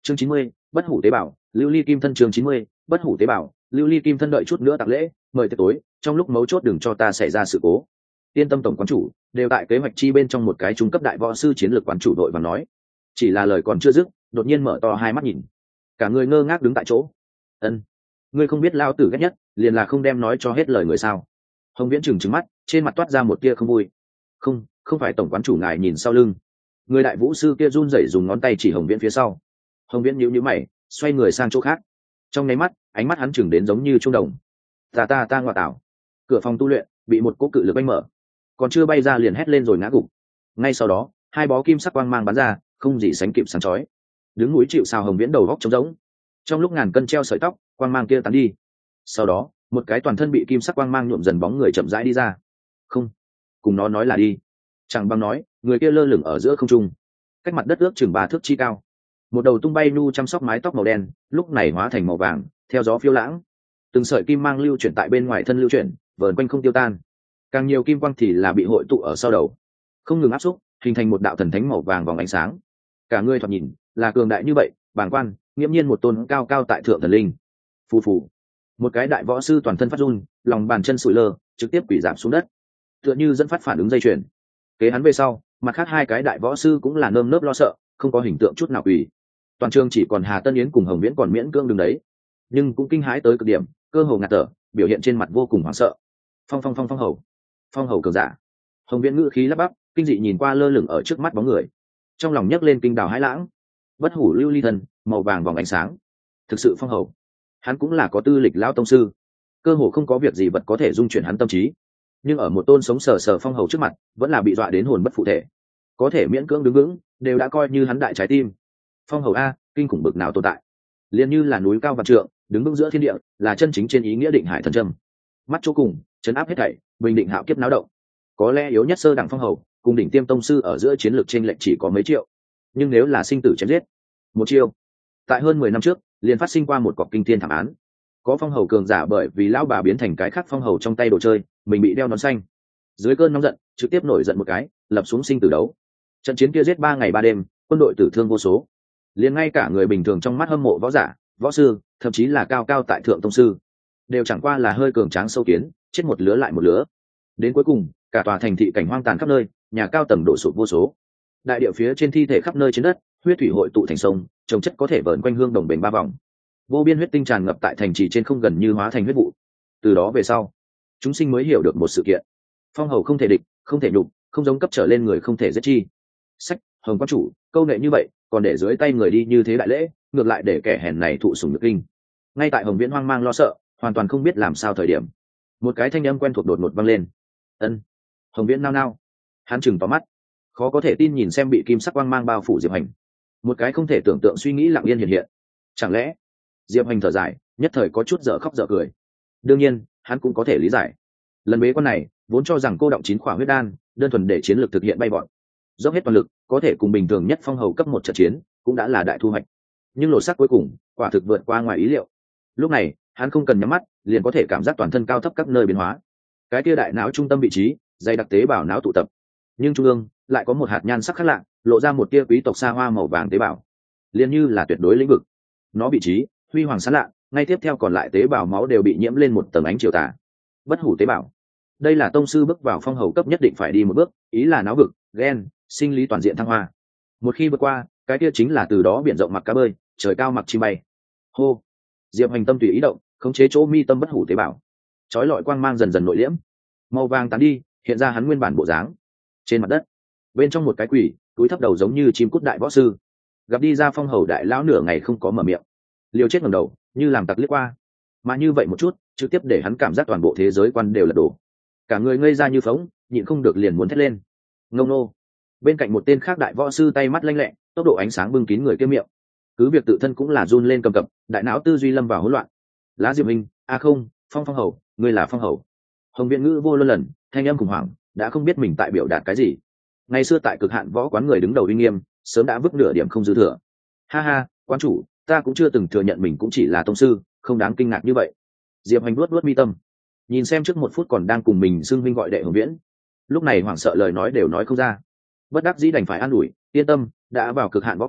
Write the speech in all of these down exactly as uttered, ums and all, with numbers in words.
chương chín mươi, bất hủ tế bào lưu ly kim thân. chương chín mươi, bất hủ tế bào lưu ly kim thân. Đợi chút nữa tặng lễ, mời tiệc tối, trong lúc mấu chốt đừng cho ta xảy ra sự cố. Yên tâm tổng quán chủ, đều tại kế hoạch chi bên trong. Một cái trung cấp đại võ sư chiến lược quán chủ đội và nói. Chỉ là lời còn chưa dứt, đột nhiên mở to hai mắt nhìn, cả người ngơ ngác đứng tại chỗ. Ân, ngươi không biết lao tử ghét nhất liền là không đem nói cho hết lời người sao? Hồng Viễn trừng trừng mắt, trên mặt toát ra một tia không vui. Không, không phải tổng quán chủ ngài nhìn sau lưng. Người đại vũ sư kia run rẩy dùng ngón tay chỉ Hồng Viễn phía sau. Hồng Viễn nhíu nhíu mày, xoay người sang chỗ khác. Trong nháy mắt, ánh mắt hắn chừng đến giống như trung đồng. Ta ta ta ngoại tảo. Cửa phòng tu luyện bị một cỗ cự lực đánh mở, còn chưa bay ra liền hét lên rồi ngã gục. Ngay sau đó, hai bó kim sắc quang mang bắn ra, không gì sánh kịp sáng chói. Đứng núi chịu sào Hồng Viễn đầu góc trống rỗng. Trong lúc ngàn cân treo sợi tóc, quang mang kia tán đi. Sau đó, một cái toàn thân bị kim sắc quang mang nhuộm dần bóng người chậm rãi đi ra. Không, cùng nó nói là đi, chẳng bằng nói, người kia lơ lửng ở giữa không trung, cách mặt đất ước chừng ba thước chi cao. Một đầu tung bay nu chăm sóc mái tóc màu đen, lúc này hóa thành màu vàng, theo gió phiêu lãng. Từng sợi kim mang lưu chuyển tại bên ngoài thân lưu chuyển, vờn quanh không tiêu tan. Càng nhiều kim quang thì là bị hội tụ ở sau đầu, không ngừng áp xúc, hình thành một đạo thần thánh màu vàng vòng ánh sáng. Cả người thoạt nhìn là cường đại như vậy, bàng quan, nghiễm nhiên một tôn cao cao tại thượng thần linh. Phù phù, một cái đại võ sư toàn thân phát run, lòng bàn chân sủi lơ, trực tiếp quỷ giảm xuống đất, tựa như dẫn phát phản ứng dây chuyền. Kế hắn về sau, mặt khác hai cái đại võ sư cũng là nơm nớp lo sợ, không có hình tượng chút nào quỷ. Toàn trường chỉ còn Hà Tân Yến cùng Hồng Viễn còn miễn cưỡng đứng đấy, nhưng cũng kinh hãi tới cực điểm, cơ hồ ngạt thở, biểu hiện trên mặt vô cùng hoảng sợ. Phong phong phong phong hầu, phong hầu cường giả. Hồng Viễn ngữ khí lắp bắp, kinh dị nhìn qua lơ lửng ở trước mắt bóng người, trong lòng nhấc lên kinh đào hãi lãng. Bất hủ lưu ly thân, màu vàng vòng ánh sáng, thực sự phong hầu. Hắn cũng là có tư lịch lão tông sư, cơ hồ không có việc gì vật có thể dung chuyển hắn tâm trí, nhưng ở một tôn sống sờ sờ phong hầu trước mặt, vẫn là bị dọa đến hồn bất phụ thể. Có thể miễn cưỡng đứng vững, đều đã coi như hắn đại trái tim. Phong hầu a, kinh khủng bực nào tồn tại, liền như là núi cao vạn trượng, đứng vững giữa thiên địa, là chân chính trên ý nghĩa định hải thần trâm. Mắt chỗ cùng, chấn áp hết thảy, bình định hạo kiếp náo động. Có lẽ yếu nhất sơ đẳng phong hầu, cùng đỉnh tiêm tông sư ở giữa chiến lược chênh lệch chỉ có mấy triệu, nhưng nếu là sinh tử chém giết, một chiêu. Tại hơn mười năm trước, liền phát sinh qua một cọc kinh thiên thảm án. Có phong hầu cường giả bởi vì lão bà biến thành cái khác phong hầu trong tay đồ chơi, mình bị đeo nón xanh. Dưới cơn nóng giận, trực tiếp nổi giận một cái, lập xuống sinh tử đấu. Trận chiến kia giết ba ngày ba đêm, quân đội tử thương vô số. Liền ngay cả người bình thường trong mắt hâm mộ võ giả, võ sư, thậm chí là cao cao tại thượng tông sư, đều chẳng qua là hơi cường tráng sâu kiến, chết một lứa lại một lứa. Đến cuối cùng, cả tòa thành thị cảnh hoang tàn khắp nơi, nhà cao tầng đổ sụp vô số. Đại địa phía trên thi thể khắp nơi trên đất, huyết thủy hội tụ thành sông, trồng chất có thể vờn quanh hương đồng bền ba vòng. Vô biên huyết tinh tràn ngập tại thành trì trên không, gần như hóa thành huyết vụ. Từ đó về sau, chúng sinh mới hiểu được một sự kiện: phong hầu không thể địch, không thể nhục, không giống cấp trở lên người không thể giết chi. Sách, Hồng quan chủ, câu nệ như vậy, còn để dưới tay người đi như thế đại lễ, ngược lại để kẻ hèn này thụ sủng nhược kinh. Ngay tại Hồng Viễn hoang mang lo sợ, hoàn toàn không biết làm sao thời điểm, một cái thanh âm quen thuộc đột ngột vang lên. Ân. Hồng Viễn nao nao, hắn chừng tóm mắt, khó có thể tin nhìn xem bị kim sắc quang mang bao phủ Diệp Hành. Một cái không thể tưởng tượng suy nghĩ lặng yên hiện hiện. Chẳng lẽ? Diệp Hành thở dài, nhất thời có chút dở khóc dở cười. Đương nhiên, hắn cũng có thể lý giải. Lần bế quan này, vốn cho rằng cô động chín khỏa huyết đan, đơn thuần để chiến lược thực hiện bay vọt, dốc hết toàn lực, có thể cùng bình thường nhất phong hầu cấp một trận chiến, cũng đã là đại thu hoạch. Nhưng lộ sắc cuối cùng, quả thực vượt qua ngoài ý liệu. Lúc này, hắn không cần nhắm mắt, liền có thể cảm giác toàn thân cao thấp các nơi biến hóa. Cái kia đại não trung tâm vị trí, dày đặc tế bào não tụ tập, nhưng trung ương lại có một hạt nhan sắc khác lạ, lộ ra một tia quý tộc xa hoa màu vàng tế bào, liền như là tuyệt đối lĩnh vực. Nó vị trí huy hoàng sáng lạ, ngay tiếp theo còn lại tế bào máu đều bị nhiễm lên một tầng ánh chiều tà. Bất hủ tế bào, đây là tông sư bước vào phong hầu cấp nhất định phải đi một bước, ý là não vực, gen, sinh lý toàn diện thăng hoa. Một khi vượt qua, cái kia chính là từ đó biển rộng mặc cá bơi, trời cao mặc chim bay. Hô. Diệp Hành tâm tùy ý động, khống chế chỗ mi tâm bất hủ tế bào, chói lọi quang mang dần dần nội liễm, màu vàng tán đi, hiện ra hắn nguyên bản bộ dáng. Trên mặt đất, bên trong một cái quỷ, túi thấp đầu giống như chim cút đại võ sư, gặp đi ra phong hầu đại lão nửa ngày không có mở miệng, liều chết ngẩng đầu, như làm tặc liếc qua. Mà như vậy một chút, trực tiếp để hắn cảm giác toàn bộ thế giới quan đều lật đổ. Cả người ngây ra như phóng, nhịn không được liền muốn thét lên. Ngông nô. Bên cạnh một tên khác đại võ sư tay mắt lanh lẹ, tốc độ ánh sáng bưng kín người kia miệng. Cứ việc tự thân cũng là run lên cầm cập, đại não tư duy lâm vào hỗn loạn. Lá Diệp Minh, a không, phong phong hầu, ngươi là phong hầu. Hồng Viễn ngữ vô luân lần, thanh âm khủng hoảng, đã không biết mình tại biểu đạt cái gì. Ngày xưa tại cực hạn võ quán người đứng đầu uy nghiêm, sớm đã vứt nửa điểm không dư thừa. Ha ha, quan chủ, ta cũng chưa từng thừa nhận mình cũng chỉ là tông sư, không đáng kinh ngạc như vậy. Diệp Hành vuốt vuốt mi tâm, nhìn xem trước một phút còn đang cùng mình xưng huynh gọi đệ Hồng Viễn, lúc này hoảng sợ lời nói đều nói không ra. Bất đắc dĩ đành phải an ủi, yên tâm, đã vào cực hạn võ quán,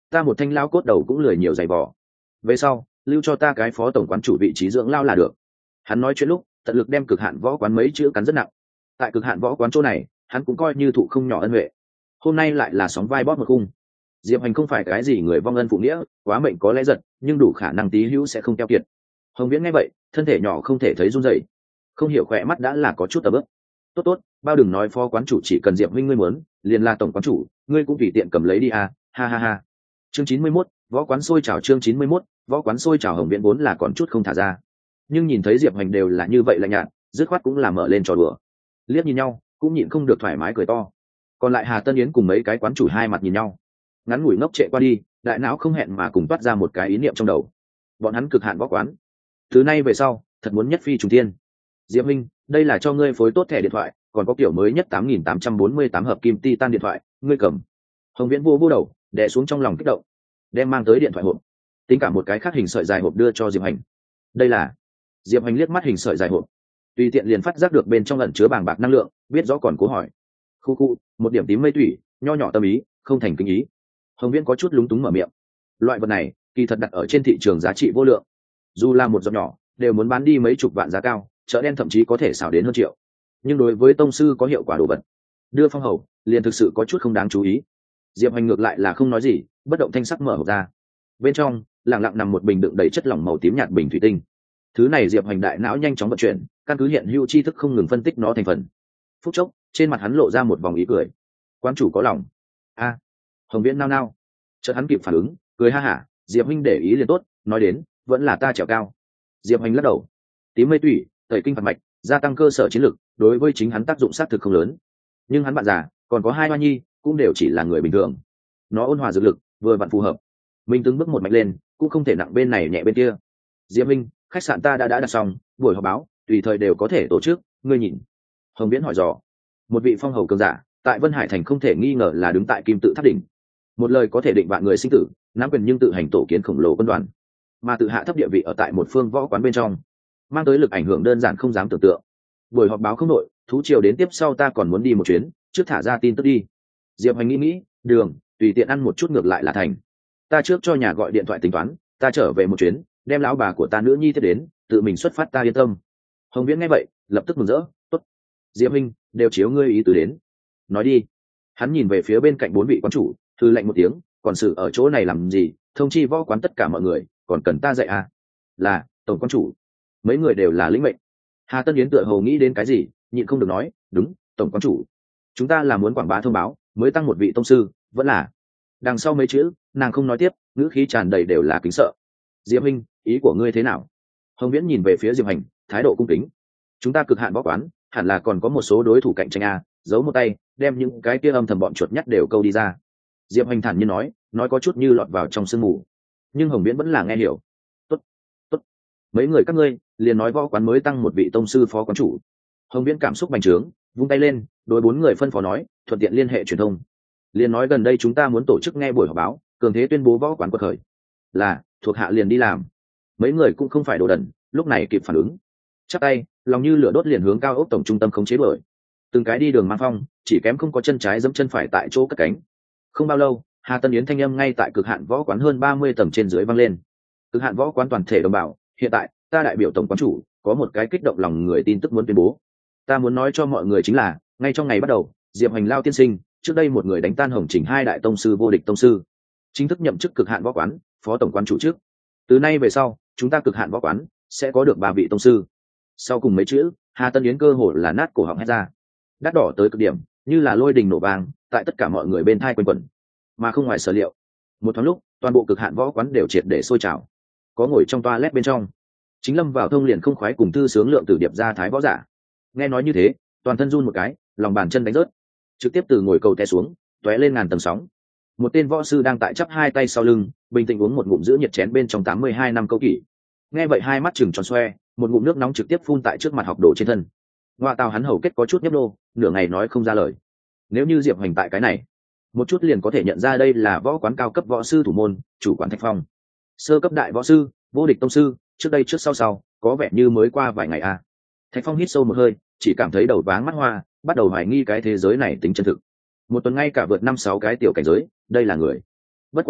ta một thanh lao cốt đầu cũng lười nhiều giày vò. Về sau lưu cho ta cái phó tổng quán chủ vị trí dưỡng lao là được. Hắn nói chuyện lúc tận lực đem cực hạn võ quán mấy chữ cắn rất nặng. Tại cực hạn võ quán chỗ này hắn cũng coi như thụ không nhỏ ân huệ. Hôm nay lại là sóng vai bóp một khung. Diệp Hành không phải cái gì người vong ân phụ nghĩa, quá mệnh có lẽ giật, nhưng đủ khả năng tí hữu sẽ không keo kiệt. Hồng Viễn nghe vậy thân thể nhỏ không thể thấy run rẩy, không hiểu khỏe mắt đã là có chút tầm ướp. Tốt tốt, bao đừng nói phó quán chủ, chỉ cần Diệp huynh ngươi muốn, liền là tổng quán chủ, ngươi cũng tùy tiện cầm lấy đi à, ha ha ha. Chương chín mươi mốt, võ quán sôi trào. Chương chín mươi mốt, võ quán sôi trào. Hồng Viễn vốn là còn chút không thả ra, nhưng nhìn thấy Diệp Hành đều là như vậy lạnh nhạt, dứt khoát cũng là mở lên trò đùa. Liếc nhìn nhau cũng nhịn không được thoải mái cười to. Còn lại Hà Tân Yến cùng mấy cái quán chủ hai mặt nhìn nhau, ngắn ngủi ngốc trệ qua đi, đại não không hẹn mà cùng toát ra một cái ý niệm trong đầu. Bọn hắn cực hạn võ quán, thứ này về sau thật muốn nhất phi trùng thiên. Diệp Minh, đây là cho ngươi phối tốt thẻ điện thoại, còn có kiểu mới nhất tám nghìn tám trăm bốn mươi tám hợp kim titan điện thoại, ngươi cầm. Hồng Viễn vô vô đầu, đè xuống trong lòng kích động, đem mang tới điện thoại hộp, tính cả một cái khác hình sợi dài hộp đưa cho Diệp Hành. Đây là. Diệp Hành liếc mắt hình sợi dài hộp, tùy tiện liền phát giác được bên trong ẩn chứa bàng bạc năng lượng, biết rõ còn cố hỏi. Khu khu, một điểm tím mây thủy, nho nhỏ tâm ý, không thành kinh ý. Hồng Viễn có chút lúng túng mở miệng. Loại vật này kỳ thật đặt ở trên thị trường giá trị vô lượng, dù là một giọt nhỏ đều muốn bán đi mấy chục vạn giá cao, chợ đen thậm chí có thể xào đến hơn triệu. Nhưng đối với tông sư có hiệu quả đồ vật, đưa phong hầu liền thực sự có chút không đáng chú ý. Diệp Hành ngược lại là không nói gì, bất động thanh sắc mở hộp ra. Bên trong lặng lặng nằm một bình đựng đầy chất lỏng màu tím nhạt bình thủy tinh. Thứ này Diệp Hành đại não nhanh chóng vận chuyển, căn cứ hiện hữu tri thức không ngừng phân tích nó thành phần. Phút chốc trên mặt hắn lộ ra một vòng ý cười. Quán chủ có lòng. A. Hồng Viễn nao nao, chợt hắn kịp phản ứng, cười ha hả. Diệp huynh để ý liền tốt, nói đến vẫn là ta trèo cao. Diệp Hành lắc đầu. Tím mây tủy, tẩy kinh phạt mạch, gia tăng cơ sở chiến lực, đối với chính hắn tác dụng sát thực không lớn. Nhưng hắn bạn già còn có hai hoa nhi, cũng đều chỉ là người bình thường. Nó ôn hòa dược lực, vừa vặn phù hợp. Mình từng bước một mạnh lên, cũng không thể nặng bên này nhẹ bên kia. Diệp Minh, khách sạn ta đã đã đặt xong, buổi họp báo tùy thời đều có thể tổ chức, ngươi nhìn. Hồng Viễn hỏi dò. Một vị phong hầu cường giả tại Vân Hải thành không thể nghi ngờ là đứng tại kim tự tháp đỉnh, một lời có thể định vạn người sinh tử, nắm quyền nhưng tự hành tổ kiến khổng lồ quân đoàn, mà tự hạ thấp địa vị ở tại một phương võ quán bên trong, mang tới lực ảnh hưởng đơn giản không dám tưởng tượng. Buổi họp báo không nội, thú triều đến tiếp sau ta còn muốn đi một chuyến, trước thả ra tin tức đi. Diệp Hành nghĩ nghĩ, đường tùy tiện ăn một chút ngược lại là thành. Ta trước cho nhà gọi điện thoại tính toán, ta trở về một chuyến, đem lão bà của ta nữ nhi tiếp đến, tự mình xuất phát ta yên tâm. Hồng Viễn nghe vậy lập tức mừng rỡ, tốt. Diệp Minh, đều chiếu ngươi ý tứ đến, nói đi. Hắn nhìn về phía bên cạnh bốn vị quán chủ, thư lệnh một tiếng, còn sự ở chỗ này làm gì, thông chi võ quán tất cả mọi người, còn cần ta dạy à? Là tổng quán chủ. Mấy người đều là lĩnh mệnh. Hà Tân Yến tựa hồ nghĩ đến cái gì, nhịn không được nói, đúng, tổng quán chủ, chúng ta là muốn quảng bá thông báo mới tăng một vị tông sư, vẫn là. Đằng sau mấy chữ nàng không nói tiếp, ngữ khí tràn đầy đều là kính sợ. Diệp Minh, ý của ngươi thế nào? Hồng Viễn nhìn về phía Diệp Hành, thái độ cung kính. Chúng ta cực hạn võ quán hẳn là còn có một số đối thủ cạnh tranh a, giấu một tay đem những cái kia âm thầm bọn chuột nhắt đều câu đi ra. Diệp Hành thản nhiên nói, nói có chút như lọt vào trong sương mù, nhưng Hồng Viễn vẫn là nghe hiểu. Tốt, tốt. Mấy người các ngươi liền nói võ quán mới tăng một vị tông sư phó quán chủ. Hồng Viễn cảm xúc bành trướng, vung tay lên, đối bốn người phân phó nói, thuận tiện liên hệ truyền thông. Liền nói gần đây chúng ta muốn tổ chức nghe buổi họp báo, cường thế tuyên bố võ quán quật khởi. Là, thuộc hạ liền đi làm. Mấy người cũng không phải đồ đần, lúc này kịp phản ứng, chắp tay, lòng như lửa đốt liền hướng cao ốc tổng trung tâm khống chế bởi. Từng cái đi đường mang phong, chỉ kém không có chân trái giẫm chân phải tại chỗ cất cánh. Không bao lâu, Hà Tân Yến thanh âm ngay tại cực hạn võ quán hơn ba mươi tầng trên dưới vang lên. Cực hạn võ quán toàn thể đồng bào, hiện tại ta đại biểu tổng quán chủ có một cái kích động lòng người tin tức muốn tuyên bố. Ta muốn nói cho mọi người chính là, ngay trong ngày bắt đầu, Diệp Hành Lao tiên sinh, trước đây một người đánh tan Hồng Chỉnh hai đại tông sư vô địch tông sư, chính thức nhậm chức cực hạn võ quán phó tổng quán chủ trước. Từ nay về sau, chúng ta cực hạn võ quán sẽ có được ba vị tông sư. Sau cùng mấy chữ, Hà Tân Yến cơ hồ là nát cổ họng hét ra, đắt đỏ tới cực điểm, như là lôi đình nổ vang tại tất cả mọi người bên thai quanh quẩn. Mà không ngoài sở liệu, một thoáng lúc toàn bộ cực hạn võ quán đều triệt để sôi trào. Có ngồi trong toilet bên trong, chính lâm vào thông liền không khoái cùng thư sướng lượng tử điệp ra thái võ giả, nghe nói như thế toàn thân run một cái, lòng bàn chân đánh rớt, trực tiếp từ ngồi cầu té xuống, tóe lên ngàn tầng sóng. Một tên võ sư đang tại chắp hai tay sau lưng, bình tĩnh uống một ngụm giữ nhiệt chén bên trong tám mươi hai năm câu kỷ. Nghe vậy hai mắt chừng tròn xoe, một ngụm nước nóng trực tiếp phun tại trước mặt học đồ trên thân. Ngoa tào, hắn hầu kết có chút nhấp nô, nửa ngày nói không ra lời. Nếu như Diệp Hoành tại cái này, một chút liền có thể nhận ra đây là võ quán cao cấp võ sư thủ môn, chủ quán Thạch Phong. Sơ cấp đại võ sư, vô địch tông sư, trước đây trước sau sau, có vẻ như mới qua vài ngày à. Thạch Phong hít sâu một hơi, chỉ cảm thấy đầu váng mắt hoa, bắt đầu hoài nghi cái thế giới này tính chân thực. Một tuần ngay cả vượt năm sáu cái tiểu cảnh giới, đây là người. Bất quá,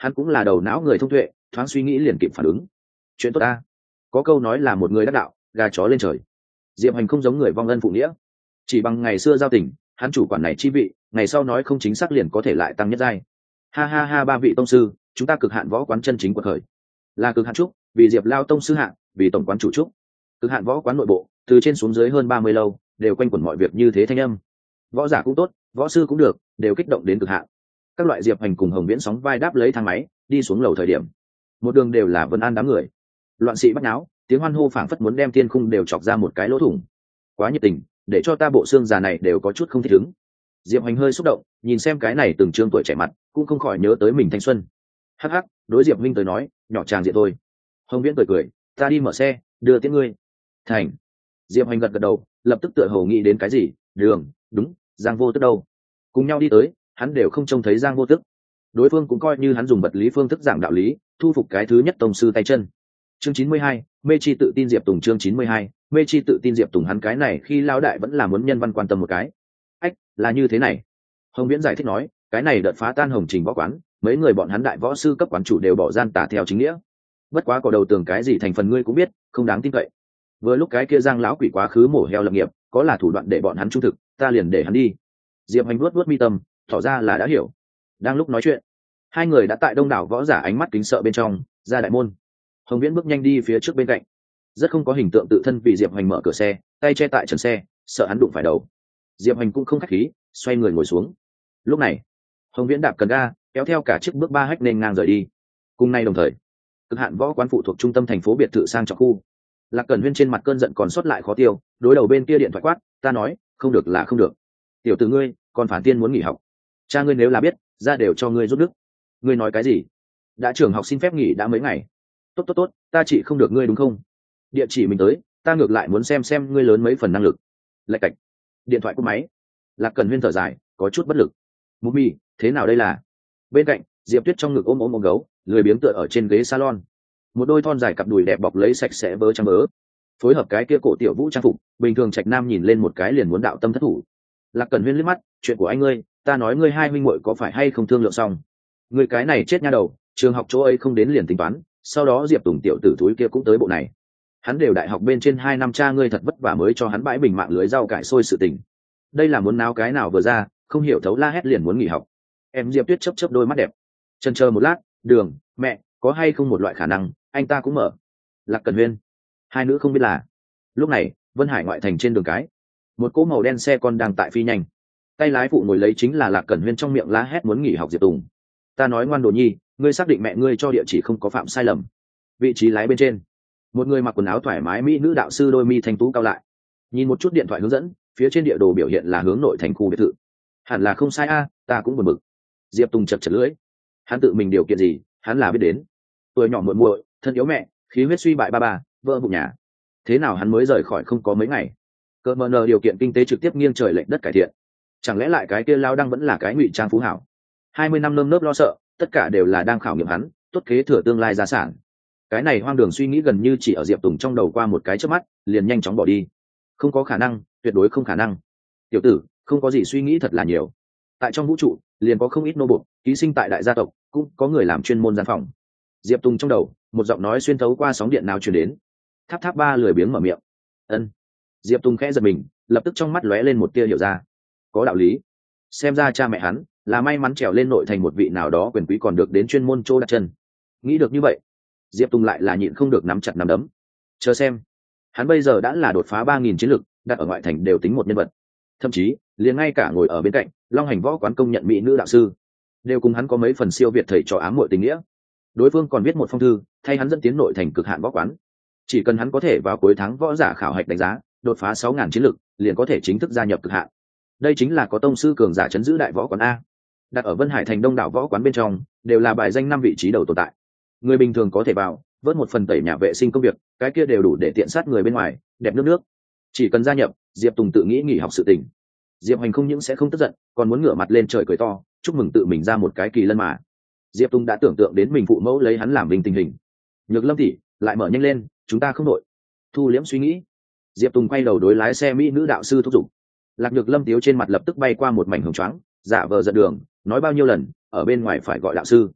hắn cũng là đầu não người thông tuệ, thoáng suy nghĩ liền kịp phản ứng. Chuyện tốt ta. Có câu nói là một người đắc đạo, gà chó lên trời. Diệp Hành không giống người vong ân phụ nghĩa, chỉ bằng ngày xưa giao tình, hắn chủ quản này chi vị, ngày sau nói không chính xác liền có thể lại tăng nhất giai. Ha ha ha, ba vị tông sư, chúng ta cực hạn võ quán chân chính quật khởi. Là cực hạn trúc, vì Diệp Lao tông sư hạng, vì tổng quán chủ trúc. Cực hạn võ quán nội bộ, từ trên xuống dưới hơn ba mươi lâu, đều quanh quẩn mọi việc như thế thanh âm. Võ giả cũng tốt, võ sư cũng được, đều kích động đến cực hạn. Các loại Diệp Hành cùng Hồng Viễn sóng vai đáp lấy thang máy, đi xuống lầu thời điểm, một đường đều là vân an đám người. Loạn sĩ bắt náo, tiếng hoan hô phảng phất muốn đem thiên khung đều chọc ra một cái lỗ thủng. Quá nhiệt tình, để cho ta bộ xương già này đều có chút không thích ứng. Diệp Hành hơi xúc động, nhìn xem cái này từng trương tuổi trẻ mặt, cũng không khỏi nhớ tới mình thanh xuân. Hắc hắc, đối Diệp Minh tới nói, nhỏ chàng diện thôi. Hồng Viễn cười cười, ta đi mở xe, đưa tiễn ngươi. Thành. Diệp Hành gật gật đầu, lập tức tựa hồ nghĩ đến cái gì, đường, đúng, Giang Vô Tức đâu? Cùng nhau đi tới, hắn đều không trông thấy Giang Vô Tức. Đối phương cũng coi như hắn dùng vật lý phương thức giảng đạo lý, thu phục cái thứ nhất tông sư tay chân. Chương chín mươi hai, mê chi tự tin Diệp Tùng. Chương chín mươi hai, mê chi tự tin Diệp Tùng. Hắn cái này khi lao đại vẫn là muốn nhân văn quan tâm một cái. Ách, là như thế này. Hồng Viễn giải thích nói, cái này đợt phá tan Hồng Trình võ quán, mấy người bọn hắn đại võ sư cấp quán chủ đều bỏ gian tả theo chính nghĩa. Bất quá có đầu tường cái gì thành phần ngươi cũng biết, không đáng tin cậy. Vừa lúc cái kia Giang lão quỷ quá khứ mổ heo lập nghiệp, có là thủ đoạn để bọn hắn trung thực, ta liền để hắn đi. Diệp Hành vuốt vuốt mi tâm, tỏ ra là đã hiểu. Đang lúc nói chuyện, hai người đã tại đông đảo võ giả ánh mắt kính sợ bên trong ra đại môn. Hồng Viễn bước nhanh đi phía trước bên cạnh, rất không có hình tượng tự thân vì Diệp Hành mở cửa xe, tay che tại trần xe, sợ hắn đụng phải đầu. Diệp Hành cũng không khách khí, xoay người ngồi xuống. Lúc này, Hồng Viễn đạp cần ga, kéo theo cả chiếc bước ba hách nên ngang rời đi. Cùng nay đồng thời, cực hạn võ quán phụ thuộc trung tâm thành phố biệt thự sang trọng khu. Lạc Cẩn Huyên trên mặt cơn giận còn sót lại khó tiêu, đối đầu bên kia điện thoại quát, ta nói, không được là không được. Tiểu tử ngươi, còn phản tiên muốn nghỉ học. Cha ngươi nếu là biết, ra đều cho ngươi rút đức. Ngươi nói cái gì? Đã trưởng học xin phép nghỉ đã mấy ngày. Tốt tốt tốt, ta chỉ không được ngươi đúng không? Địa chỉ mình tới, ta ngược lại muốn xem xem ngươi lớn mấy phần năng lực. Lạch cạch. Điện thoại cúp máy. Lạc Cẩn Huyên thở dài, có chút bất lực. Mụ mì, thế nào đây là? Bên cạnh, Diệp Tuyết trong ngực ôm ôm ôm gấu, lười biếng tựa ở trên ghế salon. Một đôi thon dài cặp đùi đẹp bọc lấy sạch sẽ vớ trắng vớ, phối hợp cái kia cổ tiểu vũ trang phục, bình thường trạch nam nhìn lên một cái liền muốn đạo tâm thất thủ. Lạc Cẩn Huyên liếc mắt, chuyện của anh ngươi, ta nói ngươi hai huynh muội có phải hay không thương lượng xong? Ngươi cái này chết nha đầu, trường học chỗ ấy không đến liền tính toán, sau đó Diệp Tùng tiểu tử thúi kia cũng tới bộ này. Hắn đều đại học bên trên hai năm, cha ngươi thật vất vả mới cho hắn bãi bình mạng lưới rau cải sôi sự tình. Đây là muốn náo cái nào vừa ra, không hiểu thấu la hét liền muốn nghỉ học. Em Diệp Tuyết chớp chớp đôi mắt đẹp. Chần chờ một lát, đường, mẹ, có hay không một loại khả năng, anh ta cũng mở. Lạc Cẩn Huyên. Hai nữ không biết là. Lúc này, Vân Hải ngoại thành trên đường cái, một cỗ màu đen xe con đang tại phi nhanh. Tay lái phụ ngồi lấy chính là Lạc Cẩn Huyên, trong miệng la hét muốn nghỉ học Diệp Tùng. Ta nói ngoan đồ nhi, ngươi xác định mẹ ngươi cho địa chỉ không có phạm sai lầm. Vị trí lái bên trên, một người mặc quần áo thoải mái mỹ nữ đạo sư đôi mi thanh tú cao lại, nhìn một chút điện thoại hướng dẫn, phía trên địa đồ biểu hiện là hướng nội thành khu biệt thự. Hẳn là không sai a, ta cũng buồn bực. Diệp Tùng chật chật lưỡi, hắn tự mình điều kiện gì, hắn là biết đến. Tuổi nhỏ muội muội, thân yếu mẹ, khí huyết suy bại ba bà, vợ vụ nhà. Thế nào hắn mới rời khỏi không có mấy ngày, cơ mờ nờ điều kiện kinh tế trực tiếp nghiêng trời lệch đất cải thiện. Chẳng lẽ lại cái kia lao đăng vẫn là cái ngụy trang phú hảo? Hai mươi năm nơm nớp lo sợ, tất cả đều là đang khảo nghiệm hắn, tốt kế thừa tương lai gia sản. Cái này hoang đường suy nghĩ gần như chỉ ở Diệp Tùng trong đầu qua một cái chớp mắt, liền nhanh chóng bỏ đi. Không có khả năng, tuyệt đối không khả năng. Tiểu tử, không có gì suy nghĩ thật là nhiều. Tại trong vũ trụ, liền có không ít nô bộc, ký sinh tại đại gia tộc, cũng có người làm chuyên môn gian phòng. Diệp Tùng trong đầu, một giọng nói xuyên thấu qua sóng điện nào truyền đến. Tháp tháp ba lười biếng mở miệng. Ân. Diệp Tùng khẽ giật mình, lập tức trong mắt lóe lên một tia hiểu ra. Có đạo lý. Xem ra cha mẹ hắn là may mắn trèo lên nội thành một vị nào đó quyền quý còn được đến chuyên môn chỗ đặt chân. Nghĩ được như vậy, Diệp Tùng lại là nhịn không được nắm chặt nắm đấm. Chờ xem, hắn bây giờ đã là đột phá ba nghìn chiến lực, đặt ở ngoại thành đều tính một nhân vật. Thậm chí, liền ngay cả ngồi ở bên cạnh, Long Hành Võ quán công nhận mỹ nữ đạo sư, đều cùng hắn có mấy phần siêu việt thầy trò ám muội tình nghĩa. Đối phương còn viết một phong thư, thay hắn dẫn tiến nội thành cực hạn võ quán. Chỉ cần hắn có thể vào cuối tháng võ giả khảo hạch đánh giá, đột phá sáu nghìn chiến lực, liền có thể chính thức gia nhập cực hạn. Đây chính là có tông sư cường giả chấn giữ đại võ quán a. Đặt ở Vân Hải thành đông đảo võ quán bên trong, đều là bài danh năm vị trí đầu tồn tại. Người bình thường có thể vào, vớt một phần tẩy nhà vệ sinh công việc, cái kia đều đủ để tiện sát người bên ngoài, đẹp nước nước. Chỉ cần gia nhập, Diệp Tùng tự nghĩ nghỉ học sự tình. Diệp Hành không những sẽ không tức giận, còn muốn ngửa mặt lên trời cười to, chúc mừng tự mình ra một cái kỳ lân mà. Diệp Tùng đã tưởng tượng đến mình phụ mẫu lấy hắn làm vinh tình hình. Nhược Lâm tỷ, lại mở nhanh lên, chúng ta không đội. Thu liễm suy nghĩ, Diệp Tùng quay đầu đối lái xe mỹ nữ đạo sư thúc giục. Lạc Nhược Lâm tiếu trên mặt lập tức bay qua một mảnh hồng choáng, giả vờ giận đường, nói bao nhiêu lần, ở bên ngoài phải gọi đạo sư.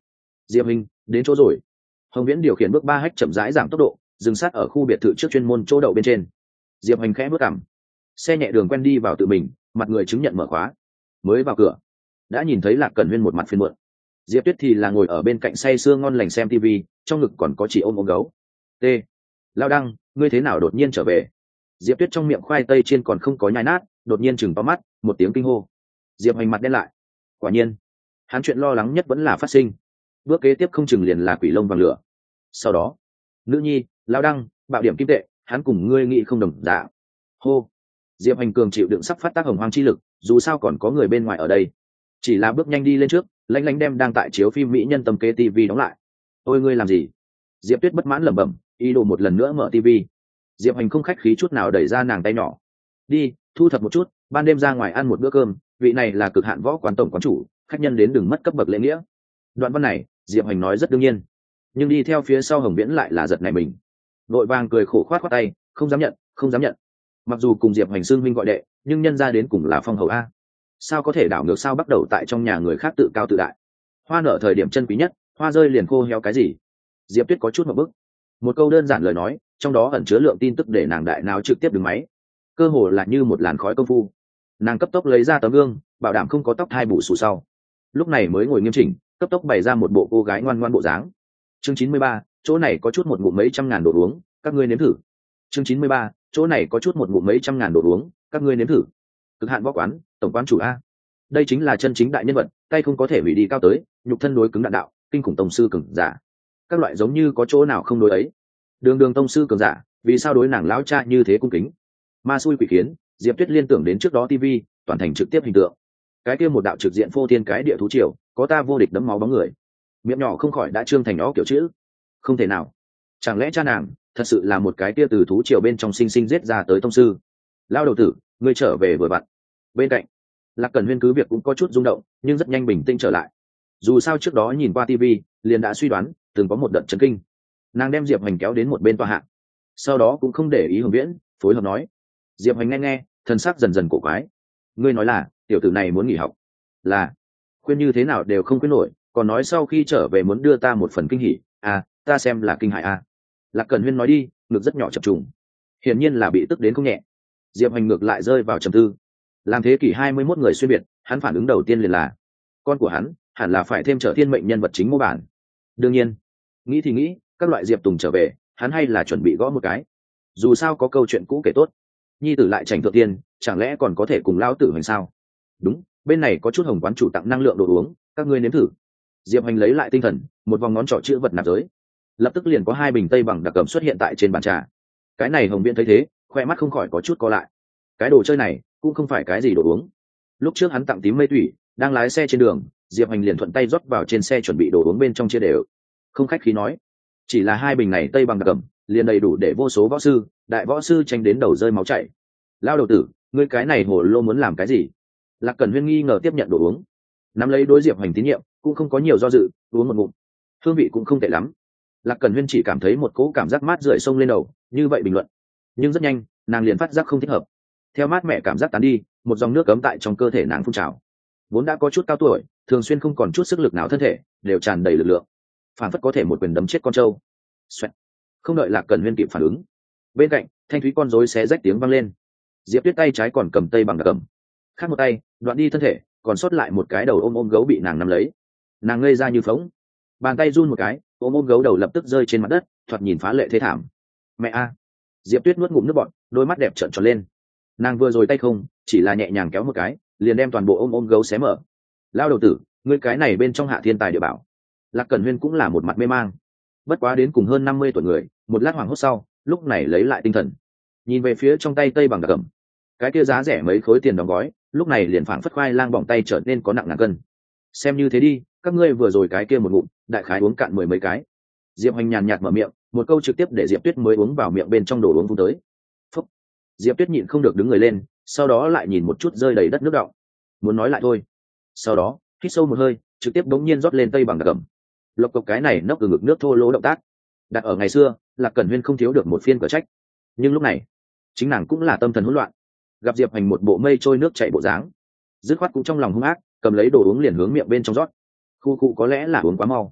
Diệp Hình đến chỗ rồi. Hồng Viễn điều khiển bước ba hách chậm rãi giảm tốc độ, dừng sát ở khu biệt thự trước chuyên môn chỗ đậu bên trên. Diệp Hành khẽ bước cằm, xe nhẹ đường quen đi vào tự mình, mặt người chứng nhận mở khóa. Mới vào cửa đã nhìn thấy Lạc Cẩn Huyên một mặt phiền muộn. Diệp Tuyết thì là ngồi ở bên cạnh say sưa ngon lành xem tivi, trong ngực còn có chị ôm ôm gấu. T. Lao Đăng, ngươi thế nào đột nhiên trở về? Diệp Tuyết trong miệng khoai tây chiên còn không có nhai nát, đột nhiên chừng to mắt, một tiếng kinh hô. Diệp Hành mặt đen lại. Quả nhiên, hắn chuyện lo lắng nhất vẫn là phát sinh. Bước kế tiếp không chừng liền là quỷ lông vàng lửa. Sau đó, nữ nhi, Lao Đăng, bạo điểm kim tệ, hắn cùng ngươi nghĩ không đồng dạng. Hô. Diệp Hành cường chịu đựng sắp phát tác hồng hoang chi lực, dù sao còn có người bên ngoài ở đây. Chỉ là bước nhanh đi lên trước, lanh lanh đem đang tại chiếu phim mỹ nhân tâm kế tivi đóng lại. Ôi ngươi làm gì? Diệp Tuyết bất mãn lẩm bẩm, ý đồ một lần nữa mở tivi. Diệp Hành không khách khí chút nào đẩy ra nàng tay nhỏ. Đi, thu thập một chút, ban đêm ra ngoài ăn một bữa cơm, vị này là cực hạn võ quán tổng quán chủ, khách nhân đến đừng mất cấp bậc lễ nghĩa. Đoạn văn này, Diệp Hành nói rất đương nhiên, nhưng đi theo phía sau Hồng Viễn lại là giật nảy mình. Vội vàng cười khổ khoát khoát tay, không dám nhận, không dám nhận. Mặc dù cùng Diệp Hành xương minh gọi đệ, nhưng nhân ra đến cùng là phong hầu a, sao có thể đảo ngược sao bắt đầu tại trong nhà người khác tự cao tự đại. Hoa nở thời điểm chân quý nhất, hoa rơi liền khô héo cái gì? Diệp Tuyết có chút một bức. Một câu đơn giản lời nói, trong đó ẩn chứa lượng tin tức để nàng đại não trực tiếp đứng máy, cơ hồ là như một làn khói công phu. Nàng cấp tốc lấy ra tấm gương, bảo đảm không có tóc thai bù xù sau, lúc này mới ngồi nghiêm chỉnh, cấp tốc bày ra một bộ cô gái ngoan ngoan bộ dáng. Chương chín mươi ba, chỗ này có chút một ngụm mấy trăm ngàn đồ uống, các ngươi nếm thử. Chương chín mươi ba, chỗ này có chút một ngụm mấy trăm ngàn đồ uống, các ngươi nếm thử. Cực hạn võ quán, tổng quán chủ a. Đây chính là chân chính đại nhân vật, tay không có thể hủy đi cao tới, nhục thân đối cứng đạn đạo, kinh khủng tông sư cường giả. Các loại giống như có chỗ nào không đối ấy. Đường đường tông sư cường giả, vì sao đối nàng lão cha như thế cung kính? Ma xui quỷ khiến, Diệp Tuyết liên tưởng đến trước đó tivi, toàn thành trực tiếp hình tượng. Cái kia một đạo trực diện phô thiên cái địa thú triều, có ta vô địch đẫm máu bóng người. Miệng nhỏ không khỏi đã trương thành nó kiểu chữ. Không thể nào. Chẳng lẽ cha nàng thật sự là một cái kia từ thú triều bên trong sinh sinh giết ra tới tông sư? Lao đầu tử, ngươi trở về vừa vặn. Bên cạnh, Lạc Cẩn Huyên cứ việc cũng có chút rung động, nhưng rất nhanh bình tĩnh trở lại. Dù sao trước đó nhìn qua tivi, liền đã suy đoán, từng có một đợt chấn kinh. Nàng đem Diệp Hành kéo đến một bên tòa hạng, sau đó cũng không để ý Hồng Viễn, phối hợp nói. Diệp Hành nghe nghe, thân sắc dần dần cổ quái. Ngươi nói là tiểu tử này muốn nghỉ học? Là, khuyên như thế nào đều không khuyên nổi, còn nói sau khi trở về muốn đưa ta một phần kinh hỉ. À, ta xem là kinh hại à. Lạc Cẩn Huyên nói đi, ngực rất nhỏ chập trùng, hiển nhiên là bị tức đến không nhẹ. Diệp Hành ngược lại rơi vào trầm tư. Làm thế kỷ hai mươi mốt người xuyên biệt, hắn phản ứng đầu tiên liền là con của hắn hẳn là phải thêm trở thiên mệnh nhân vật chính mô bản. Đương nhiên, nghĩ thì nghĩ, các loại Diệp Tùng trở về, hắn hay là chuẩn bị gõ một cái. Dù sao có câu chuyện cũ kể tốt, nhi tử lại trành thượng tiên, chẳng lẽ còn có thể cùng lao tử hành sao? Đúng, bên này có chút Hồng quán chủ tặng năng lượng đồ uống, các ngươi nếm thử. Diệp Hành lấy lại tinh thần, một vòng ngón trỏ chữ vật nạp giới, lập tức liền có hai bình tây bằng đặc cẩm xuất hiện tại trên bàn trà. Cái này Hồng Viễn thấy thế, khoe mắt không khỏi có chút co lại. Cái đồ chơi này cũng không phải cái gì đồ uống. Lúc trước hắn tặng tím mây thủy, đang lái xe trên đường, Diệp Hành liền thuận tay rót vào trên xe chuẩn bị đồ uống bên trong chia đều. Không khách khí nói, chỉ là hai bình này tây bằng đặc cẩm liền đầy đủ để vô số võ sư, đại võ sư tranh đến đầu rơi máu chảy. Lao đầu tử, ngươi cái này hồ lô muốn làm cái gì? Lạc Cẩn Huyên nghi ngờ tiếp nhận đồ uống, nắm lấy đối Diệp Hành tín nhiệm, cũng không có nhiều do dự, uống một ngụm. Hương vị cũng không tệ lắm. Lạc Cẩn Huyên chỉ cảm thấy một cỗ cảm giác mát rượi sông lên đầu, như vậy bình luận. Nhưng rất nhanh, nàng liền phát giác không thích hợp. Theo mát mẻ cảm giác tán đi, một dòng nước cấm tại trong cơ thể nàng phun trào. Vốn đã có chút cao tuổi, thường xuyên không còn chút sức lực nào thân thể, đều tràn đầy lực lượng, phản phất có thể một quyền đấm chết con trâu. Xoẹt. Không đợi Lạc Cẩn Huyên kịp phản ứng, bên cạnh thanh thúy con rối xé rách tiếng vang lên. Diệp Tuyết tay trái còn cầm tây bằng đặc cầm, khác một tay đoạn đi thân thể, còn sót lại một cái đầu ôm ôm gấu bị nàng nắm lấy. Nàng ngây ra như phóng, bàn tay run một cái, ôm ôm gấu đầu lập tức rơi trên mặt đất, thoạt nhìn phá lệ thế thảm. Mẹ a! Diệp Tuyết nuốt ngụm nước bọt, đôi mắt đẹp trợn tròn lên. Nàng vừa rồi tay không, chỉ là nhẹ nhàng kéo một cái, liền đem toàn bộ ôm ôm gấu xé mở. Lao đầu tử, ngươi cái này bên trong hạ thiên tài địa bảo. Lạc Cẩn Huyên cũng là một mặt mê mang. Bất quá đến cùng hơn năm mươi tuổi người, một lát hoảng hốt sau, lúc này lấy lại tinh thần, nhìn về phía trong tay tây bằng đặc cẩm, cái kia giá rẻ mấy khối tiền đóng gói, lúc này liền phảng phất khoai lang bỏng tay trở nên có nặng ngàn cân. Xem như thế đi, các ngươi vừa rồi cái kia một ngụm, đại khái uống cạn mười mấy cái. Diệp Hành nhàn nhạt mở miệng, một câu trực tiếp để Diệp Tuyết mới uống vào miệng bên trong đồ uống phun tới. Phúc. Diệp Tuyết nhịn không được đứng người lên, sau đó lại nhìn một chút rơi đầy đất nước đọng, muốn nói lại thôi. Sau đó hít sâu một hơi, trực tiếp bỗng nhiên rót lên tây bằng đặc cẩm. Lộc cộc cái này nốc từ ngực nước thô lỗ động tác, đặt ở ngày xưa, Lạc Cẩn Huyên không thiếu được một phiên cở trách. Nhưng lúc này, chính nàng cũng là tâm thần hỗn loạn, gặp Diệp Hành một bộ mây trôi nước chảy bộ dáng, dứt khoát cũng trong lòng hung ác, cầm lấy đồ uống liền hướng miệng bên trong rót. Khu khu có lẽ là uống quá mau.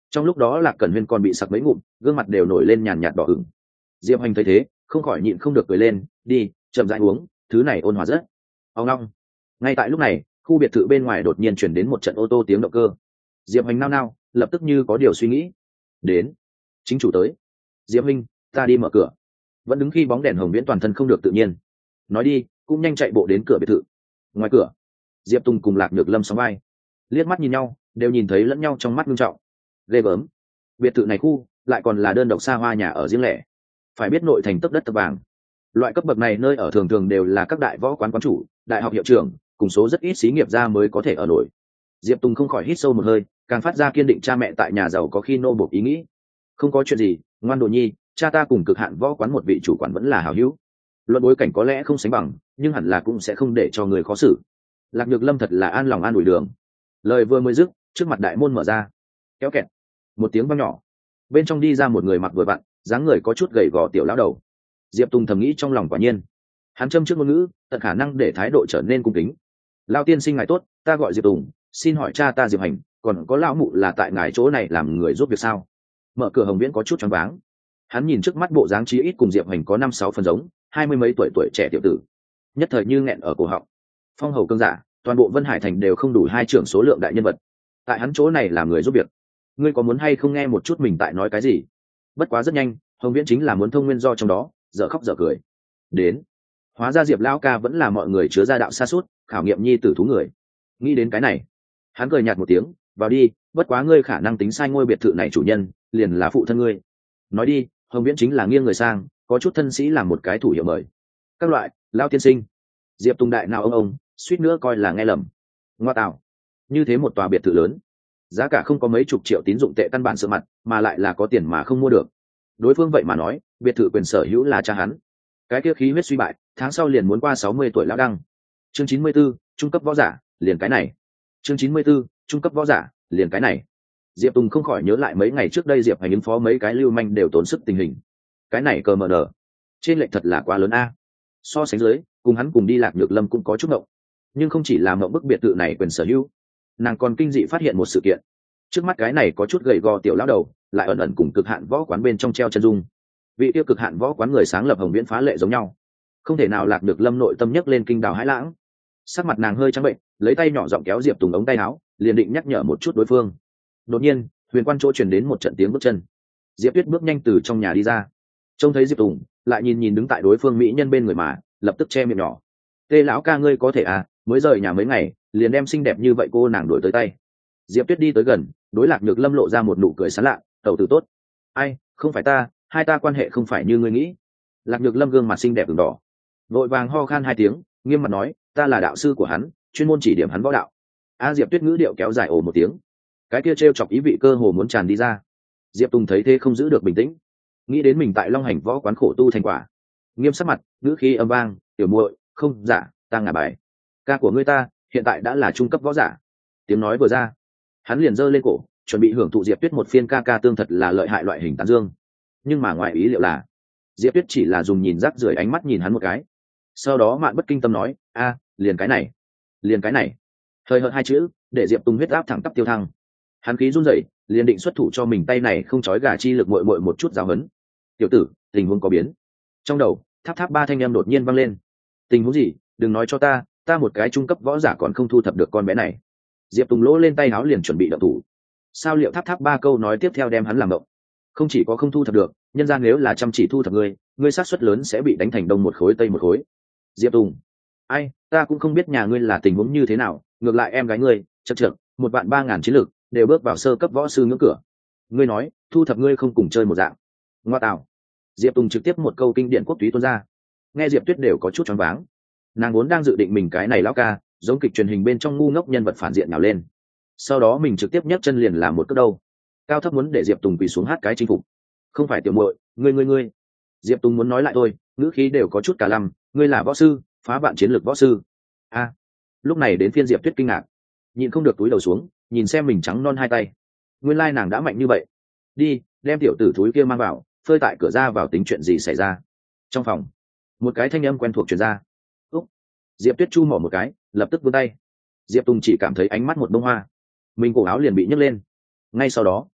Trong lúc đó Lạc Cẩn Huyên còn bị sặc mấy ngụm, gương mặt đều nổi lên nhàn nhạt đỏ ửng. Diệp Hoành thấy thế không khỏi nhịn không được cười lên, đi chậm rãi uống, thứ này ôn hòa rất. Ông long. Ngay tại lúc này, khu biệt thự bên ngoài đột nhiên chuyển đến một trận ô tô tiếng động cơ. Diệp Hoành nao nao, lập tức như có điều suy nghĩ. Đến, chính chủ tới. Diệp Minh, ta đi mở cửa. Vẫn đứng khi bóng đèn hồng viễn toàn thân không được tự nhiên. Nói đi, cũng nhanh chạy bộ đến cửa biệt thự. Ngoài cửa, Diệp Tùng cùng Lạc Nhược Lâm sóng vai, liếc mắt nhìn nhau, đều nhìn thấy lẫn nhau trong mắt nghiêm trọng. Ghê gớm, biệt thự này khu lại còn là đơn độc xa hoa nhà ở riêng lẻ. Phải biết nội thành tấp đất tấp vàng, loại cấp bậc này nơi ở thường thường đều là các đại võ quán quán chủ, đại học hiệu trưởng, cùng số rất ít xí nghiệp gia mới có thể ở nổi. Diệp Tùng không khỏi hít sâu một hơi, càng phát ra kiên định cha mẹ tại nhà giàu có khi nô bộc ý nghĩ. Không có chuyện gì, ngoan đồ nhi, cha ta cùng cực hạn võ quán một vị chủ quản vẫn là hảo hữu. Luận bối cảnh có lẽ không sánh bằng, nhưng hẳn là cũng sẽ không để cho người khó xử. Lạc Nhược Lâm thật là an lòng an ủi đường. Lời vừa mới dứt, trước mặt đại môn mở ra, kéo kẹt, một tiếng vang nhỏ, bên trong đi ra một người mặc vừa vặn, dáng người có chút gầy gò tiểu lão đầu. Diệp Tùng thầm nghĩ trong lòng quả nhiên, hắn châm trước ngôn ngữ tận khả năng để thái độ trở nên cung kính. Lão tiên sinh ngài tốt, ta gọi Diệp Tùng, xin hỏi cha ta Diệp Hành, còn có lão mụ là tại ngài chỗ này làm người giúp việc sao? Mở cửa hồng viễn có chút choáng váng. Hắn nhìn trước mắt bộ dáng chí ít cùng Diệp Hành có năm sáu phần giống, hai mươi mấy tuổi tuổi trẻ tiểu tử, nhất thời như nghẹn ở cổ họng. Phong hầu cương giả, toàn bộ Vân Hải thành đều không đủ hai trưởng số lượng đại nhân vật, tại hắn chỗ này làm người giúp việc. Ngươi có muốn hay không nghe một chút mình tại nói cái gì? Bất quá rất nhanh, hồng viễn chính là muốn thông nguyên do trong đó, dở khóc dở cười. Đến, hóa ra Diệp lão ca vẫn là mọi người chứa ra đạo xa suốt, khảo nghiệm nhi tử thú người. Nghĩ đến cái này, hắn cười nhạt một tiếng, vào đi, bất quá ngươi khả năng tính sai ngôi biệt thự này chủ nhân liền là phụ thân ngươi. Nói đi, hồng viễn chính là nghiêng người sang, có chút thân sĩ làm một cái thủ hiệu mời. Các loại, lao tiên sinh. Diệp Tùng đại nào ông ông, suýt nữa coi là nghe lầm. Ngoa tạo, như thế một tòa biệt thự lớn, giá cả không có mấy chục triệu tín dụng tệ căn bản sợ mặt, mà lại là có tiền mà không mua được. Đối phương vậy mà nói biệt thự quyền sở hữu là cha hắn. Cái kia khí huyết suy bại, tháng sau liền muốn qua sáu mươi tuổi lão đăng. Chương chín mươi 94, trung cấp võ giả, liền cái này. Chương chín mươi 94, trung cấp võ giả, liền cái này. Diệp Tùng không khỏi nhớ lại mấy ngày trước đây Diệp Hành ứng phó mấy cái lưu manh đều tốn sức tình hình. Cái này cờ mờ nở, trên lệch thật là quá lớn a. So sánh dưới, cùng hắn cùng đi Lạc Nhược Lâm cũng có chút ngộng, nhưng không chỉ là mộng bức biệt thự này quyền sở hữu, nàng còn kinh dị phát hiện một sự kiện. Trước mắt cái này có chút gầy gò tiểu lão đầu, lại ẩn ẩn cùng cực hạn võ quán bên trong treo chân dung. Vị tiêu cực hạn võ quán người sáng lập hồng viễn phá lệ giống nhau, không thể nào Lạc Nhược Lâm nội tâm nhấc lên kinh đào hãi lãng. Sắc mặt nàng hơi trắng bệnh, lấy tay nhỏ giọng kéo Diệp Tùng ống tay áo, liền định nhắc nhở một chút đối phương. Đột nhiên, huyền quan chỗ truyền đến một trận tiếng bước chân. Diệp Tuyết bước nhanh từ trong nhà đi ra, trông thấy Diệp Tùng, lại nhìn nhìn đứng tại đối phương mỹ nhân bên người mà lập tức che miệng nhỏ. Tê lão ca ngươi có thể à, mới rời nhà mấy ngày liền đem xinh đẹp như vậy cô nàng đuổi tới tay. Diệp Tuyết đi tới gần, đối Lạc Nhược Lâm lộ ra một nụ cười sán lạ, tẩu tử tốt. Ai, không phải ta, hai ta quan hệ không phải như ngươi nghĩ. Lạc Nhược Lâm gương mặt xinh đẹp ửng đỏ, vội vàng ho khan hai tiếng, nghiêm mặt nói, ta là đạo sư của hắn, chuyên môn chỉ điểm hắn võ đạo. A Diệp Tuyết ngữ điệu kéo dài ồ một tiếng, cái kia trêu chọc ý vị cơ hồ muốn tràn đi ra. Diệp Tùng thấy thế không giữ được bình tĩnh, nghĩ đến mình tại Long Hành võ quán khổ tu thành quả, nghiêm sắc mặt, ngữ khí âm vang, tiểu muội, không giả, ta ngả bài. Ca của ngươi ta hiện tại đã là trung cấp võ giả. Tiếng nói vừa ra, hắn liền giơ lên cổ, chuẩn bị hưởng thụ Diệp Tuyết một phiên ca ca tương thật là lợi hại loại hình tán dương. Nhưng mà ngoài ý liệu là, Diệp Tuyết chỉ là dùng nhìn rác rưởi ánh mắt nhìn hắn một cái, sau đó mạn bất kinh tâm nói, a, liền cái này, liền cái này. Hơi hợt hai chữ, để Diệp Tùng huyết áp thẳng tắp tiêu thăng. Hắn khí run rẩy, liền định xuất thủ cho mình tay này không chói gà chi lực muội muội một chút giáo huấn. Tiểu tử, tình huống có biến. Trong đầu, tháp tháp ba thanh em đột nhiên vang lên. Tình huống gì? Đừng nói cho ta, ta một cái trung cấp võ giả còn không thu thập được con bé này. Diệp Tùng lỗ lên tay áo liền chuẩn bị động thủ. Sao liệu tháp tháp ba câu nói tiếp theo đem hắn làm động. Không chỉ có không thu thập được, nhân ra nếu là chăm chỉ thu thập ngươi, ngươi xác suất lớn sẽ bị đánh thành đông một khối tây một khối. Diệp Tùng, ai, ta cũng không biết nhà ngươi là tình huống như thế nào, ngược lại em gái ngươi, chật chật, một vạn ba ngàn chiến lực, đều bước vào sơ cấp võ sư ngưỡng cửa. Ngươi nói, thu thập ngươi không cùng chơi một dạng. Ngoa tạo. Diệp Tùng trực tiếp một câu kinh điển quốc túy tuôn ra. Nghe Diệp Tuyết đều có chút choáng váng. Nàng vốn đang dự định mình cái này lão ca, giống kịch truyền hình bên trong ngu ngốc nhân vật phản diện nào lên. Sau đó mình trực tiếp nhấc chân liền làm một cước đâu. Cao thấp muốn để Diệp Tùng quỳ xuống hát cái chinh phục. Không phải tiểu muội, ngươi ngươi ngươi. Diệp Tùng muốn nói lại thôi, ngữ khí đều có chút cả lăm, ngươi là võ sư, phá vạn chiến lược võ sư. A. À, lúc này đến phiên Diệp Tuyết kinh ngạc, nhịn không được túi đầu xuống, nhìn xem mình trắng non hai tay. Nguyên lai nàng đã mạnh như vậy. Đi, đem tiểu tử thúi kia mang vào, phơi tại cửa ra vào tính chuyện gì xảy ra. Trong phòng, một cái thanh âm quen thuộc truyền ra. Úc. Diệp Tuyết chu mỏ một cái, lập tức vươn tay. Diệp Tùng chỉ cảm thấy ánh mắt một bông hoa, mình cổ áo liền bị nhấc lên. Ngay sau đó,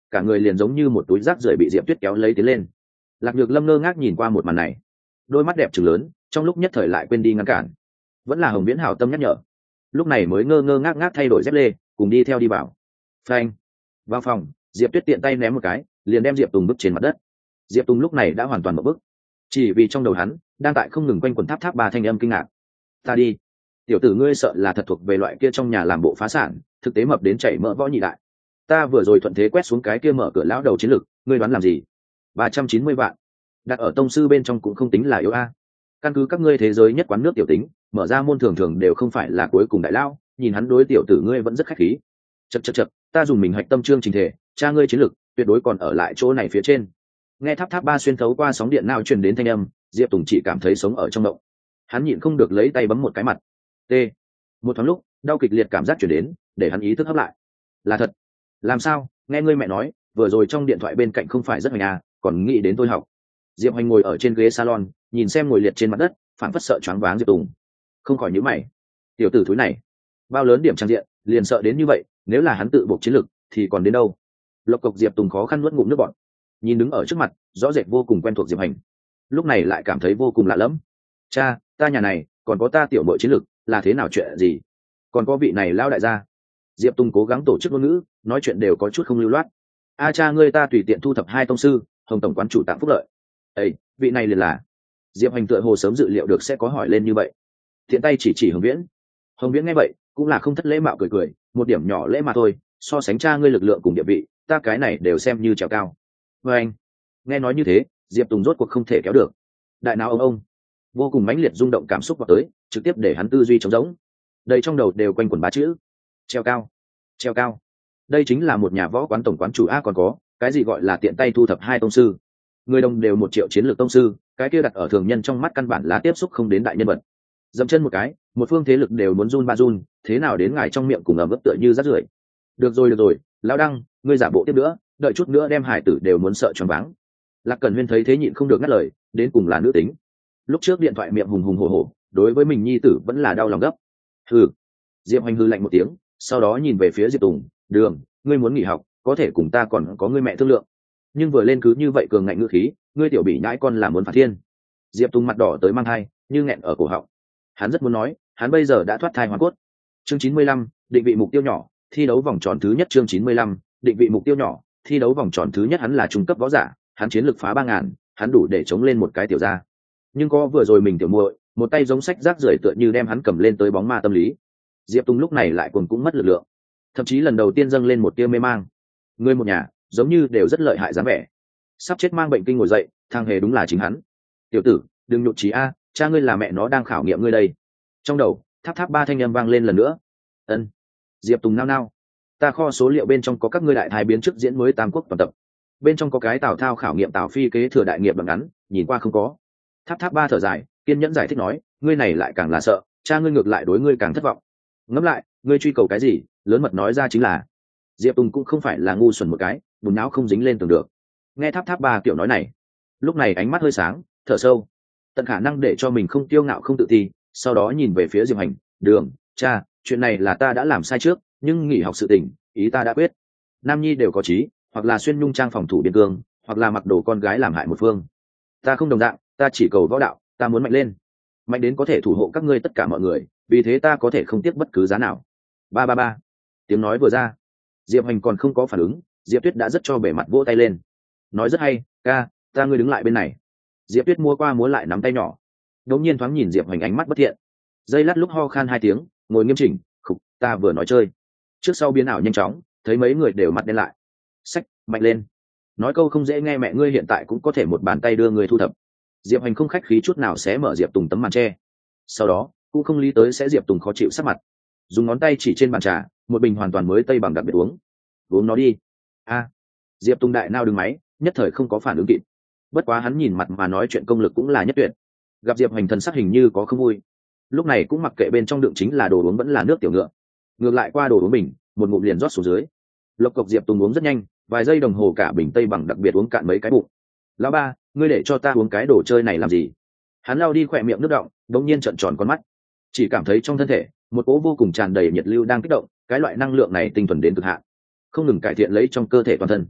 cả người liền giống như một túi rác rưởi bị diệp tuyết kéo lấy tiến lên. Lạc Nhược Lâm ngơ ngác nhìn qua một màn này, đôi mắt đẹp trừng lớn, trong lúc nhất thời lại quên đi ngăn cản. Vẫn là Hồng Viễn hảo tâm nhắc nhở, lúc này mới ngơ ngơ ngác ngác thay đổi dép lê, cùng đi theo đi vào. Phanh! Vào phòng, Diệp Tuyết tiện tay ném một cái, liền đem Diệp Tùng bức trên mặt đất. Diệp Tùng lúc này đã hoàn toàn một bức, chỉ vì trong đầu hắn đang tại không ngừng quanh quẩn tháp tháp ba thanh âm kinh ngạc. Ta đi, tiểu tử ngươi sợ là thật thuộc về loại kia trong nhà làm bộ phá sản, thực tế mập đến chảy mỡ võ nhị đại. Ta vừa rồi thuận thế quét xuống cái kia mở cửa lão đầu chiến lực, ngươi đoán làm gì? Ba trăm chín mươi vạn, đặt ở tông sư bên trong cũng không tính là yếu a. Căn cứ các ngươi thế giới nhất quán nước tiểu tính, mở ra môn thường thường đều không phải là cuối cùng đại lao, nhìn hắn đối tiểu tử ngươi vẫn rất khách khí. Chậc chậc chậc, ta dùng mình hạch tâm trương trình thể, cha ngươi chiến lực tuyệt đối còn ở lại chỗ này phía trên. Nghe tháp tháp ba xuyên thấu qua sóng điện nào truyền đến thanh âm, Diệp Tùng chỉ cảm thấy sống ở trong động. Hắn nhịn không được lấy tay bấm một cái mặt. T. Một thoáng lúc, đau kịch liệt cảm giác truyền đến, để hắn ý thức hấp lại. Là thật. Làm sao? Nghe ngươi mẹ nói, vừa rồi trong điện thoại bên cạnh không phải rất hoành à, còn nghĩ đến tôi học. Diệp Hoành ngồi ở trên ghế salon, nhìn xem ngồi liệt trên mặt đất, phản phất sợ choáng váng Diệp Tùng. Không khỏi nhíu mày. Tiểu tử thúi này, bao lớn điểm trang diện, liền sợ đến như vậy, nếu là hắn tự buộc chiến lực, thì còn đến đâu? Lộc cộc Diệp Tùng khó khăn nuốt ngụm nước bọt, nhìn đứng ở trước mặt, rõ rệt vô cùng quen thuộc Diệp Hành, lúc này lại cảm thấy vô cùng lạ lẫm. Cha, ta nhà này còn có ta tiểu bội chiến lực, là thế nào chuyện gì? Còn có vị này lao đại gia. Diệp Tùng cố gắng tổ chức ngôn ngữ, nói chuyện đều có chút không lưu loát. A cha ngươi ta tùy tiện thu thập hai tông sư, Hồng tổng quán chủ tặng phúc lợi. Ê, vị này liền là. Diệp Hành tựa hồ sớm dự liệu được sẽ có hỏi lên như vậy, thiện tay chỉ chỉ Hồng Viễn. Hồng Viễn nghe vậy cũng là không thất lễ mạo cười cười, một điểm nhỏ lễ mà thôi, so sánh cha ngươi lực lượng cùng địa vị, ta cái này đều xem như trèo cao. Và anh nghe nói như thế, Diệp Tùng rốt cuộc không thể kéo được, đại não ông ông vô cùng mãnh liệt rung động cảm xúc vào tới, trực tiếp để hắn tư duy trống rỗng, đây trong đầu đều quanh quẩn ba chữ: treo cao, treo cao. Đây chính là một nhà võ quán tổng quán chủ a, còn có cái gì gọi là tiện tay thu thập hai tông sư, người đồng đều một triệu chiến lược tông sư, cái kia đặt ở thường nhân trong mắt căn bản là tiếp xúc không đến đại nhân vật. Dậm chân một cái, một phương thế lực đều muốn run ba run, thế nào đến ngài trong miệng cùng ẩm ướt tựa như rác rưởi. Được rồi được rồi, lão đăng, ngươi giả bộ tiếp nữa, đợi chút nữa đem hải tử đều muốn sợ choáng váng. Lạc Cẩn Huyên thấy thế nhịn không được ngắt lời, đến cùng là nữ tính, lúc trước điện thoại miệng hùng hùng hổ hổ, đối với mình nhi tử vẫn là đau lòng gấp. Hừ. Diệp Hoành hư lạnh một tiếng, sau đó nhìn về phía Diệp Tùng, đường, ngươi muốn nghỉ học, có thể cùng ta còn có ngươi mẹ thương lượng, nhưng vừa lên cứ như vậy cường ngạnh ngữ khí, ngươi tiểu bị nhãi con là muốn phạt thiên. Diệp Tùng mặt đỏ tới mang thai, như nghẹn ở cổ họng. Hắn rất muốn nói, hắn bây giờ đã thoát thai hoàn cốt. Chương chín mươi lăm, định vị mục tiêu nhỏ, thi đấu vòng tròn thứ nhất. Chương chín mươi lăm, định vị mục tiêu nhỏ, thi đấu vòng tròn thứ nhất. Hắn là trung cấp võ giả, hắn chiến lực phá ba ngàn, hắn đủ để chống lên một cái tiểu gia. Nhưng có vừa rồi mình tiểu muội, một tay giống sách rác rưởi tựa như đem hắn cầm lên tới bóng ma tâm lý. Diệp Tùng lúc này lại cuồng cũng mất lực lượng, thậm chí lần đầu tiên dâng lên một tia mê mang. Người một nhà giống như đều rất lợi hại dáng vẻ, sắp chết mang bệnh kinh ngồi dậy, thang hề đúng là chính hắn. Tiểu tử, đừng nhụt chí a, cha ngươi là mẹ nó đang khảo nghiệm ngươi đây. Trong đầu tháp tháp ba thanh âm vang lên lần nữa. Ân. Diệp Tùng nao nao, ta kho số liệu bên trong có các ngươi đại thái biến chức diễn mới tam quốc toàn tập, bên trong có cái Tào Thao khảo nghiệm Tào Phi kế thừa đại nghiệp đoạn ngắn, nhìn qua không có. Tháp tháp ba thở dài, kiên nhẫn giải thích nói, ngươi này lại càng là sợ, cha ngươi ngược lại đối ngươi càng thất vọng. Ngẫm lại, ngươi truy cầu cái gì, lớn mật nói ra chính là. Diệp Tùng cũng không phải là ngu xuẩn một cái, bùn não không dính lên tường được. Nghe tháp tháp ba kiểu nói này, lúc này ánh mắt hơi sáng, thở sâu, tận khả năng để cho mình không kiêu ngạo không tự ti, sau đó nhìn về phía Diệp Hành, đường, cha, chuyện này là ta đã làm sai trước, nhưng nghỉ học sự tình, ý ta đã quyết. Nam nhi đều có trí, hoặc là xuyên nhung trang phòng thủ biên cương, hoặc là mặc đồ con gái làm hại một phương. Ta không đồng dạng, ta chỉ cầu võ đạo, ta muốn mạnh lên, mạnh đến có thể thủ hộ các ngươi tất cả mọi người, vì thế ta có thể không tiếc bất cứ giá nào. Ba ba ba. Tiếng nói vừa ra, Diệp Hành còn không có phản ứng, Diệp Tuyết đã rất cho bể mặt vỗ tay lên, nói rất hay, ca, ta ngươi đứng lại bên này. Diệp Tuyết mua qua múa lại nắm tay nhỏ, đột nhiên thoáng nhìn Diệp Hành ánh mắt bất thiện, giây lát lúc ho khan hai tiếng, ngồi nghiêm chỉnh, khục, ta vừa nói chơi. Trước sau biến ảo nhanh chóng, thấy mấy người đều mặt đen lại. Sách, mạnh lên. Nói câu không dễ nghe, mẹ ngươi hiện tại cũng có thể một bàn tay đưa người thu thập. Diệp Hành không khách khí chút nào xé mở Diệp Tùng tấm màn tre, sau đó cũng không lý tới sẽ Diệp Tùng khó chịu sắc mặt, dùng ngón tay chỉ trên bàn trà, một bình hoàn toàn mới tây bằng đặc biệt uống. Uống nó đi. A. Diệp Tùng đại nao đứng máy, nhất thời không có phản ứng kịp. Bất quá hắn nhìn mặt mà nói chuyện công lực cũng là nhất tuyệt. Gặp Diệp Hành thần sắc hình như có không vui, lúc này cũng mặc kệ bên trong đựng chính là đồ uống vẫn là nước tiểu ngựa, ngược lại qua đồ uống bình, một ngụm liền rót xuống dưới. Lộc cộc Diệp Tùng uống rất nhanh, vài giây đồng hồ cả bình tây bằng đặc biệt uống cạn mấy cái bụng. Lão ba, ngươi để cho ta uống cái đồ chơi này làm gì? Hắn lao đi khỏe miệng nước động, đống nhiên trợn tròn con mắt, chỉ cảm thấy trong thân thể một cỗ vô cùng tràn đầy nhiệt lưu đang kích động, cái loại năng lượng này tinh thuần đến cực hạn, không ngừng cải thiện lấy trong cơ thể toàn thân.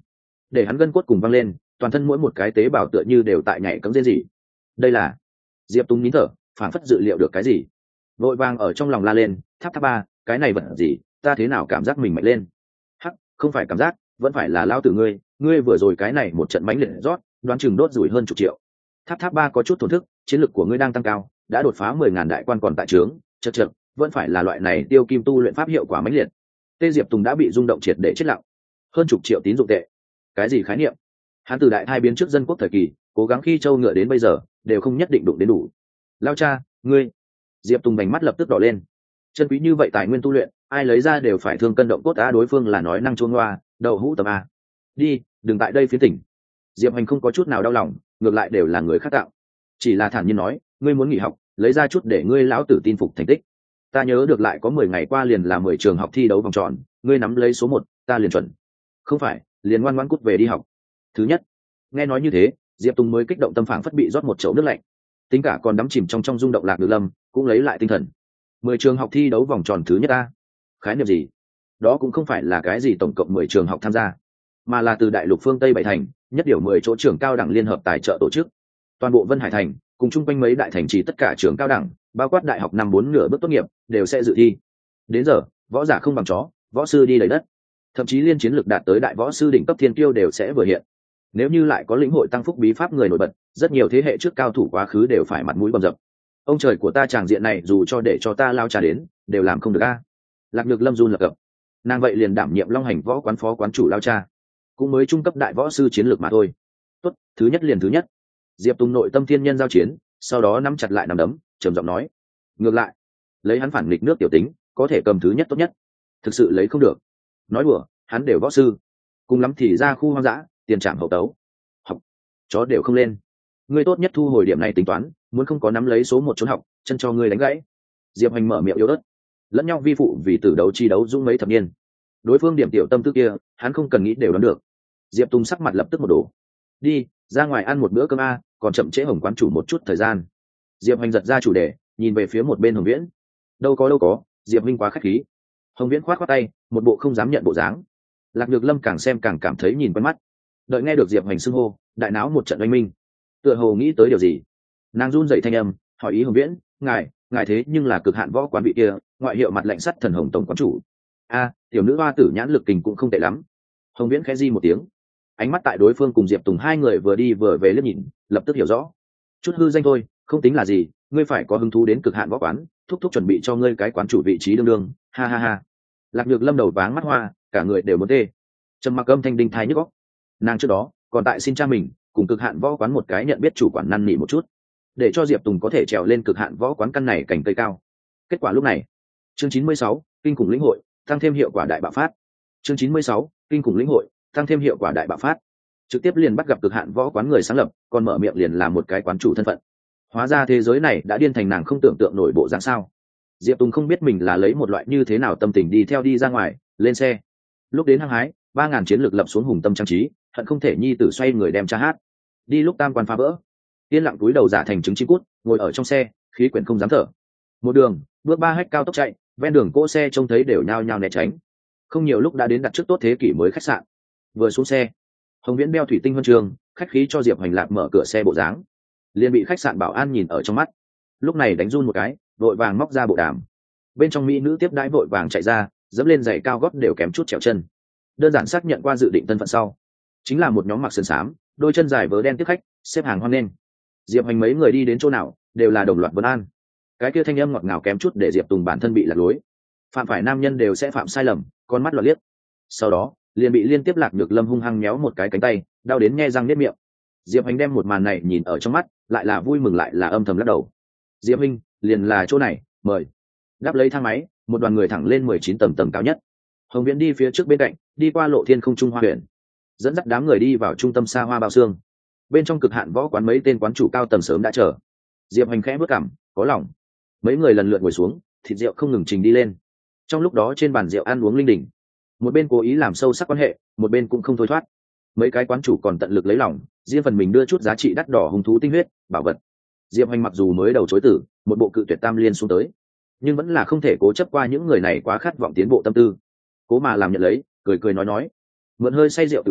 để hắn gân cốt cùng văng lên, toàn thân mỗi một cái tế bào tựa như đều tại nhảy cấm rên gì. Đây là Diệp Tùng nín thở, phản phất dự liệu được cái gì, vội vàng ở trong lòng la lên, tháp tháp ba, cái này vật gì, ta thế nào cảm giác mình mạnh lên. Hắc, không phải cảm giác, vẫn phải là lao tử ngươi, ngươi vừa rồi cái này một trận mánh liệt rót, đoán chừng đốt rủi hơn chục triệu. Tháp tháp ba có chút thổn thức, chiến lược của ngươi đang tăng cao, đã đột phá mười ngàn đại quan còn tại trướng, chật chật, vẫn phải là loại này tiêu kim tu luyện pháp hiệu quả mãnh liệt. Tê Diệp Tùng đã bị rung động triệt để chết lặng. Hơn chục triệu tín dụng tệ, cái gì khái niệm? Hắn từ đại thai biến trước dân quốc thời kỳ, cố gắng khi châu ngựa đến bây giờ, đều không nhất định đụng đến đủ. Lao cha, ngươi. Diệp Tùng bành mắt lập tức đỏ lên. Chân quý như vậy tài nguyên tu luyện, ai lấy ra đều phải thương cân động cốt. Á đối phương là nói năng chuông loa, đầu hũ tầm a. Đi, đừng tại đây phiến tỉnh. Diệp Hành không có chút nào đau lòng, ngược lại đều là người khác tạo. Chỉ là thản nhiên nói, ngươi muốn nghỉ học, lấy ra chút để ngươi lão tử tin phục thành tích. Ta nhớ được lại có mười ngày qua liền là mười trường học thi đấu vòng tròn, ngươi nắm lấy số một, ta liền chuẩn. Không phải, liền ngoan ngoãn cút về đi học. Thứ nhất. Nghe nói như thế, Diệp Tùng mới kích động tâm phảng phất bị rót một chậu nước lạnh. Tính cả còn đắm chìm trong trong rung động Lạc Được Lâm, cũng lấy lại tinh thần. Mười trường học thi đấu vòng tròn thứ nhất ta. Khái niệm gì? Đó cũng không phải là cái gì tổng cộng mười trường học tham gia, mà là từ đại lục phương Tây bảy thành, nhất điều mười chỗ trường cao đẳng liên hợp tài trợ tổ chức. Toàn bộ Vân Hải thành, cùng chung quanh mấy đại thành trì tất cả trường cao đẳng, bao quát đại học năm bốn nửa bước tốt nghiệp, đều sẽ dự thi. Đến giờ, võ giả không bằng chó, võ sư đi lấy đất. Thậm chí liên chiến lược đạt tới đại võ sư đỉnh cấp thiên kiêu đều sẽ vừa hiện. Nếu như lại có lĩnh hội tăng phúc bí pháp người nổi bật, rất nhiều thế hệ trước cao thủ quá khứ đều phải mặt mũi bầm dập. Ông trời của ta, tràng diện này dù cho để cho ta lao trà đến, đều làm không được a. Lạc Nhược Lâm run lập cập. Nàng vậy liền đảm nhiệm Long Hành võ quán phó quán chủ lao cha, cũng mới trung cấp đại võ sư chiến lược mà thôi. Tốt, thứ nhất liền thứ nhất. Diệp Tùng nội tâm thiên nhân giao chiến, sau đó nắm chặt lại nắm đấm, trầm giọng nói: ngược lại, lấy hắn phản nghịch nước tiểu tính, có thể cầm thứ nhất tốt nhất. Thực sự lấy không được, nói đùa, hắn đều võ sư, cùng lắm thì ra khu hoang dã, tiền trảm hậu tấu. Học chó đều không lên, ngươi tốt nhất thu hồi điểm này tính toán, muốn không có nắm lấy số một trốn học, chân cho ngươi đánh gãy. Diệp Hành mở miệng yếu ớt, lẫn nhau vi phụ vì tử đấu chi đấu dũng mấy thập niên, đối phương điểm tiểu tâm tư kia, hắn không cần nghĩ đều đoán được. Diệp Tùng sắc mặt lập tức một đổ. Đi ra ngoài ăn một bữa cơm a, còn chậm trễ Hồng quán chủ một chút thời gian. Diệp Hành giật ra chủ đề, nhìn về phía một bên Hồng Viễn. Đâu có đâu có, Diệp Minh quá khách khí. Hồng Viễn khoát khoát tay, một bộ không dám nhận bộ dáng. Lạc Nhược Lâm càng xem càng cảm thấy nhìn quen mắt. Đợi nghe được Diệp Hành xưng hô, đại náo một trận oanh minh. Tựa hồ nghĩ tới điều gì, nàng run dậy thanh âm, hỏi ý Hồng Viễn: ngài ngài thế nhưng là cực hạn võ quán vị kia, ngoại hiệu mặt lạnh sắt thần Hồng tổng quán chủ. A, tiểu nữ hoa tử nhãn lực kình cũng không tệ lắm. Hồng Viễn khẽ di một tiếng, ánh mắt tại đối phương cùng Diệp Tùng hai người vừa đi vừa về liếc nhìn, lập tức hiểu rõ. Chút hư danh thôi, không tính là gì, ngươi phải có hứng thú đến cực hạn võ quán, thúc thúc chuẩn bị cho ngươi cái quán chủ vị trí đương đương, ha ha ha. Lạc Nhược Lâm đầu váng mắt hoa, cả người đều muốn tê. Trầm mặc âm thanh đinh thai nhức óc. Nàng trước đó còn tại xin cha mình cùng cực hạn võ quán một cái nhận biết chủ quản năn nỉ một chút, để cho Diệp Tùng có thể trèo lên cực hạn võ quán căn này cảnh cây cao. Kết quả lúc này, chương chín mươi sáu, kinh khủng lĩnh hội, tăng thêm hiệu quả đại bạo phát. Chương chín mươi sáu, kinh khủng lĩnh hội, tăng thêm hiệu quả đại bạo phát. Trực tiếp liền bắt gặp cực hạn võ quán người sáng lập, còn mở miệng liền là một cái quán chủ thân phận. Hóa ra thế giới này đã điên thành nàng không tưởng tượng nổi bộ dáng sao. Diệp Tùng không biết mình là lấy một loại như thế nào tâm tình đi theo đi ra ngoài, lên xe. Lúc đến hăng hái, ba ngàn chiến lược lập xuống hùng tâm trang trí, hận không thể nhi tử xoay người đem cha hát. Đi lúc tam quan phá vỡ, yên lặng túi đầu giả thành trứng chim cút, ngồi ở trong xe, khí quyển không dám thở. Một đường, bước ba hách cao tốc chạy, ven đường cỗ xe trông thấy đều nhao nhao né tránh. Không nhiều lúc đã đến đặt trước tốt thế kỷ mới khách sạn. Vừa xuống xe, Hồng Viễn đeo thủy tinh huân trường, khách khí cho Diệp Hành Lạc mở cửa xe bộ dáng, liền bị khách sạn bảo an nhìn ở trong mắt. Lúc này đánh run một cái, vội vàng móc ra bộ đàm. Bên trong mỹ nữ tiếp đãi vội vàng chạy ra, dẫm lên giày cao gót đều kém chút trèo chân. Đơn giản xác nhận qua dự định thân phận sau, chính là một nhóm mặc sườn xám, đôi chân dài vớ đen tiếp khách, xếp hàng hoan nghênh. Diệp Hành mấy người đi đến chỗ nào, đều là đồng loạt vấn an. Cái kia thanh âm ngọt ngào kém chút để Diệp Tùng bản thân bị lạc lối. Phạm phải nam nhân đều sẽ phạm sai lầm, con mắt lọt liếc. Sau đó, liền bị liên tiếp Lạc Nhược Lâm hung hăng méo một cái cánh tay, đau đến nhe răng niết miệng. Diệp Hành đem một màn này nhìn ở trong mắt, lại là vui mừng lại là âm thầm lắc đầu. Diệp Minh, liền là chỗ này, mời. Đáp lấy thang máy, một đoàn người thẳng lên mười chín tầng tầng cao nhất. Hồng Viễn đi phía trước bên cạnh, đi qua lộ thiên không trung hoa huyện, dẫn dắt đám người đi vào trung tâm xa hoa bao xương. Bên trong cực hạn võ quán mấy tên quán chủ cao tầng sớm đã chờ. Diệp Hành khẽ bước cằm, có lòng. Mấy người lần lượt ngồi xuống, thịt rượu không ngừng trình đi lên. Trong lúc đó trên bàn rượu ăn uống linh đình, một bên cố ý làm sâu sắc quan hệ, một bên cũng không thôi thoát. Mấy cái quán chủ còn tận lực lấy lòng, riêng phần mình đưa chút giá trị đắt đỏ hung thú tinh huyết, bảo vật. Diệp Hành mặc dù mới đầu chối từ, một bộ cự tuyệt tam liên xuống tới, nhưng vẫn là không thể cố chấp qua những người này quá khát vọng tiến bộ tâm tư, cố mà làm nhận lấy, cười cười nói nói, mượn hơi say rượu tự kình,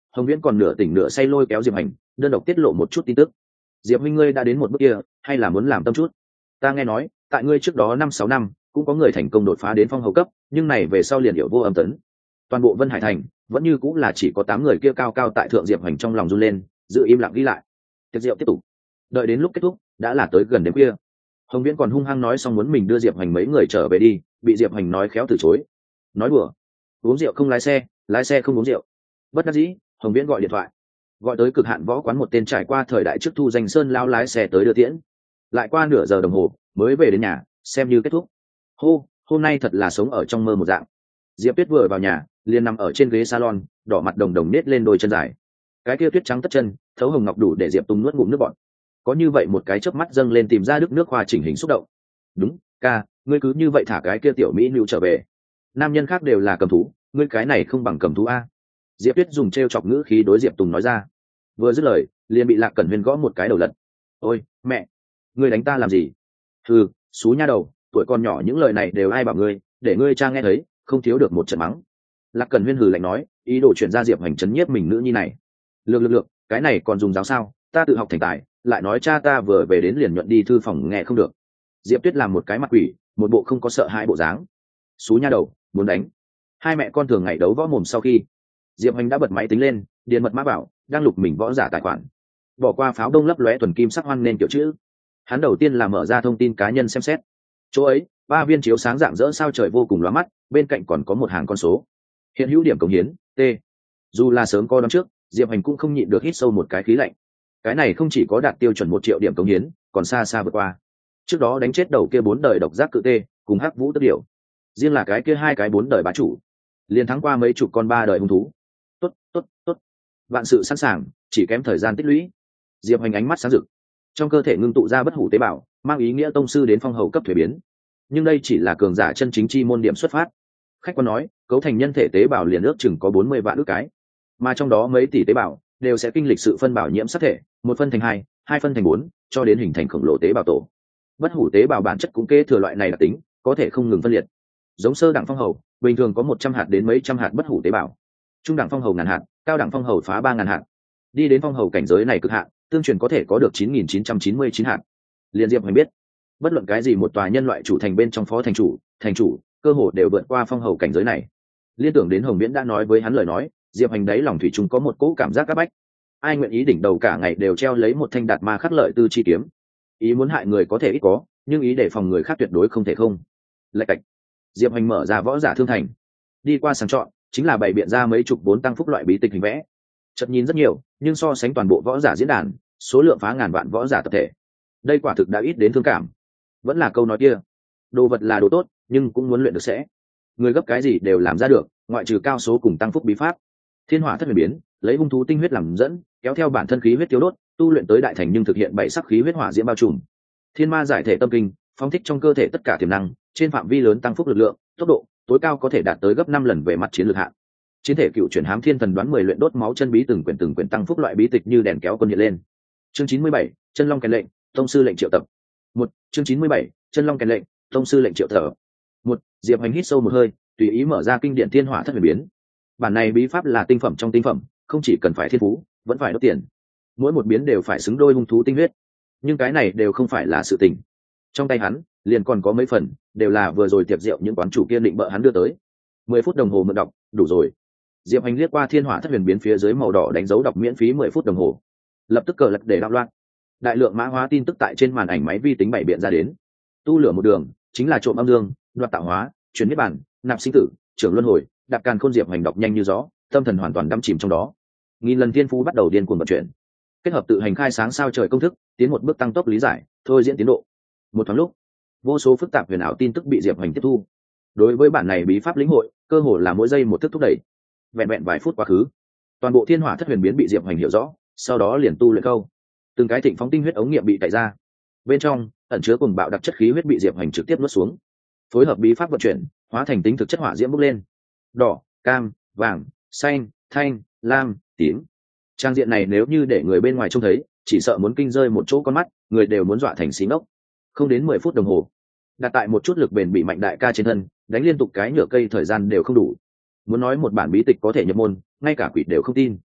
Hồng Viễn còn nửa tỉnh nửa say lôi kéo Diệp Hành đơn độc tiết lộ một chút tin tức. Diệp minh ngươi đã đến một bước kia, hay là muốn làm tâm chút? Ta nghe nói tại ngươi trước đó năm sáu năm cũng có người thành công đột phá đến phong hầu cấp, nhưng này về sau liền hiểu vô âm tấn. Toàn bộ Vân Hải thành vẫn như cũng là chỉ có tám người kia cao cao tại thượng. Diệp Hành trong lòng run lên, giữ im lặng ghi lại. Tiệc rượu tiếp tục, đợi đến lúc kết thúc đã là tới gần đêm khuya. Hồng Viễn còn hung hăng nói xong muốn mình đưa Diệp Hành mấy người trở về đi, bị Diệp Hành nói khéo từ chối. Nói đùa, uống rượu không lái xe, lái xe không uống rượu. Bất đắc dĩ, Hồng Viễn gọi điện thoại, gọi tới Cực Hạn Võ quán một tên trải qua thời đại trước thu danh sơn lao lái xe tới đưa tiễn. Lại qua nửa giờ đồng hồ mới về đến nhà, xem như kết thúc. Hô, hôm nay thật là sống ở trong mơ một dạng. Diệp Tuyết vừa vào nhà liền nằm ở trên ghế salon, đỏ mặt đồng đồng nết lên đôi chân dài, cái kia tuyết trắng tất chân thấu hồng ngọc đủ để Diệp Tung nuốt ngụm nước bọt. Có như vậy một cái chớp mắt dâng lên tìm ra đức nước hoa chỉnh hình xúc động. Đúng, ca, ngươi cứ như vậy thả cái kia tiểu mỹ nữ trở về. Nam nhân khác đều là cầm thú, ngươi cái này không bằng cầm thú a. Diệp Tuyết dùng trêu chọc ngữ khí đối Diệp Tùng nói ra. Vừa dứt lời liền bị Lạc Cẩn Huyên gõ một cái đầu lật. Ôi mẹ, ngươi đánh ta làm gì? Ừ, xú nha đầu, tuổi con nhỏ những lời này đều ai bảo ngươi, để ngươi cha nghe thấy không thiếu được một trận mắng. Lạc Cẩn Huyên hừ lạnh nói, ý đồ chuyển ra Diệp Hành chấn nhiếp mình nữ nhi này. Lược lược lược, cái này còn dùng giáo sao? Ta tự học thành tài, lại nói cha ta vừa về đến liền nhuận đi thư phòng nghe không được. Diệp Tuyết làm một cái mặt quỷ, một bộ không có sợ hãi bộ dáng. Xú nha đầu, muốn đánh. Hai mẹ con thường ngày đấu võ mồm. Sau khi Diệp Hành đã bật máy tính lên, điền mật mã bảo đang lục mình võ giả tài khoản, bỏ qua pháo đông lấp lóe thuần kim sắc hoan nên kiểu chữ. Hắn đầu tiên là mở ra thông tin cá nhân xem xét. Chỗ ấy ba viên chiếu sáng rạng rỡ sao trời vô cùng lóa mắt, bên cạnh còn có một hàng con số. Hiện hữu điểm cống hiến T. Dù là sớm có đón trước, Diệp Hành cũng không nhịn được hít sâu một cái khí lạnh. Cái này không chỉ có đạt tiêu chuẩn một triệu điểm cống hiến, còn xa xa vượt qua trước đó đánh chết đầu kia bốn đời độc giác cự tê cùng hắc vũ tức điểu. Riêng là cái kia hai cái bốn đời bá chủ liền thắng qua mấy chục con ba đời hung thú. Tốt tốt tốt, vạn sự sẵn sàng, chỉ kém thời gian tích lũy. Diệp Hành ánh mắt sáng rực, trong cơ thể ngưng tụ ra bất hủ tế bào, mang ý nghĩa tông sư đến phong hầu cấp thuế biến. Nhưng đây chỉ là cường giả chân chính chi môn điểm xuất phát. Khách quan nói cấu thành nhân thể tế bào liền ước chừng có bốn mươi vạn ước cái, mà trong đó mấy tỷ tế bào đều sẽ kinh lịch sự phân bảo nhiễm sắc thể, một phân thành hai, hai phân thành bốn, cho đến hình thành khổng lồ tế bào tổ. Bất hủ tế bào bản chất cũng kế thừa loại này đặc tính, có thể không ngừng phân liệt. Giống sơ đẳng phong hầu bình thường có một trăm hạt đến mấy trăm hạt bất hủ tế bào, trung đẳng phong hầu ngàn hạt, cao đẳng phong hầu phá ba ngàn hạt, đi đến phong hầu cảnh giới này cực hạn tương truyền có thể có được chín nghìn chín trăm chín mươi chín hạt. Liên Diệp Hành biết, bất luận cái gì một tòa nhân loại chủ thành bên trong phó thành chủ, thành chủ cơ hồ đều vượt qua phong hầu cảnh giới này. Liên tưởng đến Hồng Viễn đã nói với hắn lời nói, Diệp Hành đấy lòng thủy chung có một cỗ cảm giác các bách. Ai nguyện ý đỉnh đầu cả ngày đều treo lấy một thanh đạt ma khắc lợi tư chi kiếm? Ý muốn hại người có thể ít có, nhưng ý để phòng người khác tuyệt đối không thể không. Lạch cạch, Diệp Hành mở ra võ giả thương thành, đi qua sàng chọn, chính là bày biện ra mấy chục vốn tăng phúc loại bí tịch hình vẽ. Chợt nhìn rất nhiều, nhưng so sánh toàn bộ võ giả diễn đàn, số lượng phá ngàn vạn võ giả tập thể, đây quả thực đã ít đến thương cảm. Vẫn là câu nói kia, đồ vật là đồ tốt, nhưng cũng muốn luyện được sẽ. Người gấp cái gì đều làm ra được, ngoại trừ cao số cùng tăng phúc bí pháp. Thiên hỏa thất huyền biến, lấy hung thú tinh huyết làm dẫn, kéo theo bản thân khí huyết tiêu đốt, tu luyện tới đại thành nhưng thực hiện bảy sắc khí huyết hỏa diễm bao trùm. Thiên ma giải thể tâm kinh, phóng thích trong cơ thể tất cả tiềm năng, trên phạm vi lớn tăng phúc lực lượng, tốc độ, tối cao có thể đạt tới gấp năm lần về mặt chiến lược hạn. Chiến thể cựu chuyển hám thiên thần đoán mười luyện đốt máu chân bí từng quyển từng quyển tăng phúc loại bí tịch như đèn kéo quân hiện lên. Chương chín mươi bảy, chân long kèn lệnh, tông sư lệnh triệu tập. Một, chương chín mươi bảy, chân long kèn lệnh, tông sư lệnh triệu thở. Một, Diệp Hành hít sâu một hơi, tùy ý mở ra kinh điển thiên hỏa thất huyền biến. Bản này bí pháp là tinh phẩm trong tinh phẩm, không chỉ cần phải thiên phú, vẫn phải đốt tiền. Mỗi một biến đều phải xứng đôi hung thú tinh huyết, nhưng cái này đều không phải là sự tình. Trong tay hắn liền còn có mấy phần, đều là vừa rồi tiệc rượu những quán chủ kia định bợ hắn đưa tới. Mười phút đồng hồ mượn đọc, đủ rồi. Diệp Hành liếc qua thiên hỏa thất huyền biến phía dưới màu đỏ đánh dấu đọc miễn phí mười phút đồng hồ, lập tức cờ lật để đạo loạn. Đại lượng mã hóa tin tức tại trên màn ảnh máy vi tính bảy biện ra đến. Tu lửa một đường, chính là trộm âm dương, đoạt tạo hóa, chuyển niết bản, nạp sinh tử, trưởng luân hồi, đạp càn khôn. Diệp Hành đọc nhanh như gió, tâm thần hoàn toàn đắm chìm trong đó. Nghìn lần thiên phú bắt đầu điên cuồng vận chuyển, kết hợp tự hành khai sáng sao trời công thức, tiến một bước tăng tốc lý giải, thôi diễn tiến độ. Một thoáng lúc, vô số phức tạp huyền ảo tin tức bị Diệp Hành tiếp thu. Đối với bản này bí pháp lĩnh hội, cơ hồ là mỗi giây một thức thúc đẩy. Vẹn vẹn vài phút quá khứ, toàn bộ thiên hỏa thất huyền biến bị Diệp Hành hiểu rõ, sau đó liền tu luyện câu. Từng cái thịnh phóng tinh huyết ống nghiệm bị tẩy ra, bên trong ẩn chứa cùng bạo đặc chất khí huyết bị Diệp Hành trực tiếp nuốt xuống, phối hợp bí pháp vận chuyển, hóa thành tính thực chất hỏa diễm bốc lên. Đỏ, cam, vàng, xanh, thanh, lam, tím. Trang diện này nếu như để người bên ngoài trông thấy, chỉ sợ muốn kinh rơi một chỗ con mắt, người đều muốn dọa thành xí ngốc. Không đến mười phút đồng hồ, đặt tại một chút lực bền bị mạnh đại ca trên thân, đánh liên tục cái nhựa cây thời gian đều không đủ. Muốn nói một bản bí tịch có thể nhập môn, ngay cả quỷ đều không tin.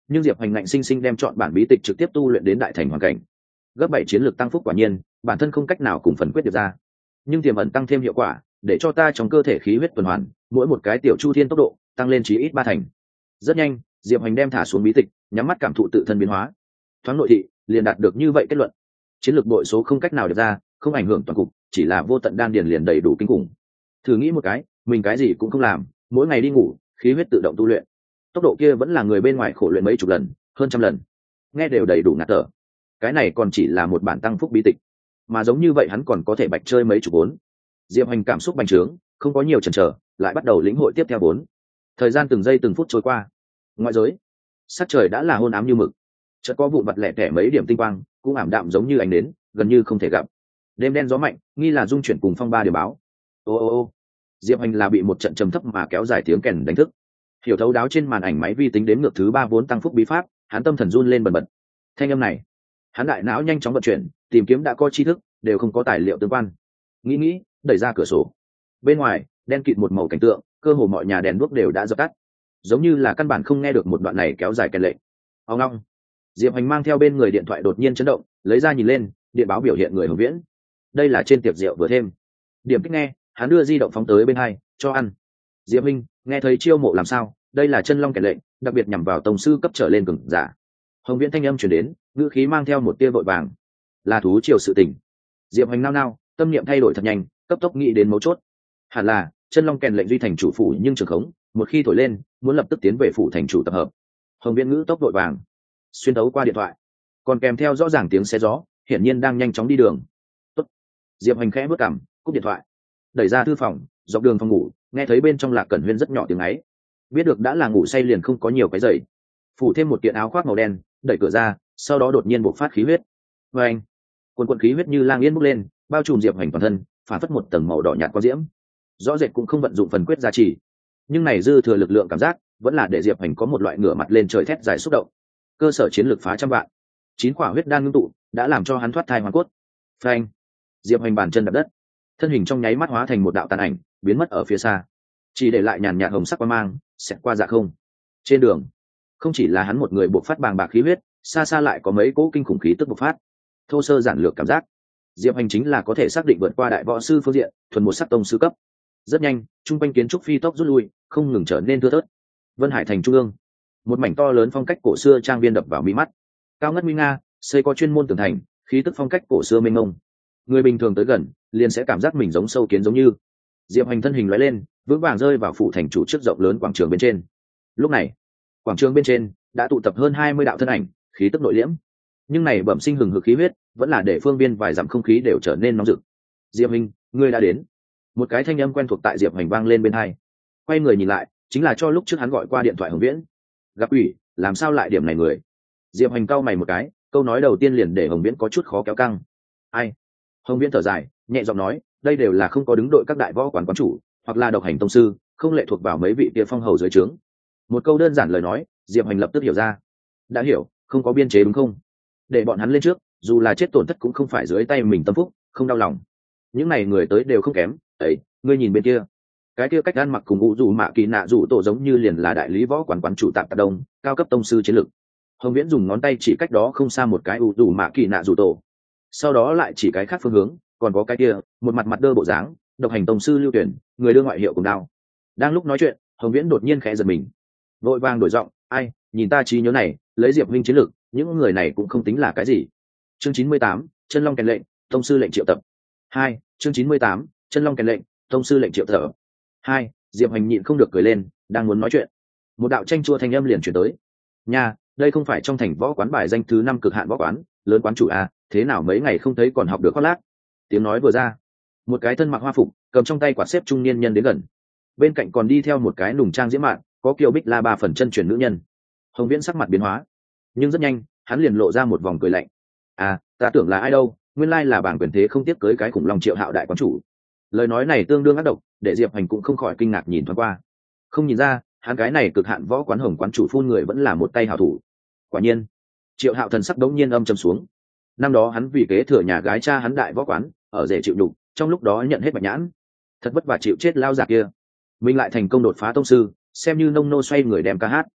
nhưng diệp hoành ngạnh sinh sinh đem chọn bản bí tịch trực tiếp tu luyện đến đại thành hoàn cảnh. Gấp bảy chiến lược tăng phúc quả nhiên bản thân không cách nào cùng phần quyết được ra, nhưng tiềm ẩn tăng thêm hiệu quả để cho ta trong cơ thể khí huyết tuần hoàn mỗi một cái tiểu chu thiên tốc độ tăng lên chí ít ba thành. Rất nhanh diệp hoành đem thả xuống bí tịch, nhắm mắt cảm thụ tự thân biến hóa, thoáng nội thị liền đạt được như vậy kết luận. Chiến lược bội số không cách nào được ra, không ảnh hưởng toàn cục, chỉ là vô tận đan điền liền đầy đủ kinh khủng. Thử nghĩ một cái, mình cái gì cũng không làm, mỗi ngày đi ngủ, khí huyết tự động tu luyện, tốc độ kia vẫn là người bên ngoài khổ luyện mấy chục lần, hơn trăm lần, nghe đều đầy đủ ngạt thở. Cái này còn chỉ là một bản tăng phúc bí tịch, mà giống như vậy hắn còn có thể bạch chơi mấy chục vốn. Diệp Hoành cảm xúc bành trướng, không có nhiều chần chờ, lại bắt đầu lĩnh hội tiếp theo vốn. Thời gian từng giây từng phút trôi qua, ngoại giới sắc trời đã là hôn ám như mực, chợt có vụn vặt lẻ tẻ mấy điểm tinh quang cũng ảm đạm giống như ánh nến, gần như không thể gặp. Đêm đen gió mạnh, nghi là dung chuyển cùng phong ba điểm báo. Ô ô ô, Diệp Hoành là bị một trận trầm thấp mà kéo dài tiếng kèn đánh thức. Hiểu thấu đáo trên màn ảnh máy vi tính đếm ngược thứ ba vốn tăng phúc bí pháp, hắn tâm thần run lên bần bật. Thanh âm này, hắn đại não nhanh chóng vận chuyển, tìm kiếm đã có tri thức, đều không có tài liệu tương quan. Nghĩ nghĩ, đẩy ra cửa sổ. Bên ngoài, đen kịt một màu cảnh tượng, cơ hồ mọi nhà đèn đuốc đều đã dập tắt, giống như là căn bản không nghe được một đoạn này kéo dài kèn lệnh. Ông long, Diệp Hoành mang theo bên người điện thoại đột nhiên chấn động, lấy ra nhìn lên, điện báo biểu hiện người Hồng Viễn. Đây là trên tiệc rượu vừa thêm. Điểm kích nghe, hắn đưa di động phóng tới bên hai, cho ăn. Diệp Minh, nghe thấy chiêu mộ làm sao? Đây là chân long kèn lệnh, đặc biệt nhằm vào tông sư cấp trở lên cường giả. Hồng Viễn thanh âm truyền đến, ngữ khí mang theo một tia vội vàng. Là thú triều sự tình. Diệp Hoành nao nao, tâm niệm thay đổi thật nhanh, cấp tốc nghĩ đến mấu chốt. Hẳn là chân long kèn lệnh duy thành chủ phủ, nhưng trường khống, một khi thổi lên, muốn lập tức tiến về phủ thành chủ tập hợp. Hồng Viễn ngữ tốc vội vàng, xuyên tấu qua điện thoại, còn kèm theo rõ ràng tiếng xe gió, hiển nhiên đang nhanh chóng đi đường. Tốt. Diệp Hoành khẽ bước cằm, cúp điện thoại, đẩy ra thư phòng, dọc đường phòng ngủ, nghe thấy bên trong Lạc Cẩn Huyên rất nhỏ tiếng ấy, biết được đã là ngủ say liền không có nhiều cái giày, phủ thêm một kiện áo khoác màu đen, đẩy cửa ra, sau đó đột nhiên bộc phát khí huyết. Và anh, quần quần khí huyết như lang yên bốc lên, bao trùm Diệp Hoành toàn thân, phản phất một tầng màu đỏ nhạt quang diễm. Rõ rệt cũng không vận dụng phần quyết gia trì, nhưng này dư thừa lực lượng cảm giác vẫn là để Diệp Hoành có một loại ngửa mặt lên trời thét dài xúc động. Cơ sở chiến lược phá trăm vạn, chín quả huyết đan ngưng tụ đã làm cho hắn thoát thai hoàn cốt. Phanh, Diệp Hoành bàn chân đập đất, thân hình trong nháy mắt hóa thành một đạo tàn ảnh, biến mất ở phía xa, chỉ để lại nhàn nhạt hồng sắc quang mang xẹt qua dạ không. Trên đường, không chỉ là hắn một người buộc phát bàng bạc khí huyết, xa xa lại có mấy cỗ kinh khủng khí tức bộc phát. Thô sơ giản lược cảm giác, Diệp Hoành chính là có thể xác định vượt qua đại võ sư phương diện, thuần một sắc tông sư cấp. Rất nhanh, trung quanh kiến trúc phi tốc rút lui, không ngừng trở nên thưa thớt. Vân Hải thành trung ương, một mảnh to lớn phong cách cổ xưa trang viên đập vào mí mắt, cao ngất nguy nga, xây có chuyên môn tường thành, khí tức phong cách cổ xưa mênh mông. Người bình thường tới gần, liền sẽ cảm giác mình giống sâu kiến giống như. Diệp Hoành thân hình lóe lên, vững vàng rơi vào phủ thành chủ trước rộng lớn quảng trường bên trên. Lúc này, quảng trường bên trên đã tụ tập hơn hai mươi đạo thân ảnh, khí tức nội liễm, nhưng này bẩm sinh hừng hực khí huyết, vẫn là để phương viên vài dặm không khí đều trở nên nóng rực. Diệp Minh, ngươi đã đến. Một cái thanh âm quen thuộc tại Diệp Hoành vang lên bên hai. Quay người nhìn lại, chính là cho lúc trước hắn gọi qua điện thoại Hồng Viễn. Gặp ủy, làm sao lại điểm này người? Diệp Hoành cau mày một cái, câu nói đầu tiên liền để Hồng Viễn có chút khó kéo căng. Ai? Hồng Viễn thở dài, nhẹ giọng nói, đây đều là không có đứng đội các đại võ quán quán chủ, hoặc là độc hành tông sư, không lệ thuộc vào mấy vị kia phong hầu dưới trướng. Một câu đơn giản lời nói, Diệp Hoành lập tức hiểu ra. Đã hiểu, không có biên chế đúng không? Để bọn hắn lên trước, dù là chết tổn thất cũng không phải dưới tay mình tâm phúc, không đau lòng. Những này người tới đều không kém, ấy, ngươi nhìn bên kia, cái kia cách ăn mặc cùng ngũ dù mạ kỳ nạ dù tổ giống như liền là đại lý võ quán quán chủ tạm tạp đông, cao cấp tông sư chiến lực. Hồng Viễn dùng ngón tay chỉ cách đó không xa một cái u dù mạ kỳ nạ dù tổ, sau đó lại chỉ cái khác phương hướng, còn có cái kia, một mặt mặt đơ bộ dáng, độc hành tông sư Lưu Tuyển, người đưa ngoại hiệu cùng đao. Đang lúc nói chuyện, Hồng Viễn đột nhiên khẽ giật mình, vội vàng đổi giọng, ai, nhìn ta trí nhớ này, lấy Diệp Minh chiến lực, những người này cũng không tính là cái gì. Chương chín mươi tám, chân long kèn lệnh, tông sư lệnh triệu tập. Hai, chương chín mươi tám, chân long kèn lệnh, tông sư lệnh triệu tập. Hai, Diệp Hoành nhịn không được cười lên, đang muốn nói chuyện, một đạo tranh chua thanh âm liền truyền tới. Nha, đây không phải trong thành võ quán bài danh thứ năm cực hạn võ quán, lớn quán chủ à, thế nào mấy ngày không thấy còn học được khoác lác. Tiếng nói vừa ra, một cái thân mặc hoa phục, cầm trong tay quạt xếp trung niên nhân đến gần, bên cạnh còn đi theo một cái nùng trang diễm mạn, có kiều bích la ba phần chân truyền nữ nhân. Hồng Viễn sắc mặt biến hóa, nhưng rất nhanh hắn liền lộ ra một vòng cười lạnh. À, ta tưởng là ai đâu, nguyên lai là bảng quyền thế không tiếp cưới cái khủng long Triệu Hạo đại quán chủ. Lời nói này tương đương ác độc, để Diệp Hoành cũng không khỏi kinh ngạc nhìn thoáng qua. Không nhìn ra, hắn cái này cực hạn võ quán Hồng quán chủ phun người vẫn là một tay hảo thủ. Quả nhiên, Triệu Hạo thần sắc đống nhiên âm trầm xuống. Năm đó hắn vì kế thừa nhà gái cha hắn đại võ quán, ở rể chịu đục, trong lúc đó nhận hết bạch nhãn, thật vất vả chịu chết lao già kia, mình lại thành công đột phá tông sư, xem như nông nô xoay người đem ca hát.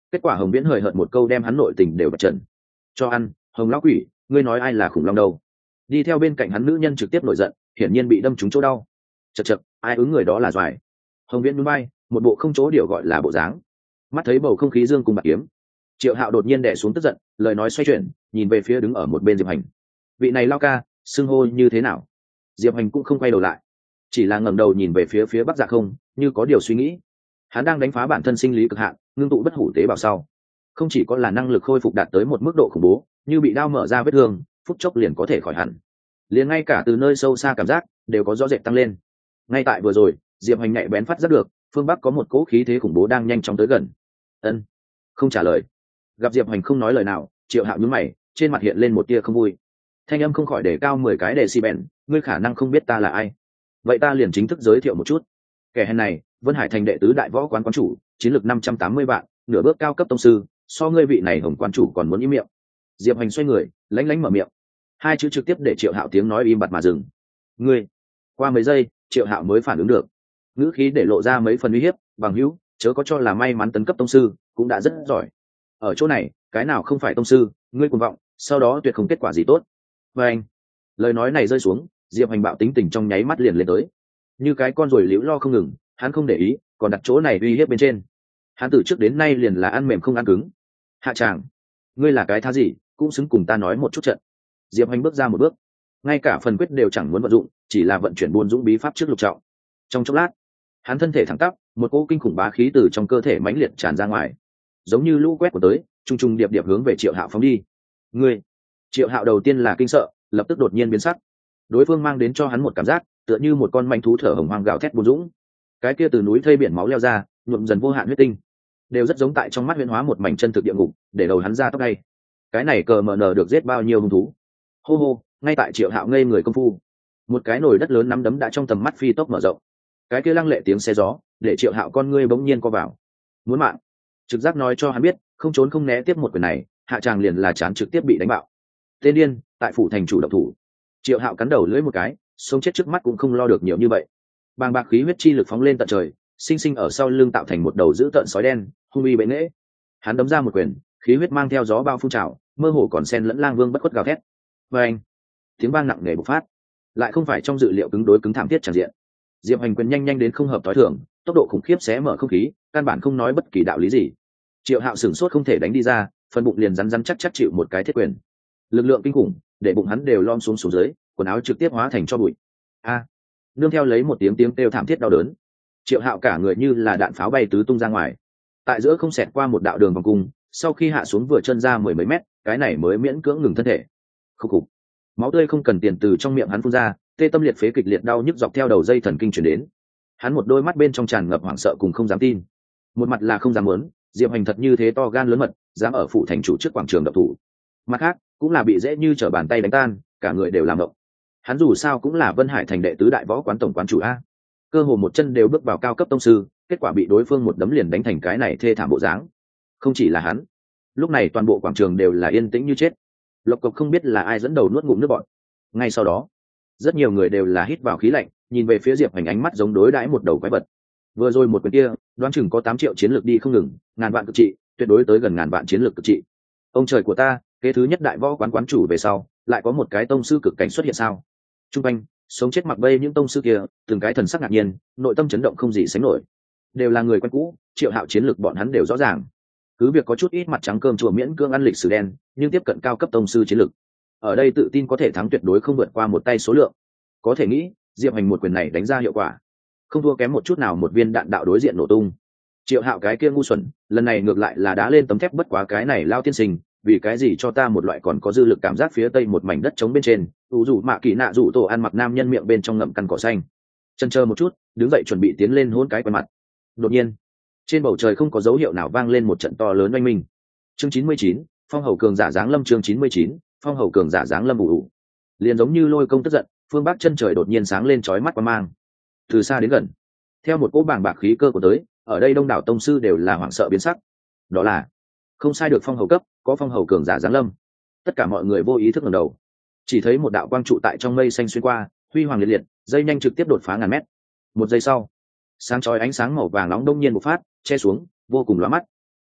kết quả Hồng Viễn hời hợt một câu đem hắn nội tình đều bật trần. Cho ăn, Hồng lão quỷ, ngươi nói ai là khủng long đâu? Đi theo bên cạnh hắn nữ nhân trực tiếp nổi giận, hiển nhiên bị đâm trúng chỗ đau. Chậc chậc, ai ứng người đó là doài. Hồng Viễn núi bay, một bộ không chỗ điều gọi là bộ dáng. Mắt thấy bầu không khí dương cùng bạc kiếm, Triệu Hạo đột nhiên đè xuống tức giận, lời nói xoay chuyển, nhìn về phía đứng ở một bên Diệp Hành. Vị này lao ca, xưng hô như thế nào? Diệp Hành cũng không quay đầu lại, chỉ là ngẩng đầu nhìn về phía phía Bắc Dạ Không, như có điều suy nghĩ. Hắn đang đánh phá bản thân sinh lý cực hạn, ngưng tụ bất hủ tế bào sau, không chỉ có là năng lực khôi phục đạt tới một mức độ khủng bố, như bị đao mở ra vết thương, phút chốc liền có thể khỏi hẳn. Liền ngay cả từ nơi sâu xa cảm giác đều có rõ rệt tăng lên. Ngay tại vừa rồi, Diệp Hành nhạy bén phát giác được, phương Bắc có một cỗ khí thế khủng bố đang nhanh chóng tới gần. Ân, không trả lời. Gặp Diệp Hành không nói lời nào, Triệu Hạo nhướng mày, trên mặt hiện lên một tia không vui. Thanh âm không khỏi để cao mười cái decibel, ngươi khả năng không biết ta là ai. Vậy ta liền chính thức giới thiệu một chút. Kẻ hèn này, Vân Hải thành đệ tứ đại võ quán quán chủ, chiến lược năm trăm tám mươi vạn, nửa bước cao cấp tông sư, so ngươi vị này Hồng quán chủ còn muốn im miệng. Diệp Hành xoay người, lãnh lãnh mở miệng. Hai chữ trực tiếp để Triệu Hạo tiếng nói im bặt mà dừng. Ngươi. Qua mấy giây, Triệu Hạo mới phản ứng được. Ngữ khí để lộ ra mấy phần uy hiếp, bằng hữu, chớ có cho là may mắn tấn cấp tông sư, cũng đã rất giỏi. Ở chỗ này, cái nào không phải tông sư, ngươi cuồng vọng, sau đó tuyệt không kết quả gì tốt. Và anh. Lời nói này rơi xuống, Diệp Hành bạo tính tình trong nháy mắt liền lên tới. Như cái con ruồi liễu lo không ngừng, hắn không để ý, còn đặt chỗ này uy hiếp bên trên. Hắn từ trước đến nay liền là ăn mềm không ăn cứng. Hạ tràng, ngươi là cái thá gì, cũng xứng cùng ta nói một chút trận. Diệp Hành bước ra một bước, ngay cả phần quyết đều chẳng muốn vận dụng, chỉ là vận chuyển buôn dũng bí pháp trước lục trọng. Trong chốc lát, hắn thân thể thẳng tắp, một cỗ kinh khủng bá khí từ trong cơ thể mãnh liệt tràn ra ngoài, giống như lũ quét của tới, trung trung điệp điệp hướng về Triệu Hạo phóng đi. Ngươi. Triệu Hạo đầu tiên là kinh sợ, lập tức đột nhiên biến sắc. Đối phương mang đến cho hắn một cảm giác, tựa như một con manh thú thở hồng hoang gào thét buôn dũng. Cái kia từ núi thây biển máu leo ra, nhuộm dần vô hạn huyết tinh, đều rất giống tại trong mắt huyễn hóa một mảnh chân thực địa ngục, để đầu hắn ra tóc ngay. Cái này cờ mờ nờ được giết bao nhiêu hung thú. Hô hô, ngay tại Triệu Hạo ngây người công phu, một cái nồi đất lớn nắm đấm đã trong tầm mắt phi tốc mở rộng. Cái kia lăng lệ tiếng xe gió, để Triệu Hạo con ngươi bỗng nhiên co vào. Muốn mạng. Trực giác nói cho hắn biết, không trốn không né tiếp một quyền này, hạ tràng liền là chán trực tiếp bị đánh bạo. Tên điên, tại phủ thành chủ động thủ. Triệu Hạo cắn đầu lưỡi một cái, sống chết trước mắt cũng không lo được nhiều như vậy. Bàng bạc khí huyết chi lực phóng lên tận trời, sinh sinh ở sau lưng tạo thành một đầu dữ tợn sói đen, hung uy bệ nghễ. Hắn đấm ra một quyền, khí huyết mang theo gió bao phun trào, mơ hồ còn xen lẫn lang vương bất khuất gào thét. Và anh, tiếng vang nặng nề bộc phát, lại không phải trong dự liệu cứng đối cứng thảm thiết tràn diện. Diệp Hành quyền nhanh nhanh đến không hợp tối thường, tốc độ khủng khiếp xé mở không khí, căn bản không nói bất kỳ đạo lý gì. Triệu Hạo sửng sốt không thể đánh đi ra, phần bụng liền rắn rắn chắc chắc chịu một cái thiết quyền. Lực lượng kinh khủng, để bụng hắn đều lom xuống xuống dưới, quần áo trực tiếp hóa thành tro bụi. A! Nương theo lấy một tiếng tiếng kêu thảm thiết đau đớn, Triệu Hạo cả người như là đạn pháo bay tứ tung ra ngoài. Tại giữa không xẹt qua một đạo đường vòng cung, sau khi hạ xuống vừa chân ra mười mấy mét, cái này mới miễn cưỡng ngừng thân thể. Khục khục. Máu tươi không cần tiền từ trong miệng hắn phun ra, tê tâm liệt phế kịch liệt đau nhức dọc theo đầu dây thần kinh truyền đến. Hắn một đôi mắt bên trong tràn ngập hoảng sợ cùng không dám tin. Một mặt là không dám muốn, Diệp Hành thật như thế to gan lớn mật, dám ở phủ thành chủ trước quảng trường độc thủ. Mặt khác, cũng là bị dễ như trở bàn tay đánh tan, cả người đều làm động. Hắn dù sao cũng là Vân Hải thành đệ tứ đại võ quán tổng quán chủ a, cơ hồ một chân đều bước vào cao cấp tông sư, kết quả bị đối phương một đấm liền đánh thành cái này thê thảm bộ dáng. Không chỉ là hắn, lúc này toàn bộ quảng trường đều là yên tĩnh như chết. Lộc Cộc không biết là ai dẫn đầu nuốt ngụm nước bọt. Ngay sau đó, rất nhiều người đều là hít vào khí lạnh, nhìn về phía Diệp Hành ánh mắt giống đối đãi một đầu quái vật. Vừa rồi một quyền kia, đoán chừng có tám triệu chiến lược đi không ngừng, ngàn vạn cực trị, tuyệt đối tới gần ngàn vạn chiến lược cực trị. Ông trời của ta, kế thứ nhất đại võ quán quán chủ về sau, lại có một cái tông sư cực cảnh xuất hiện sao? Trung quanh, sống chết mặc bay những tông sư kia, từng cái thần sắc ngạc nhiên, nội tâm chấn động không gì sánh nổi. Đều là người quen cũ, Triệu Hạo chiến lược bọn hắn đều rõ ràng. Cứ việc có chút ít mặt trắng cơm chùa miễn cưỡng ăn lịch sử đen, nhưng tiếp cận cao cấp tông sư chiến lược, ở đây tự tin có thể thắng tuyệt đối không vượt qua một tay số lượng. Có thể nghĩ, Diệp Hành một quyền này đánh ra hiệu quả, không thua kém một chút nào một viên đạn đạo đối diện nổ tung. Triệu Hạo cái kia ngu xuẩn, lần này ngược lại là đá lên tấm thép, bất quá cái này lao tiên sinh, vì cái gì cho ta một loại còn có dư lực cảm giác phía tây một mảnh đất trống bên trên, ủ rủ mạ kỳ nạ rủ tổ ăn mặc nam nhân miệng bên trong ngậm căn cỏ xanh. Chân chờ một chút, đứng dậy chuẩn bị tiến lên hôn cái quen mặt. Đột nhiên, trên bầu trời không có dấu hiệu nào vang lên một trận to lớn oanh minh. Chương chín mươi chín, phong hầu cường giả giáng lâm. Chương chín mươi chín, phong hầu cường giả giáng lâm. ủ ủ. Liền giống như lôi công tức giận, phương bắc chân trời đột nhiên sáng lên chói mắt qua mang. Từ xa đến gần, theo một cỗ bàng bạc khí cơ của tới, ở đây đông đảo tông sư đều là hoảng sợ biến sắc. Đó là không sai được phong hầu cấp, có phong hầu cường giả giáng lâm. Tất cả mọi người vô ý thức ngẩng đầu, chỉ thấy một đạo quang trụ tại trong mây xanh xuyên qua, huy hoàng liệt liệt, dây nhanh trực tiếp đột phá ngàn mét. Một giây sau, sáng chói ánh sáng màu vàng nóng đông nhiên bộc phát, che xuống, vô cùng lóa mắt.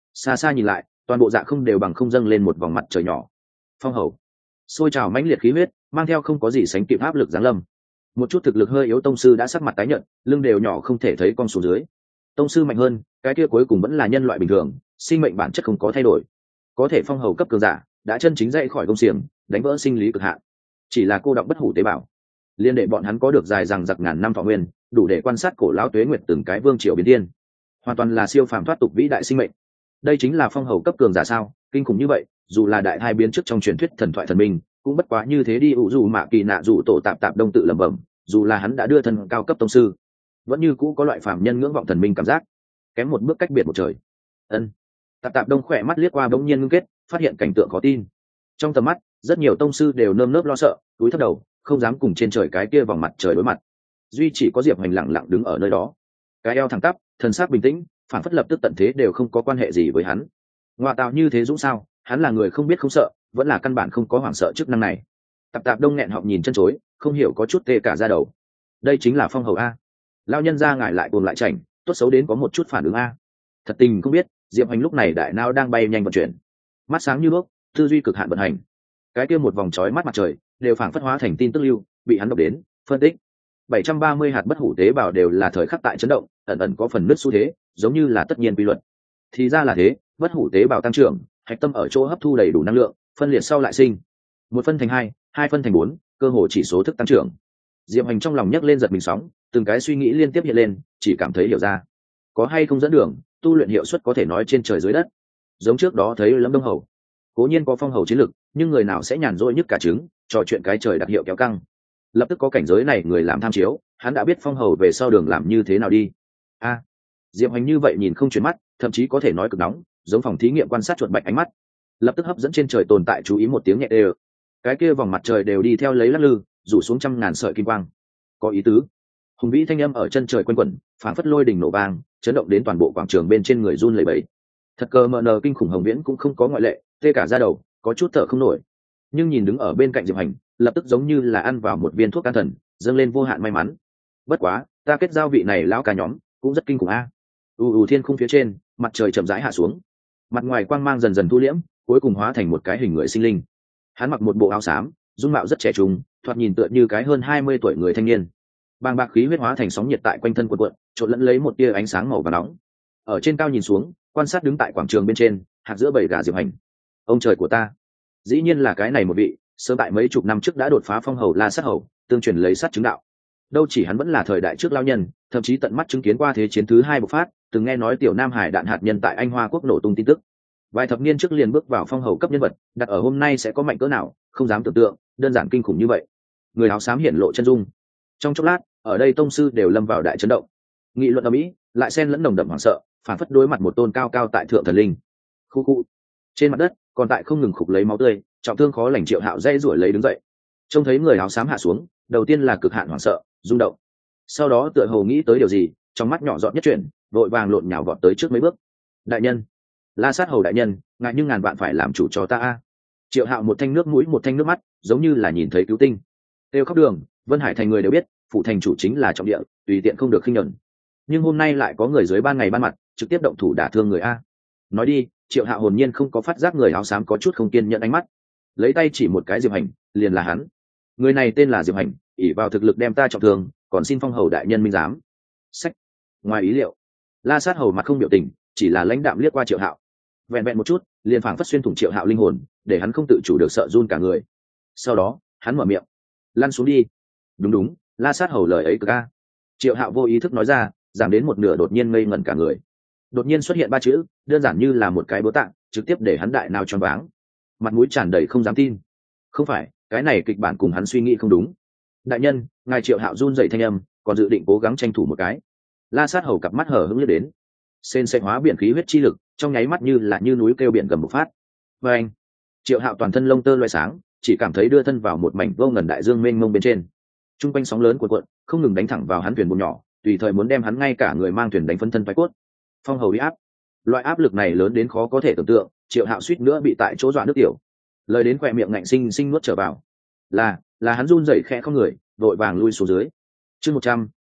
Xa xa nhìn lại, toàn bộ dạ không đều bằng không dâng lên một vòng mặt trời nhỏ. Phong hầu sôi trào mãnh liệt khí huyết, mang theo không có gì sánh kịp áp lực giáng lâm. Một chút thực lực hơi yếu tông sư đã sắc mặt tái nhợt, lưng đều nhỏ không thể thấy con số dưới. Tông sư mạnh hơn, cái kia cuối cùng vẫn là nhân loại bình thường, sinh mệnh bản chất không có thay đổi. Có thể phong hầu cấp cường giả đã chân chính dậy khỏi công xiềng, đánh vỡ sinh lý cực hạn. Chỉ là cô đọng bất hủ tế bào, liên đệ bọn hắn có được dài rằng giặc ngàn năm thọ nguyên, đủ để quan sát cổ lão tuế nguyệt từng cái vương triều biến thiên, hoàn toàn là siêu phàm thoát tục vĩ đại sinh mệnh. Đây chính là phong hầu cấp cường giả sao? Kinh khủng như vậy, dù là đại thai biến trước trong truyền thuyết thần thoại thần minh, cũng bất quá như thế đi. ủ dù mạ kỳ nạ dù tổ tạp tạp đông tự lẩm bẩm, dù là hắn đã đưa thân cao cấp tông sư, vẫn như cũ có loại phàm nhân ngưỡng vọng thần minh cảm giác, kém một bước cách biệt một trời. Ân. Tạp tạp đông khỏe mắt liếc qua bỗng nhiên ngưng kết, phát hiện cảnh tượng khó tin. Trong tầm mắt, rất nhiều tông sư đều nơm nớp lo sợ, cúi thấp đầu, không dám cùng trên trời cái kia vòng mặt trời đối mặt. Duy chỉ có Diệp Hoành lặng lặng đứng ở nơi đó, cái eo thẳng tắp, thần sắc bình tĩnh, phản phất lập tức tận thế đều không có quan hệ gì với hắn. Ngoại tạo như thế dũng sao? Hắn là người không biết không sợ, vẫn là căn bản không có hoảng sợ chức năng này. Tạp tạp đông nghẹn họng nhìn chân chối, không hiểu có chút tê cả da đầu. Đây chính là phong hầu a. Lão nhân gia ngài lại buồn lại chảnh, tốt xấu đến có một chút phản ứng a. Thật tình không biết, Diệp Hoành lúc này đại não đang bay nhanh vận chuyển, mắt sáng như đuốc, tư duy cực hạn vận hành. Cái kia một vòng chói mắt mặt trời đều phảng phất hóa thành tin tức lưu, bị hắn đọc đến, phân tích. bảy trăm ba mươi hạt bất hủ tế bào đều là thời khắc tại chấn động, ẩn ẩn có phần nứt xu thế, giống như là tất nhiên quy luật. Thì ra là thế, bất hủ tế bào tăng trưởng, hạch tâm ở chỗ hấp thu đầy đủ năng lượng, phân liệt sau lại sinh. Một phân thành hai, hai phân thành bốn, cơ hồ chỉ số thức tăng trưởng. Diệp Hành trong lòng nhấc lên giật mình sóng, từng cái suy nghĩ liên tiếp hiện lên, chỉ cảm thấy hiểu ra. Có hay không dẫn đường, tu luyện hiệu suất có thể nói trên trời dưới đất. Giống trước đó thấy Lâm Đông Hầu, cố nhiên có phong hầu chiến lực, nhưng người nào sẽ nhàn rỗi nhất cả trứng, trò chuyện cái trời đặc hiệu kéo căng. Lập tức có cảnh giới này người làm tham chiếu, hắn đã biết phong hầu về sau đường làm như thế nào đi. A, à, Diệp Hành như vậy nhìn không chuyển mắt, thậm chí có thể nói cực nóng, giống phòng thí nghiệm quan sát chuột bạch ánh mắt. Lập tức hấp dẫn trên trời tồn tại chú ý một tiếng nhẹ đều. Cái kia vòng mặt trời đều đi theo lấy lắc lư, rủ xuống trăm ngàn sợi kim quang. Có ý tứ. Hùng vĩ thanh âm ở chân trời quanh quẩn, phảng phất lôi đình nổ vang, chấn động đến toàn bộ quảng trường bên trên người run lẩy bẩy. Thật cờ mờ nờ kinh khủng hồng viễn cũng không có ngoại lệ, tê cả da đầu, có chút thở không nổi. Nhưng nhìn đứng ở bên cạnh Diệp Hành, lập tức giống như là ăn vào một viên thuốc can thần, dâng lên vô hạn may mắn. Bất quá, ta kết giao vị này lão ca nhóm, cũng rất kinh khủng a. U u thiên khung phía trên, mặt trời chậm rãi hạ xuống, mặt ngoài quang mang dần dần thu liễm, cuối cùng hóa thành một cái hình người sinh linh. Hắn mặc một bộ áo xám, dung mạo rất trẻ trung, thoạt nhìn tựa như cái hơn hai mươi tuổi người thanh niên. Bàng bạc khí huyết hóa thành sóng nhiệt tại quanh thân cuộn cuộn, trộn lẫn lấy một tia ánh sáng màu vàng nóng. Ở trên cao nhìn xuống, quan sát đứng tại quảng trường bên trên, hạt giữa bầy gà Diệp Hành. Ông trời của ta, dĩ nhiên là cái này một vị, sớm tại mấy chục năm trước đã đột phá phong hầu La Sát Hầu, tương truyền lấy sát chứng đạo. Đâu chỉ hắn vẫn là thời đại trước lao nhân, thậm chí tận mắt chứng kiến qua thế chiến thứ hai bộc phát, từng nghe nói tiểu Nam Hải đạn hạt nhân tại Anh Hoa quốc nổ tung tin tức. Vài thập niên trước liền bước vào phong hầu cấp nhân vật, đặt ở hôm nay sẽ có mạnh cỡ nào, không dám tưởng tượng, đơn giản kinh khủng như vậy. Người áo xám hiển lộ chân dung. Trong chốc lát, ở đây tông sư đều lâm vào đại chấn động. Nghị luận ở mỹ, lại xen lẫn nồng đậm hoảng sợ, phản phất đối mặt một tôn cao cao tại thượng thần linh. Khu khu. Trên mặt đất, còn tại không ngừng khục lấy máu tươi, trọng thương khó lành Triệu Hạo dây rủi lấy đứng dậy. Trông thấy người áo xám hạ xuống, đầu tiên là cực hạn hoảng sợ, rung động. Sau đó tựa hồ nghĩ tới điều gì, trong mắt nhỏ giọt nhất chuyển, vội vàng lộn nhào vọt tới trước mấy bước. Đại nhân, La Sát Hầu đại nhân, ngài nhưng ngàn vạn phải làm chủ cho ta a. Triệu Hạo một thanh nước mũi một thanh nước mắt, giống như là nhìn thấy cứu tinh. Tiêu khóc đường, Vân Hải thành người đều biết, phụ thành chủ chính là trọng địa, tùy tiện không được khinh nhẫn. Nhưng hôm nay lại có người dưới ban ngày ban mặt, trực tiếp động thủ đả thương người a. Nói đi, Triệu Hạo hồn nhiên không có phát giác người áo xám có chút không kiên nhẫn ánh mắt, lấy tay chỉ một cái Diệp Hành, liền là hắn. Người này tên là Diệp Hành, ỷ vào thực lực đem ta trọng thương, còn xin phong hầu đại nhân minh giám. Sách. Ngoài ý liệu, La Sát Hầu mặt không biểu tình, chỉ là lãnh đạm liếc qua Triệu Hạo, vẹn vẹn một chút, liền phảng phất xuyên thủng Triệu Hạo linh hồn, để hắn không tự chủ được sợ run cả người. Sau đó, hắn mở miệng, lăn xuống đi. Đúng đúng, La Sát Hầu lời ấy cực a. Triệu Hạo vô ý thức nói ra, giảm đến một nửa đột nhiên ngây ngẩn cả người. Đột nhiên xuất hiện ba chữ, đơn giản như là một cái búa tạ, trực tiếp để hắn đại nào choáng váng, mặt mũi tràn đầy không dám tin. Không phải, cái này kịch bản cùng hắn suy nghĩ không đúng. Đại nhân, ngài Triệu Hạo run rẩy thanh âm, còn dự định cố gắng tranh thủ một cái. La Sát Hầu cặp mắt hở hững liếc đến, sên sẽ hóa biển khí huyết chi lực, trong nháy mắt như là như núi kêu biển gầm một phát. Và anh, Triệu Hạo toàn thân lông tơ loé sáng, chỉ cảm thấy đưa thân vào một mảnh vô ngần đại dương mênh mông bên trên. Trung quanh sóng lớn cuộn cuộn, không ngừng đánh thẳng vào hắn thuyền buồm nhỏ, tùy thời muốn đem hắn ngay cả người mang thuyền đánh phân thân phái cốt. Phong hầu uy áp, loại áp lực này lớn đến khó có thể tưởng tượng, Triệu Hạo suýt nữa bị tại chỗ dọa nước tiểu. Lời đến khỏe miệng ngạnh sinh sinh nuốt trở vào. Là, là hắn run rẩy khẽ không người, đội vàng lui xuống dưới. Chương một trăm,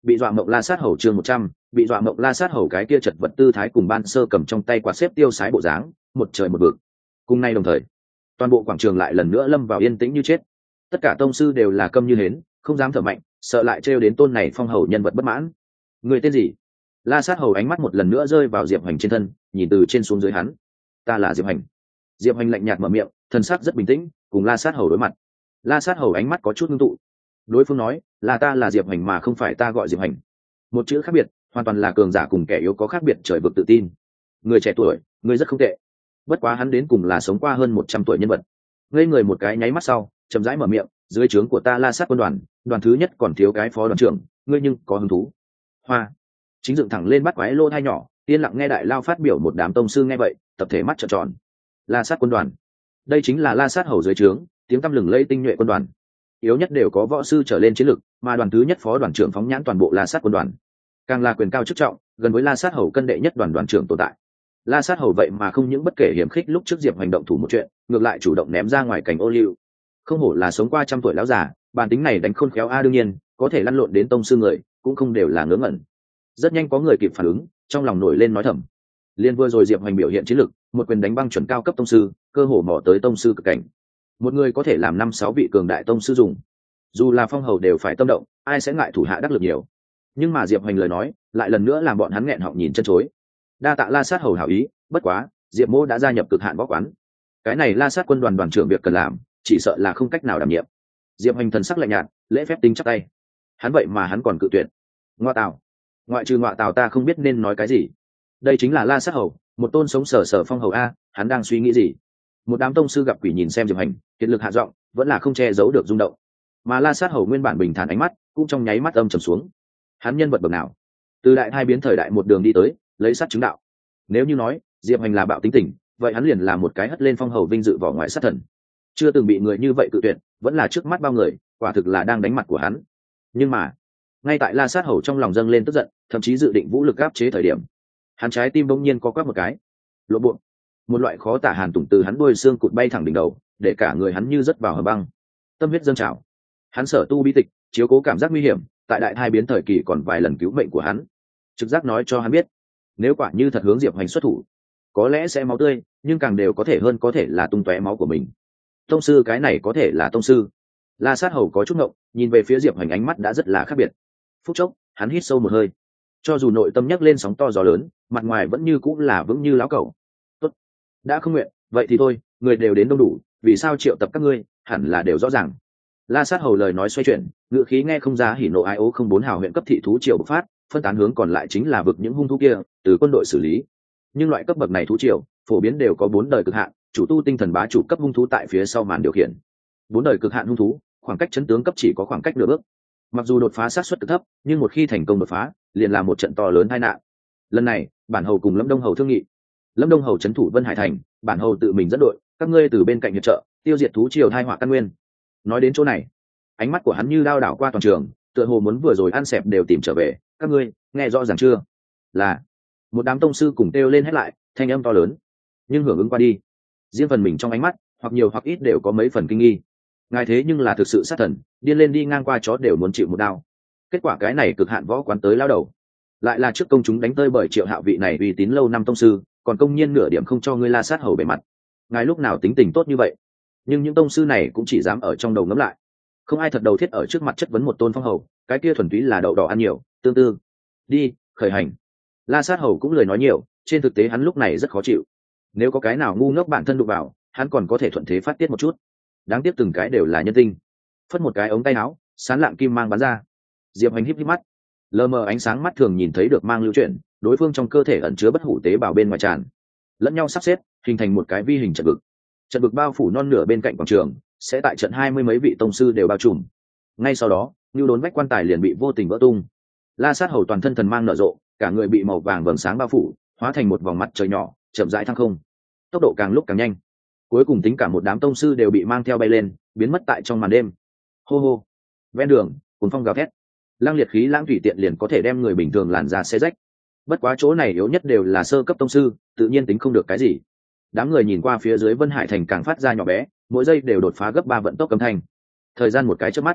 bị dọa mộng la sát hầu chương một trăm, bị dọa mộng la sát hầu cái kia chật vật tư thái cùng ban sơ cầm trong tay quạt xếp tiêu sái bộ dáng, một trời một vực. Cùng nay đồng thời, toàn bộ quảng trường lại lần nữa lâm vào yên tĩnh như chết. Tất cả tông sư đều là câm như hến, không dám thở mạnh, sợ lại trêu đến tôn này phong hầu nhân vật bất mãn. Người tên gì? La sát hầu ánh mắt một lần nữa rơi vào Diệp Hoành trên thân, nhìn từ trên xuống dưới hắn. Ta là Diệp Hoành. Diệp Hoành lạnh nhạt mở miệng, thần sắc rất bình tĩnh, cùng La sát hầu đối mặt. La sát hầu ánh mắt có chút ngưng tụ. Đối phương nói, là ta là Diệp Hoành mà không phải ta gọi Diệp Hoành. Một chữ khác biệt, hoàn toàn là cường giả cùng kẻ yếu có khác biệt trời vực tự tin. Người trẻ tuổi, người rất không tệ. Bất quá hắn đến cùng là sống qua hơn một trăm tuổi nhân vật. Ngây người một cái nháy mắt sau, chậm rãi mở miệng, dưới trướng của ta La sát quân đoàn, đoàn thứ nhất còn thiếu cái phó đoàn trưởng, ngươi nhưng có hứng thú. Hoa. Chính dựng thẳng lên bắt quái lô thai nhỏ, yên lặng nghe đại lao phát biểu, một đám tông sư nghe vậy, tập thể mắt trợn tròn. La sát quân đoàn, đây chính là La sát hầu dưới trướng, tiếng tăm lừng lây tinh nhuệ quân đoàn, yếu nhất đều có võ sư trở lên chiến lực, mà đoàn thứ nhất phó đoàn trưởng phóng nhãn toàn bộ La sát quân đoàn, càng là quyền cao chức trọng, gần với La sát hầu cân đệ nhất đoàn đoàn trưởng tồn tại. La sát hầu vậy mà không những bất kể hiểm khích lúc trước Diệp hành động thủ một chuyện, ngược lại chủ động ném ra ngoài cảnh ô liu. Không hổ là sống qua trăm tuổi lão già, bản tính này đánh khôn khéo a. Đương nhiên, có thể lăn lộn đến tông sư người, cũng không đều là ngớ ngẩn. Rất nhanh có người kịp phản ứng, trong lòng nổi lên nói thầm. Liên vừa rồi Diệp Hoành biểu hiện chiến lực, một quyền đánh băng chuẩn cao cấp tông sư, cơ hồ mò tới tông sư cực cảnh. Một người có thể làm năm sáu vị cường đại tông sư dùng. Dù là phong hầu đều phải tâm động, ai sẽ ngại thủ hạ đắc lực nhiều. Nhưng mà Diệp Hoành lời nói, lại lần nữa làm bọn hắn nghẹn họng nhìn chân chối. Đa tạ La sát hầu hảo ý, bất quá, Diệp Mỗ đã gia nhập cực hạn võ quán. Cái này La sát quân đoàn đoàn trưởng việc cần làm, chỉ sợ là không cách nào đảm nhiệm. Diệp Hoành thần sắc lạnh nhạt, lễ phép tính chắp tay. Hắn vậy mà hắn còn cự tuyệt. Ngoa tào, ngoại trừ ngoại tào ta không biết nên nói cái gì. Đây chính là La sát hầu, một tôn sống sở sở phong hầu a, hắn đang suy nghĩ gì? Một đám tông sư gặp quỷ nhìn xem Diệp Hành, kiệt lực hạ giọng, vẫn là không che giấu được rung động. Mà La sát hầu nguyên bản bình thản ánh mắt, cũng trong nháy mắt âm trầm xuống. Hắn nhân vật bậc nào? Từ đại hai biến thời đại một đường đi tới, lấy sát chứng đạo. Nếu như nói Diệp Hành là bạo tính tình, vậy hắn liền là một cái hất lên phong hầu vinh dự vỏ ngoài sát thần. Chưa từng bị người như vậy cự tuyệt, vẫn là trước mắt bao người, quả thực là đang đánh mặt của hắn. Nhưng mà, ngay tại La sát hầu trong lòng dâng lên tức giận, thậm chí dự định vũ lực áp chế thời điểm, hắn trái tim bỗng nhiên có quắc một cái, lộ bộ, một loại khó tả hàn tủng từ hắn đuôi xương cụt bay thẳng đỉnh đầu, để cả người hắn như rớt vào hầm băng. Tâm huyết dâng trào, hắn sở tu bi tịch, chiếu cố cảm giác nguy hiểm, tại đại thai biến thời kỳ còn vài lần cứu mệnh của hắn. Trực giác nói cho hắn biết, nếu quả như thật hướng Diệp Hoành xuất thủ, có lẽ sẽ máu tươi, nhưng càng đều có thể hơn có thể là tung tóe máu của mình. Tông sư cái này có thể là tông sư. La sát hầu có chút ngộng, nhìn về phía Diệp Hoành ánh mắt đã rất là khác biệt. Phút chốc, hắn hít sâu một hơi. Cho dù nội tâm nhấc lên sóng to gió lớn, mặt ngoài vẫn như cũng là vững như lão cẩu. Tốt, đã không nguyện, vậy thì thôi, người đều đến đông đủ, vì sao triệu tập các ngươi, hẳn là đều rõ ràng. La sát hầu lời nói xoay chuyển, ngữ khí nghe không ra hỉ nộ ai ố. Không bốn hào huyện cấp thị thú triều bộc phát, phân tán hướng còn lại chính là vực những hung thú kia, từ quân đội xử lý. Nhưng loại cấp bậc này thú triều, phổ biến đều có bốn đời cực hạn, chủ tu tinh thần bá chủ cấp hung thú tại phía sau màn điều khiển. Bốn đời cực hạn hung thú, khoảng cách chấn tướng cấp chỉ có khoảng cách nửa bước. Mặc dù đột phá sát suất cực thấp, nhưng một khi thành công đột phá, liền là một trận to lớn tai nạn. Lần này, bản hầu cùng Lâm Đông hầu thương nghị. Lâm Đông hầu trấn thủ Vân Hải thành, bản hầu tự mình dẫn đội, các ngươi từ bên cạnh hiệp trợ, tiêu diệt thú triều tai họa căn nguyên. Nói đến chỗ này, ánh mắt của hắn như đao đảo qua toàn trường, tựa hồ muốn vừa rồi ăn xẹp đều tìm trở về. Các ngươi nghe rõ ràng chưa? Là một đám tông sư cùng kêu lên hét lại, thanh âm to lớn. Nhưng hưởng ứng qua đi, riêng phần mình trong ánh mắt, hoặc nhiều hoặc ít đều có mấy phần kinh nghi. Ngài thế nhưng là thực sự sát thần, điên lên đi ngang qua chó đều muốn chịu một đao. Kết quả cái này cực hạn võ quán tới lao đầu, lại là trước công chúng đánh tơi bởi Triệu Hạo vị này uy tín lâu năm tông sư, còn công nhiên nửa điểm không cho ngươi La sát hầu bề mặt. Ngài lúc nào tính tình tốt như vậy? Nhưng những tông sư này cũng chỉ dám ở trong đầu ngấm lại, không ai thật đầu thiết ở trước mặt chất vấn một tôn phong hầu, cái kia thuần túy là đậu đỏ ăn nhiều, tương tư. Đi, khởi hành. La sát hầu cũng lời nói nhiều, trên thực tế hắn lúc này rất khó chịu. Nếu có cái nào ngu ngốc bản thân đụng vào, hắn còn có thể thuận thế phát tiết một chút. Đáng tiếc từng cái đều là nhân tinh. Phất một cái ống tay áo, sán lạng kim mang bắn ra. Diệp Hoành híp híp mắt, lờ mờ ánh sáng mắt thường nhìn thấy được mang lưu chuyển, đối phương trong cơ thể ẩn chứa bất hủ tế bào bên ngoài tràn, lẫn nhau sắp xếp, hình thành một cái vi hình trận vực. Trận vực bao phủ non nửa bên cạnh quảng trường, sẽ tại trận hai mươi mấy vị tông sư đều bao trùm. Ngay sau đó, lưu đốn vách quan tài liền bị vô tình vỡ tung. La sát hầu toàn thân thần mang nở rộ, cả người bị màu vàng vầng sáng bao phủ, hóa thành một vòng mặt trời nhỏ, chậm rãi thăng không. Tốc độ càng lúc càng nhanh. Cuối cùng tính cả một đám tông sư đều bị mang theo bay lên, biến mất tại trong màn đêm. Hô hô. Ven đường, cuốn phong gào thét. Lăng liệt khí lãng thủy tiện liền có thể đem người bình thường làn ra xé rách. Bất quá chỗ này yếu nhất đều là sơ cấp tông sư, tự nhiên tính không được cái gì. Đám người nhìn qua phía dưới Vân Hải thành càng phát ra nhỏ bé, mỗi giây đều đột phá gấp ba vận tốc âm thanh. Thời gian một cái chớp mắt,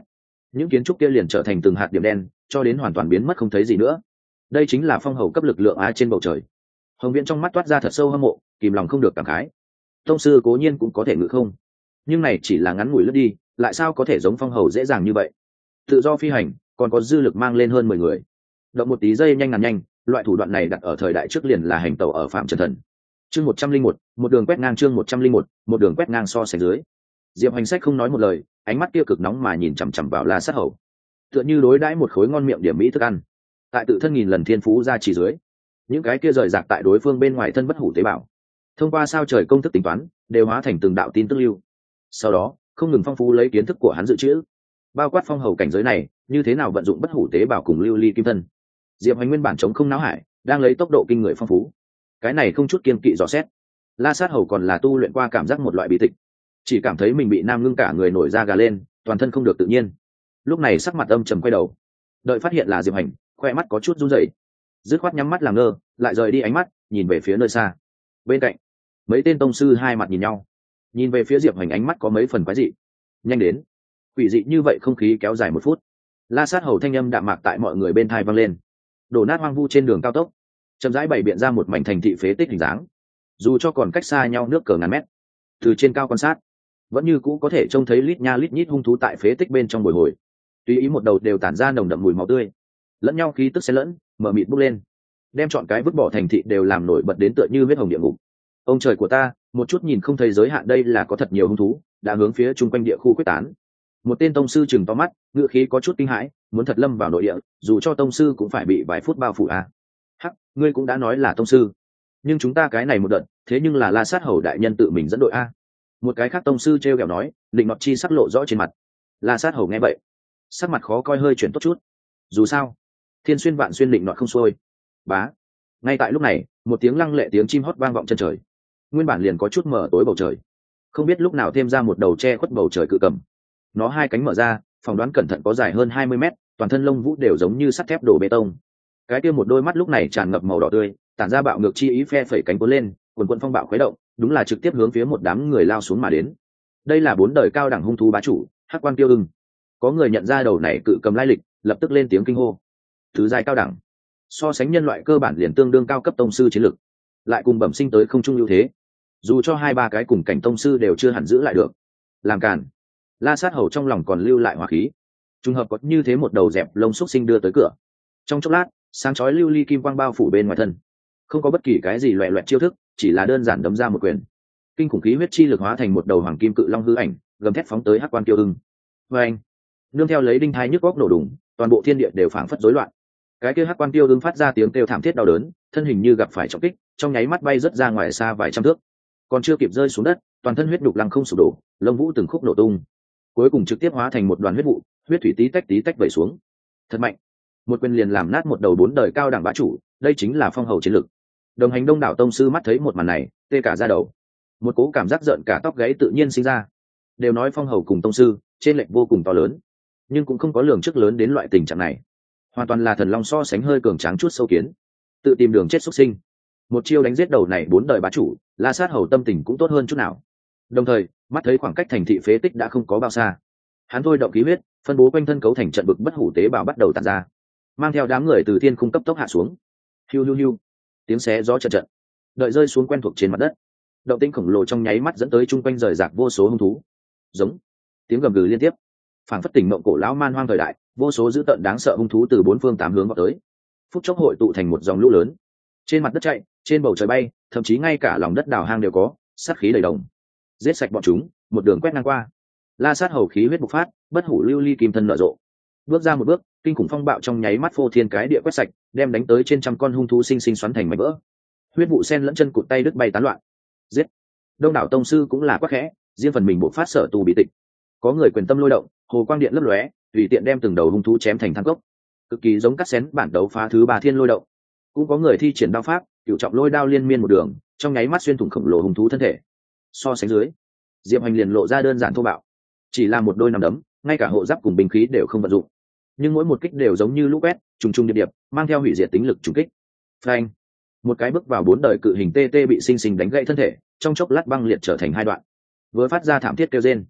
những kiến trúc kia liền trở thành từng hạt điểm đen cho đến hoàn toàn biến mất không thấy gì nữa. Đây chính là phong hầu cấp lực lượng á trên bầu trời. Hồng Viễn trong mắt toát ra thật sâu hâm mộ, kìm lòng không được cảm khái. Tông sư cố nhiên cũng có thể ngự không, nhưng này chỉ là ngắn ngủi lướt đi, lại sao có thể giống phong hầu dễ dàng như vậy. Tự do phi hành, còn có dư lực mang lên hơn mười người. Động một tí giây nhanh ngàn nhanh, loại thủ đoạn này đặt ở thời đại trước liền là hành tẩu ở phạm trần thần. Chương một trăm linh một, một đường quét ngang chương một trăm linh một, một đường quét ngang so sánh dưới. Diệp Hành Sách không nói một lời, ánh mắt kia cực nóng mà nhìn chằm chằm vào La Sát Hầu, tựa như đối đãi một khối ngon miệng điểm mỹ thức ăn. Tại tự thân nghìn lần thiên phú ra chỉ dưới, những cái kia rời rạc tại đối phương bên ngoài thân bất hủ tế bào, thông qua sao trời công thức tính toán, đều hóa thành từng đạo tin tức lưu. Sau đó, không ngừng phong phú lấy kiến thức của hắn dự trữ, bao quát phong hầu cảnh giới này, như thế nào vận dụng bất hủ tế bào cùng lưu ly kim thân. Diệp Hành nguyên bản chống không não hải, đang lấy tốc độ kinh người phong phú. Cái này không chút kiên kỵ dò xét. La Sát Hầu còn là tu luyện qua cảm giác một loại bí tịch, chỉ cảm thấy mình bị nam ngưng cả người nổi da gà lên, toàn thân không được tự nhiên. Lúc này sắc mặt âm trầm quay đầu, đợi phát hiện là Diệp Hành, khoe mắt có chút run rẩy, dứt khoát nhắm mắt làm ngơ, lại rời đi ánh mắt, nhìn về phía nơi xa. Bên cạnh, mấy tên tông sư hai mặt nhìn nhau, nhìn về phía Diệp Hành ánh mắt có mấy phần quái dị. Nhanh đến. Quỷ dị như vậy không khí kéo dài một phút. La Sát Hầu thanh âm đạm mạc tại mọi người bên tai vang lên. Đổ nát hoang vu trên đường cao tốc, chậm rãi bày biện ra một mảnh thành thị phế tích hình dáng. Dù cho còn cách xa nhau nước cờ ngàn mét, từ trên cao quan sát, vẫn như cũ có thể trông thấy lít nha lít nhít hung thú tại phế tích bên trong bồi hồi. Tùy ý một đầu đều tản ra nồng đậm mùi máu tươi, lẫn nhau khí tức xen lẫn, mở mịt bốc lên, đem chọn cái vứt bỏ thành thị đều làm nổi bật đến tựa như huyết hồng địa ngục. Ông trời của ta, một chút nhìn không thấy giới hạn, đây là có thật nhiều hung thú đã hướng phía chung quanh địa khu quyết tán. Một tên tông sư chừng to mắt, ngựa khí có chút kinh hãi, muốn thật lâm vào nội địa, dù cho tông sư cũng phải bị vài phút bao phủ à. Hắc, ngươi cũng đã nói là tông sư, nhưng chúng ta cái này một đợt, thế nhưng là La Sát Hầu đại nhân tự mình dẫn đội a. Một cái khác tông sư treo kẹo nói, định ngọt chi sắc lộ rõ trên mặt. La Sát Hầu nghe vậy, sắc mặt khó coi hơi chuyển tốt chút. Dù sao, thiên xuyên vạn xuyên định nọt không xuôi. Bá. Ngay tại lúc này, một tiếng lăng lệ tiếng chim hót vang vọng chân trời. Nguyên bản liền có chút mở tối bầu trời, không biết lúc nào thêm ra một đầu che khuất bầu trời cự cầm. Nó hai cánh mở ra, phỏng đoán cẩn thận có dài hơn hai mươi mét, toàn thân lông vũ đều giống như sắt thép đổ bê tông. Cái kia một đôi mắt lúc này tràn ngập màu đỏ tươi, tản ra bạo ngược chi ý, phe phẩy cánh cuốn lên, quần quần phong bạo khuấy động, đúng là trực tiếp hướng phía một đám người lao xuống mà đến. Đây là bốn đời cao đẳng hung thú bá chủ, Hắc Quan Tiêu Ưng. Có người nhận ra đầu này cự cầm lai lịch, lập tức lên tiếng kinh hô. Thứ giai cao đẳng, so sánh nhân loại cơ bản liền tương đương cao cấp tông sư chiến lực, lại cùng bẩm sinh tới không trung ưu thế. Dù cho hai ba cái cùng cảnh tông sư đều chưa hẳn giữ lại được. Làm cản. La Sát Hầu trong lòng còn lưu lại hỏa khí. Trùng hợp có như thế một đầu dẹp lông xúc sinh đưa tới cửa. Trong chốc lát, sáng chói lưu ly kim quang bao phủ bên ngoài thân, không có bất kỳ cái gì loẹ loẹt chiêu thức, chỉ là đơn giản đấm ra một quyền. Kinh khủng khí huyết chi lực hóa thành một đầu hoàng kim cự long hư ảnh, gầm thét phóng tới Hắc Quan Tiêu Ưng. Và anh, nương theo lấy đinh thai nhức góc nổ đùng, toàn bộ thiên địa đều phảng phất rối loạn. Cái kia Hắc Quan Tiêu Ưng phát ra tiếng kêu thảm thiết đau đớn, thân hình như gặp phải trọng kích, trong nháy mắt bay rất ra ngoài xa vài trăm thước, còn chưa kịp rơi xuống đất, toàn thân huyết đục lăng không sụp đổ, lông vũ từng khúc nổ tung, cuối cùng trực tiếp hóa thành một đoàn huyết vụ, huyết thủy tí tách tí tách vẩy xuống. Thật mạnh, một quyền liền làm nát một đầu bốn đời cao đẳng bá chủ, đây chính là phong hầu chiến lực. Đồng hành đông đảo tông sư mắt thấy một màn này, tê cả da đầu, một cố cảm giác giận cả tóc gáy tự nhiên sinh ra. Đều nói phong hầu cùng tông sư trên lệch vô cùng to lớn, nhưng cũng không có lường trước lớn đến loại tình trạng này. Hoàn toàn là thần long so sánh hơi cường tráng chút sâu kiến, tự tìm đường chết xuất sinh. Một chiêu đánh giết đầu này bốn đời bá chủ, La Sát Hầu tâm tình cũng tốt hơn chút nào. Đồng thời, mắt thấy khoảng cách thành thị phế tích đã không có bao xa, hắn thôi động khí huyết, phân bố quanh thân cấu thành trận bực bất hủ tế bào bắt đầu tản ra, mang theo đám người từ thiên khung cấp tốc hạ xuống. Hiu hiu hiu, tiếng xé gió trận trận, đợi rơi xuống quen thuộc trên mặt đất. Động tĩnh khổng lồ trong nháy mắt dẫn tới chung quanh rời rạc vô số hung thú. Giống, tiếng gầm gừ liên tiếp, phảng phất tỉnh mộng cổ lão man hoang thời đại, vô số dữ tợn đáng sợ hung thú từ bốn phương tám hướng vào tới. Phút chốc hội tụ thành một dòng lũ lớn, trên mặt đất chạy, trên bầu trời bay, thậm chí ngay cả lòng đất đào hang đều có, sát khí đầy đồng. Giết sạch bọn chúng, một đường quét ngang qua. La Sát Hầu khí huyết bộc phát, bất hủ lưu ly kim thân nở rộ. Bước ra một bước, kinh khủng phong bạo trong nháy mắt phô thiên cái địa quét sạch, đem đánh tới trên trăm con hung thú sinh sinh xoắn thành mảnh vỡ. Huyết vụ sen lẫn chân cụt tay đứt bay tán loạn. Giết! Đông đảo tông sư cũng là quắc khẽ, riêng phần mình bộc phát sở tù bí tịch. Có người quyền tâm lôi động, hồ quang điện lấp lóe, tùy tiện đem từng đầu hung thú chém thành than cốc, cực kỳ giống cắt xén bản đấu phá thứ ba thiên lôi động. Cũng có người thi triển đao pháp, cửu trọng lôi đao liên miên một đường, trong nháy mắt xuyên thủng khổng lồ hung thú thân thể. So sánh dưới, Diệp Hành liền lộ ra đơn giản thô bạo, chỉ là một đôi nằm đấm, ngay cả hộ giáp cùng binh khí đều không vận dụng, nhưng mỗi một kích đều giống như lũ quét, trùng trùng điệp điệp, mang theo hủy diệt tính lực trùng kích. Phanh! Một cái bước vào bốn đời cự hình tê tê bị sinh sinh đánh gãy thân thể, trong chốc lát băng liệt trở thành hai đoạn, vừa phát ra thảm thiết kêu rên.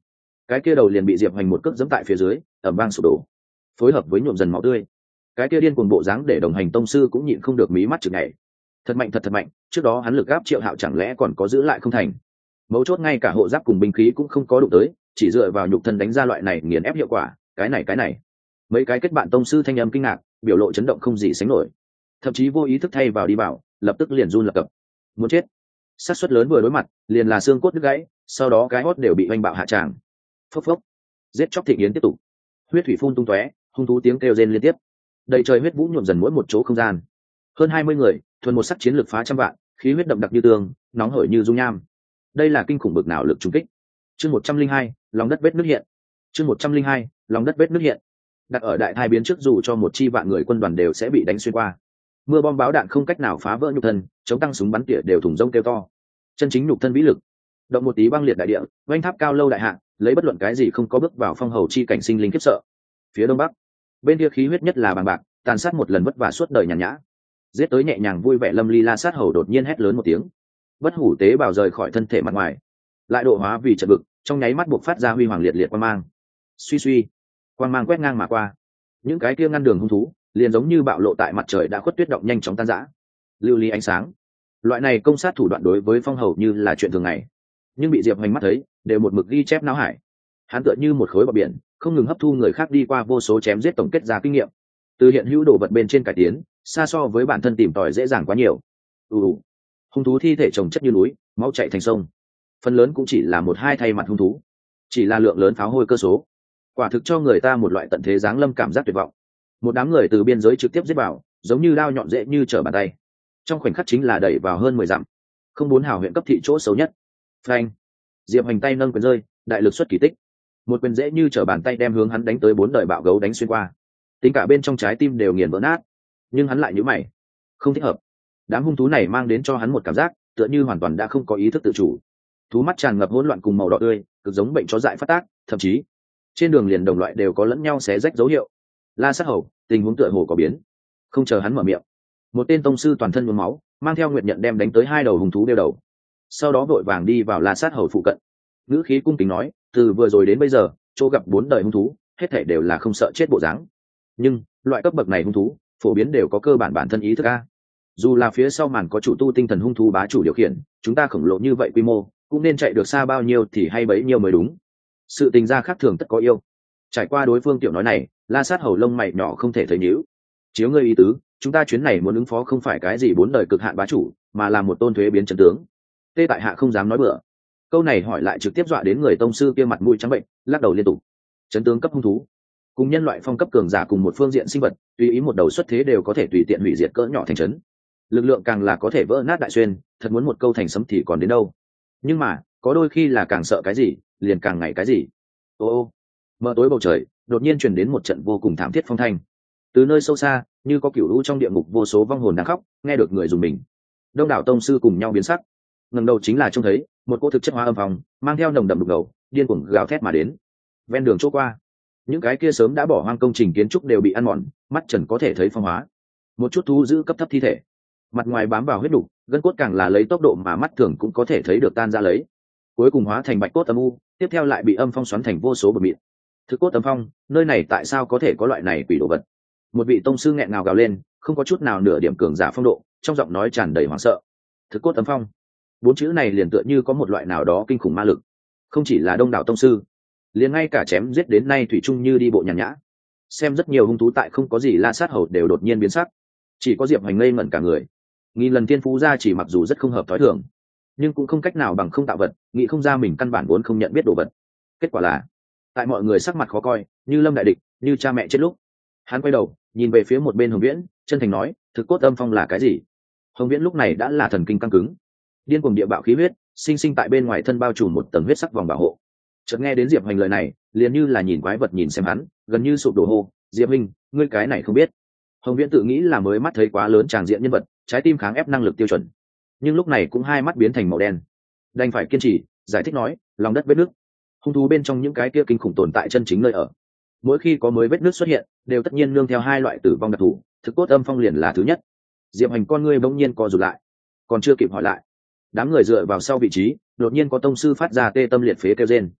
cái kia đầu liền bị diệp hoành một cước giẫm tại phía dưới, ẩm vang sụp đổ, phối hợp với nhuộm dần máu tươi, cái kia điên cuồng bộ dáng để đồng hành tông sư cũng nhịn không được mí mắt chực nhảy. Thật mạnh thật thật mạnh, trước đó hắn lực gáp Triệu Hạo chẳng lẽ còn có giữ lại không thành. Mấu chốt ngay cả hộ giáp cùng binh khí cũng không có đụng tới, chỉ dựa vào nhục thân đánh ra loại này nghiền ép hiệu quả, cái này cái này. Mấy cái kết bạn tông sư thanh âm kinh ngạc, biểu lộ chấn động không gì sánh nổi, thậm chí vô ý thức thay vào đi vào, lập tức liền run lập cập. Muốn chết. Sát suất lớn vừa đối mặt, liền là xương cốt đứt gãy, sau đó cái hót đều bị oanh bạo hạ tràng. Phốc phốc. Giết chóc thịnh yến tiếp tục. Huyết thủy phun tung tóe, hung thú tiếng kêu rên liên tiếp. Đầy trời huyết vũ nhuộm dần mỗi một chỗ không gian. Hơn hai mươi người, thuần một sắc chiến lược phá trăm vạn, khí huyết đậm đặc như tường, nóng hổi như dung nham. Đây là kinh khủng bực nào lực trùng kích. Chương một trăm linh hai, lòng đất vết nứt hiện. Chương một trăm linh hai, lòng đất vết nứt hiện. Đặt ở đại thai biến trước dù cho một chi vạn người quân đoàn đều sẽ bị đánh xuyên qua. Mưa bom báo đạn không cách nào phá vỡ nhục thân, chống tăng súng bắn tỉa đều thủng rông kêu to. Chân chính nhục thân vĩ lực. Động một tí băng liệt đại địa, vành tháp cao lâu đại hạ, lấy bất luận cái gì không có bước vào phong hầu chi cảnh sinh linh khiếp sợ. Phía đông bắc, bên kia khí huyết nhất là bằng bạc, tàn sát một lần vất vả suốt đời nhàn nhã. Giết tới nhẹ nhàng vui vẻ Lâm Ly La sát hầu đột nhiên hét lớn một tiếng. Bất hủ tế bào rời khỏi thân thể mặt ngoài, lại độ hóa vì trận vực, trong nháy mắt buộc phát ra huy hoàng liệt liệt quang mang. Suy suy, quang mang quét ngang mà qua. Những cái kia ngăn đường hung thú, liền giống như bạo lộ tại mặt trời đã khuất tuyết động nhanh chóng tan rã. Lưu ly ánh sáng. Loại này công sát thủ đoạn đối với phong hầu như là chuyện thường ngày, nhưng bị Diệp Hoành mắt thấy, đều một mực ghi chép não hải. Hắn tựa như một khối bọt biển, không ngừng hấp thu người khác đi qua vô số chém giết tổng kết ra kinh nghiệm. Từ hiện hữu đồ vật bên trên cải tiến, xa so với bản thân tìm tòi dễ dàng quá nhiều. Ù, hung thú thi thể chồng chất như núi, máu chảy thành sông. Phần lớn cũng chỉ là một hai thay mặt hung thú, chỉ là lượng lớn pháo hôi cơ số. Quả thực cho người ta một loại tận thế giáng lâm cảm giác tuyệt vọng. Một đám người từ biên giới trực tiếp giết vào, giống như đao nhọn dễ như trở bàn tay. Trong khoảnh khắc chính là đẩy vào hơn mười dặm. Không bốn hào huyện cấp thị chỗ xấu nhất. Phanh. Diệp Hoành tay nâng quyền rơi, đại lực xuất kỳ tích. Một quyền dễ như trở bàn tay đem hướng hắn đánh tới bốn đời bạo gấu đánh xuyên qua. Tính cả bên trong trái tim đều nghiền vỡ nát. Nhưng hắn lại nhíu mày, không thích hợp. Đám hung thú này mang đến cho hắn một cảm giác, tựa như hoàn toàn đã không có ý thức tự chủ. Thú mắt tràn ngập hỗn loạn cùng màu đỏ tươi, cực giống bệnh chó dại phát tác, thậm chí trên đường liền đồng loại đều có lẫn nhau xé rách dấu hiệu. La sát hầu, tình huống tựa hồ có biến. Không chờ hắn mở miệng, một tên tông sư toàn thân nhuốm máu, mang theo nguyệt nhận đem đánh tới hai đầu hung thú đeo đầu. Sau đó vội vàng đi vào La sát hầu phụ cận, ngữ khí cung kính nói, từ vừa rồi đến bây giờ, chỗ gặp bốn đời hung thú, hết thảy đều là không sợ chết bộ dáng. Nhưng loại cấp bậc này hung thú, phổ biến đều có cơ bản bản thân ý thức a. Dù là phía sau màn có chủ tu tinh thần hung thú bá chủ điều khiển, chúng ta khổng lồ như vậy quy mô, cũng nên chạy được xa bao nhiêu thì hay bấy nhiêu mới đúng. Sự tình gia khác thường tất có yêu. Trải qua đối phương tiểu nói này, La sát hầu lông mày nhỏ không thể thấy nhíu. Chiếu ngươi ý tứ, chúng ta chuyến này muốn ứng phó không phải cái gì bốn đời cực hạn bá chủ, mà là một tôn thuế biến chân tướng. Tê tại hạ không dám nói bừa. Câu này hỏi lại trực tiếp dọa đến người tông sư kia mặt mũi trắng bệnh, lắc đầu liên tục. Chân tướng cấp hung thú, cùng nhân loại phong cấp cường giả cùng một phương diện sinh vật, tùy ý một đầu xuất thế đều có thể tùy tiện hủy diệt cỡ nhỏ thành trấn. Lực lượng càng là có thể vỡ nát đại xuyên, thật muốn một câu thành sấm thì còn đến đâu. Nhưng mà, có đôi khi là càng sợ cái gì, liền càng ngày cái gì. Ô ô, mờ tối bầu trời, đột nhiên truyền đến một trận vô cùng thảm thiết phong thanh. Từ nơi sâu xa, như có cửu u trong địa ngục vô số vong hồn đang khóc, nghe được người dùng mình. Đông đảo tông sư cùng nhau biến sắc. Ngẩng đầu chính là trông thấy một cô thực chất hóa âm phòng, mang theo nồng đậm đục ngầu, điên cuồng gào thét mà đến. Ven đường chỗ qua, những cái kia sớm đã bỏ hoang công trình kiến trúc đều bị ăn mòn, mắt trần có thể thấy phong hóa. Một chút thú giữ cấp thấp thi thể, mặt ngoài bám vào huyết đục, gân cốt càng là lấy tốc độ mà mắt thường cũng có thể thấy được tan ra lấy, cuối cùng hóa thành bạch cốt âm u, tiếp theo lại bị âm phong xoắn thành vô số bột mịn. Thực cốt âm phong, nơi này tại sao có thể có loại này quỷ đồ vật? Một vị tông sư nghẹn ngào gào lên, không có chút nào nửa điểm cường giả phong độ, trong giọng nói tràn đầy hoảng sợ. Thực cốt âm phong, bốn chữ này liền tựa như có một loại nào đó kinh khủng ma lực. Không chỉ là đông đảo tông sư, liền ngay cả chém giết đến nay thủy chung như đi bộ nhàn nhã. Xem rất nhiều hung thú tại không có gì La sát hầu đều đột nhiên biến sắc, chỉ có Diệp Hoành ngây ngẩn cả người. Nghìn lần thiên phú ra chỉ mặc dù rất không hợp thói thường, nhưng cũng không cách nào bằng không tạo vật, nghĩ không ra mình căn bản vốn không nhận biết đồ vật. Kết quả là, tại mọi người sắc mặt khó coi, như lâm đại địch, như cha mẹ chết lúc, hắn quay đầu nhìn về phía một bên Hồng Viễn, chân thành nói, thực cốt âm phong là cái gì? Hồng Viễn lúc này đã là thần kinh căng cứng, điên cuồng địa bạo khí huyết, sinh sinh tại bên ngoài thân bao trùm một tầng huyết sắc vòng bảo hộ. Chợt nghe đến Diệp Hoành lời này, liền như là nhìn quái vật nhìn xem hắn, gần như sụp đổ hô, Diệp Minh, ngươi cái này không biết. Hồng Viễn tự nghĩ là mới mắt thấy quá lớn tràng diện nhân vật, trái tim kháng ép năng lực tiêu chuẩn, nhưng lúc này cũng hai mắt biến thành màu đen, đành phải kiên trì giải thích nói, lòng đất vết nước, hung thú bên trong những cái kia kinh khủng tồn tại chân chính nơi ở. Mỗi khi có mới vết nước xuất hiện, đều tất nhiên nương theo hai loại tử vong đặc thù, thực cốt âm phong liền là thứ nhất. Diệp Hành con ngươi bỗng nhiên co rụt lại, còn chưa kịp hỏi lại, đám người dựa vào sau vị trí, đột nhiên có tông sư phát ra tê tâm liệt phế kêu rên.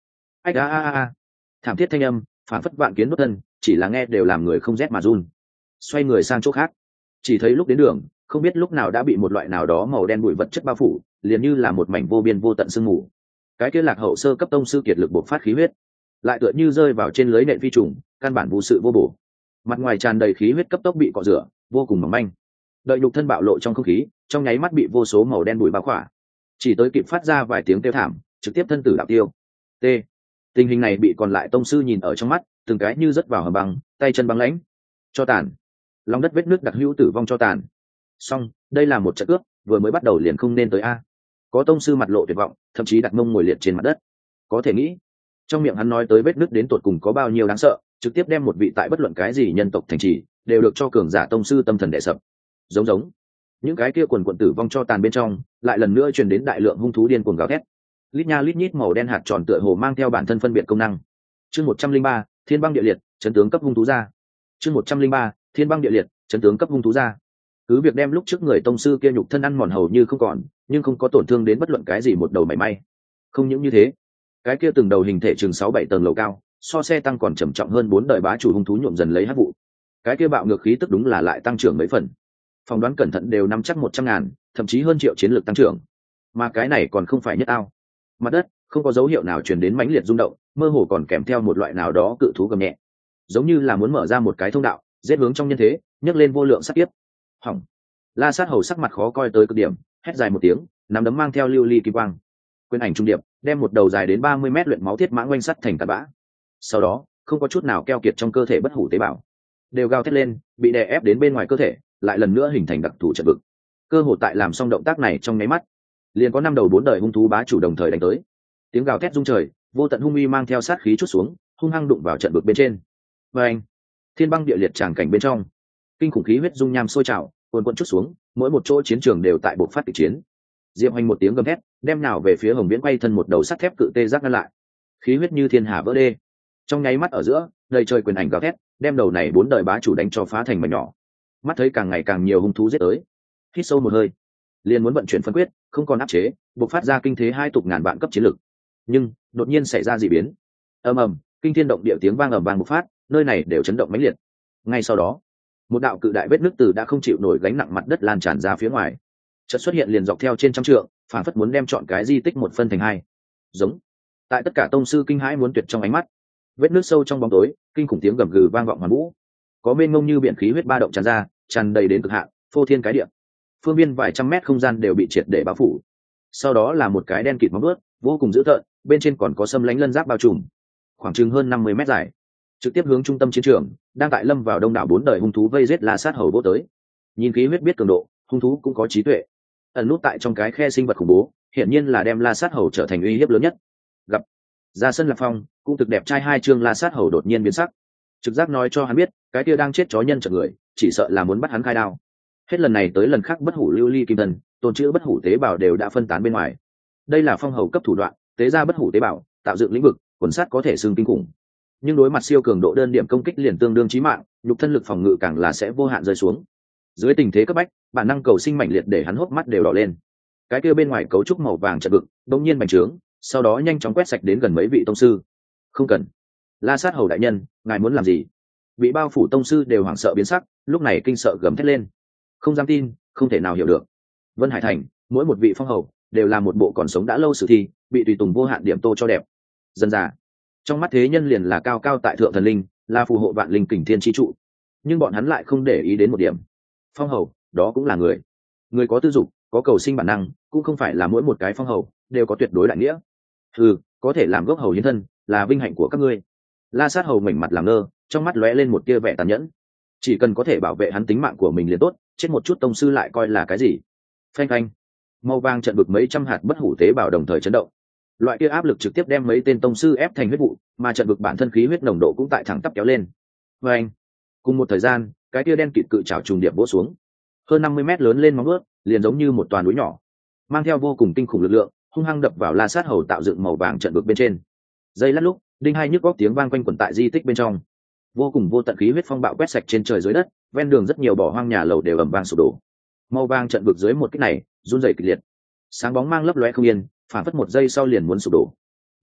ách a a a thảm thiết thanh âm phản phất vạn kiến đốt thân, chỉ là nghe đều làm người không rét mà run. Xoay người sang chỗ khác, chỉ thấy lúc đến đường không biết lúc nào đã bị một loại nào đó màu đen bụi vật chất bao phủ, liền như là một mảnh vô biên vô tận sương mù. Cái kia lạc hậu sơ cấp tông sư kiệt lực bộc phát khí huyết, lại tựa như rơi vào trên lưới nện phi trùng, căn bản vô sự vô bổ. Mặt ngoài tràn đầy khí huyết cấp tốc bị cọ rửa, vô cùng mỏng manh. Đợi nhục thân bạo lộ trong không khí, trong nháy mắt bị vô số màu đen bụi bao khỏa, chỉ tới kịp phát ra vài tiếng kêu thảm, trực tiếp thân tử đạo tiêu. T. Tình hình này bị còn lại tông sư nhìn ở trong mắt, từng cái như rớt vào hầm băng, tay chân băng lãnh. Cho tàn. Lòng đất vết nước đặc hữu tử vong cho tàn. Xong, đây là một trận cướp, vừa mới bắt đầu liền không nên tới a. Có tông sư mặt lộ tuyệt vọng, thậm chí đặt mông ngồi liệt trên mặt đất. Có thể nghĩ, trong miệng hắn nói tới vết nước đến tột cùng có bao nhiêu đáng sợ, trực tiếp đem một vị tại bất luận cái gì nhân tộc thành trì đều được cho cường giả tông sư tâm thần đè sập. Giống giống, những cái kia quần quần tử vong cho tàn bên trong, lại lần nữa truyền đến đại lượng hung thú điên cuồng gào thét. Lít nha lít nhít màu đen hạt tròn tựa hồ mang theo bản thân phân biệt công năng. Chương một trăm linh ba, Thiên băng địa liệt, chấn tướng cấp hung thú ra. Chương một trăm linh ba, Thiên băng địa liệt, chấn tướng cấp hung thú ra. Cứ việc đem lúc trước người tông sư kia nhục thân ăn mòn hầu như không còn, nhưng không có tổn thương đến bất luận cái gì một đầu mảy may. Không những như thế, cái kia từng đầu hình thể chừng sáu bảy tầng lầu cao, so xe tăng còn trầm trọng hơn bốn đời bá chủ hung thú nhuộm dần lấy hắc vụ. Cái kia bạo ngược khí tức đúng là lại tăng trưởng mấy phần. Phỏng đoán cẩn thận đều nắm chắc một trăm ngàn, thậm chí hơn triệu chiến lược tăng trưởng. Mà cái này còn không phải nhất ao. Mặt đất không có dấu hiệu nào truyền đến mãnh liệt rung động, mơ hồ còn kèm theo một loại nào đó cự thú gầm nhẹ, giống như là muốn mở ra một cái thông đạo, giết hướng trong nhân thế, nhấc lên vô lượng sát kiếp. Hỏng. La Sát Hầu sắc mặt khó coi tới cực điểm, hét dài một tiếng, nắm đấm mang theo lưu ly kim quang, quyền ảnh trung điệp, đem một đầu dài đến ba mươi mét luyện máu thiết mã oanh sắt thành tạt bã. Sau đó, không có chút nào keo kiệt trong cơ thể bất hủ tế bào, đều gào thét lên, bị đè ép đến bên ngoài cơ thể, lại lần nữa hình thành đặc thù trận vực. Cơ hội tại làm xong động tác này trong nháy mắt, liền có năm đầu bốn đời hung thú bá chủ đồng thời đánh tới. Tiếng gào thét rung trời, vô tận hung uy mang theo sát khí chút xuống, hung hăng đụng vào trận vực bên trên. Và anh, thiên băng địa liệt tràng cảnh bên trong, kinh khủng khí huyết dung nham sôi trào, cuồn cuộn chút xuống, mỗi một chỗ chiến trường đều tại bộc phát kịch chiến. Diệp Hoành một tiếng gầm thét, đem nào về phía Hồng Viễn quay thân một đầu sắt thép cự tê giác ngăn lại. Khí huyết như thiên hà vỡ đê. Trong nháy mắt ở giữa, đầy trời quyền ảnh gào thét, đem đầu này bốn đời bá chủ đánh cho phá thành mảnh nhỏ. Mắt thấy càng ngày càng nhiều hung thú giết tới, hít sâu một hơi, liền muốn vận chuyển phân quyết, không còn áp chế, bộc phát ra kinh thế hai tục ngàn vạn cấp chiến lực. Nhưng đột nhiên xảy ra dị biến. Ầm ầm, kinh thiên động địa tiếng vang ầm vang một phát, nơi này đều chấn động mãnh liệt. Ngay sau đó, một đạo cự đại vết nứt từ đã không chịu nổi gánh nặng mặt đất lan tràn ra phía ngoài, chợt xuất hiện liền dọc theo trên trăm trượng, phản phất muốn đem chọn cái di tích một phân thành hai. Giống. Tại tất cả tông sư kinh hãi muốn tuyệt trong ánh mắt, vết nứt sâu trong bóng tối, kinh khủng tiếng gầm gừ vang vọng hoàn vũ. Có mênh mông như biển khí huyết ba động tràn ra, tràn đầy đến cực hạn, phô thiên cái địa. Phương viên vài trăm mét không gian đều bị triệt để bao phủ. Sau đó là một cái đen kịt móng vuốt, vô cùng dữ tợn, bên trên còn có xâm lánh lân giáp bao trùm, khoảng chừng hơn năm mươi mét dài, trực tiếp hướng trung tâm chiến trường, đang tại lâm vào đông đảo bốn đời hung thú vây giết La Sát Hầu vô tới. Nhìn khí huyết biết cường độ, hung thú cũng có trí tuệ. Ẩn nút tại trong cái khe sinh vật khủng bố, hiển nhiên là đem La Sát Hầu trở thành uy hiếp lớn nhất. Gặp ra sân Lạc Phong, cũng thực đẹp trai hai chương La Sát Hầu đột nhiên biến sắc. Trực giác nói cho hắn biết, cái kia đang chết chó nhân chợt người, chỉ sợ là muốn bắt hắn khai đao. Hết lần này tới lần khác bất hủ lưu ly kim thân, tồn chữ bất hủ tế bào đều đã phân tán bên ngoài. Đây là Phong Hầu cấp thủ đoạn, tế ra bất hủ tế bào, tạo dựng lĩnh vực, quần sát có thể xương kinh khủng. Nhưng đối mặt siêu cường độ đơn điểm công kích liền tương đương chí mạng, nhục thân lực phòng ngự càng là sẽ vô hạn rơi xuống. Dưới tình thế cấp bách, bản năng cầu sinh mạnh liệt để hắn hốc mắt đều đỏ lên. Cái kia bên ngoài cấu trúc màu vàng chật vực, đột nhiên bành trướng, sau đó nhanh chóng quét sạch đến gần mấy vị tông sư. Không cần. La Sát Hầu đại nhân, ngài muốn làm gì? Bị bao phủ tông sư đều hoảng sợ biến sắc, lúc này kinh sợ gầm thét lên. Không dám tin, không thể nào hiểu được. Vân Hải Thành, mỗi một vị phong hầu đều là một bộ còn sống đã lâu sử thi, bị tùy tùng vô hạn điểm tô cho đẹp. Dân già, trong mắt thế nhân liền là cao cao tại thượng thần linh, là phù hộ vạn linh kình thiên chi trụ. Nhưng bọn hắn lại không để ý đến một điểm. Phong hầu, đó cũng là người. Người có tư dục, có cầu sinh bản năng, cũng không phải là mỗi một cái phong hầu đều có tuyệt đối đại nghĩa. Ừ, có thể làm gốc hầu hiến thân, là vinh hạnh của các ngươi. La Sát Hầu mảnh mặt làm ngơ, trong mắt lóe lên một tia vẻ tàn nhẫn. Chỉ cần có thể bảo vệ hắn tính mạng của mình liền tốt, chết một chút tông sư lại coi là cái gì? Phanh phanh, màu vàng trận bực mấy trăm hạt bất hủ tế bào đồng thời chấn động. Loại kia áp lực trực tiếp đem mấy tên tông sư ép thành huyết vụ, mà trận bực bản thân khí huyết nồng độ cũng tại thẳng tắp kéo lên. Phanh, cùng một thời gian, cái kia đen kịt cự trảo trùng điệp vỗ xuống, hơn năm mươi mét lớn lên móng vuốt, liền giống như một toàn núi nhỏ, mang theo vô cùng kinh khủng lực lượng, hung hăng đập vào La Sát Hầu tạo dựng màu vàng trận bực bên trên. Giây lát lúc, đinh hai nhức góc tiếng vang quanh quẩn tại di tích bên trong. Vô cùng vô tận khí huyết phong bạo quét sạch trên trời dưới đất, ven đường rất nhiều bỏ hoang nhà lầu đều ầm vang sụp đổ. Màu vàng trận vực dưới một kích này, run rẩy kịch liệt. Sáng bóng mang lấp lóe không yên, phản phất một giây sau liền muốn sụp đổ.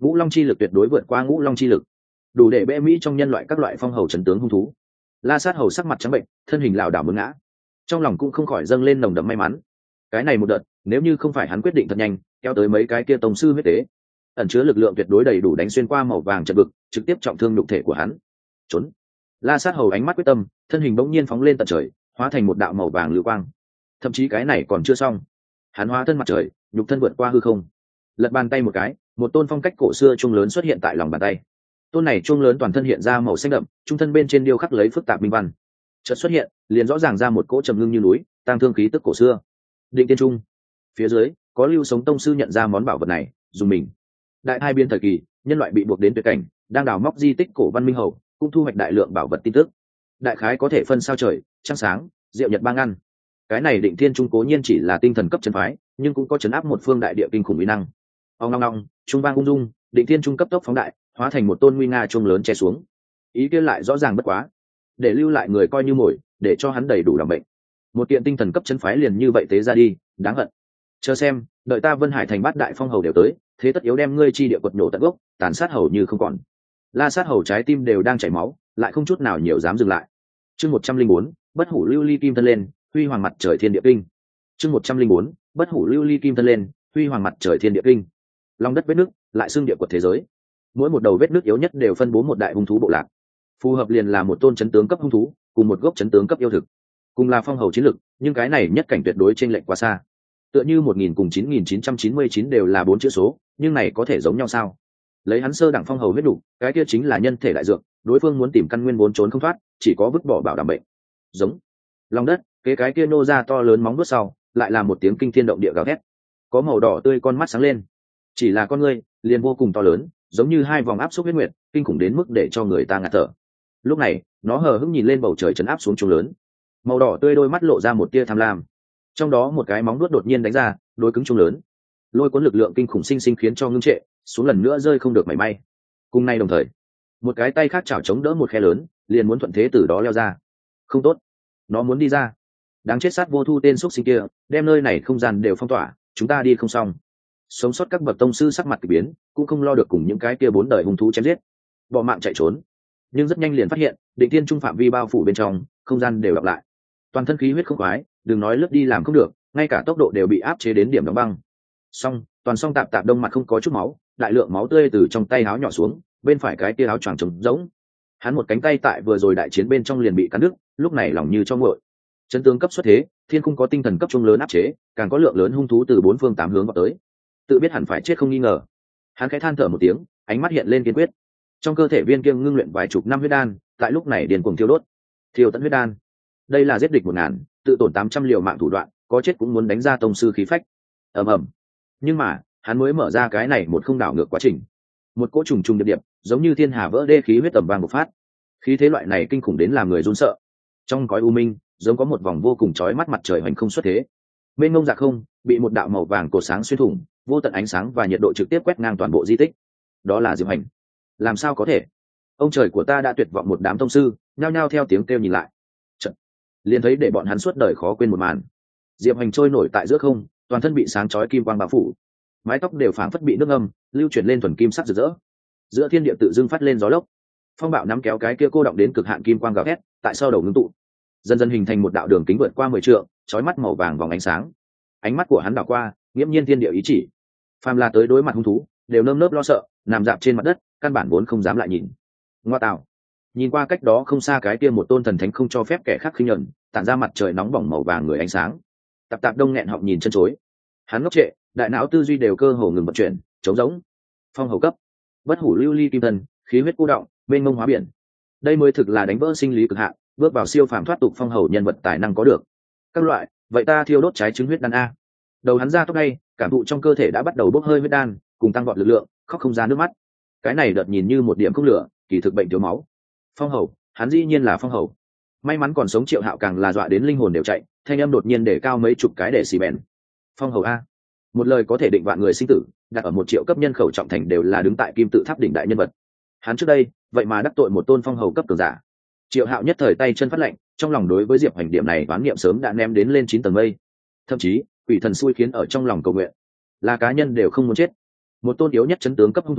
ngũ long chi lực tuyệt đối vượt qua ngũ long chi lực, đủ để bệ mỹ trong nhân loại các loại phong hầu chấn tướng hung thú. La Sát Hầu sắc mặt trắng bệnh, thân hình lảo đảo muốn ngã, trong lòng cũng không khỏi dâng lên nồng đậm may mắn. Cái này một đợt, nếu như không phải hắn quyết định thật nhanh, kéo tới mấy cái kia tông sư huyết tế, ẩn chứa lực lượng tuyệt đối đầy đủ đánh xuyên qua màu vàng trận vực, trực tiếp trọng thương nhục thể của hắn. Trốn. La Sát Hầu ánh mắt quyết tâm, thân hình bỗng nhiên phóng lên tận trời, hóa thành một đạo màu vàng lưu quang. Thậm chí cái này còn chưa xong, hắn hóa thân mặt trời, nhục thân vượt qua hư không, lật bàn tay một cái, một tôn phong cách cổ xưa chuông lớn xuất hiện tại lòng bàn tay. Tôn này chuông lớn toàn thân hiện ra màu xanh đậm, trung thân bên trên điêu khắc lấy phức tạp minh văn. Chợt xuất hiện, liền rõ ràng ra một cỗ trầm ngưng như núi, tang thương khí tức cổ xưa. Định Tiên Trung. Phía dưới, có lưu sống tông sư nhận ra món bảo vật này, dùng mình. Đại hai biên thời kỳ, nhân loại bị buộc đến tuyệt cảnh, đang đào móc di tích cổ văn minh hầu, cũng thu hoạch đại lượng bảo vật tin tức. Đại khái có thể phân sao trời, trăng sáng, diệu nhật ba ngăn. Cái này Định Thiên Trung cố nhiên chỉ là tinh thần cấp chân phái, nhưng cũng có chấn áp một phương đại địa kinh khủng uy năng. Ong long long, trung vang ung dung, Định Thiên Trung cấp tốc phóng đại, hóa thành một tôn nguy nga trung lớn che xuống. Ý kia lại rõ ràng bất quá, để lưu lại người coi như mồi, để cho hắn đầy đủ đảm bệnh. Một kiện tinh thần cấp chân phái liền như vậy tế ra đi, đáng hận. Chờ xem, đợi ta Vân Hải thành bát đại phong hầu đều tới, thế tất yếu đem ngươi chi địa quật nổ tận gốc, tàn sát hầu như không còn. La Sát Hầu trái tim đều đang chảy máu, lại không chút nào nhiều dám dừng lại. Chương một trăm linh bốn, bất hủ lưu ly kim thân lên, huy hoàng mặt trời thiên địa kinh. Chương một trăm linh bốn, bất hủ lưu ly kim thân lên, huy hoàng mặt trời thiên địa kinh. Long đất vết nước, lại xương địa quật thế giới. Mỗi một đầu vết nước yếu nhất đều phân bố một đại hung thú bộ lạc. Phù hợp liền là một tôn chấn tướng cấp hung thú, cùng một gốc chấn tướng cấp yêu thực. Cùng là phong hầu chiến lực, nhưng cái này nhất cảnh tuyệt đối chênh lệch quá xa. Tựa như một nghìn cùng chín nghìn chín trăm chín mươi chín đều là bốn chữ số, nhưng này có thể giống nhau sao? Lấy hắn sơ đẳng phong hầu huyết đủ, cái kia chính là nhân thể đại dược, đối phương muốn tìm căn nguyên vốn trốn không thoát, chỉ có vứt bỏ bảo đảm bệnh. Giống. Lòng đất, cái cái kia nô ra to lớn móng vuốt sau, lại là một tiếng kinh thiên động địa gào thét. Có màu đỏ tươi con mắt sáng lên. Chỉ là con ngươi, liền vô cùng to lớn, giống như hai vòng áp xúc huyết nguyệt, kinh khủng đến mức để cho người ta ngạt thở. Lúc này, nó hờ hững nhìn lên bầu trời chấn áp xuống trung lớn. Màu đỏ tươi đôi mắt lộ ra một tia tham lam. Trong đó một cái móng vuốt đột nhiên đánh ra, đối cứng trung lớn. Lôi cuốn lực lượng kinh khủng sinh sinh khiến cho ngưng trệ, xuống lần nữa rơi không được mảy may. Cùng nay đồng thời, một cái tay khác chảo chống đỡ một khe lớn, liền muốn thuận thế từ đó leo ra. Không tốt, nó muốn đi ra. Đáng chết sát vô thu tên xúc sinh kia, đem nơi này không gian đều phong tỏa, chúng ta đi không xong. Sống sót các bậc tông sư sắc mặt kỳ biến, cũng không lo được cùng những cái kia bốn đời hung thú chém giết, bỏ mạng chạy trốn. Nhưng rất nhanh liền phát hiện, Định Thiên Trung phạm vi bao phủ bên trong, không gian đều đọc lại. Toàn thân khí huyết không khoái, đừng nói lướt đi làm không được, ngay cả tốc độ đều bị áp chế đến điểm đóng băng. Song, toàn song tạp tạp đông mặt không có chút máu, đại lượng máu tươi từ trong tay áo nhỏ xuống, bên phải cái tia áo choàng trống rỗng. Hắn một cánh tay tại vừa rồi đại chiến bên trong liền bị cắn đứt, lúc này lòng như cho nguội. Chân tướng cấp xuất thế, thiên khung có tinh thần cấp trung lớn áp chế, càng có lượng lớn hung thú từ bốn phương tám hướng vào tới. Tự biết hẳn phải chết không nghi ngờ. Hắn khẽ than thở một tiếng, ánh mắt hiện lên kiên quyết. Trong cơ thể viên kiêng ngưng luyện vài chục năm huyết đan, tại lúc này điên cuồng thiêu đốt. Thiêu tận huyết đan. Đây là giết địch một ngàn, tự tổn tám trăm liều mạng thủ đoạn, có chết cũng muốn đánh ra tông sư khí phách. Ầm ầm. Nhưng mà, hắn mới mở ra cái này một không đảo ngược quá trình. Một cỗ trùng trùng điệp điệp, giống như thiên hà vỡ đê khí huyết tầm vang bộc phát. Khí thế loại này kinh khủng đến làm người run sợ. Trong cõi u minh, giống có một vòng vô cùng chói mắt mặt trời hoành không xuất thế. Bên ngông dạ không, bị một đạo màu vàng cột sáng xuyên thủng, vô tận ánh sáng và nhiệt độ trực tiếp quét ngang toàn bộ di tích. Đó là Diệp Hành. Làm sao có thể? Ông trời của ta đã tuyệt vọng một đám tông sư, nhao nhao theo tiếng kêu nhìn lại. Chợt, liền thấy để bọn hắn suốt đời khó quên một màn. Diệp Hành trôi nổi tại giữa không, toàn thân bị sáng chói kim quang bao phủ, mái tóc đều phảng phất bị nước ngâm lưu chuyển lên thuần kim sắc rực rỡ. Giữa thiên địa tự dưng phát lên gió lốc, phong bạo nắm kéo cái kia cô động đến cực hạn kim quang gào thét, tại sau đầu ngưng tụ, dần dần hình thành một đạo đường kính vượt qua mười trượng, chói mắt màu vàng vòng ánh sáng. Ánh mắt của hắn đảo qua, nghiễm nhiên thiên địa ý chỉ. Phàm là tới đối mặt hung thú, đều nơm nớp lo sợ, nằm dạp trên mặt đất, căn bản vốn không dám lại nhìn. Ngoa tạo. Nhìn qua cách đó không xa cái kia một tôn thần thánh không cho phép kẻ khác khinh nhẫn, tản ra mặt trời nóng bỏng màu vàng người ánh sáng. Tạp Tạp Đông nghẹn họng nhìn chân chối. Hắn ngốc trệ, đại não tư duy đều cơ hồ ngừng vận chuyển, trống rỗng. Phong hầu cấp, bất hủ lưu ly kim thân, khí huyết cô động, bên mông hóa biển. Đây mới thực là đánh vỡ sinh lý cực hạn, bước vào siêu phàm thoát tục phong hầu nhân vật tài năng có được. Các loại, vậy ta thiêu đốt trái trứng huyết đan a. Đầu hắn ra tóc ngay, cảm thụ trong cơ thể đã bắt đầu bốc hơi huyết đan, cùng tăng vọt lực lượng, khóc không ra nước mắt. Cái này đợt nhìn như một điểm không lửa, kỳ thực bệnh thiếu máu. Phong hầu, hắn dĩ nhiên là phong hầu. May mắn còn sống Triệu Hạo càng là dọa đến linh hồn đều chạy, thanh âm đột nhiên để cao mấy chục cái để xì bèn. Phong hầu a, một lời có thể định vạn người sinh tử, đặt ở một triệu cấp nhân khẩu trọng thành đều là đứng tại kim tự tháp đỉnh đại nhân vật. Hắn trước đây, vậy mà đắc tội một tôn phong hầu cấp cường giả. Triệu Hạo nhất thời tay chân phát lạnh, trong lòng đối với Diệp Hành điểm này đoán niệm sớm đã ném đến lên chín tầng mây. Thậm chí, quỷ thần xui khiến ở trong lòng cầu nguyện, là cá nhân đều không muốn chết. Một tôn yếu nhất chấn tướng cấp hung thú,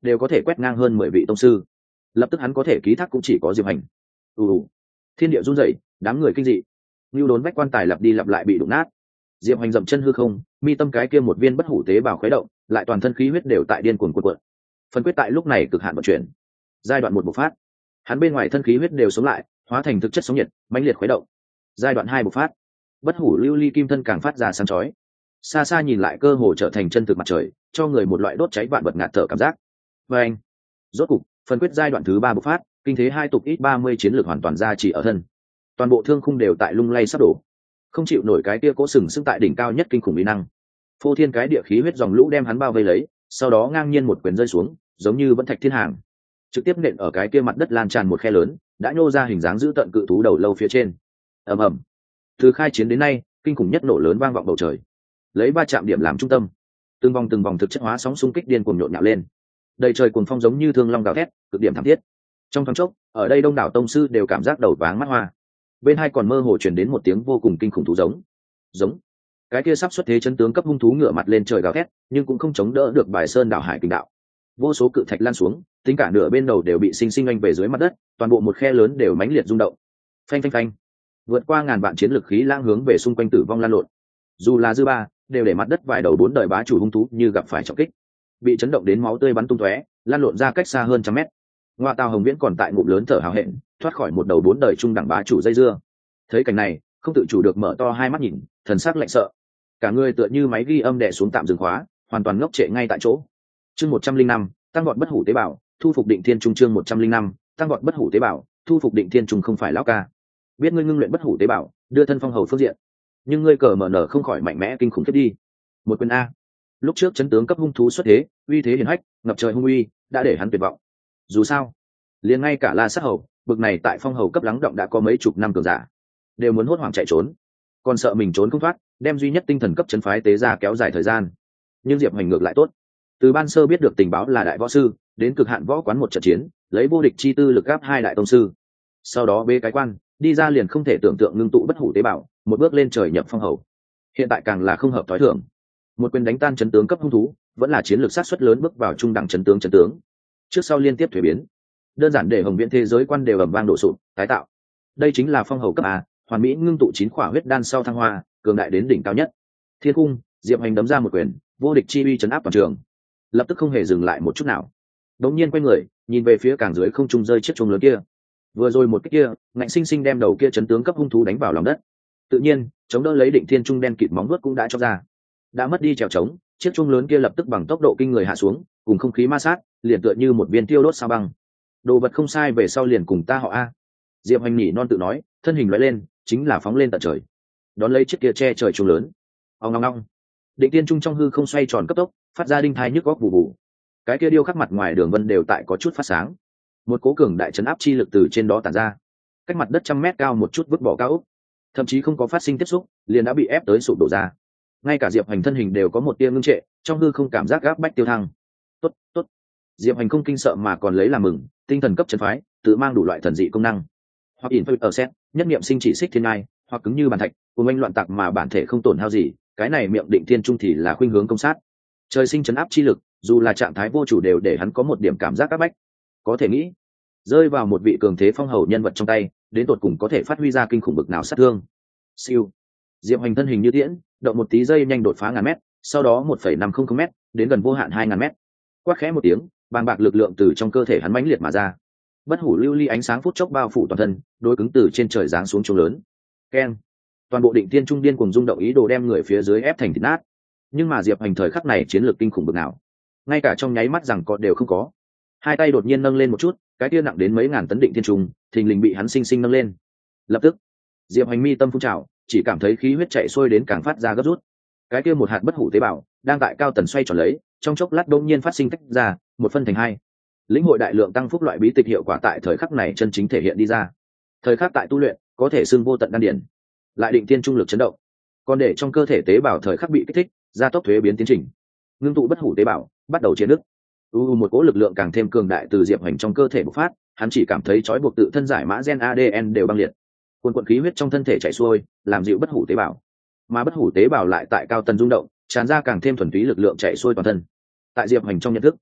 đều có thể quét ngang hơn mười vị tông sư. Lập tức hắn có thể ký thác cũng chỉ có Diệp Hành. ù ù thiên địa run rẩy, đám người kinh dị. Nưu đốn vách quan tài lặp đi lặp lại bị đụng nát. Diệp Hành dậm chân hư không, mi tâm cái kia một viên bất hủ tế bào khuấy động, lại toàn thân khí huyết đều tại điên cuồng cuộn cuộn. Phần quyết tại lúc này cực hạn vận chuyển. Giai đoạn một bộc phát, hắn bên ngoài thân khí huyết đều sống lại, hóa thành thực chất sống nhiệt, mãnh liệt khuấy động. Giai đoạn hai bộc phát, bất hủ lưu ly kim thân càng phát ra sáng chói. Xa xa nhìn lại cơ hồ trở thành chân thực mặt trời, cho người một loại đốt cháy vạn vật ngạt thở cảm giác. Và anh, rốt cục, phần quyết giai đoạn thứ ba bộc phát, kinh thế hai tục ít ba mươi chiến lược hoàn toàn ra chỉ ở thân. Toàn bộ thương khung đều tại lung lay sắp đổ, không chịu nổi cái kia cố sừng sững tại đỉnh cao nhất kinh khủng uy năng. Phô thiên cái địa khí huyết dòng lũ đem hắn bao vây lấy, sau đó ngang nhiên một quyền rơi xuống, giống như vẫn thạch thiên hàng, trực tiếp nện ở cái kia mặt đất lan tràn một khe lớn, đã nhô ra hình dáng giữ tận cự thú đầu lâu phía trên. Ầm ầm. Từ khai chiến đến nay, kinh khủng nhất nổ lớn vang vọng bầu trời. Lấy ba chạm điểm làm trung tâm, từng vòng từng vòng thực chất hóa sóng xung kích điên cuồng nhộn nhạo lên. Đầy trời cuồng phong giống như thương long gào thét, cực điểm thảm thiết. Trong thoáng chốc, ở đây đông đảo tông sư đều cảm giác đầu váng mắt hoa. Bên hai còn mơ hồ truyền đến một tiếng vô cùng kinh khủng thú giống. Giống. Cái kia sắp xuất thế chân tướng cấp hung thú ngửa mặt lên trời gào thét, nhưng cũng không chống đỡ được bài sơn đảo hải kinh đạo. Vô số cự thạch lan xuống, tính cả nửa bên đầu đều bị sinh sinh anh về dưới mặt đất, toàn bộ một khe lớn đều mãnh liệt rung động. Phanh phanh phanh. Vượt qua ngàn vạn chiến lực khí lang hướng về xung quanh tử vong lan lộn. Dù là dư ba, đều để mặt đất vài đầu bốn đời bá chủ hung thú như gặp phải trọng kích, bị chấn động đến máu tươi bắn tung tóe, lan lộn ra cách xa hơn trăm mét. Ngoa Tào Hồng Viễn còn tại ngụm lớn thở hào hẹn, thoát khỏi một đầu bốn đời trung đẳng bá chủ dây dưa. Thấy cảnh này, không tự chủ được mở to hai mắt nhìn, thần sắc lạnh sợ. Cả người tựa như máy ghi âm đè xuống tạm dừng khóa, hoàn toàn ngốc trệ ngay tại chỗ. Chương một trăm linh năm, tăng vọt bất hủ tế bào, thu phục định thiên trung. Chương một trăm linh năm, tăng vọt bất hủ tế bào, thu phục định thiên trung. Không phải lão ca, biết ngươi ngưng luyện bất hủ tế bào, đưa thân phong hầu phương diện, nhưng ngươi cờ mở nở không khỏi mạnh mẽ kinh khủng thiết đi. Một quyền a. Lúc trước chấn tướng cấp hung thú xuất thế, uy thế hiển hách, ngập trời hung uy, đã để hắn tuyệt vọng. Dù sao, liền ngay cả La Sát Hầu, bực này tại phong hầu cấp lắng động đã có mấy chục năm cường giả, đều muốn hốt hoảng chạy trốn, còn sợ mình trốn không thoát, đem duy nhất tinh thần cấp chấn phái tế ra kéo dài thời gian. Nhưng Diệp Hoành ngược lại tốt, từ ban sơ biết được tình báo là đại võ sư, đến cực hạn võ quán một trận chiến, lấy vô địch chi tư lực gáp hai đại tông sư, sau đó bê cái quan đi ra liền không thể tưởng tượng ngưng tụ bất hủ tế bào, một bước lên trời nhập phong hầu. Hiện tại càng là không hợp thói thường, một quyền đánh tan chấn tướng cấp hung thú, vẫn là chiến lược sát xuất lớn bước vào trung đẳng chấn tướng chấn tướng, trước sau liên tiếp thuế biến, đơn giản để Hồng Viễn thế giới quan đều ầm vang đổ sụp, tái tạo. Đây chính là phong hầu cấp a, hoàn mỹ ngưng tụ chín khỏa huyết đan sau thăng hoa, cường đại đến đỉnh cao nhất. Thiên cung, Diệp Hành đấm ra một quyền, vô địch chi uy chấn áp toàn trường, lập tức không hề dừng lại một chút nào. Đống nhiên quay người, nhìn về phía càng dưới không trung rơi chiếc chuông lớn kia. Vừa rồi một cái kia, ngạnh sinh sinh đem đầu kia chấn tướng cấp hung thú đánh vào lòng đất. Tự nhiên, chống đỡ lấy định thiên trung đen kịt móng vuốt cũng đã cho ra. Đã mất đi trèo trống, chiếc chuông lớn kia lập tức bằng tốc độ kinh người hạ xuống, cùng không khí ma sát, liền tựa như một viên tiêu đốt sao băng. Đồ vật không sai, về sau liền cùng ta họ a. Diệp Hành nhỉ non tự nói, thân hình lóe lên, chính là phóng lên tận trời, đón lấy chiếc kia che trời chuông lớn. Ong ong ong. Định tiên trung trong hư không xoay tròn cấp tốc, phát ra đinh thai nhức góc bù bù. Cái kia điêu khắc mặt ngoài đường vân đều tại có chút phát sáng. Một cố cường đại chấn áp chi lực từ trên đó tản ra, cách mặt đất trăm mét cao một chút vứt bỏ cao ốc, thậm chí không có phát sinh tiếp xúc, liền đã bị ép tới sụp đổ ra. Ngay cả Diệp Hành thân hình đều có một tia ngưng trệ, trong hư không cảm giác gáp bách tiêu thăng. Tốt, tốt. Diệp Hành không kinh sợ mà còn lấy làm mừng, tinh thần cấp chân phái, tự mang đủ loại thần dị công năng. Hoặc ẩn ở xét, nhất niệm sinh chỉ xích thiên ai, hoặc cứng như bàn thạch, cùng anh loạn tạc mà bản thể không tổn hao gì, cái này miệng định thiên trung thì là khuynh hướng công sát. Trời sinh chấn áp chi lực, dù là trạng thái vô chủ đều để hắn có một điểm cảm giác áp bách. Có thể nghĩ, rơi vào một vị cường thế phong hầu nhân vật trong tay, đến tột cùng có thể phát huy ra kinh khủng bực nào sát thương. Siêu. Diệp Hành thân hình như tiễn, động một tí giây nhanh đột phá ngàn mét, sau đó một phẩy năm không không mét, đến gần vô hạn hai ngàn mét. Quát khẽ một tiếng, bàng bạc lực lượng từ trong cơ thể hắn mãnh liệt mà ra. Bất hủ lưu ly ánh sáng phút chốc bao phủ toàn thân, đối cứng từ trên trời giáng xuống chuông lớn. Keng. Toàn bộ định tiên trung điên cùng rung động ý đồ đem người phía dưới ép thành thịt nát. Nhưng mà Diệp Hành thời khắc này chiến lược kinh khủng bực nào, ngay cả trong nháy mắt rằng có đều không có. Hai tay đột nhiên nâng lên một chút, cái kia nặng đến mấy ngàn tấn định thiên trung, thình lình bị hắn sinh sinh nâng lên. Lập tức, Diệp Hành mi tâm phun trào, chỉ cảm thấy khí huyết chạy xuôi đến càng phát ra gấp rút. Cái kia một hạt bất hủ tế bào đang tại cao tần xoay tròn lấy, trong chốc lát đột nhiên phát sinh tách ra, một phân thành hai. Lĩnh hội đại lượng tăng phúc loại bí tịch hiệu quả tại thời khắc này chân chính thể hiện đi ra. Thời khắc tại tu luyện, có thể xưng vô tận đan điển, lại định tiên trung lực chấn động, còn để trong cơ thể tế bào thời khắc bị kích thích, gia tốc thuế biến tiến trình, ngưng tụ bất hủ tế bào bắt đầu chiến đức. U một cỗ lực lượng càng thêm cường đại từ Diệp Hành trong cơ thể bộc phát, hắn chỉ cảm thấy trói buộc tự thân giải mã gen a đê en đều băng liệt, cuồn cuộn khí huyết trong thân thể chảy xuôi, làm dịu bất hủ tế bào, mà bất hủ tế bào lại tại cao tần rung động, tràn ra càng thêm thuần túy lực lượng chảy xuôi toàn thân. Tại Diệp Hành trong nhận thức,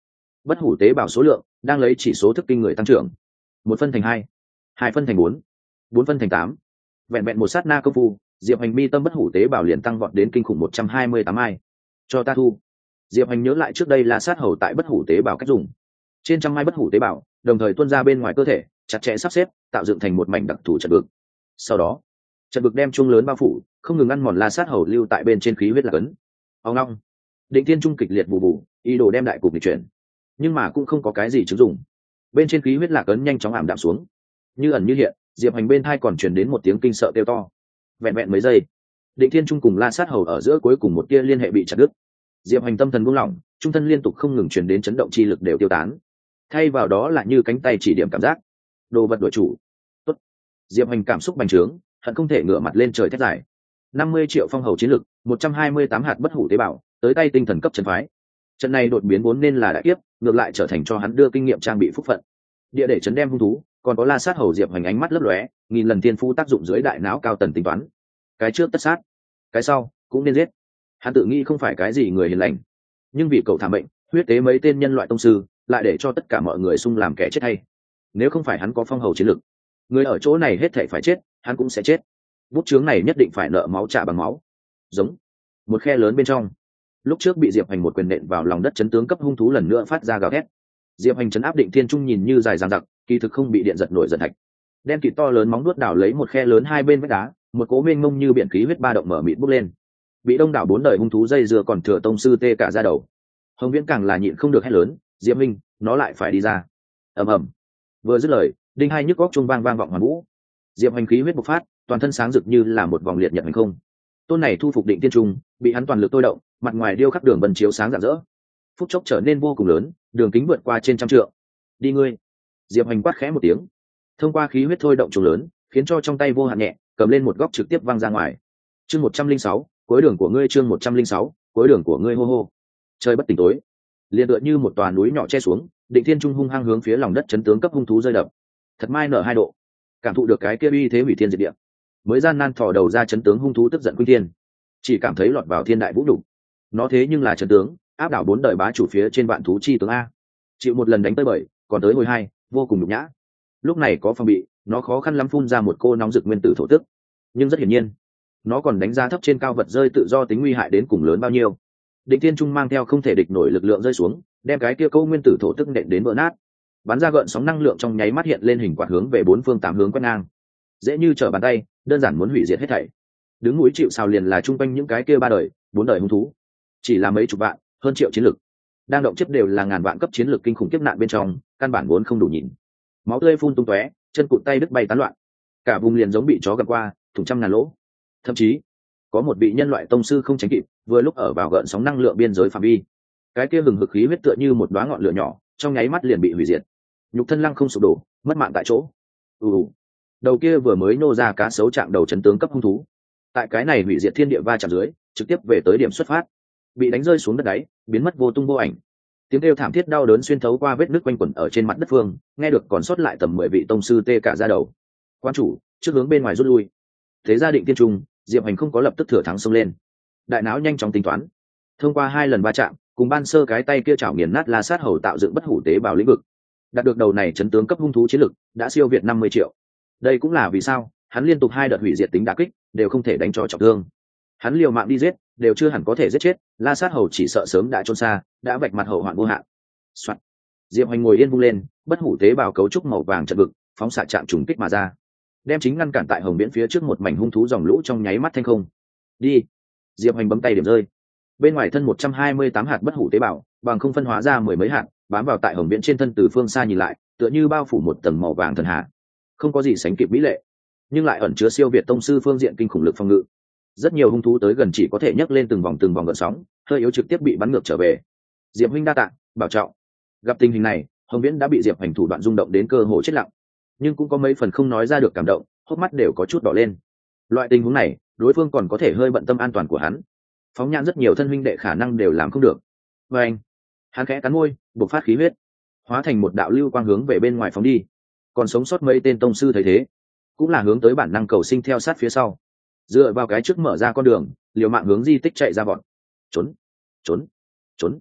bất hủ tế bào số lượng đang lấy chỉ số thức kinh người tăng trưởng, một phân thành hai, hai phân thành bốn, bốn phân thành tám. Vẹn vẹn một sát na công phu, diệp hành mi tâm bất hủ tế bào liền tăng vọt đến kinh khủng một trăm hai mươi tám ai. Cho ta thu. Diệp hành nhớ lại trước đây là sát hầu tại bất hủ tế bào cách dùng, trên trăm mai bất hủ tế bào đồng thời tuôn ra bên ngoài cơ thể, chặt chẽ sắp xếp tạo dựng thành một mảnh đặc thù trận vực. Sau đó trận vực đem chuông lớn bao phủ, không ngừng ăn mòn la sát hầu lưu tại bên trên khí huyết lạc ấn. Ông long định thiên trung kịch liệt bù bù, ý đồ đem đại cục lịch chuyển, nhưng mà cũng không có cái gì chứng dụng. Bên trên khí huyết lạc ấn nhanh chóng ảm đạm xuống, như ẩn như hiện. Diệp hành bên thai còn truyền đến một tiếng kinh sợ kêu to. Vẹn vẹn mấy giây, định thiên trung cùng la sát hầu ở giữa cuối cùng một tia liên hệ bị chặt đứt. Diệp hành tâm thần buông lỏng, trung thân liên tục không ngừng truyền đến chấn động chi lực đều tiêu tán, thay vào đó là như cánh tay chỉ điểm cảm giác. Đồ vật đội chủ. Tốt. Diệp hành cảm xúc bành trướng, hận không thể ngửa mặt lên trời thét dài. năm mươi triệu phong hầu chiến lực, một trăm hai mươi tám hạt bất hủ tế bào, tới tay tinh thần cấp chân phái. Trận này đột biến vốn nên là đại kiếp, ngược lại trở thành cho hắn đưa kinh nghiệm trang bị phúc phận. Địa để chấn đem hung thú, còn có la sát hầu. Diệp hành ánh mắt lấp lóe, nghìn lần tiên phu tác dụng dưới đại não cao tần tính toán. Cái trước tất sát, cái sau cũng nên giết. Hắn tự nghĩ không phải cái gì người hiền lành, nhưng vì cậu thả mệnh huyết tế mấy tên nhân loại tông sư, lại để cho tất cả mọi người xung làm kẻ chết hay. Nếu không phải hắn có phong hầu chiến lực, người ở chỗ này hết thảy phải chết, hắn cũng sẽ chết. Bút chướng này nhất định phải nợ máu trả bằng máu. Giống một khe lớn bên trong, lúc trước bị diệp hành một quyền nện vào lòng đất chấn tướng cấp hung thú lần nữa phát ra gào thét. Diệp hành chấn áp định thiên trung nhìn như dài dằng dặc, kỳ thực không bị điện giật nổi giật thạch. Đen kịt to lớn móng nuốt đảo lấy một khe lớn hai bên vách đá, một cố mênh mông như biển khí huyết ba động mở mịt bốc lên. Bị đông đảo bốn đời hung thú dây dưa còn thừa tông sư tê cả ra đầu. Hồng Viễn càng là nhịn không được hét lớn, Diệp Minh, nó lại phải đi ra. Ầm ầm. Vừa dứt lời, đinh hai nhức góc trung vang vang vọng hoàn vũ. Diệp hành khí huyết bộc phát, toàn thân sáng rực như là một vòng liệt nhật hành không. Tôn này thu phục định tiên trung, bị hắn toàn lực tôi động, mặt ngoài điêu khắc đường vân chiếu sáng rạng rỡ. Phút chốc trở nên vô cùng lớn, đường kính vượt qua trên trăm trượng. Đi ngươi. Diệp hành quát khẽ một tiếng, thông qua khí huyết thôi động trùng lớn, khiến cho trong tay vô hạn nhẹ, cầm lên một góc trực tiếp văng ra ngoài. Chương một trăm linh sáu, cuối đường của ngươi. Chương một trăm linh sáu, cuối đường của ngươi. Hô hô. Trời bất tỉnh tối, liền tựa như một tòa núi nhỏ che xuống, định thiên trung hung hăng hướng phía lòng đất chấn tướng cấp hung thú rơi đập. Thật mai nở hai độ, cảm thụ được cái kia uy thế hủy thiên diệt địa, mới gian nan thò đầu ra chấn tướng hung thú tức giận khuynh thiên, chỉ cảm thấy lọt vào thiên đại vũ đủ. Nó thế nhưng là chấn tướng, áp đảo bốn đời bá chủ phía trên vạn thú chi tướng a, chịu một lần đánh tới bảy, còn tới hồi hai, vô cùng nhục nhã. Lúc này có phòng bị, nó khó khăn lắm phun ra một cô nóng rực nguyên tử thổ tức, nhưng rất hiển nhiên, nó còn đánh giá thấp trên cao vật rơi tự do tính nguy hại đến cùng lớn bao nhiêu. Định thiên trung mang theo không thể địch nổi lực lượng rơi xuống, đem cái kia câu nguyên tử thổ tức nện đến vỡ nát, bắn ra gợn sóng năng lượng trong nháy mắt hiện lên hình quạt hướng về bốn phương tám hướng quét ngang, dễ như trở bàn tay, đơn giản muốn hủy diệt hết thảy. Đứng núi chịu sào liền là chung quanh những cái kia ba đời bốn đời hung thú, chỉ là mấy chục vạn hơn triệu chiến lực, đang động chấp đều là ngàn vạn cấp chiến lực kinh khủng kiếp nạn bên trong, căn bản vốn không đủ nhìn. Máu tươi phun tung tóe, chân cụt tay đứt bay tán loạn, cả vùng liền giống bị chó gặm qua, thủng trăm ngàn lỗ. Thậm chí có một vị nhân loại tông sư không tránh kịp, vừa lúc ở vào gợn sóng năng lượng biên giới phạm vi, cái kia hừng hực khí huyết tựa như một đóa ngọn lửa nhỏ, trong nháy mắt liền bị hủy diệt, nhục thân lăng không sụp đổ, mất mạng tại chỗ. ù đầu kia vừa mới nô ra cá sấu chạm đầu chấn tướng cấp hung thú, tại cái này hủy diệt thiên địa va chạm dưới, trực tiếp về tới điểm xuất phát, bị đánh rơi xuống đất đáy, biến mất vô tung vô ảnh. Tiếng kêu thảm thiết đau đớn xuyên thấu qua vết nứt quanh quẩn ở trên mặt đất phương, nghe được còn sót lại tầm mười vị tông sư tê cả ra đầu. Quan chủ trước hướng bên ngoài rút lui. Thế gia định tiên trung, Diệp hành không có lập tức thừa thắng xông lên, đại não nhanh chóng tính toán, thông qua hai lần va chạm, cùng ban sơ cái tay kia chảo nghiền nát la sát hầu tạo dựng bất hủ tế bào lĩnh vực, đạt được đầu này chấn tướng cấp hung thú chiến lực đã siêu việt năm mươi triệu. Đây cũng là vì sao hắn liên tục hai đợt hủy diệt tính đả kích đều không thể đánh cho trọng thương. Hắn liều mạng đi giết, đều chưa hẳn có thể giết chết, la sát hầu chỉ sợ sớm đã trốn xa, đã vạch mặt hậu hoạn vô hạn. Soạn. Diệp hành ngồi yên vung lên, bất hủ tế bào cấu trúc màu vàng trận vực, phóng xạ chạm trùng kích mà ra, đem chính ngăn cản tại Hồng Viễn phía trước một mảnh hung thú dòng lũ trong nháy mắt thanh không. Đi. Diệp hành bấm tay điểm rơi, bên ngoài thân một trăm hai mươi tám hạt bất hủ tế bào bằng không phân hóa ra mười mấy hạt, bám vào tại Hồng Viễn trên thân, từ phương xa nhìn lại tựa như bao phủ một tầng màu vàng thần hà, không có gì sánh kịp mỹ lệ, nhưng lại ẩn chứa siêu việt tông sư phương diện kinh khủng lực phòng ngự. Rất nhiều hung thú tới gần chỉ có thể nhấc lên từng vòng từng vòng gợn sóng, hơi yếu trực tiếp bị bắn ngược trở về. Diệp huynh đa tạ, bảo trọng. Gặp tình hình này, Hồng Viễn đã bị Diệp hành thủ đoạn rung động đến cơ hồ chết lặng, nhưng cũng có mấy phần không nói ra được cảm động, hốc mắt đều có chút đỏ lên. Loại tình huống này, đối phương còn có thể hơi bận tâm an toàn của hắn, phóng nhãn rất nhiều thân huynh đệ khả năng đều làm không được. Và anh, hắn khẽ cắn môi, bộc phát khí huyết, hóa thành một đạo lưu quang hướng về bên ngoài phóng đi. Còn sống sót mấy tên tông sư thấy thế, cũng là hướng tới bản năng cầu sinh theo sát phía sau, dựa vào cái trước mở ra con đường, liều mạng hướng di tích chạy ra bọn. Trốn, trốn, trốn.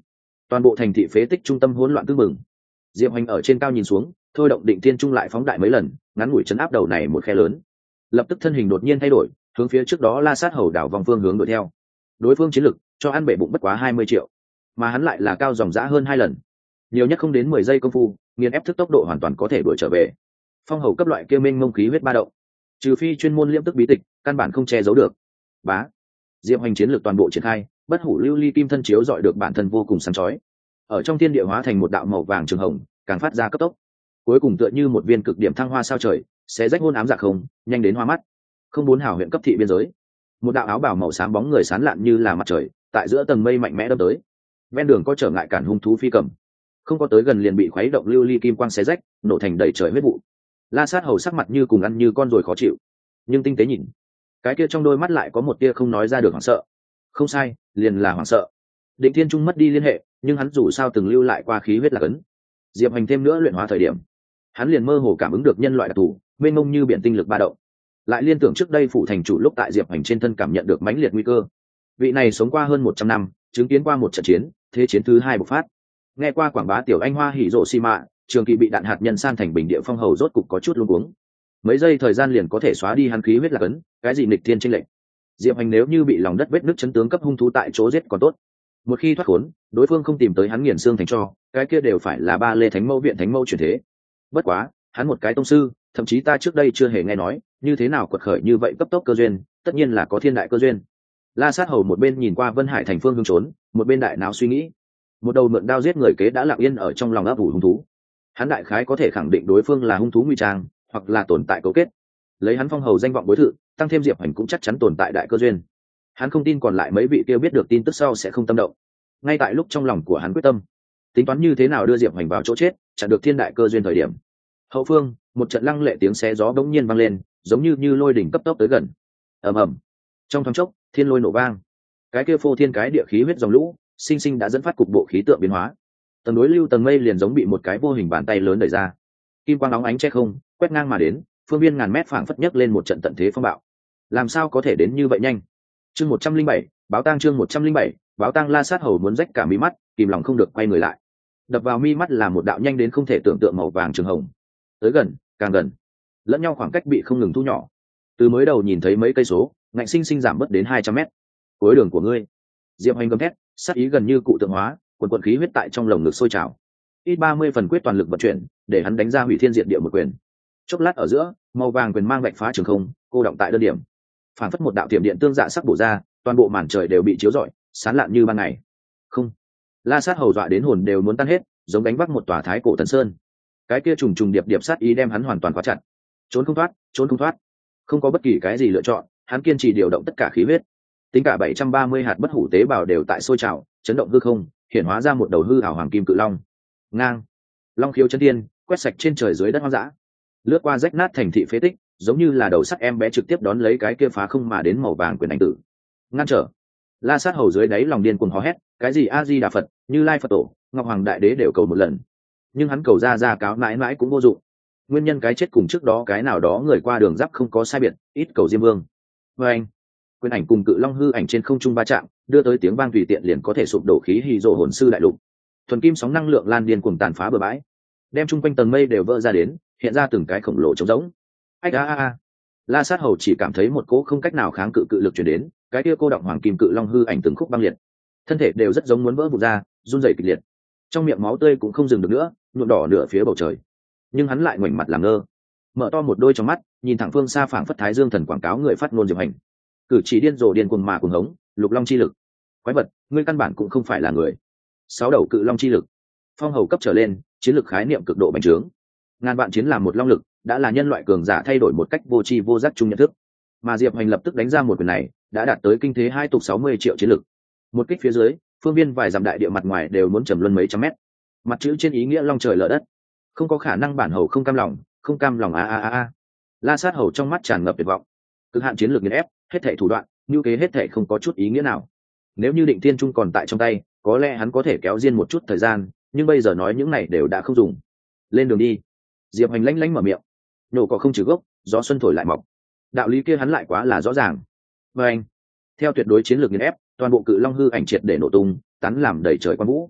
toàn bộ thành thị phế tích trung tâm hỗn loạn tưng bừng. Diệp Hoành ở trên cao nhìn xuống, thôi động định tiên trung lại phóng đại mấy lần, ngắn ngủi chấn áp đầu này một khe lớn. Lập tức thân hình đột nhiên thay đổi, hướng phía trước đó La Sát Hầu đảo vòng phương hướng đuổi theo. Đối phương chiến lực cho ăn bể bụng bất quá hai mươi triệu, mà hắn lại là cao dòng dã hơn hai lần, nhiều nhất không đến mười giây công phu, nghiền ép thức tốc độ hoàn toàn có thể đuổi trở về. Phong hầu cấp loại kia mênh mông khí huyết ba động, trừ phi chuyên môn liễm tức bí tịch, căn bản không che giấu được. Bá, Diệp Hoành chiến lược toàn bộ triển khai, bất hủ lưu ly kim thân chiếu dọi được bản thân vô cùng sáng chói, ở trong thiên địa hóa thành một đạo màu vàng trường hồng, càng phát ra cấp tốc, cuối cùng tựa như một viên cực điểm thăng hoa sao trời, sẽ rách hôn ám dạ không, nhanh đến hoa mắt. Không bốn hào huyện cấp thị biên giới, một đạo áo bào màu xám bóng người sán lạn như là mặt trời, tại giữa tầng mây mạnh mẽ đâm tới. Ven đường có trở ngại cản hung thú phi cầm, không có tới gần liền bị khuấy động lưu ly kim quang xé rách, nổ thành đầy trời huyết vụ. La Sát Hầu sắc mặt như cùng ăn như con rồi khó chịu, nhưng tinh tế nhìn, cái kia trong đôi mắt lại có một tia không nói ra được hoảng sợ. Không sai, liền là hoảng sợ. Định Thiên Trung mất đi liên hệ, nhưng hắn dù sao từng lưu lại qua khí huyết lạc ấn. Diệp Hành thêm nữa luyện hóa thời điểm, hắn liền mơ hồ cảm ứng được nhân loại đặc thù, mênh mông như biển tinh lực ba động. Lại liên tưởng trước đây phủ thành chủ lúc tại Diệp Hành trên thân cảm nhận được mãnh liệt nguy cơ. Vị này sống qua hơn một trăm năm, chứng kiến qua một trận chiến, thế chiến thứ hai bộc phát. Nghe qua quảng bá tiểu anh hoa hỉ rộ xi mạ, trường kỳ bị đạn hạt nhân san thành bình địa phong hầu rốt cục có chút luống cuống. Mấy giây thời gian liền có thể xóa đi hắn khí huyết lạc ấn, cái gì nghịch thiên chênh lệnh. Diệp Hành nếu như bị lòng đất vết nứt chấn tướng cấp hung thú tại chỗ giết còn tốt. Một khi thoát khốn, đối phương không tìm tới hắn nghiền xương thành cho, cái kia đều phải là ba lê thánh mẫu viện thánh mẫu chuyển thế. Bất quá, hắn một cái tông sư, thậm chí ta trước đây chưa hề nghe nói, như thế nào quật khởi như vậy cấp tốc cơ duyên, tất nhiên là có thiên đại cơ duyên. La Sát Hầu một bên nhìn qua Vân Hải thành phương hướng trốn, một bên đại não suy nghĩ. Một đầu mượn đao giết người kế đã lặng yên ở trong lòng ấp ủ hung thú. Hắn đại khái có thể khẳng định đối phương là hung thú nguy trang, hoặc là tồn tại cấu kết. Lấy hắn phong hầu danh vọng bối thự, tăng thêm Diệp Hành cũng chắc chắn tồn tại đại cơ duyên. Hắn không tin còn lại mấy vị kia biết được tin tức sau sẽ không tâm động. Ngay tại lúc trong lòng của hắn quyết tâm, tính toán như thế nào đưa Diệp Hành vào chỗ chết, chặn được thiên đại cơ duyên thời điểm. Hậu phương, một trận lăng lệ tiếng xé gió bỗng nhiên vang lên, giống như như lôi đỉnh cấp tốc tới gần. Ầm ầm. Trong thoáng chốc, thiên lôi nổ vang. Cái kia phô thiên cái địa khí huyết dòng lũ, sinh sinh đã dẫn phát cục bộ khí tượng biến hóa. Tầng đối lưu tầng mây liền giống bị một cái vô hình bàn tay lớn đẩy ra. Kim quang óng ánh che không, quét ngang mà đến, phương viên ngàn mét phảng phất nhấc lên một trận tận thế phong bạo. Làm sao có thể đến như vậy nhanh? Chương một trăm linh bảy, báo tang chương một trăm linh bảy, báo tang. La Sát Hầu muốn rách cả mí mắt, kìm lòng không được quay người lại. Đập vào mi mắt là một đạo nhanh đến không thể tưởng tượng màu vàng trường hồng. Tới gần, càng gần, lẫn nhau khoảng cách bị không ngừng thu nhỏ. Từ mới đầu nhìn thấy mấy cây số, ngạnh sinh sinh giảm bớt đến hai trăm mét. Cuối đường của ngươi. Diệp Hành gầm thét, sát ý gần như cụ tượng hóa, quần quần khí huyết tại trong lồng ngực sôi trào. Ít ba mươi phần quyết toàn lực vận chuyển, để hắn đánh ra hủy thiên diệt địa một quyền. Chốc lát ở giữa, màu vàng quyền mang vạch phá trường không, cô động tại đơn điểm. Phản phất một đạo tiềm điện tương dạ sắc bổ ra, toàn bộ màn trời đều bị chiếu rọi, sáng lạn như ban ngày. Không, La Sát Hầu dọa đến hồn đều muốn tan hết, giống đánh vác một tòa thái cổ thần sơn. Cái kia trùng trùng điệp điệp sát ý đem hắn hoàn toàn khóa chặt. Trốn không thoát, trốn không thoát. Không có bất kỳ cái gì lựa chọn, hắn kiên trì điều động tất cả khí huyết. Tính cả bảy trăm ba mươi hạt bất hủ tế bào đều tại sôi trào, chấn động hư không, hiện hóa ra một đầu hư ảo hoàng kim cự long. Ngang, long khiếu chân tiên, quét sạch trên trời dưới đất hoang dã. Lướt qua rách nát thành thị phế tích, giống như là đầu sắt em bé trực tiếp đón lấy cái kia phá không mà đến màu vàng quyền ảnh tử. Ngăn trở. La Sát Hầu dưới đáy lòng điên cuồng hò hét, cái gì A Di Đà Phật, Như Lai Phật Tổ, Ngọc Hoàng Đại Đế đều cầu một lần. Nhưng hắn cầu ra ra cáo mãi mãi cũng vô dụng. Nguyên nhân cái chết cùng trước đó cái nào đó người qua đường giáp không có sai biệt, ít cầu Diêm Vương. Và anh, quyền ảnh cùng cự long hư ảnh trên không trung va chạm, đưa tới tiếng vang tùy tiện liền có thể sụp đổ khí hì rộ hồn sư đại lục. Thuần kim sóng năng lượng lan điên cuồng tàn phá bờ bãi, đem chung quanh tầng mây đều vỡ ra đến, hiện ra từng cái khổng lồ trống rỗng. Ách a a a. La Sát Hầu chỉ cảm thấy một cỗ không cách nào kháng cự cự lực truyền đến, cái kia cô động hoàng kim cự long hư ảnh từng khúc băng liệt, thân thể đều rất giống muốn vỡ vụn ra, run rẩy kịch liệt. Trong miệng máu tươi cũng không dừng được nữa, nhuộm đỏ nửa phía bầu trời. Nhưng hắn lại ngoảnh mặt làm ngơ, mở to một đôi trong mắt, nhìn thẳng phương xa phảng phất thái dương thần quảng cáo người phát ngôn Diệp Hành. Cử chỉ điên rồ điên cuồng mà cuồng hống, lục long chi lực. Quái vật, ngươi căn bản cũng không phải là người. Sáu đầu cự long chi lực, phong hầu cấp trở lên, chiến lược khái niệm cực độ bành trướng. Ngàn vạn chiến làm một long lực, đã là nhân loại cường giả thay đổi một cách vô tri vô giác chung nhận thức. Mà Diệp Hành lập tức đánh ra một quyền này, đã đạt tới kinh thế hai tục sáu mươi triệu chiến lực. Một kích phía dưới, phương viên vài dặm đại địa mặt ngoài đều muốn trầm luân mấy trăm mét. Mặt chữ trên ý nghĩa long trời lở đất, không có khả năng bản hầu không cam lòng, không cam lòng a a a a. La Sát Hầu trong mắt tràn ngập tuyệt vọng, cực hạn chiến lược nghiền ép, hết thảy thủ đoạn, như kế hết thảy không có chút ý nghĩa nào. Nếu như Định Thiên Trung còn tại trong tay, có lẽ hắn có thể kéo riêng một chút thời gian, nhưng bây giờ nói những này đều đã không dùng. Lên đường đi. Diệp Hành lanh lanh mở miệng, nổ cỏ không trừ gốc, gió xuân thổi lại mọc. Đạo lý kia hắn lại quá là rõ ràng. Và anh, theo tuyệt đối chiến lược nghiền ép, toàn bộ cự long hư ảnh triệt để nổ tung, tán làm đầy trời quan vũ.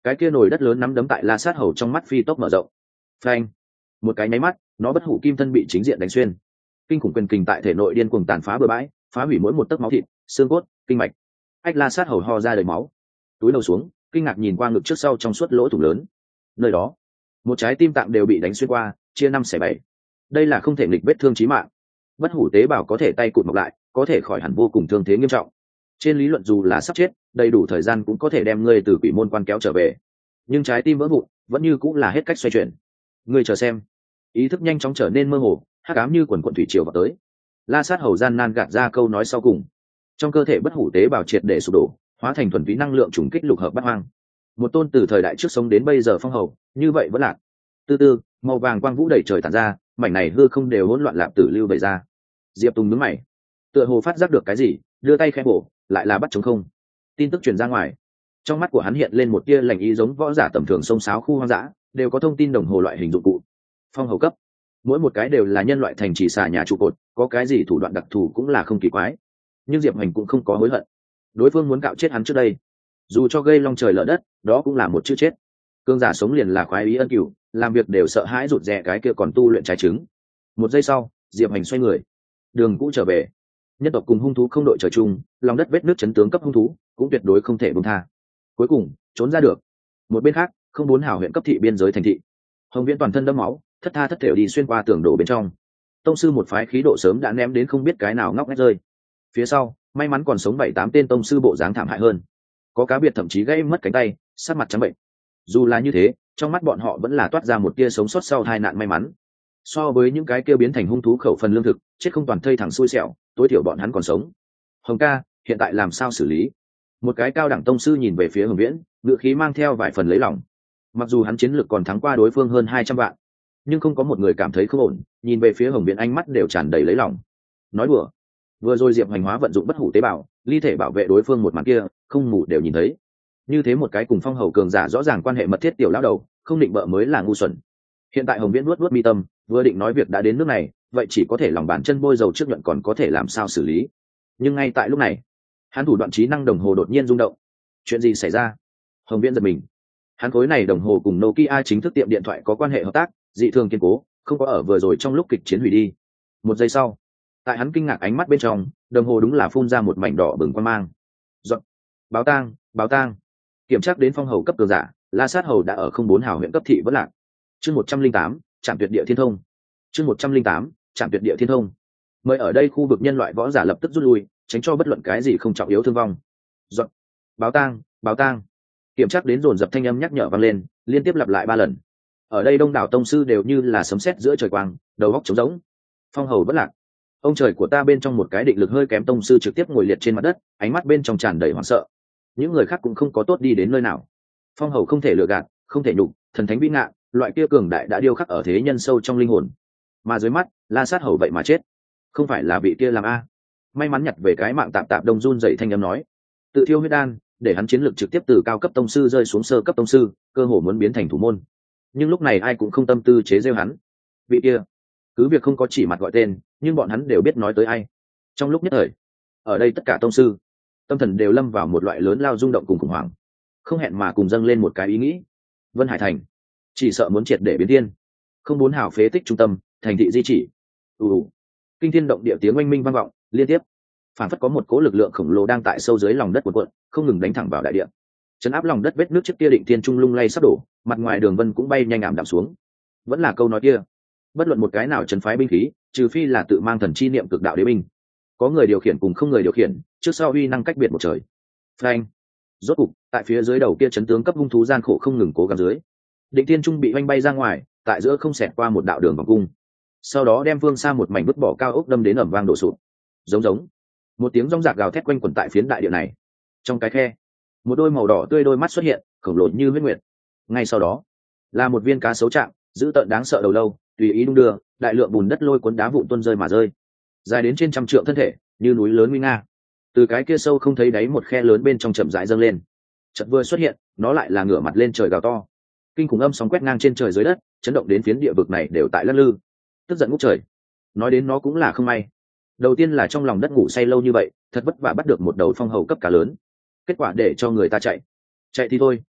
cái kia nồi đất lớn nắm đấm tại La Sát Hầu trong mắt phi tốc mở rộng. Phanh! Một cái nháy mắt, nó bất hủ kim thân bị chính diện đánh xuyên. Kinh khủng quyền kình tại thể nội điên cuồng tàn phá bừa bãi, phá hủy mỗi một tấc máu thịt, xương cốt, kinh mạch. Ách La Sát Hầu ho ra đầy máu, túi đầu xuống, kinh ngạc nhìn qua ngực trước sau trong suốt lỗ thủng lớn. Nơi đó, một trái tim tạng đều bị đánh xuyên qua, chia năm xẻ bảy. Đây là không thể nghịch vết thương chí mạng. Bất hủ tế bào có thể tay cụt mọc lại, có thể khỏi hẳn vô cùng thương thế nghiêm trọng. Trên lý luận dù là sắp chết, đầy đủ thời gian cũng có thể đem ngươi từ quỷ môn quan kéo trở về. Nhưng trái tim vỡ vụn, vẫn như cũng là hết cách xoay chuyển. Ngươi chờ xem. Ý thức nhanh chóng trở nên mơ hồ, hắc ám như quần quần thủy triều vào tới. La Sát Hầu gian nan gạt ra câu nói sau cùng. Trong cơ thể bất hủ tế bào triệt để sụp đổ, hóa thành thuần túy năng lượng trùng kích lục hợp bát hoang. Một tôn từ thời đại trước sống đến bây giờ phong hầu, như vậy vẫn lạc. Từ từ, màu vàng quang vũ đầy trời tản ra, mảnh này hư không đều hỗn loạn lạp tử lưu bày ra. Diệp Tùng nhướng mày, tựa hồ phát giác được cái gì, đưa tay khẽ bổ, lại là bắt trống không. Tin tức truyền ra ngoài, trong mắt của hắn hiện lên một tia lành ý, giống võ giả tầm thường sông sáo khu hoang dã đều có thông tin đồng hồ loại hình dụng cụ. Phong hầu cấp, mỗi một cái đều là nhân loại thành trì xà nhà trụ cột, có cái gì thủ đoạn đặc thù cũng là không kỳ quái. Nhưng Diệp Hành cũng không có hối hận, đối phương muốn cạo chết hắn trước đây, dù cho gây long trời lở đất, đó cũng là một chữ chết. Cương giả sống liền là khoái ý ân cửu, làm việc đều sợ hãi rụt rè, cái kia còn tu luyện trái trứng. Một giây sau, Diệp Hành xoay người, đường cũ trở về. Nhân tộc cùng hung thú không đội trời chung, lòng đất vết nước chấn tướng cấp hung thú cũng tuyệt đối không thể buông tha. Cuối cùng trốn ra được. Một bên khác, không bốn hào huyện cấp thị biên giới thành thị, Hồng Viễn toàn thân đẫm máu, thất tha thất thểu đi xuyên qua tường đổ bên trong. Tông sư một phái khí độ sớm đã ném đến không biết cái nào ngóc ngách rơi. Phía sau, may mắn còn sống bảy tám tên tông sư bộ dáng thảm hại hơn, có cá biệt thậm chí gãy mất cánh tay, sát mặt trắng bệnh. Dù là như thế, trong mắt bọn họ vẫn là toát ra một tia sống sót sau tai nạn may mắn. So với những cái kia biến thành hung thú khẩu phần lương thực, chết không toàn thây thẳng xui xẻo, tối thiểu bọn hắn còn sống. Hồng ca, hiện tại làm sao xử lý? Một cái cao đẳng tông sư nhìn về phía Hồng Viễn, ngữ khí mang theo vài phần lấy lòng. Mặc dù hắn chiến lược còn thắng qua đối phương hơn hai trăm vạn, nhưng không có một người cảm thấy không ổn, nhìn về phía Hồng Viễn ánh mắt đều tràn đầy lấy lòng. Nói đùa, vừa rồi Diệp Hoành hóa vận dụng bất hủ tế bào, ly thể bảo vệ đối phương một màn kia, không mù đều nhìn thấy. Như thế một cái cùng phong hầu cường giả rõ ràng quan hệ mật thiết tiểu lão đầu, không định bợ mới là ngu xuẩn. Hiện tại Hồng Viễn nuốt nuốt mi tâm, vừa định nói việc đã đến nước này, vậy chỉ có thể lòng bàn chân bôi dầu trước nhuận, còn có thể làm sao xử lý. Nhưng ngay tại lúc này, hắn thủ đoạn trí năng đồng hồ đột nhiên rung động. Chuyện gì xảy ra? Hồng Viễn giật mình. Hắn khối này đồng hồ cùng Nokia chính thức tiệm điện thoại có quan hệ hợp tác, dị thường kiên cố, không có ở vừa rồi trong lúc kịch chiến hủy đi. Một giây sau, tại hắn kinh ngạc ánh mắt bên trong, đồng hồ đúng là phun ra một mảnh đỏ bừng quang mang. Dọn. Báo tang, báo tang. Kiểm tra đến phong hầu cấp cường giả, La Sát Hầu đã ở không bốn hào huyện cấp thị vẫn lạc. Chương một trăm linh tám, trạm tuyệt địa thiên thông. Chương một trăm linh tám, trạm tuyệt địa thiên thông. Mời ở đây khu vực nhân loại võ giả lập tức rút lui, tránh cho bất luận cái gì không trọng yếu thương vong. Dọn. Báo tang, báo tang. Kiểm tra đến dồn dập thanh âm nhắc nhở vang lên, liên tiếp lặp lại ba lần. Ở đây đông đảo tông sư đều như là sấm sét giữa trời quang, đầu óc trống rỗng. Phong hầu bất lạc. Ông trời của ta, bên trong một cái định lực hơi kém tông sư trực tiếp ngồi liệt trên mặt đất, ánh mắt bên trong tràn đầy hoảng sợ. Những người khác cũng không có tốt đi đến nơi nào. Phong hầu không thể lừa gạt, không thể nhục, thần thánh vĩ ngạn, loại kia cường đại đã điêu khắc ở thế nhân sâu trong linh hồn. Mà dưới mắt, La Sát Hầu vậy mà chết. Không phải là vị kia làm a? May mắn nhặt về cái mạng tạm tạm đông run dậy thanh âm nói. Tự thiêu huyết đan, để hắn chiến lược trực tiếp từ cao cấp tông sư rơi xuống sơ cấp tông sư, cơ hồ muốn biến thành thủ môn. Nhưng lúc này ai cũng không tâm tư chế giễu hắn. Vị kia, cứ việc không có chỉ mặt gọi tên, nhưng bọn hắn đều biết nói tới ai. Trong lúc nhất thời, ở đây tất cả tông sư tâm thần đều lâm vào một loại lớn lao rung động cùng khủng hoảng, không hẹn mà cùng dâng lên một cái ý nghĩ. Vân Hải Thành chỉ sợ muốn triệt để biến thiên. Không bốn hào phế tích trung tâm, thành thị di chỉ. ù Kinh thiên động địa tiếng oanh minh vang vọng liên tiếp, phản phất có một cỗ lực lượng khổng lồ đang tại sâu dưới lòng đất cuộn cuộn, không ngừng đánh thẳng vào đại địa, chấn áp lòng đất vết nước trước kia định thiên trung lung lay sắp đổ, mặt ngoài đường vân cũng bay nhanh ảm đạm xuống. Vẫn là câu nói kia, bất luận một cái nào chấn phái binh khí, trừ phi là tự mang thần chi niệm cực đạo đế binh, có người điều khiển cùng không người điều khiển, trước sau uy năng cách biệt một trời. Phanh. Rốt cục, tại phía dưới đầu kia chấn tướng cấp hung thú gian khổ không ngừng cố gắng dưới, định thiên trung bị oanh bay ra ngoài, tại giữa không xẹt qua một đạo đường vòng cung, sau đó đem phương xa một mảnh vứt bỏ cao ốc đâm đến ẩm vang đổ sụp. Giống giống một tiếng rong rạc gào thét quanh quẩn tại phiến đại địa này. Trong cái khe, một đôi màu đỏ tươi đôi mắt xuất hiện, khổng lồ như huyết nguyệt. Ngay sau đó, là một viên cá sấu trạng, dữ tợn đáng sợ đầu lâu, tùy ý đung đưa, đại lượng bùn đất lôi cuốn đá vụn tuôn rơi mà rơi, dài đến trên trăm trượng thân thể, như núi lớn nguy nga, từ cái kia sâu không thấy đáy một khe lớn bên trong chậm rãi dâng lên. Chợt vừa xuất hiện, nó lại là ngửa mặt lên trời gào to. Kinh khủng âm sóng quét ngang trên trời dưới đất, chấn động đến phiến địa vực này đều tại lắc lư. Tức giận ngút trời. Nói đến nó cũng là không may. Đầu tiên là trong lòng đất ngủ say lâu như vậy, thật vất vả bắt được một đầu phong hầu cấp cá lớn, kết quả để cho người ta chạy chạy thì thôi,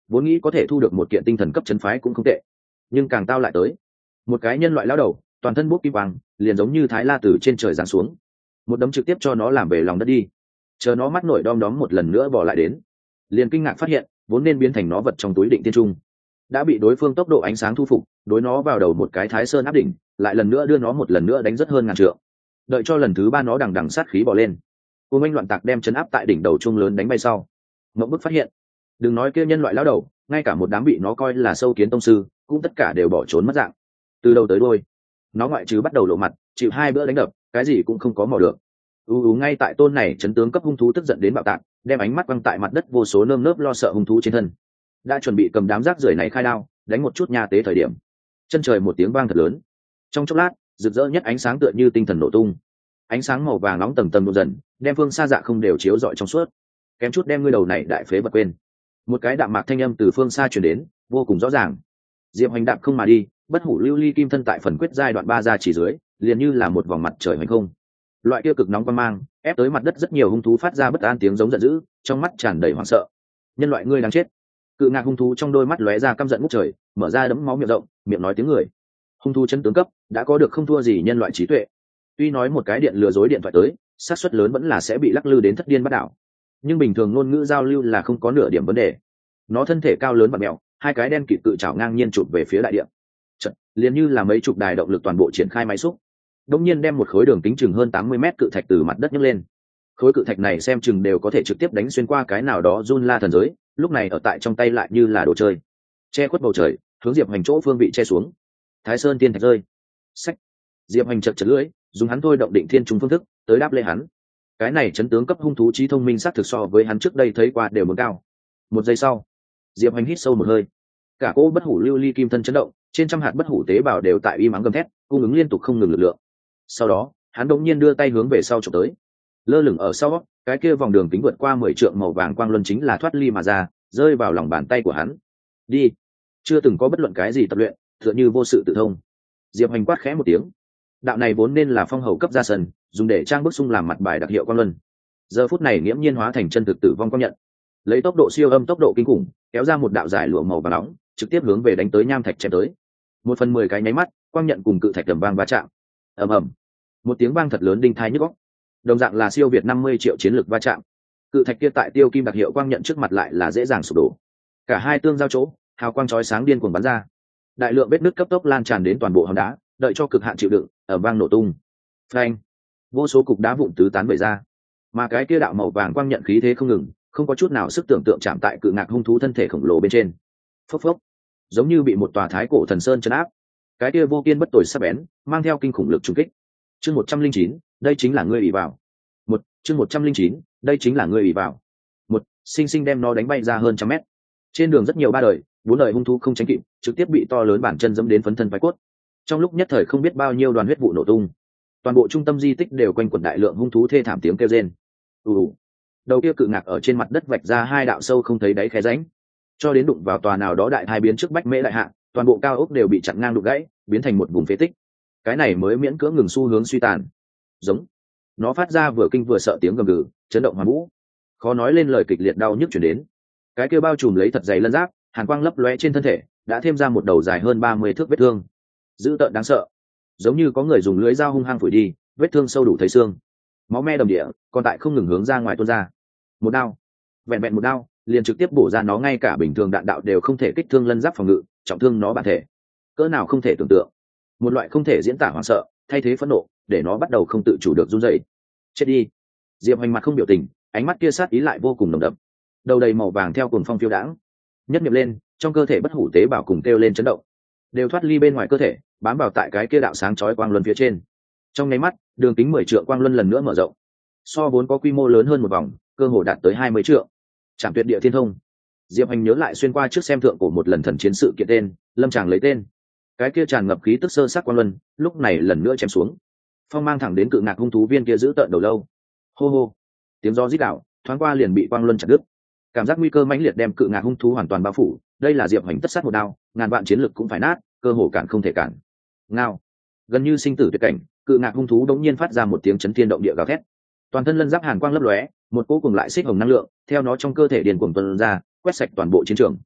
vốn nghĩ có thể thu được một kiện tinh thần cấp chấn phái cũng không tệ, nhưng càng tao lại tới một cái nhân loại lão đầu, toàn thân bốc kim quang, liền giống như thái la từ trên trời giáng xuống, một đấm trực tiếp cho nó làm về lòng đất đi. Chờ nó mắt nổi đom đóm một lần nữa bỏ lại đến, liền kinh ngạc phát hiện vốn nên biến thành nó vật trong túi định tiên trung đã bị đối phương tốc độ ánh sáng thu phục, đối nó vào đầu một cái thái sơn áp đỉnh, lại lần nữa đưa nó một lần nữa đánh rất hơn ngàn trượng. Đợi cho lần thứ ba nó đằng đằng sát khí bỏ lên, cùng anh loạn tạc đem chấn áp tại đỉnh đầu trung lớn đánh bay sau, mộng bức phát hiện đừng nói kia nhân loại lão đầu, ngay cả một đám bị nó coi là sâu kiến tông sư cũng tất cả đều bỏ trốn mất dạng. Từ đầu tới đuôi, nó ngoại trừ bắt đầu lộ mặt chịu hai bữa đánh đập, cái gì cũng không có mò được. u u ngay tại tôn này chấn tướng cấp hung thú tức giận đến bạo tạc, đem ánh mắt quăng tại mặt đất vô số nơm nớp lo sợ hung thú trên thân, đã chuẩn bị cầm đám rác rưởi này khai đao đánh một chút nha tế thời điểm, chân trời một tiếng vang thật lớn, trong chốc lát rực rỡ nhất ánh sáng tựa như tinh thần nổ tung, ánh sáng màu vàng nóng tầng tầng độ dần, đem phương xa dạ không đều chiếu rọi trong suốt, kém chút đem ngươi đầu này đại phế vật quên. Một cái đạm mạc thanh âm từ phương xa truyền đến, vô cùng rõ ràng. Diệp Hoành đạp không mà đi, bất hủ lưu ly kim thân tại phần quyết giai đoạn ba ra chỉ dưới, liền như là một vòng mặt trời hoành không. Loại kia cực nóng quang mang ép tới mặt đất, rất nhiều hung thú phát ra bất an tiếng giống giận dữ, trong mắt tràn đầy hoảng sợ. Nhân loại ngươi đáng chết! Cự ngạc hung thú trong đôi mắt lóe ra căm giận ngút trời, mở ra đấm máu miệng rộng, miệng nói tiếng người. Hung thú chân tướng cấp đã có được không thua gì nhân loại trí tuệ. Tuy nói một cái điện lừa dối điện thoại tới, xác suất lớn vẫn là sẽ bị lắc lư đến thất điên bắt đảo, nhưng bình thường ngôn ngữ giao lưu là không có nửa điểm vấn đề. Nó thân thể cao lớn và mèo, hai cái đen kịt cự chảo ngang nhiên chụp về phía đại địa. Chật, liền như là mấy chục đài động lực toàn bộ triển khai máy xúc, đống nhiên đem một khối đường kính chừng hơn tám mươi mét cự thạch từ mặt đất nhấc lên. Khối cự thạch này xem chừng đều có thể trực tiếp đánh xuyên qua cái nào đó run la thần giới, lúc này ở tại trong tay lại như là đồ chơi, che khuất bầu trời, hướng Diệp Hoành chỗ phương vị che xuống. Thái Sơn tiên thạch rơi. Sách. Diệp Hoành chật chật lưỡi, dùng hắn thôi động định thiên trung phương thức tới đáp lễ hắn. Cái này chấn tướng cấp hung thú trí thông minh xác thực so với hắn trước đây thấy qua đều muốn cao. Một giây sau, Diệp Hoành hít sâu một hơi, cả cỗ bất hủ lưu ly kim thân chấn động, trên trăm hạt bất hủ tế bào đều tại im ắng gầm thét, cung ứng liên tục không ngừng lực lượng. Sau đó, hắn đột nhiên đưa tay hướng về sau chụp tới, lơ lửng ở sau, cái kia vòng đường kính vượt qua mười trượng màu vàng quang luân chính là thoát ly mà ra, rơi vào lòng bàn tay của hắn. Đi. Chưa từng có bất luận cái gì tập luyện, tựa như vô sự tự thông. Diệp Hoành quát khẽ một tiếng. Đạo này vốn nên là phong hầu cấp ra sân, dùng để trang bức sung làm mặt bài đặc hiệu quang luân. Giờ phút này nghiễm nhiên hóa thành chân thực tử vong công nhận, lấy tốc độ siêu âm, tốc độ kinh khủng, kéo ra một đạo dài lụa màu vàng nóng, trực tiếp hướng về đánh tới nham thạch chém tới. Một phần mười cái nháy mắt, quang nhận cùng cự thạch tầm vang va chạm. Ầm ầm. Một tiếng vang thật lớn đinh thai nhức óc. Đồng dạng là siêu việt năm mươi triệu chiến lực va chạm. Cự thạch kia tại tiêu kim đặc hiệu quang nhận trước mặt lại là dễ dàng sụp đổ. Cả hai tương giao chỗ, hào quang chói sáng điên cuồng bắn ra. Đại lượng vết nứt cấp tốc lan tràn đến toàn bộ hòn đá, đợi cho cực hạn chịu đựng, ở vang nổ tung. Phanh. Vô số cục đá vụn tứ tán vẩy ra. Mà cái kia đạo màu vàng quang nhận khí thế không ngừng, không có chút nào sức tưởng tượng chạm tại cự ngạc hung thú thân thể khổng lồ bên trên. Phốc phốc. Giống như bị một tòa thái cổ thần sơn trấn áp. Cái kia vô kiên bất tồi sắc bén, mang theo kinh khủng lực trùng kích. Chương một trăm linh chín, đây chính là ngươi ủy vào. Một, chương một trăm linh chín, đây chính là ngươi ủy vào. Một, sinh sinh đem nó đánh bay ra hơn trăm mét. Trên đường rất nhiều ba đời, bốn đời hung thú không tránh kịp, trực tiếp bị to lớn bản chân dẫm đến phấn thân phái cốt. Trong lúc nhất thời không biết bao nhiêu đoàn huyết vụ nổ tung, toàn bộ trung tâm di tích đều quanh quẩn đại lượng hung thú thê thảm tiếng kêu rên. ù Đầu kia cự ngạc ở trên mặt đất vạch ra hai đạo sâu không thấy đáy khe rãnh, cho đến đụng vào tòa nào đó đại hai biến trước bách mễ đại hạ, toàn bộ cao ốc đều bị chặn ngang đục gãy, biến thành một vùng phế tích. Cái này mới miễn cưỡng ngừng xu hướng suy tàn. Giống. Nó phát ra vừa kinh vừa sợ tiếng gầm gừ, chấn động hoàn vũ. Khó nói lên lời, kịch liệt đau nhức truyền đến. Cái kia bao trùm lấy thật dày lân giáp, hàn quang lấp lóe trên thân thể, đã thêm ra một đầu dài hơn ba mươi thước vết thương, dữ tợn đáng sợ, giống như có người dùng lưới dao hung hăng phủi đi, vết thương sâu đủ thấy xương, máu me đầm địa, còn tại không ngừng hướng ra ngoài tuôn ra. Một đao, vẹn vẹn một đao, liền trực tiếp bổ ra nó, ngay cả bình thường đạn đạo đều không thể kích thương lân giáp phòng ngự, trọng thương nó bản thể. Cỡ nào không thể tưởng tượng. Một loại không thể diễn tả hoảng sợ, thay thế phẫn nộ, để nó bắt đầu không tự chủ được run rẩy. Chết đi. Diệp Hoành mặt không biểu tình, ánh mắt kia sát ý lại vô cùng nồng đậm. Đầu đầy màu vàng theo cuồng phong phiêu đãng, nhất niệm lên, trong cơ thể bất hủ tế bào cùng kêu lên chấn động, đều thoát ly bên ngoài cơ thể, bám vào tại cái kia đạo sáng chói quang luân phía trên. Trong nháy mắt, đường kính mười trượng quang luân lần nữa mở rộng, so vốn có quy mô lớn hơn một vòng, cơ hồ đạt tới hai mươi trượng. Trảm tuyệt địa thiên thông. Diệp Hành nhớ lại xuyên qua trước xem thượng của một lần thần chiến sự kiện tên, lâm tràng lấy tên. Cái kia tràn ngập khí tức sơ sắc quang luân, lúc này lần nữa chém xuống. Phong mang thẳng đến cự ngạc hung thú viên kia giữ tợn đầu lâu. Hô hô. Tiếng gió rít đảo, thoáng qua liền bị quang luân chặt đứt. Cảm giác nguy cơ mãnh liệt đem cự ngạc hung thú hoàn toàn bao phủ, đây là Diệp Hành tất sát một đao, ngàn vạn chiến lực cũng phải nát, cơ hồ cản không thể cản. Ngao. Gần như sinh tử tuyệt cảnh, cự ngạc hung thú đống nhiên phát ra một tiếng chấn thiên động địa gào thét. Toàn thân lân giáp hàn quang lấp lóe, một cỗ cùng lại xích hồng năng lượng theo nó trong cơ thể điền cuồng tuôn ra, quét sạch toàn bộ chiến trường.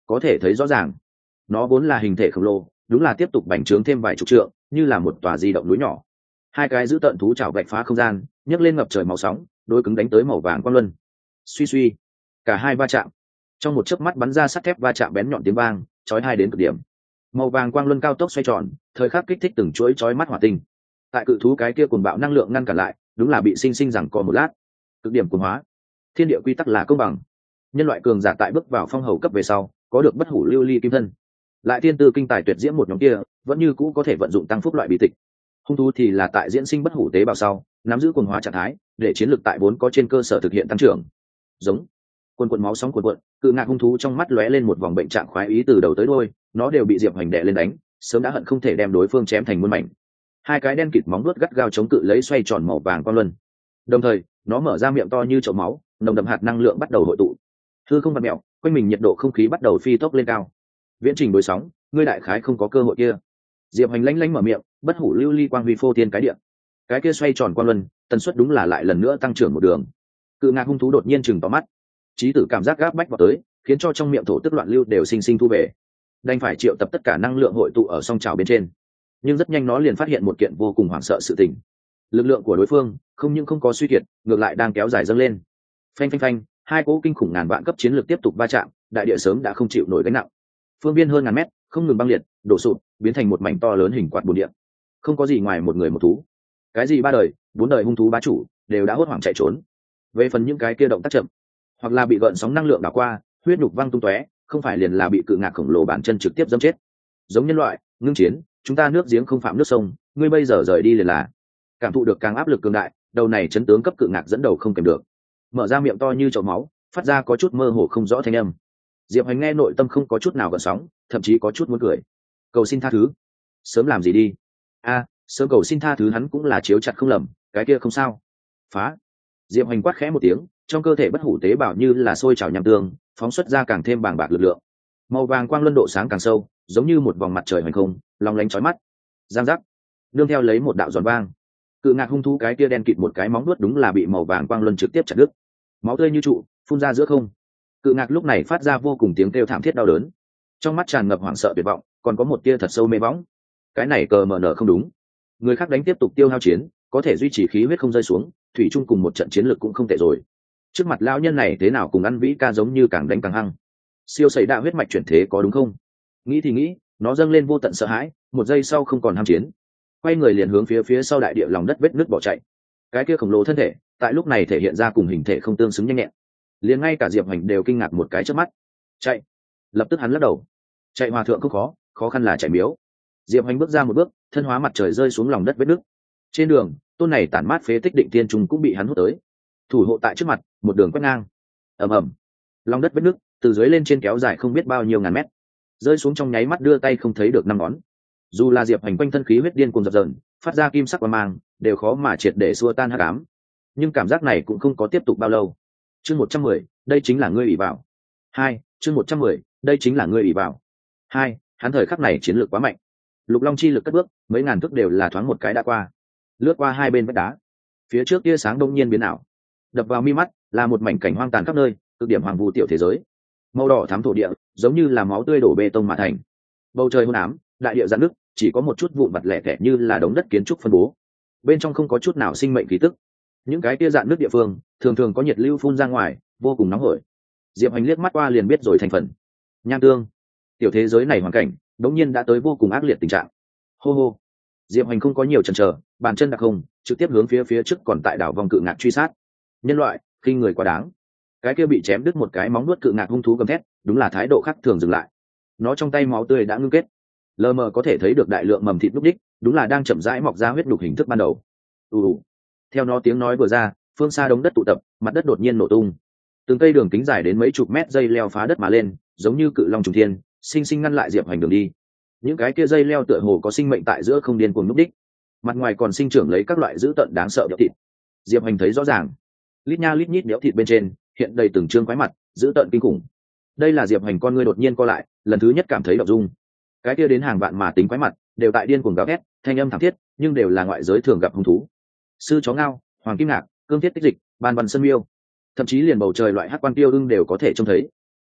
có thể thấy rõ ràng nó vốn là hình thể khổng lồ, đúng là tiếp tục bành trướng thêm vài chục trượng, như là một tòa di động núi nhỏ. Hai cái giữ tợn thú chảo vạch phá không gian, nhấc lên ngập trời màu sóng, đối cứng đánh tới màu vàng quang luân. Suy suy, cả hai va chạm, trong một chớp mắt bắn ra sắt thép va chạm bén nhọn tiếng vang, chói tai đến cực điểm. Màu vàng quang luân cao tốc xoay tròn, thời khắc kích thích từng chuỗi chói mắt hỏa tinh. Tại cự thú cái kia cuồng bạo năng lượng ngăn cản lại, đúng là bị sinh sinh rằng co một lát. Cực điểm cuồng hóa. Thiên địa quy tắc là công bằng. Nhân loại cường giả tại bước vào phong hầu cấp về sau, có được bất hủ lưu ly kim thân. Lại thiên tư kinh tài tuyệt diễm một nhóm kia, vẫn như cũ có thể vận dụng tăng phúc loại bí tịch. Hung thú thì là tại diễn sinh bất hủ tế bào sau, nắm giữ cuồng hóa trạng thái, để chiến lược tại vốn có trên cơ sở thực hiện tăng trưởng. Giống quần quần máu sóng cuồn cuộn, cự ngạc hung thú trong mắt lóe lên một vòng bệnh trạng khoái ý từ đầu tới đuôi, nó đều bị Diệp Hoành đè lên đánh, sớm đã hận không thể đem đối phương chém thành muôn mảnh. Hai cái đen kịt móng vuốt gắt gao chống cự lấy xoay tròn màu vàng quang luân. Đồng thời, nó mở ra miệng to như chậu máu, nồng đậm hạt năng lượng bắt đầu hội tụ. Hư không vặn mèo, quanh mình nhiệt độ không khí bắt đầu phi tốc lên cao. Viễn trình đối sóng, ngươi đại khái không có cơ hội kia. Diệp Hoành lanh lanh mở miệng, bất hủ lưu ly quang huy phô thiên cái địa. Cái kia xoay tròn quang luân, tần suất đúng là lại lần nữa tăng trưởng một đường. Cự ngạc hung thú đột nhiên chừng to mắt, trí tử cảm giác gáp bách vào tới, khiến cho trong miệng thổ tức loạn lưu đều sinh sinh thu về. Đành phải triệu tập tất cả năng lượng hội tụ ở song trào bên trên. Nhưng rất nhanh nó liền phát hiện một kiện vô cùng hoảng sợ sự tình. Lực lượng của đối phương không những không có suy kiệt, ngược lại đang kéo dài dâng lên. Phanh phanh phanh, hai cỗ kinh khủng ngàn vạn cấp chiến lược tiếp tục va chạm, đại địa sớm đã không chịu nổi gánh nặng. Phương viên hơn ngàn mét, không ngừng băng liệt, đổ sụp, biến thành một mảnh to lớn hình quạt bùn địa. Không có gì ngoài một người một thú. Cái gì ba đời, bốn đời hung thú bá chủ đều đã hốt hoảng chạy trốn. Về phần những cái kia động tác chậm, hoặc là bị gợn sóng năng lượng đảo qua, huyết nhục văng tung tóe, không phải liền là bị cự ngạc khổng lồ bàn chân trực tiếp dẫm chết. Giống nhân loại, ngưng chiến, chúng ta nước giếng không phạm nước sông, ngươi bây giờ rời đi liền là. Cảm thụ được càng áp lực cường đại, đầu này chấn tướng cấp cự ngạc dẫn đầu không kèm được, mở ra miệng to như chậu máu, phát ra có chút mơ hồ không rõ thanh âm. Diệp Hoành nghe nội tâm không có chút nào gợn sóng, thậm chí có chút muốn cười. Cầu xin tha thứ. Sớm làm gì đi? A, sớm cầu xin tha thứ hắn cũng là chiếu chặt không lầm, cái kia không sao. Phá. Diệp Hoành quát khẽ một tiếng, trong cơ thể bất hủ tế bào như là sôi trào nham tương, phóng xuất ra càng thêm bàng bạc lực lượng. Màu vàng quang luân độ sáng càng sâu, giống như một vòng mặt trời hoành không, long lánh chói mắt. Giang giác. Nương theo lấy một đạo giòn vang, cự ngạc hung thú cái kia đen kịt một cái móng vuốt đúng là bị màu vàng quang luân trực tiếp chặt đứt. Máu tươi như trụ phun ra giữa không. Cự ngạc lúc này phát ra vô cùng tiếng kêu thảm thiết đau đớn, trong mắt tràn ngập hoảng sợ tuyệt vọng, còn có một tia thật sâu mê võng. Cái này cờ mờ nở không đúng, người khác đánh tiếp tục tiêu hao chiến, có thể duy trì khí huyết không rơi xuống, thủy chung cùng một trận chiến lược cũng không tệ rồi. Trước mặt lão nhân này thế nào cùng ăn vĩ ca giống như càng đánh càng hăng. Siêu sẩy đạo huyết mạch chuyển thế có đúng không? Nghĩ thì nghĩ, nó dâng lên vô tận sợ hãi, một giây sau không còn ham chiến, quay người liền hướng phía phía sau đại địa lòng đất vết nứt bỏ chạy. Cái kia khổng lồ thân thể tại lúc này thể hiện ra cùng hình thể không tương xứng nhanh nhẹn, liền ngay cả Diệp Hoành đều kinh ngạc một cái chớp mắt. Chạy. Lập tức hắn lắc đầu. Chạy hòa thượng không khó, khó khăn là chạy miếu. Diệp Hoành bước ra một bước, thân hóa mặt trời rơi xuống lòng đất vết nứt. Trên đường, tôn này tản mát phế tích định tiên trung cũng bị hắn hút tới. Thủ hộ tại trước mặt, một đường quét ngang. Ầm ầm. Lòng đất vết nứt từ dưới lên trên kéo dài không biết bao nhiêu ngàn mét, rơi xuống trong nháy mắt đưa tay không thấy được năm ngón. Dù là Diệp Hoành quanh thân khí huyết điên cuồng dập dờn, phát ra kim sắc quang mang, đều khó mà triệt để xua tan hắc ám. Nhưng cảm giác này cũng không có tiếp tục bao lâu. Chương một trăm mười, đây chính là ngươi ủy vào. Hai, chương một trăm mười, đây chính là ngươi ủy vào. Hai, hắn thời khắc này chiến lược quá mạnh. Lục Long chi lực cất bước, mấy ngàn thước đều là thoáng một cái đã qua. Lướt qua hai bên vách đá, phía trước tia sáng đông nhiên biến ảo, đập vào mi mắt là một mảnh cảnh hoang tàn khắp nơi, cực điểm hoàng vu tiểu thế giới. Màu đỏ thắm thổ địa, giống như là máu tươi đổ bê tông mà thành. Bầu trời hôn ám, đại địa giãn nước, chỉ có một chút vụn vặt lẻ tẻ như là đống đất kiến trúc phân bố. Bên trong không có chút nào sinh mệnh khí tức. Những cái kia dạn nước địa phương, thường thường có nhiệt lưu phun ra ngoài, vô cùng nóng hổi. Diệp Hoành liếc mắt qua liền biết rồi thành phần. Nham tương. Tiểu thế giới này hoàn cảnh, đống nhiên đã tới vô cùng ác liệt tình trạng. Hô hô. Diệp Hoành không có nhiều chần chờ, bàn chân đặc không, trực tiếp hướng phía phía trước còn tại đảo vòng cự ngạc truy sát. Nhân loại, khinh người quá đáng. Cái kia bị chém đứt một cái móng nuốt cự ngạc hung thú gầm thét, đúng là thái độ khác thường dừng lại. Nó trong tay máu tươi đã ngưng kết, lờ mờ có thể thấy được đại lượng mầm thịt lúc đích, đúng là đang chậm rãi mọc ra huyết nhục hình thức ban đầu. Ù. Theo nó tiếng nói vừa ra, phương xa đống đất tụ tập, mặt đất đột nhiên nổ tung. Từng cây đường kính dài đến mấy chục mét dây leo phá đất mà lên, giống như cự long trùng thiên, sinh sinh ngăn lại Diệp Hoành đường đi. Những cái kia dây leo tựa hồ có sinh mệnh tại giữa không điên cuồng lúc đích. Mặt ngoài còn sinh trưởng lấy các loại dữ tợn đáng sợ đẽo thịt. Diệp Hoành thấy rõ ràng, lít nha lít nhít đẽo thịt bên trên hiện đầy từng trương quái mặt, dữ tợn kinh khủng. Đây là Diệp Hoành con ngươi đột nhiên co lại, lần thứ nhất cảm thấy động dung. Cái kia đến hàng vạn mà tính quái mặt, đều tại điên cuồng gào thét, thanh âm thảm thiết, nhưng đều là ngoại giới thường gặp hung thú. Sư chó ngao, hoàng kim ngạc, cương thiết tích dịch, ban văn sơn miêu, thậm chí liền bầu trời loại hắc quan tiêu ưng đều có thể trông thấy.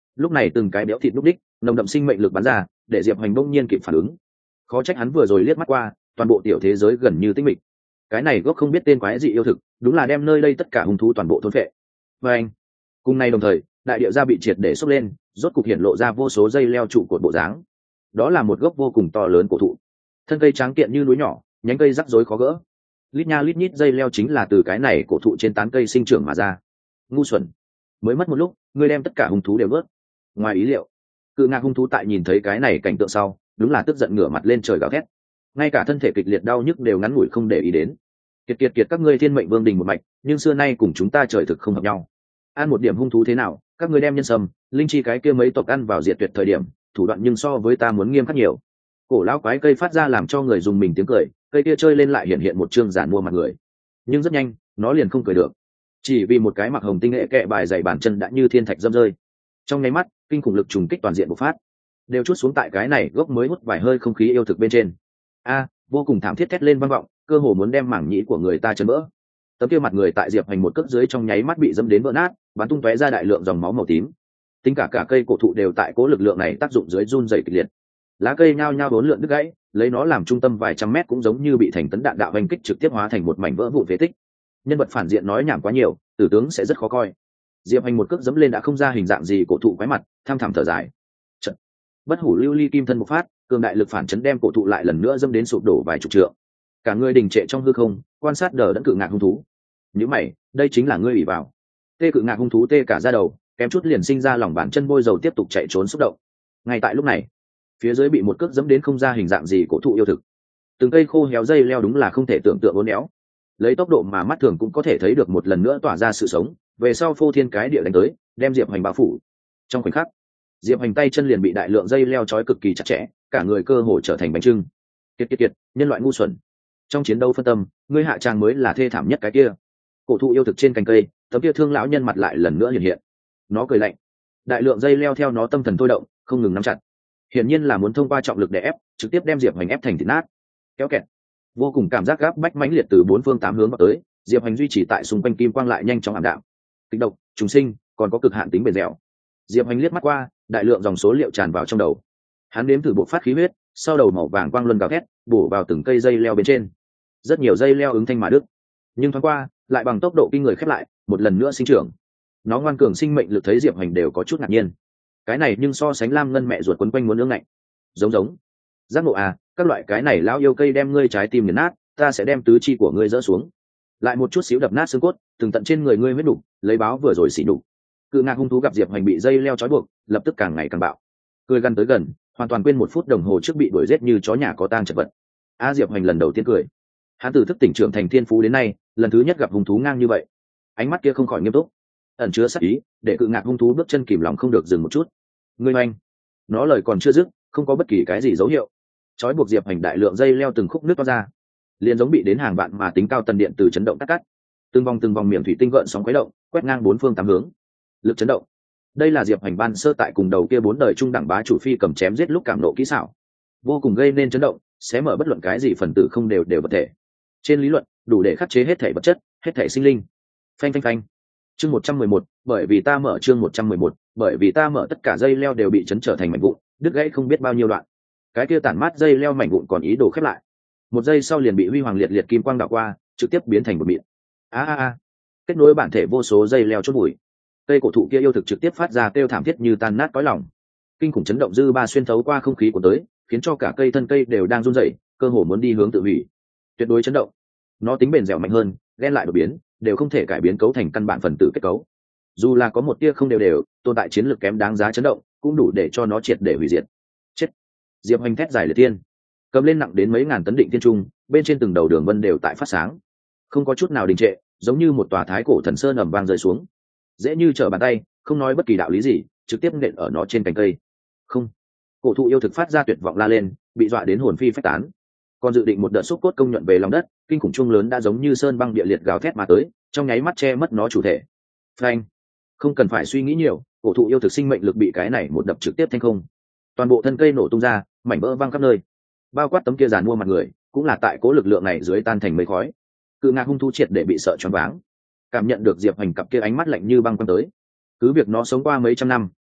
lúc này từng cái béo thịt núc đích nồng đậm sinh mệnh lực bắn ra để diệp hoành bỗng nhiên kịp phản ứng. Khó trách hắn vừa rồi liếc mắt qua toàn bộ tiểu thế giới gần như tĩnh mịch. Cái này gốc không biết tên quái dị yêu thực đúng là đem nơi đây tất cả hung thú toàn bộ thôn phệ. Và anh cùng nay đồng thời đại địa ra bị triệt để sốc lên, rốt cục hiện lộ ra vô số dây leo trụ cột bộ dáng. Đó là một gốc vô cùng to lớn cổ thụ, thân cây tráng kiện như núi nhỏ, nhánh cây rắc rối khó gỡ, lít nha lít nhít dây leo chính là từ cái này cổ thụ trên tán cây sinh trưởng mà ra. Ngu xuẩn, mới mất một lúc ngươi đem tất cả hung thú đều vớt. Ngoài ý liệu, cự ngạc hung thú tại nhìn thấy cái này cảnh tượng sau đúng là tức giận ngửa mặt lên trời gào thét, ngay cả thân thể kịch liệt đau nhức đều ngắn ngủi không để ý đến. Kiệt kiệt kiệt các ngươi thiên mệnh vương đình một mạch, nhưng xưa nay cùng chúng ta trời thực không hợp nhau. Ăn một điểm hung thú thế nào, các ngươi đem nhân sâm linh chi cái kia mấy tộc ăn vào diệt tuyệt thời điểm thủ đoạn nhưng so với ta muốn nghiêm khắc nhiều. Cổ lão quái cây phát ra làm cho người dùng mình tiếng cười, cây kia chơi lên lại hiện hiện một trương giản mua mặt người, nhưng rất nhanh nó liền không cười được, chỉ vì một cái mặc hồng tinh nghệ kệ bài dày bàn chân đã như thiên thạch dâm rơi. Trong nháy mắt kinh khủng lực trùng kích toàn diện bộc phát, đều chút xuống tại cái này gốc mới hút vài hơi không khí yêu thực bên trên. A, vô cùng thảm thiết thét lên vang vọng, cơ hồ muốn đem mảng nhĩ của người ta chấn vỡ. Tấm kia mặt người tại diệp hành một cước dưới trong nháy mắt bị dẫm đến vỡ nát, bắn tung tóe ra đại lượng dòng máu màu tím. Tính cả cả cây cổ thụ đều tại cố lực lượng này tác dụng dưới run rẩy kịch liệt, lá cây nhao nhao bốn lượn đứt gãy, lấy nó làm trung tâm vài trăm mét cũng giống như bị thành tấn đạn đạo hành kích trực tiếp hóa thành một mảnh vỡ vụn phế tích. Nhân vật phản diện nói nhảm quá nhiều, tử tướng sẽ rất khó coi. Diệp hành một cước dẫm lên đã không ra hình dạng gì cổ thụ quái mặt, tham thảm thở dài. Trận. Bất hủ lưu ly kim thân bộc phát, cường đại lực phản chấn đem cổ thụ lại lần nữa dẫm đến sụp đổ vài chục trượng. Cả người đình trệ trong hư không, quan sát đờ đẫn cự ngạc hung thú. Nếu mày, đây chính là ngươi ủy vào. Tê cự ngạc hung thú tê cả da đầu, kém chút liền sinh ra lòng bàn chân bôi dầu tiếp tục chạy trốn xúc động. Ngay tại lúc này, phía dưới bị một cước dẫm đến không ra hình dạng gì cổ thụ yêu thực, từng cây khô héo dây leo đúng là không thể tưởng tượng uốn éo, lấy tốc độ mà mắt thường cũng có thể thấy được một lần nữa tỏa ra sự sống, về sau phô thiên cái địa đánh tới, đem diệp hành bao phủ. Trong khoảnh khắc, diệp hành tay chân liền bị đại lượng dây leo trói cực kỳ chặt chẽ, cả người cơ hồ trở thành bánh trưng. Kiệt kiệt kiệt, nhân loại ngu xuẩn, trong chiến đấu phân tâm, ngươi hạ tràng mới là thê thảm nhất cái kia. Cổ thụ yêu thực trên cành cây, tấm kia thương lão nhân mặt lại lần nữa hiện hiện, nó cười lạnh, đại lượng dây leo theo nó tâm thần thôi động, không ngừng nắm chặt, hiển nhiên là muốn thông qua trọng lực để ép trực tiếp đem diệp hành ép thành thịt nát. Kéo kẹt, vô cùng cảm giác gáp bách mãnh liệt từ bốn phương tám hướng vào tới, diệp hành duy trì tại xung quanh kim quang lại nhanh chóng ảm đạm. Kịch độc, trùng sinh, còn có cực hạn tính bền dẻo. Diệp hành liếc mắt qua, đại lượng dòng số liệu tràn vào trong đầu, hắn đếm thử bộ phát khí huyết, sau đầu màu vàng quang luân gào thét bổ vào từng cây dây leo bên trên, rất nhiều dây leo ứng thanh mà đứt, nhưng thoáng qua lại bằng tốc độ kinh người khép lại, một lần nữa sinh trưởng. Nó ngoan cường sinh mệnh lực thấy diệp hành đều có chút ngạc nhiên, cái này nhưng so sánh lam ngân mẹ ruột quấn quanh muốn nương lạnh. Giống giống giác ngộ à, các loại cái này lão yêu cây đem ngươi trái tim nghiền nát, ta sẽ đem tứ chi của ngươi dỡ xuống, lại một chút xíu đập nát xương cốt, từng tận trên người ngươi huyết đủ, lấy báo vừa rồi xỉ đủ. Cự ngạc hung thú gặp diệp hành bị dây leo trói buộc, lập tức càng ngày càng bạo, cười gần tới gần, hoàn toàn quên một phút đồng hồ trước bị đuổi giết như chó nhà có tang chật vật. A diệp hành lần đầu tiên cười, hắn từ thức tỉnh trưởng thành thiên phú đến nay lần thứ nhất gặp hung thú ngang như vậy, ánh mắt kia không khỏi nghiêm túc, ẩn chứa sắc ý, để cự ngạc hung thú bước chân kìm lòng không được dừng một chút. Ngươi oanh, nó lời còn chưa dứt, không có bất kỳ cái gì dấu hiệu, trói buộc diệp hành đại lượng dây leo từng khúc nước to ra, liền giống bị đến hàng vạn mà tính cao tần điện từ chấn động cắt cắt, từng vòng từng vòng miệng thủy tinh gợn sóng khuấy động, quét ngang bốn phương tám hướng. Lực chấn động, đây là diệp hành ban sơ tại cùng đầu kia bốn đời trung đẳng bá chủ phi cầm chém giết lúc cảm nộ kỹ xảo, vô cùng gây nên chấn động, sẽ mở bất luận cái gì phần tử không đều đều vật thể. Trên lý luận đủ để khắc chế hết thể vật chất, hết thể sinh linh. Phanh phanh phanh. Chương một trăm mười một, bởi vì ta mở chương một trăm mười một, bởi vì ta mở tất cả dây leo đều bị chấn trở thành mảnh vụn, đứt gãy không biết bao nhiêu đoạn. Cái kia tản mát dây leo mảnh vụn còn ý đồ khép lại, một giây sau liền bị huy hoàng liệt liệt kim quang đảo qua, trực tiếp biến thành một mịn. A a a. Kết nối bản thể vô số dây leo chốt bụi. Cây cổ thụ kia yêu thực trực tiếp phát ra kêu thảm thiết như tan nát cõi lòng. Kinh khủng chấn động dư ba xuyên thấu qua không khí của tới, khiến cho cả cây thân cây đều đang run rẩy, cơ hồ muốn đi hướng tự hủy. Tuyệt đối chấn động. Nó tính bền dẻo mạnh hơn, ghen lại đột biến, đều không thể cải biến cấu thành căn bản phần tử kết cấu. Dù là có một tia không đều đều, tồn tại chiến lược kém đáng giá chấn động, cũng đủ để cho nó triệt để hủy diệt. Chết. Diệp Hoành thét dài liệt tiên, cầm lên nặng đến mấy ngàn tấn định tiên trung, bên trên từng đầu đường vân đều tại phát sáng, không có chút nào đình trệ, giống như một tòa thái cổ thần sơn ầm vang rơi xuống, dễ như trở bàn tay, không nói bất kỳ đạo lý gì, trực tiếp nện ở nó trên cành cây. Không, cổ thụ yêu thực phát ra tuyệt vọng la lên, bị dọa đến hồn phi phách tán. Còn dự định một đợt xúc cốt công nhuận về lòng đất, kinh khủng trung lớn đã giống như sơn băng địa liệt gào thét mà tới, trong nháy mắt che mất nó chủ thể. Phanh, không cần phải suy nghĩ nhiều, cổ thụ yêu thực sinh mệnh lực bị cái này một đập trực tiếp thanh không, toàn bộ thân cây nổ tung ra, mảnh vỡ văng khắp nơi, bao quát tấm kia giàn mua mặt người, cũng là tại cố lực lượng này dưới tan thành mây khói. Cự ngạc hung thú triệt để bị sợ choáng váng, cảm nhận được Diệp Hoành cặp kia ánh mắt lạnh như băng quăng tới. Cứ việc nó sống qua mấy trăm năm,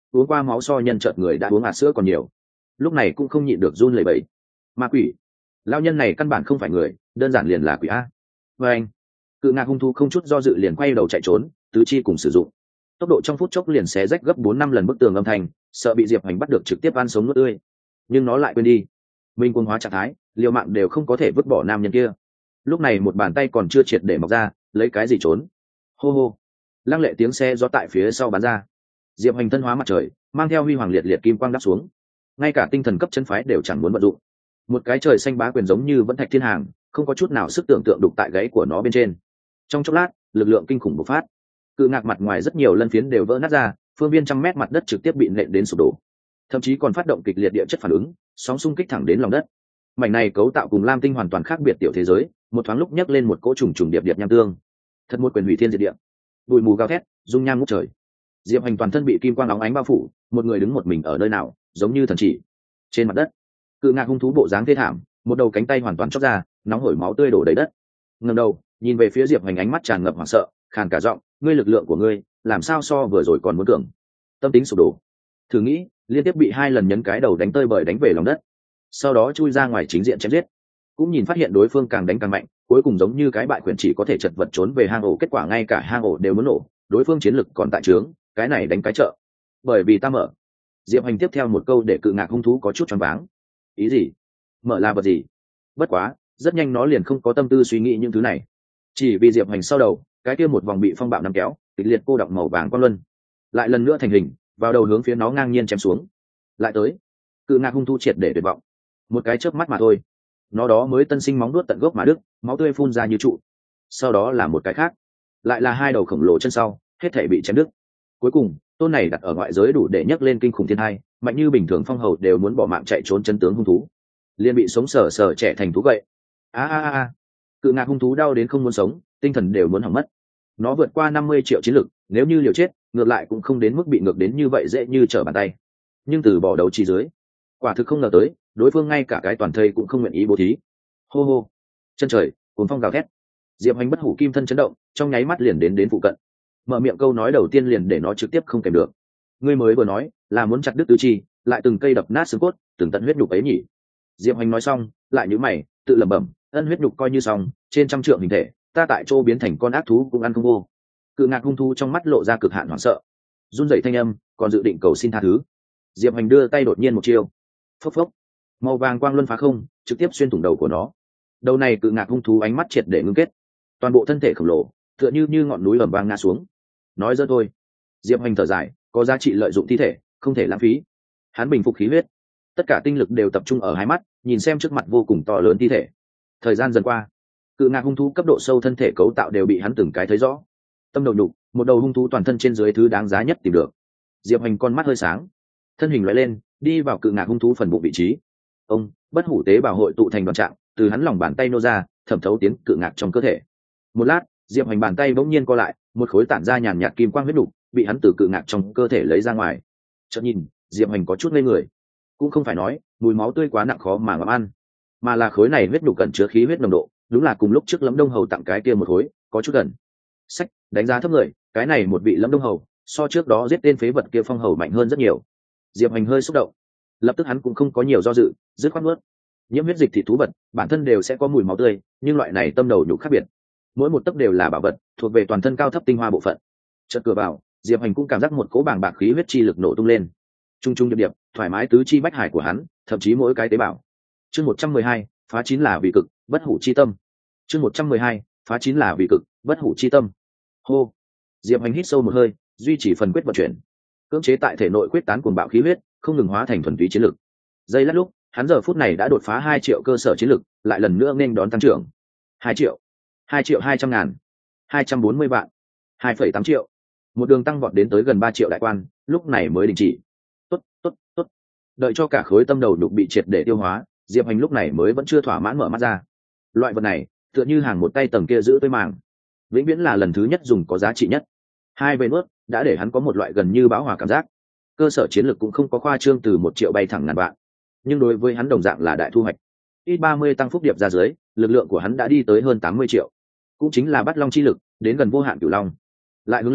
uống qua máu so nhân chợt người đã uống hạt sữa còn nhiều, lúc này cũng không nhịn được run lẩy bẩy. Ma quỷ, lao nhân này căn bản không phải người, đơn giản liền là quỷ a. Và anh, cự ngạc hung thú không chút do dự liền quay đầu chạy trốn, tứ chi cùng sử dụng tốc độ trong phút chốc liền xé rách gấp bốn năm lần bức tường âm thanh, sợ bị Diệp Hành bắt được trực tiếp ăn sống nuốt tươi. Nhưng nó lại quên đi, mình quân hóa trạng thái, liều mạng đều không có thể vứt bỏ nam nhân kia. Lúc này một bàn tay còn chưa triệt để mọc ra, lấy cái gì trốn? Hô hô, lăng lệ tiếng xe gió tại phía sau bắn ra. Diệp Hành thân hóa mặt trời, mang theo huy hoàng liệt liệt kim quang đáp xuống, ngay cả tinh thần cấp chân phái đều chẳng muốn vận dụng. Một cái trời xanh bá quyền giống như vẫn thạch thiên hàng, không có chút nào sức tưởng tượng đục tại gáy của nó bên trên. Trong chốc lát, lực lượng kinh khủng bộc phát, cự ngạc mặt ngoài rất nhiều lân phiến đều vỡ nát ra, phương viên trăm mét mặt đất trực tiếp bị nện đến sụp đổ, thậm chí còn phát động kịch liệt địa chất phản ứng, sóng xung kích thẳng đến lòng đất. Mảnh này cấu tạo cùng lam tinh hoàn toàn khác biệt tiểu thế giới, một thoáng lúc nhấc lên một cỗ trùng trùng điệp điệp nham tương, thật một quyền hủy thiên diệt địa. Bụi mù gào thét, dung nham ngút trời. Diệp Hành toàn thân bị kim quang óng ánh bao phủ, một người đứng một mình ở nơi nào, giống như thần chỉ. Trên mặt đất, cự ngạc hung thú bộ dáng thê thảm, một đầu cánh tay hoàn toàn chóc ra, nóng hổi máu tươi đổ đầy đất. Ngẩng đầu, nhìn về phía Diệp Hành, ánh mắt tràn ngập hoảng sợ, khàn cả giọng, ngươi lực lượng của ngươi, làm sao so vừa rồi còn muốn cường? Tâm tính sụp đổ. Thử nghĩ, liên tiếp bị hai lần nhấn cái đầu đánh tơi bời đánh về lòng đất, sau đó chui ra ngoài chính diện chém giết, cũng nhìn phát hiện đối phương càng đánh càng mạnh, cuối cùng giống như cái bại quyền chỉ có thể chật vật trốn về hang ổ, kết quả ngay cả hang ổ đều muốn nổ, đối phương chiến lực còn tại trướng, cái này đánh cái chợ. Bởi vì ta mở. Diệp Hành tiếp theo một câu để cự ngạc hung thú có chút choáng váng. Ý gì? Mở là vật gì? Bất quá, rất nhanh nó liền không có tâm tư suy nghĩ những thứ này, chỉ vì Diệp Hành sau đầu, cái kia một vòng bị phong bạo nắm kéo, kịch liệt cô đọng màu vàng quang luân, lại lần nữa thành hình, vào đầu hướng phía nó ngang nhiên chém xuống. Lại tới, cự ngạc hung thú triệt để tuyệt vọng, một cái chớp mắt mà thôi, nó đó mới tân sinh móng nuốt tận gốc mà đứt, máu tươi phun ra như trụ. Sau đó là một cái khác, lại là hai đầu khổng lồ chân sau, hết thảy bị chém đứt. Cuối cùng, tôn này đặt ở ngoại giới đủ để nhấc lên kinh khủng thiên hai, mạnh như bình thường phong hầu đều muốn bỏ mạng chạy trốn chân tướng hung thú, liền bị sống sờ sờ trẻ thành thú gậy. A a a, cự ngạc hung thú đau đến không muốn sống, tinh thần đều muốn hỏng mất. Nó vượt qua năm mươi triệu chiến lực, nếu như liều chết, ngược lại cũng không đến mức bị ngược đến như vậy dễ như trở bàn tay. Nhưng từ bỏ đấu trí dưới, quả thực không ngờ tới, đối phương ngay cả cái toàn thây cũng không nguyện ý bố thí. Hô hô, chân trời, cuốn phong gào thét. Diệp Hành bất hủ kim thân chấn động, trong nháy mắt liền đến đến phụ cận. Mở miệng câu nói đầu tiên liền để nó trực tiếp không kèm được. Ngươi mới vừa nói là muốn chặt đứt tứ chi, lại từng cây đập nát xương cốt, từng tận huyết nhục ấy nhỉ? Diệp Hành nói xong, lại nhíu mày, tự lẩm bẩm, ân huyết nhục coi như xong, trên trăm trượng hình thể, ta tại chỗ biến thành con ác thú cũng ăn không vô. Cự ngạc hung thú trong mắt lộ ra cực hạn hoảng sợ, run rẩy thanh âm, còn dự định cầu xin tha thứ. Diệp Hành đưa tay đột nhiên một chiêu, phốc phốc, màu vàng quang luân phá không, trực tiếp xuyên thủng đầu của nó. Đầu này cự ngạc hung thú ánh mắt triệt để ngưng kết, toàn bộ thân thể khổng lồ tựa như như ngọn núi ẩm vang ngã xuống. Nói dơ thôi. Diệp Hành thở dài, có giá trị lợi dụng thi thể, không thể lãng phí. Hắn bình phục khí huyết, tất cả tinh lực đều tập trung ở hai mắt, nhìn xem trước mặt vô cùng to lớn thi thể. Thời gian dần qua, cự ngạc hung thú cấp độ sâu thân thể cấu tạo đều bị hắn từng cái thấy rõ. Tâm đầu nhục, một đầu hung thú toàn thân trên dưới thứ đáng giá nhất tìm được. Diệp Hành con mắt hơi sáng, thân hình loại lên, đi vào cự ngạc hung thú phần bụng vị trí. Ông bất hủ tế bào hội tụ thành đoàn trạng, từ hắn lòng bàn tay nô ra, thẩm thấu tiến cự ngạc trong cơ thể. Một lát, Diệp Hành bàn tay bỗng nhiên co lại, một khối tản ra nhàn nhạt kim quang huyết đục bị hắn từ cự ngạc trong cơ thể lấy ra ngoài. Chợt nhìn, Diệp Hành có chút ngây người. Cũng không phải nói mùi máu tươi quá nặng khó mà ngậm ăn, mà là khối này huyết đục cẩn chứa khí huyết nồng độ, đúng là cùng lúc trước Lâm Đông Hầu tặng cái kia một khối, có chút gần. Sách, đánh giá thấp người, cái này một vị Lâm Đông Hầu, so trước đó giết tên phế vật kia phong hầu mạnh hơn rất nhiều. Diệp Hành hơi xúc động, lập tức hắn cũng không có nhiều do dự, dứt khoát nuốt. Nhiễm huyết dịch thịt thú vật, bản thân đều sẽ có mùi máu tươi, nhưng loại này tâm đầu nhục khác biệt. Mỗi một tấc đều là bảo vật, thuộc về toàn thân cao thấp tinh hoa bộ phận. Chợt cửa vào, Diệp Hành cũng cảm giác một cỗ bàng bạc khí huyết chi lực nổ tung lên. Trung trung điệp điệp, thoải mái tứ chi bách hải của hắn, thậm chí mỗi cái tế bào. Chương một trăm mười hai, phá chín là vì cực, bất hủ chi tâm. Chương một trăm mười hai, phá chín là vì cực, bất hủ chi tâm. Hô. Diệp Hành hít sâu một hơi, duy trì phần quyết vận chuyển. Cưỡng chế tại thể nội quyết tán cuồng bạo khí huyết, không ngừng hóa thành thuần túy chiến lực. Giây lát lúc, hắn giờ phút này đã đột phá hai triệu cơ sở chiến lực, lại lần nữa nên đón tăng trưởng. hai triệu, hai triệu hai trăm ngàn, hai trăm bốn mươi vạn, hai phẩy tám triệu. Một đường tăng vọt đến tới gần ba triệu đại quan, lúc này mới đình chỉ. Tốt, tốt, tốt. Đợi cho cả khối tâm đầu nhục bị triệt để tiêu hóa, Diệp Hành lúc này mới vẫn chưa thỏa mãn mở mắt ra. Loại vật này, tựa như hàng một tay tầng kia giữ tới màng, vĩnh viễn là lần thứ nhất dùng có giá trị nhất. Hai về nuốt đã để hắn có một loại gần như bão hòa cảm giác. Cơ sở chiến lược cũng không có khoa trương từ một triệu bay thẳng ngàn vạn, nhưng đối với hắn đồng dạng là đại thu hoạch. Ít ba mươi tăng phúc điệp ra dưới, lực lượng của hắn đã đi tới hơn tám mươi triệu, cũng chính là bắt long chi lực, đến gần vô hạn cửu long. Lại hướng lên,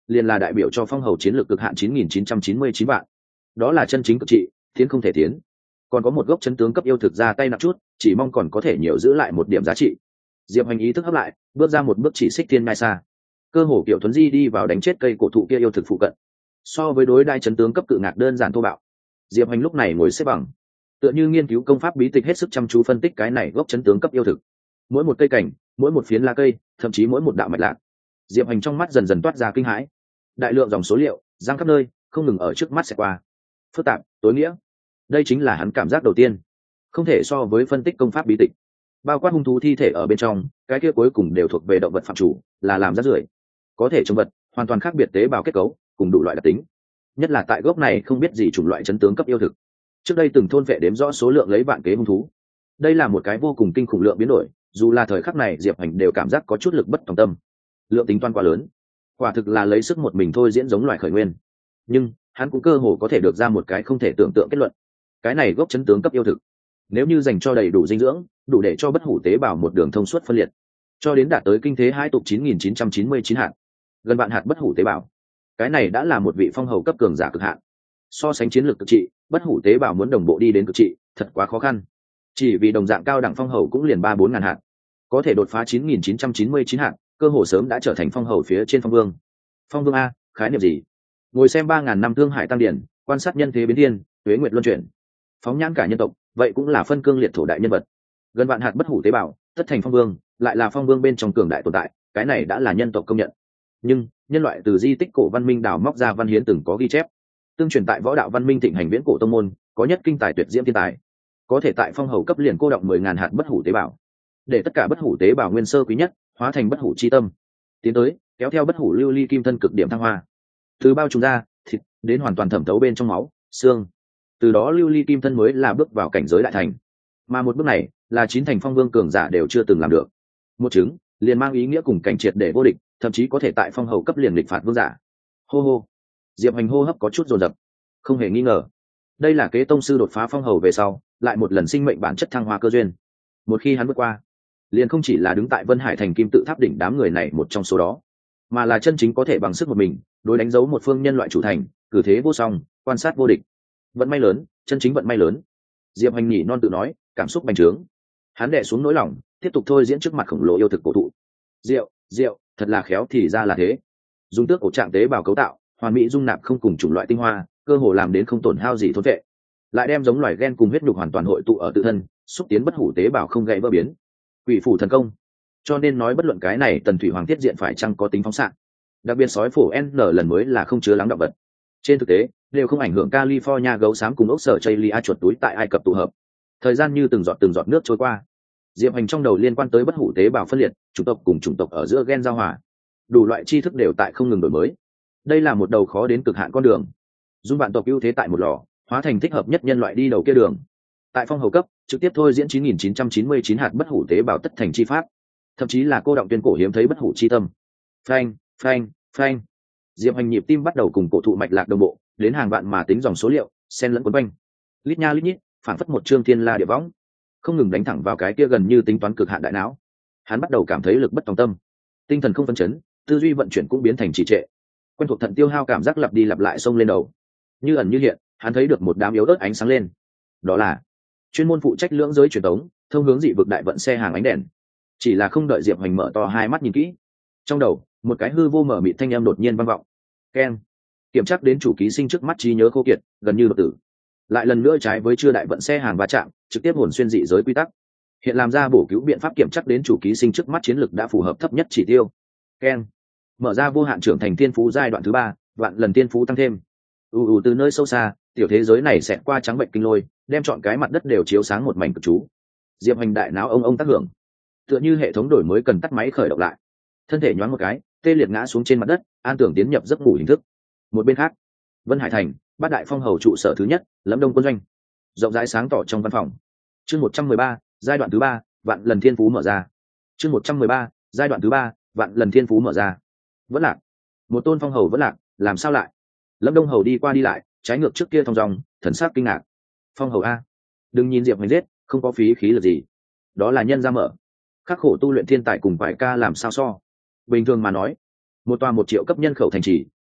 liền là đại biểu cho phong hầu chiến lược cực hạn chín nghìn chín trăm chín mươi chín vạn. Đó là chân chính cực trị, tiến không thể tiến. Còn có một gốc chân tướng cấp yêu thực ra tay nặng chút, chỉ mong còn có thể nhiều giữ lại một điểm giá trị. Diệp Hành ý thức hấp lại, bước ra một bước chỉ xích thiên ngai xa. Cơ hồ kiểu thuấn di đi vào đánh chết cây cổ thụ kia yêu thực phụ cận. So với đối đai chân tướng cấp cự ngạc đơn giản thô bạo, Diệp Hành lúc này ngồi xếp bằng, tựa như nghiên cứu công pháp bí tịch, hết sức chăm chú phân tích cái này gốc chân tướng cấp yêu thực. Mỗi một cây cảnh, mỗi một phiến lá cây, thậm chí mỗi một đạo mạch lạc, Diệp Hành trong mắt dần dần toát ra kinh hãi. Đại lượng dòng số liệu giang khắp nơi, không ngừng ở trước mắt sẽ qua. Phức tạp, tối nghĩa. Đây chính là hắn cảm giác đầu tiên. Không thể so với phân tích công pháp bí tịch. Bao quát hung thú thi thể ở bên trong, cái kia cuối cùng đều thuộc về động vật phạm chủ, là làm rác rưởi. Có thể trong vật, hoàn toàn khác biệt tế bào kết cấu, cùng đủ loại đặc tính. Nhất là tại gốc này không biết gì chủng loại chấn tướng cấp yêu thực. Trước đây từng thôn vệ đếm rõ số lượng lấy vạn kế hung thú. Đây là một cái vô cùng kinh khủng lượng biến đổi, dù là thời khắc này Diệp Hành đều cảm giác có chút lực bất tòng tâm. Lượng tính toán quá lớn, quả thực là lấy sức một mình thôi diễn giống loài khởi nguyên. Nhưng hắn cũng cơ hồ có thể được ra một cái không thể tưởng tượng kết luận. Cái này gốc chấn tướng cấp yêu thực, nếu như dành cho đầy đủ dinh dưỡng, đủ để cho bất hủ tế bào một đường thông suốt phân liệt, cho đến đạt tới kinh thế hai tục chín nghìn chín trăm chín mươi chín hạt, gần vạn hạt bất hủ tế bào. Cái này đã là một vị phong hầu cấp cường giả cực hạn. So sánh chiến lược cực trị, bất hủ tế bào muốn đồng bộ đi đến cực trị, thật quá khó khăn. Chỉ vì đồng dạng cao đẳng phong hầu cũng liền ba bốn ngàn hạt, có thể đột phá chín nghìn chín trăm chín mươi chín hạt, cơ hồ sớm đã trở thành phong hầu phía trên phong vương. Phong vương a, khái niệm gì? Ngồi xem ba ngàn năm thương hải tăng điển, quan sát nhân thế biến thiên, tuế nguyệt luân chuyển, phóng nhãn cả nhân tộc, vậy cũng là phân cương liệt thổ đại nhân vật. Gần vạn hạt bất hủ tế bào, tất thành phong vương, lại là phong vương bên trong cường đại tồn tại, cái này đã là nhân tộc công nhận. Nhưng nhân loại từ di tích cổ văn minh đào móc ra văn hiến từng có ghi chép, tương truyền tại võ đạo văn minh thịnh hành viễn cổ tông môn, có nhất kinh tài tuyệt diễm thiên tài, có thể tại phong hầu cấp liền cô động mười ngàn hạt bất hủ tế bào, để tất cả bất hủ tế bào nguyên sơ quý nhất hóa thành bất hủ chi tâm, tiến tới kéo theo bất hủ lưu ly kim thân cực điểm thăng hoa, từ bao trùm ra thịt đến hoàn toàn thẩm thấu bên trong máu xương, từ đó lưu ly kim thân mới là bước vào cảnh giới đại thành. Mà một bước này là chín thành phong vương cường giả đều chưa từng làm được. Một chứng liền mang ý nghĩa cùng cảnh triệt để vô địch, thậm chí có thể tại phong hầu cấp liền địch phạt vương giả. Hô hô, Diệp Hành hô hấp có chút dồn dập. Không hề nghi ngờ, đây là kế tông sư đột phá phong hầu về sau lại một lần sinh mệnh bản chất thăng hoa cơ duyên. Một khi hắn bước qua, liền không chỉ là đứng tại Vân Hải thành kim tự tháp đỉnh đám người này một trong số đó, mà là chân chính có thể bằng sức một mình đối đánh dấu một phương nhân loại chủ thành, cử thế vô song, quan sát vô địch. Vận may lớn, chân chính vận may lớn. Diệp Hành nhỉ non tự nói, cảm xúc bành trướng. Hắn đè xuống nỗi lòng, tiếp tục thôi diễn trước mặt khổng lồ yêu thực cổ thụ. Diệu, diệu, thật là khéo thì ra là thế. Dùng tước cổ trạng tế bào cấu tạo, hoàn mỹ dung nạp không cùng chủng loại tinh hoa, cơ hồ làm đến không tổn hao gì thốn vệ. Lại đem giống loài gen cùng huyết nhục hoàn toàn hội tụ ở tự thân, xúc tiến bất hủ tế bào không gây vỡ biến. Quỷ phủ thần công. Cho nên nói bất luận cái này tần thủy hoàng thiết diện phải chăng có tính phóng xạ. Đặc biệt sói phổ N lần mới là không chứa lắng động vật. Trên thực tế, đều không ảnh hưởng California gấu xám cùng ốc sở Chaylia chuột túi tại Ai Cập tụ hợp. Thời gian như từng giọt từng giọt nước trôi qua. Diệp Hành trong đầu liên quan tới bất hủ tế bào phân liệt, chủng tộc cùng chủng tộc ở giữa gen giao hòa, đủ loại tri thức đều tại không ngừng đổi mới. Đây là một đầu khó đến cực hạn con đường. Dung bạn tộc ưu thế tại một lò, hóa thành thích hợp nhất nhân loại đi đầu kia đường. Tại phong hầu cấp, trực tiếp thôi diễn chín nghìn chín trăm chín mươi chín hạt bất hủ tế bào tất thành chi pháp, thậm chí là cô động tuyên cổ hiếm thấy bất hủ chi tâm. Phanh, phanh, phanh. Diệp Hành nhịp tim bắt đầu cùng cổ thụ mạch lạc đồng bộ, đến hàng vạn mà tính dòng số liệu, xen lẫn quấn quanh. Lít nha lít nhít, phản phất một chương thiên la địa võng, không ngừng đánh thẳng vào cái kia gần như tính toán cực hạn đại não. Hắn bắt đầu cảm thấy lực bất tòng tâm, tinh thần không phấn chấn, tư duy vận chuyển cũng biến thành trì trệ. Quen thuộc thận tiêu hao cảm giác lặp đi lặp lại xông lên đầu. Như ẩn như hiện, hắn thấy được một đám yếu ớt ánh sáng lên. Đó là chuyên môn phụ trách lưỡng giới truyền tống, thông hướng dị vực đại vận xe hàng ánh đèn. Chỉ là không đợi Diệp Hành mở to hai mắt nhìn kỹ, trong đầu một cái hư vô mở mịt thanh âm đột nhiên vang vọng. Keng. Kiểm tra đến chủ ký sinh trước mắt trí nhớ khô kiệt, gần như đột tử. Lại lần nữa trái với chưa đại vận xe hàng va chạm, trực tiếp hồn xuyên dị giới quy tắc. Hiện làm ra bổ cứu biện pháp kiểm tra đến chủ ký sinh trước mắt chiến lực đã phù hợp thấp nhất chỉ tiêu. Keng. Mở ra vô hạn trưởng thành thiên phú giai đoạn thứ ba, vạn lần thiên phú tăng thêm. U u từ nơi sâu xa, tiểu thế giới này xẹt qua trắng bệnh kinh lôi, đem chọn cái mặt đất đều chiếu sáng một mảnh cực chú. Diệp Hành đại não ông ông tác hưởng, tựa như hệ thống đổi mới cần tắt máy khởi động lại. Thân thể nhoáng một cái, tê liệt ngã xuống trên mặt đất, an tưởng tiến nhập giấc ngủ hình thức. Một bên khác, Vân Hải thành, bát đại phong hầu trụ sở thứ nhất, Lâm Đông quân doanh. Rộng rãi sáng tỏ trong văn phòng. Chương một trăm mười ba, giai đoạn thứ ba, vạn lần thiên phú mở ra. Chương một trăm mười ba, giai đoạn thứ ba, vạn lần thiên phú mở ra. Vẫn lạc. Một tôn phong hầu vẫn lạc, làm sao lại? Lâm Đông hầu đi qua đi lại, trái ngược trước kia thong dong, thần sắc kinh ngạc. Phong hầu a, đừng nhìn Diệp Hành giết, không có phí khí lực gì. Đó là nhân ra mở. Khắc khổ tu luyện thiên tài cùng quải ca làm sao so. Bình thường mà nói, một tòa một triệu cấp nhân khẩu thành trì,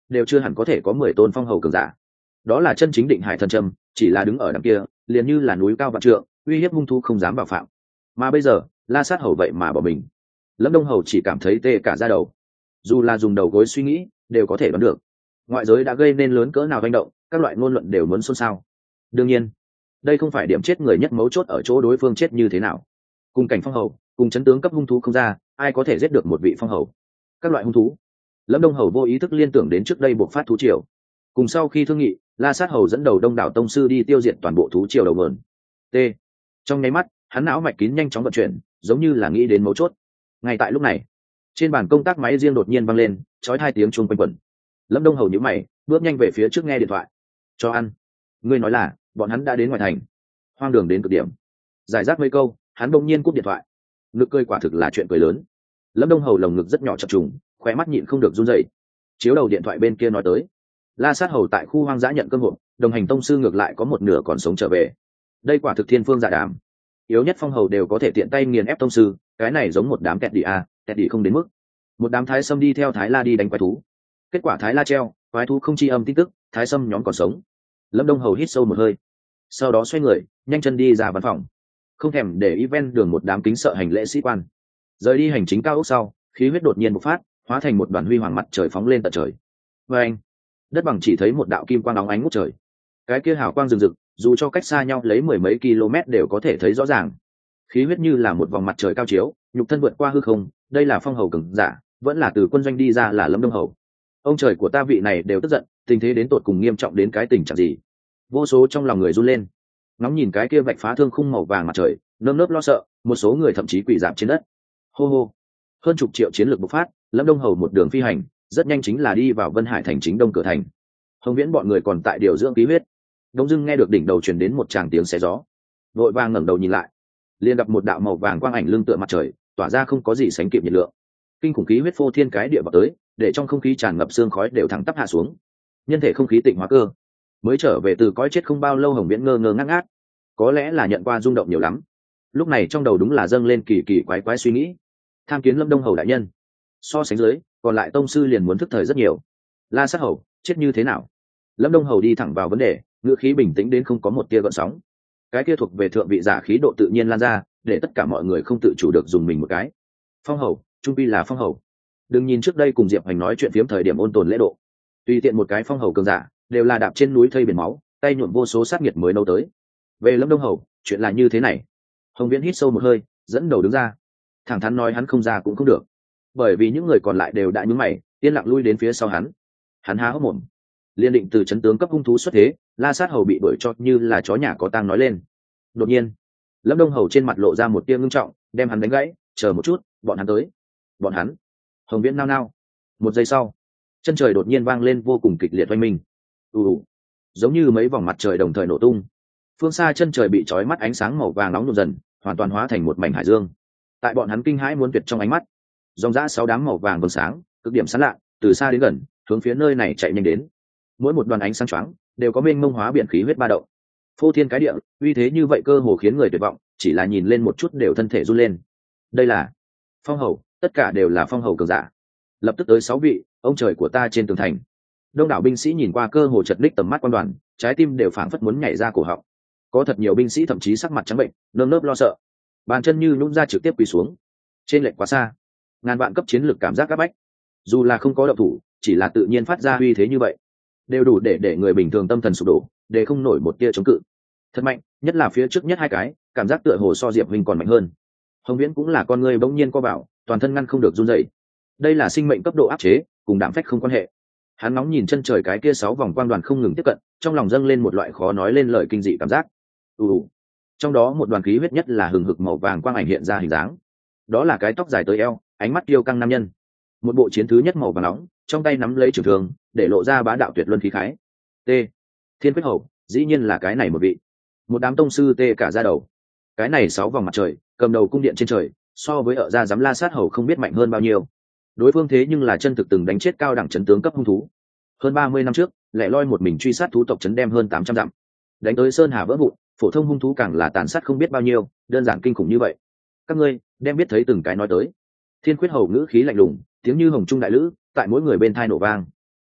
đều chưa hẳn có thể có mười tôn phong hầu cường giả. Đó là chân chính định hải thần trầm, chỉ là đứng ở đằng kia liền như là núi cao vạn trượng, uy hiếp hung thú không dám vào phạm. Mà bây giờ La Sát Hầu vậy mà bỏ mình. Lâm Đông Hầu chỉ cảm thấy tê cả da đầu, dù là dùng đầu gối suy nghĩ đều có thể đoán được ngoại giới đã gây nên lớn cỡ nào manh động, các loại ngôn luận đều muốn xôn xao. Đương nhiên đây không phải điểm chết người nhất, mấu chốt ở chỗ đối phương chết như thế nào. Cùng cảnh phong hầu, cùng chấn tướng cấp hung thú không ra, ai có thể giết được một vị phong hầu. Các loại hung thú, Lâm Đông Hầu vô ý thức liên tưởng đến trước đây buộc phát thú triều. Cùng sau khi thương nghị, La Sát Hầu dẫn đầu đông đảo tông sư đi tiêu diệt toàn bộ thú triều đầu nguồn. T. Trong nháy mắt, hắn não mạch kín nhanh chóng vận chuyển, giống như là nghĩ đến mấu chốt. Ngay tại lúc này, trên bàn công tác máy riêng đột nhiên vang lên, chói hai tiếng chuông quanh quẩn. Lâm Đông Hầu nhíu mày, bước nhanh về phía trước nghe điện thoại. Cho ăn. Ngươi nói là bọn hắn đã đến ngoài thành. Hoang đường đến cực điểm. Giải rác mấy câu, hắn bỗng nhiên cúp điện thoại. Ngực cười quả thực là chuyện cười lớn. Lâm Đông Hầu lồng ngực rất nhỏ chập trùng, khóe mắt nhịn không được run rẩy. Chiếu đầu điện thoại bên kia nói tới, La Sát Hầu tại khu hoang dã nhận cơm hộp, đồng hành tông sư ngược lại có một nửa còn sống trở về. Đây quả thực thiên phương dạ đàm. Yếu nhất phong hầu đều có thể tiện tay nghiền ép tông sư, cái này giống một đám kẹt đi a, kẹt đi không đến mức. Một đám thái sâm đi theo thái la đi đánh quái thú. Kết quả thái la treo, quái thú không chi âm tin tức, thái sâm nhóm còn sống. Lâm Đông Hầu hít sâu một hơi, sau đó xoay người nhanh chân đi ra văn phòng, không thèm để ý ven đường một đám kính sợ hành lễ sĩ quan. Rời đi hành chính cao ốc sau, khí huyết đột nhiên bộc phát, hóa thành một đoàn huy hoàng mặt trời phóng lên tận trời. Và anh, đất bằng chỉ thấy một đạo kim quang óng ánh ngút trời. Cái kia hào quang rừng rực, dù cho cách xa nhau lấy mười mấy km đều có thể thấy rõ ràng. Khí huyết như là một vòng mặt trời cao chiếu, nhục thân vượt qua hư không. Đây là phong hầu cường giả, vẫn là từ quân doanh đi ra là Lâm Đông Hầu. Ông trời của ta, vị này đều tức giận, tình thế đến tột cùng nghiêm trọng đến cái tình trạng gì? Vô số trong lòng người run lên, ngóng nhìn cái kia vạch phá thương khung màu vàng mặt trời, nơm nớp lo sợ, một số người thậm chí quỳ rạp trên đất. Hô hô, hơn chục triệu chiến lược bộc phát, Lâm Đông Hầu một đường phi hành, rất nhanh chính là đi vào Vân Hải thành chính đông cửa thành. Hồng Viễn bọn người còn tại điều dưỡng khí huyết. Đông dưng nghe được đỉnh đầu truyền đến một tràng tiếng xé gió, vội vàng ngẩng đầu nhìn lại, liền gặp một đạo màu vàng quang ảnh lưng tựa mặt trời, tỏa ra không có gì sánh kịp nhiệt lượng. Kinh khủng khí huyết phô thiên cái địa vào tới, để trong không khí tràn ngập sương khói đều thẳng tắp hạ xuống. Nhân thể không khí tịnh hóa cơ. Mới trở về từ cõi chết không bao lâu, Hồng Viễn ngơ ngơ ngác ngác, có lẽ là nhận qua rung động nhiều lắm, lúc này trong đầu đúng là dâng lên kỳ kỳ quái quái suy nghĩ. Tham kiến Lâm Đông Hầu đại nhân. So sánh dưới, còn lại tông sư liền muốn thức thời rất nhiều. La Sát Hầu chết như thế nào? Lâm Đông Hầu đi thẳng vào vấn đề, ngữ khí bình tĩnh đến không có một tia gợn sóng. Cái kia thuộc về thượng vị giả khí độ tự nhiên lan ra, để tất cả mọi người không tự chủ được dùng mình một cái. Phong hầu trung pi là phong hầu, đừng nhìn trước đây cùng Diệp Hành nói chuyện phiếm thời điểm ôn tồn lễ độ, tùy tiện một cái phong hầu cường giả đều là đạp trên núi thây biển máu, tay nhuộm vô số sát nghiệt mới nâu tới. Về Lâm Đông Hầu, chuyện là như thế này. Hồng Viễn hít sâu một hơi, dẫn đầu đứng ra, thẳng thắn nói hắn không ra cũng không được, bởi vì những người còn lại đều đã nhướng mày, yên lặng lui đến phía sau hắn. Hắn há hốc mồm, liên định từ chấn tướng cấp hung thú xuất thế, La Sát Hầu bị đuổi cho như là chó nhà có tang nói lên. Đột nhiên, Lâm Đông Hầu trên mặt lộ ra một tia ngưng trọng, đem hắn đánh gãy, chờ một chút, bọn hắn tới. Bọn hắn? Hồng Viễn nao nao. Một giây sau, chân trời đột nhiên vang lên vô cùng kịch liệt oanh minh. ù ù, giống như mấy vòng mặt trời đồng thời nổ tung. Phương xa chân trời bị chói mắt ánh sáng màu vàng nóng nhộn dần, hoàn toàn hóa thành một mảnh hải dương. Tại bọn hắn kinh hãi muốn tuyệt trong ánh mắt, dòng dã sáu đám màu vàng vầng sáng, cực điểm sáng lạ, từ xa đến gần, hướng phía nơi này chạy nhanh đến. Mỗi một đoàn ánh sáng choáng đều có mênh mông hóa biển khí huyết ba động, phô thiên cái địa, uy thế như vậy cơ hồ khiến người tuyệt vọng, chỉ là nhìn lên một chút đều thân thể run lên. Đây là phong hầu, tất cả đều là phong hầu cường giả. Lập tức tới sáu vị, ông trời của ta trên tường thành. Đông đảo binh sĩ nhìn qua cơ hồ chật ních tầm mắt quan đoàn, trái tim đều phảng phất muốn nhảy ra cổ họng. Có thật nhiều binh sĩ thậm chí sắc mặt trắng bệnh, nơm nớp lo sợ, bàn chân như nhũn ra trực tiếp quỳ xuống. Trên lệch quá xa, ngàn vạn cấp chiến lực cảm giác áp bách, dù là không có động thủ, chỉ là tự nhiên phát ra uy thế như vậy, đều đủ để để người bình thường tâm thần sụp đổ, để không nổi một tia chống cự. Thật mạnh, nhất là phía trước nhất hai cái, cảm giác tựa hồ so Diệp Huynh còn mạnh hơn. Hồng Viễn cũng là con người bỗng nhiên co vào, toàn thân ngăn không được run rẩy. Đây là sinh mệnh cấp độ áp chế, cùng đạm phách không quan hệ. Hắn nóng nhìn chân trời cái kia sáu vòng quang đoàn không ngừng tiếp cận, trong lòng dâng lên một loại khó nói lên lời kinh dị cảm giác. ù Trong đó một đoàn khí huyết nhất là hừng hực màu vàng quang ảnh hiện ra hình dáng. Đó là cái tóc dài tới eo, ánh mắt kiêu căng nam nhân. Một bộ chiến thứ nhất màu vàng nóng, trong tay nắm lấy trường thương, để lộ ra bá đạo tuyệt luân khí khái. T. Thiên Quyết Hầu, dĩ nhiên là cái này một vị. Một đám tông sư tê cả da đầu. Cái này sáu vòng mặt trời, cầm đầu cung điện trên trời, so với ở ra giám La Sát Hầu không biết mạnh hơn bao nhiêu. Đối phương thế nhưng là chân thực từng đánh chết cao đẳng chấn tướng cấp hung thú. Hơn ba mươi năm trước, lẻ loi một mình truy sát thú tộc chấn đem hơn tám trăm dặm. Đánh tới sơn hà vỡ vụn, phổ thông hung thú càng là tàn sát không biết bao nhiêu, đơn giản kinh khủng như vậy. Các ngươi đem biết thấy từng cái nói tới. Thiên Quyết Hầu ngữ khí lạnh lùng, tiếng như hồng trung đại lữ, tại mỗi người bên thai nổ vang.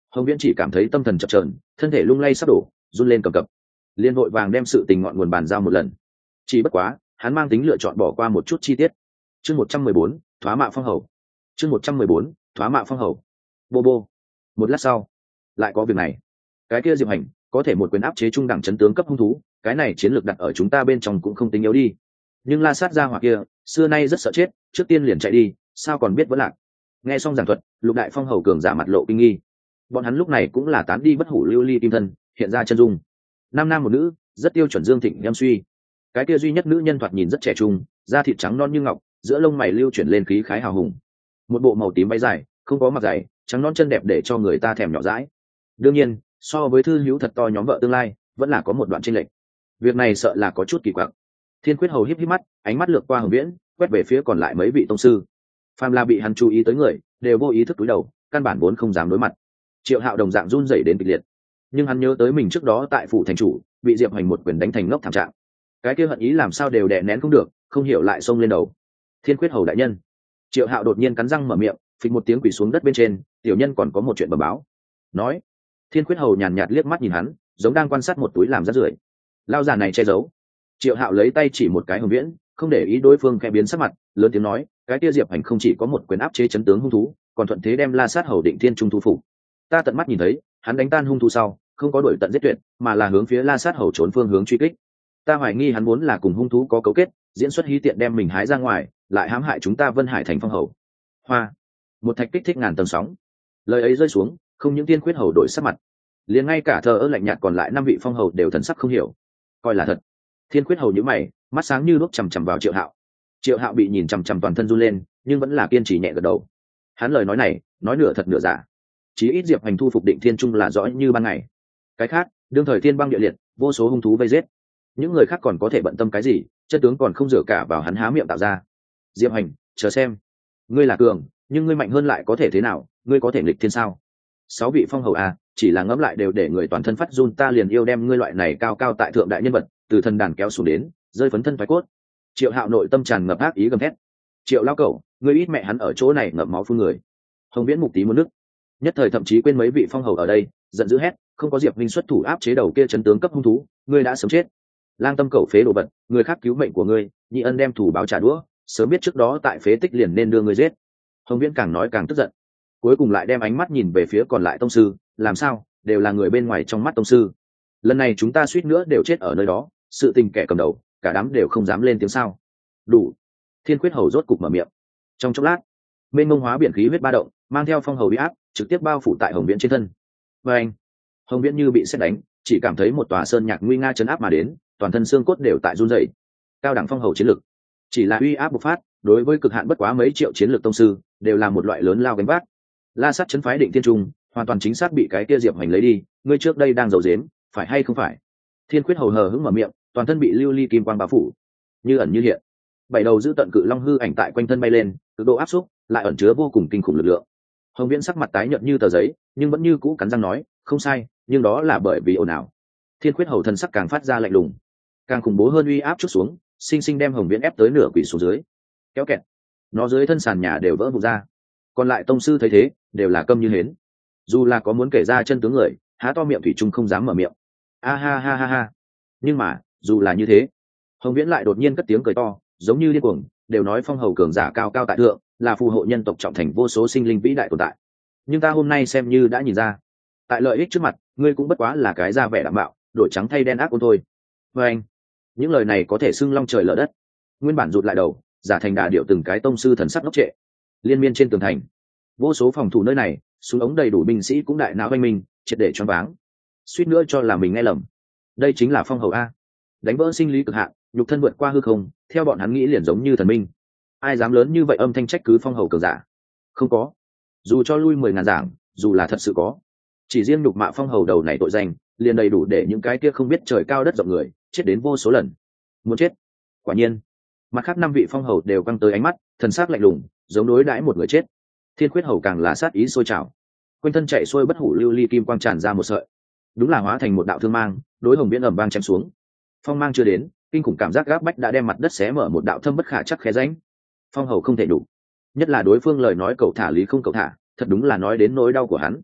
Hồng Viễn chỉ cảm thấy tâm thần chập chờn, thân thể lung lay sắp đổ, run lên cầm cập. Liên vội vàng đem sự tình ngọn nguồn bàn giao một lần. Chỉ bất quá, hắn mang tính lựa chọn bỏ qua một chút chi tiết. Chương một trăm mười bốn, thoá mạ phong hầu. Chương một trăm mười bốn, thoá mạ phong hầu. Bô bô. Một lát sau, lại có việc này. Cái kia Diệp Hành có thể một quyền áp chế trung đẳng chấn tướng cấp hung thú, cái này chiến lược đặt ở chúng ta bên trong cũng không tính yếu đi. Nhưng La Sát gia hỏa kia, xưa nay rất sợ chết, trước tiên liền chạy đi, sao còn biết vẫn lạc. Nghe xong giảng thuật, Lục Đại Phong hầu cường giả mặt lộ kinh nghi. Bọn hắn lúc này cũng là tán đi bất hủ lưu ly kim thân, hiện ra chân dung. Năm nam một nữ, rất tiêu chuẩn Dương Thịnh Nhâm Suy. Cái kia duy nhất nữ nhân thoạt nhìn rất trẻ trung, da thịt trắng non như ngọc, giữa lông mày lưu chuyển lên khí khái hào hùng. Một bộ màu tím váy dài, không có mặc dày, trắng non chân đẹp để cho người ta thèm nhỏ dãi. Đương nhiên, so với thư hữu thật to nhóm vợ tương lai, vẫn là có một đoạn chênh lệch. Việc này sợ là có chút kỳ quặc. Thiên Quyết hầu híp híp mắt, ánh mắt lướt qua Hồng Viễn, quét về phía còn lại mấy vị tông sư. Phàm là bị hắn chú ý tới người, đều vô ý thức cúi đầu, căn bản vốn không dám đối mặt. Triệu Hạo đồng dạng run rẩy đến kịch liệt, nhưng hắn nhớ tới mình trước đó tại phủ thành chủ, bị Diệp Hoành một quyền đánh thành ngốc thảm trạng. Cái kia hận ý làm sao đều đè nén không được, không hiểu lại xông lên đầu. Thiên Quyết hầu đại nhân. Triệu Hạo đột nhiên cắn răng mở miệng, phịch một tiếng quỳ xuống đất bên trên, tiểu nhân còn có một chuyện bẩm báo. Nói. Thiên Quyết hầu nhàn nhạt liếc mắt nhìn hắn, giống đang quan sát một túi làm rác rưởi. Lao già này che giấu. Triệu Hạo lấy tay chỉ một cái Hồng Viễn, không để ý đối phương khẽ biến sắc mặt, lớn tiếng nói, cái kia Diệp Hành không chỉ có một quyền áp chế chấn tướng hung thú, còn thuận thế đem La Sát hầu Định Thiên Trung thu phục. Ta tận mắt nhìn thấy, hắn đánh tan hung thú sau, không có đuổi tận giết tuyệt, mà là hướng phía La Sát hầu trốn phương hướng truy kích. Ta hoài nghi hắn muốn là cùng hung thú có cấu kết, diễn xuất hí tiện đem mình hái ra ngoài, lại hãm hại chúng ta Vân Hải thành phong hầu. Hoa, một thạch kích thích ngàn tầng sóng. Lời ấy rơi xuống, không những Tiên Quyết hầu đổi sắc mặt, liền ngay cả thờ ơ lạnh nhạt còn lại năm vị phong hầu đều thần sắc không hiểu, coi là thật. Thiên Quyết hầu nhíu mày, mắt sáng như đuốc chằm chằm vào Triệu Hạo. Triệu Hạo bị nhìn chằm chằm toàn thân run lên, nhưng vẫn là kiên trì nhẹ gật đầu. Hắn lời nói này, nói nửa thật nửa giả. Chí ít Diệp Hành thu phục Định Thiên Trung là rõ như ban ngày. Cái khác, đương thời thiên băng địa liệt, vô số hung thú vây giết. Những người khác còn có thể bận tâm cái gì, chân tướng còn không dựa cả vào hắn há miệng tạo ra. Diệp Hành, chờ xem. Ngươi là cường, nhưng ngươi mạnh hơn lại có thể thế nào, ngươi có thể nghịch thiên sao? Sáu vị phong hầu à, chỉ là ngẫm lại đều để người toàn thân phát run, ta liền yêu đem ngươi loại này cao cao tại thượng đại nhân vật, từ thần đàn kéo xuống đến, rơi phấn thân thoái cốt. Triệu Hạo nội tâm tràn ngập ác ý gầm thét. Triệu lao cẩu, ngươi ít mẹ hắn ở chỗ này ngậm máu phun người. Hồng Viễn mục tí muốn nước, nhất thời thậm chí quên mấy vị phong hầu ở đây, giận dữ hét, không có Diệp Minh xuất thủ áp chế đầu kia chấn tướng cấp hung thú, ngươi đã sớm chết. Lang tâm cẩu phế đồ vật, người khác cứu mệnh của ngươi, nhị ân đem thủ báo trả đũa, sớm biết trước đó tại phế tích liền nên đưa ngươi giết. Hồng Viễn càng nói càng tức giận, cuối cùng lại đem ánh mắt nhìn về phía còn lại tông sư, làm sao, đều là người bên ngoài trong mắt tông sư. Lần này chúng ta suýt nữa đều chết ở nơi đó, sự tình kẻ cầm đầu, cả đám đều không dám lên tiếng sao. Đủ. Thiên Quyết hầu rốt cục mở miệng. Trong chốc lát, mênh mông hóa biển khí huyết ba động, mang theo phong hầu uy áp, trực tiếp bao phủ tại Hồng Viễn trên thân. Và anh, Hồng Viễn như bị sét đánh, chỉ cảm thấy một tòa sơn nhạc nguy nga chấn áp mà đến, toàn thân xương cốt đều tại run rẩy. Cao đẳng phong hầu chiến lực, chỉ là uy áp bộc phát, đối với cực hạn bất quá mấy triệu chiến lược tông sư, đều là một loại lớn lao gánh vác. La Sát chấn phái Định Thiên Trung, hoàn toàn chính xác bị cái kia Diệp Hành lấy đi, ngươi trước đây đang giấu giếm, phải hay không phải? Thiên Quyết hầu hờ hững mở miệng, toàn thân bị lưu ly kim quang bao phủ, như ẩn như hiện. Bảy đầu giữ tận cự long hư ảnh tại quanh thân bay lên, cực độ áp xúc, lại ẩn chứa vô cùng kinh khủng lực lượng. Hồng Viễn sắc mặt tái nhợt như tờ giấy, nhưng vẫn như cũ cắn răng nói, không sai, nhưng đó là bởi vì ồn ào. Thiên Quyết hầu thần sắc càng phát ra lạnh lùng, càng khủng bố hơn uy áp chút xuống, sinh sinh đem Hồng Viễn ép tới nửa quỷ xuống dưới. Kéo kẹt, nó dưới thân sàn nhà đều vỡ vụn ra. Còn lại tông sư thấy thế, đều là câm như hến. Dù là có muốn kể ra chân tướng người, há to miệng thủy chung không dám mở miệng. A ha ha ha ha. Nhưng mà, dù là như thế, Hồng Viễn lại đột nhiên cất tiếng cười to, giống như điên cuồng, đều nói phong hầu cường giả cao cao tại thượng, là phù hộ nhân tộc trọng thành vô số sinh linh vĩ đại tồn tại. Nhưng ta hôm nay xem như đã nhìn ra, tại lợi ích trước mặt, ngươi cũng bất quá là cái da vẻ đảm bảo, đổi trắng thay đen ác ôn thôi. Và anh, những lời này có thể xưng long trời lở đất. Nguyên bản rụt lại đầu, giả thành đà điệu từng cái tông sư thần sắc ngốc trệ. Liên miên trên tường thành, vô số phòng thủ nơi này, súng ống đầy đủ binh sĩ cũng đại não oanh minh, triệt để choáng váng. Suýt nữa cho là mình nghe lầm. Đây chính là phong hầu a, đánh vỡ sinh lý cực hạn, nhục thân vượt qua hư không, theo bọn hắn nghĩ liền giống như thần minh. Ai dám lớn như vậy âm thanh trách cứ phong hầu cường giả? Không có. Dù cho lui mười ngàn giảng, dù là thật sự có, chỉ riêng nhục mạ phong hầu đầu này tội danh, liền đầy đủ để những cái kia không biết trời cao đất rộng người chết đến vô số lần. Muốn chết. Quả nhiên, mặt khác năm vị phong hầu đều căng tới ánh mắt, thần sắc lạnh lùng, giống đối đãi một người chết. Thiên Quyết hầu càng là sát ý sôi trào, quanh thân chạy xuôi bất hủ lưu ly kim quang tràn ra một sợi, đúng là hóa thành một đạo thương mang, đối Hồng Viễn ầm vang chém xuống. Phong mang chưa đến, kinh khủng cảm giác gáp bách đã đem mặt đất xé mở một đạo thâm bất khả chắc khe rãnh. Phong hầu không thể đủ, nhất là đối phương lời nói cậu thả lý không cậu thả, thật đúng là nói đến nỗi đau của hắn.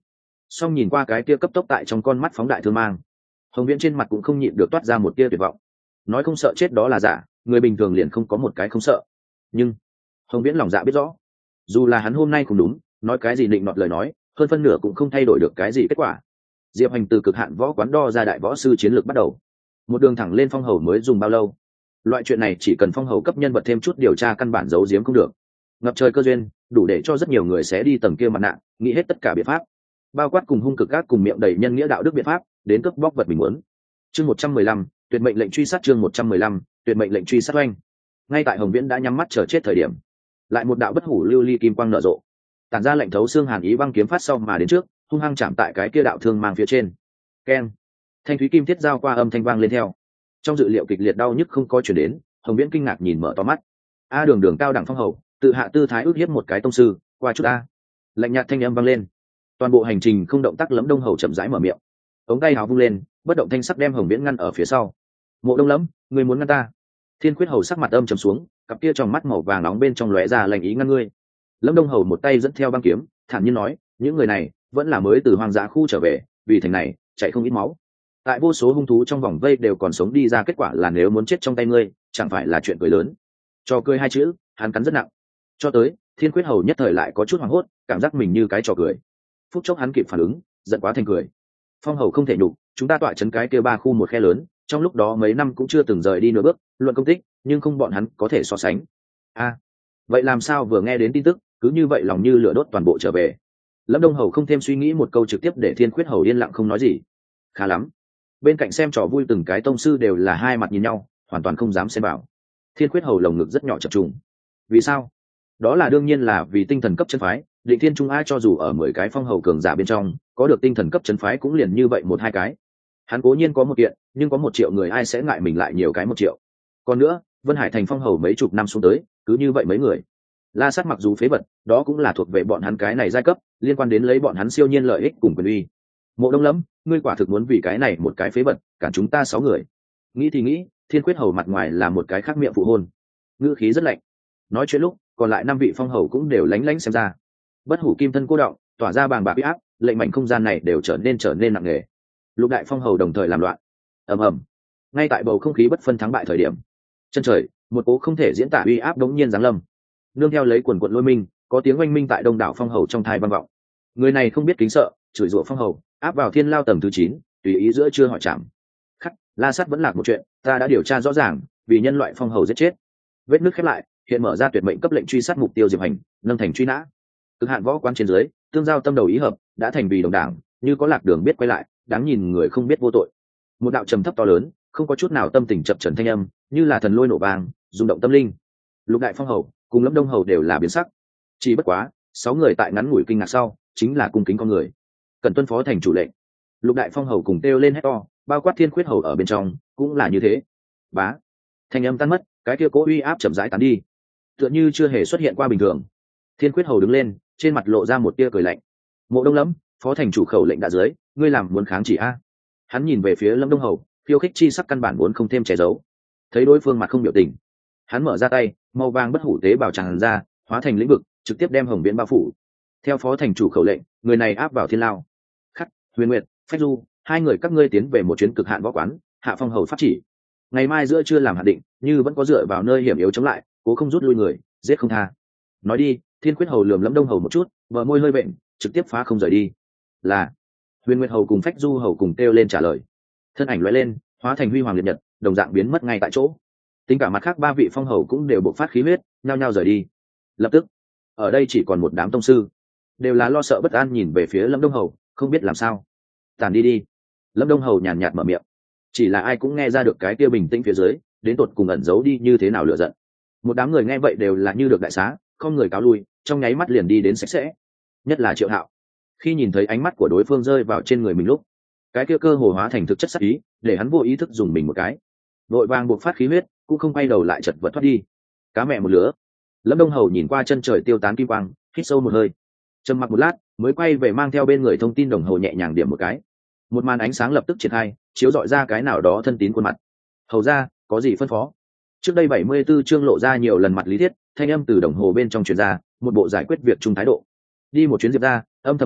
song nhìn qua cái kia cấp tốc tại trong con mắt phóng đại thương mang, Hồng Viễn trên mặt cũng không nhịn được toát ra một tia tuyệt vọng. Nói không sợ chết đó là giả, người bình thường liền không có một cái không sợ. Nhưng Hồng Viễn lòng dạ biết rõ, dù là hắn hôm nay cũng đúng, nói cái gì định nọt lời nói, hơn phân nửa cũng không thay đổi được cái gì kết quả. Diệp Hành từ cực hạn võ quán đo ra đại võ sư chiến lược bắt đầu, một đường thẳng lên phong hầu mới dùng bao lâu? Loại chuyện này chỉ cần phong hầu cấp nhân vật thêm chút điều tra căn bản giấu giếm không được. Ngập trời cơ duyên, đủ để cho rất nhiều người sẽ đi tầng kia mặt nạ, nghĩ hết tất cả biện pháp, bao quát cùng hung cực gác cùng miệng đầy nhân nghĩa đạo đức biện pháp, đến cướp bóc vật mình muốn. Chương một trăm mười lăm, tuyệt mệnh lệnh truy sát chương một trăm mười lăm, tuyệt mệnh lệnh truy sát oanh. Ngay tại Hồng Viễn đã nhắm mắt chờ chết thời điểm, lại một đạo bất hủ lưu ly kim quang nở rộ, tản ra lệnh thấu xương hàn ý băng kiếm phát sau mà đến trước, hung hăng chạm tại cái kia đạo thương mang phía trên. Keng. Thanh thúy kim thiết giao qua âm thanh vang lên theo. Trong dự liệu kịch liệt đau nhức không có chuyển đến, Hồng Viễn kinh ngạc nhìn mở to mắt. A đường đường cao đẳng phong hầu, tự hạ tư thái ước hiếp một cái tông sư, qua chút a. Lạnh nhạt thanh âm vang lên. Toàn bộ hành trình không động tác Lẫm Đông Hầu chậm rãi mở miệng. Ống tay áo vung lên, bất động thanh sắc đem Hồng Viễn ngăn ở phía sau. Mộ Đông Lẫm, ngươi muốn ngăn ta? Thiên Quyết Hầu sắc mặt âm trầm xuống, cặp kia trong mắt màu vàng nóng bên trong lóe ra lạnh ý ngăn ngươi. Lâm Đông Hầu một tay dẫn theo băng kiếm, thản nhiên nói, những người này vẫn là mới từ hoang dã khu trở về, vì thành này chạy không ít máu. Tại vô số hung thú trong vòng vây đều còn sống đi ra, kết quả là nếu muốn chết trong tay ngươi, chẳng phải là chuyện cười lớn. Cho cười hai chữ, hắn cắn rất nặng. Cho tới, Thiên Quyết Hầu nhất thời lại có chút hoảng hốt, cảm giác mình như cái trò cười. Phút chốc hắn kịp phản ứng, giận quá thành cười. Phong Hầu không thể nhục, chúng ta tọa trấn cái kia ba khu một khe lớn, trong lúc đó mấy năm cũng chưa từng rời đi nửa bước, luận công tích, nhưng không bọn hắn có thể so sánh. A, vậy làm sao vừa nghe đến tin tức, cứ như vậy lòng như lửa đốt toàn bộ trở về. Lâm Đông Hầu không thêm suy nghĩ một câu trực tiếp để Thiên Quyết Hầu yên lặng không nói gì. Khá lắm. Bên cạnh xem trò vui từng cái tông sư đều là hai mặt nhìn nhau, hoàn toàn không dám xen vào. Thiên Quyết Hầu lồng ngực rất nhỏ chập trùng. Vì sao? Đó là đương nhiên là vì tinh thần cấp chân phái, Định Thiên Trung ai cho dù ở mười cái phong hầu cường giả bên trong, có được tinh thần cấp chân phái cũng liền như vậy một hai cái. Hắn cố nhiên có một kiện, nhưng có một triệu người ai sẽ ngại mình lại nhiều cái một triệu. Còn nữa, Vân Hải thành phong hầu mấy chục năm xuống tới, cứ như vậy mấy người. La Sát mặc dù phế vật, đó cũng là thuộc về bọn hắn cái này giai cấp, liên quan đến lấy bọn hắn siêu nhiên lợi ích cùng quyền uy. Mộ Đông Lẫm, ngươi quả thực muốn vì cái này một cái phế vật, cản chúng ta sáu người. Nghĩ thì nghĩ, Thiên Quyết Hầu mặt ngoài là một cái khác miệng phụ hôn, ngữ khí rất lạnh. Nói chuyện lúc, còn lại năm vị phong hầu cũng đều lánh lánh xem ra. Bất hủ kim thân cô động, tỏa ra bàng bạc uy áp, lệnh mạnh không gian này đều trở nên trở nên nặng nề. Lục đại phong hầu đồng thời làm loạn. Ầm ầm. Ngay tại bầu không khí bất phân thắng bại thời điểm, chân trời, một cố không thể diễn tả uy áp đống nhiên giáng lâm. Nương theo lấy quần quần lôi minh, có tiếng oanh minh tại đông đảo phong hầu trong thai vang vọng. Người này không biết kính sợ, chửi rủa phong hầu, áp vào thiên lao tầng thứ chín, tùy ý giữa chưa hỏi chạm. Khắc, La Sát vẫn lạc một chuyện, ta đã điều tra rõ ràng, vì nhân loại phong hầu giết chết. Vết nước khép lại, hiện mở ra tuyệt mệnh cấp lệnh truy sát mục tiêu Diệp Hành, nâng thành truy nã. Cực hạn võ quán trên dưới, tương giao tâm đầu ý hợp, đã thành vì đồng đảng, như có lạc đường biết quay lại, đáng nhìn người không biết vô tội. Một đạo trầm thấp to lớn, không có chút nào tâm tình chập chờn thanh âm, như là thần lôi nổ vang, rung động tâm linh. Lục đại phong hầu cùng Lâm Đông Hầu đều là biến sắc. Chỉ bất quá, sáu người tại ngắn ngủi kinh ngạc sau, chính là cung kính con người. Cần tuân phó thành chủ lệnh. Lục đại phong hầu cùng kêu lên hét to, bao quát Thiên Quyết Hầu ở bên trong, cũng là như thế. Bá. Thanh âm tan mất, cái kia cố uy áp chậm rãi tán đi, tựa như chưa hề xuất hiện qua bình thường. Thiên Quyết Hầu đứng lên, trên mặt lộ ra một tia cười lạnh. Mộ Đông Lẫm, phó thành chủ khẩu lệnh đã dưới, ngươi làm muốn kháng chỉ a? Hắn nhìn về phía Lâm Đông Hầu, khiêu khích chi sắc căn bản vốn không thêm che giấu. Thấy đối phương mặt không biểu tình, hắn mở ra tay, màu vàng bất hủ tế bào tràn ra, hóa thành lĩnh vực, trực tiếp đem Hồng Viễn bao phủ. Theo phó thành chủ khẩu lệnh, người này áp vào thiên lao. Khắc, Huyền Nguyệt, Phách Du, hai người các ngươi tiến về một chuyến cực hạn võ quán, hạ phong hầu pháp chỉ. Ngày mai giữa trưa làm hạn định, như vẫn có dựa vào nơi hiểm yếu chống lại, cố không rút lui người, giết không tha. Nói đi, Thiên Quyết Hầu lườm Lâm Đông Hầu một chút, bờ môi hơi bệnh, trực tiếp phá không rời đi. Là Huyền Nguyệt Hầu cùng Phách Du Hầu cùng kêu lên trả lời. Thân ảnh lóe lên, hóa thành huy hoàng liệt nhật, đồng dạng biến mất ngay tại chỗ. Tính cả mặt khác ba vị phong hầu cũng đều bộc phát khí huyết, nhao nhao rời đi. Lập tức, ở đây chỉ còn một đám tông sư, đều là lo sợ bất an nhìn về phía Lâm Đông Hầu, không biết làm sao. Tản đi đi. Lâm Đông Hầu nhàn nhạt mở miệng. Chỉ là ai cũng nghe ra được cái kia bình tĩnh phía dưới, đến tột cùng ẩn giấu đi như thế nào lựa giận. Một đám người nghe vậy đều là như được đại xá, không người cáo lui, trong nháy mắt liền đi đến sạch sẽ. Nhất là Triệu Hạo, khi nhìn thấy ánh mắt của đối phương rơi vào trên người mình lúc, cái kia cơ hồ hóa thành thực chất sắc ý, để hắn vô ý thức dùng mình một cái, vội vàng buộc phát khí huyết, cũng không quay đầu lại chật vật thoát đi. Cá mẹ một lứa. Lâm Đông Hầu nhìn qua chân trời tiêu tán kim quang, hít sâu một hơi, trầm mặc một lát, mới quay về mang theo bên người thông tin đồng hồ nhẹ nhàng điểm một cái. Một màn ánh sáng lập tức triển khai, chiếu rọi ra cái nào đó thân tín khuôn mặt. Hầu ra, có gì phân phó? Trước đây bảy mươi 74 chương lộ ra nhiều lần mặt lý thiết, thanh âm từ đồng hồ bên trong truyền ra, một bộ giải quyết việc chung thái độ. Đi một chuyến Diệp ra, âm thầm bảo hộ,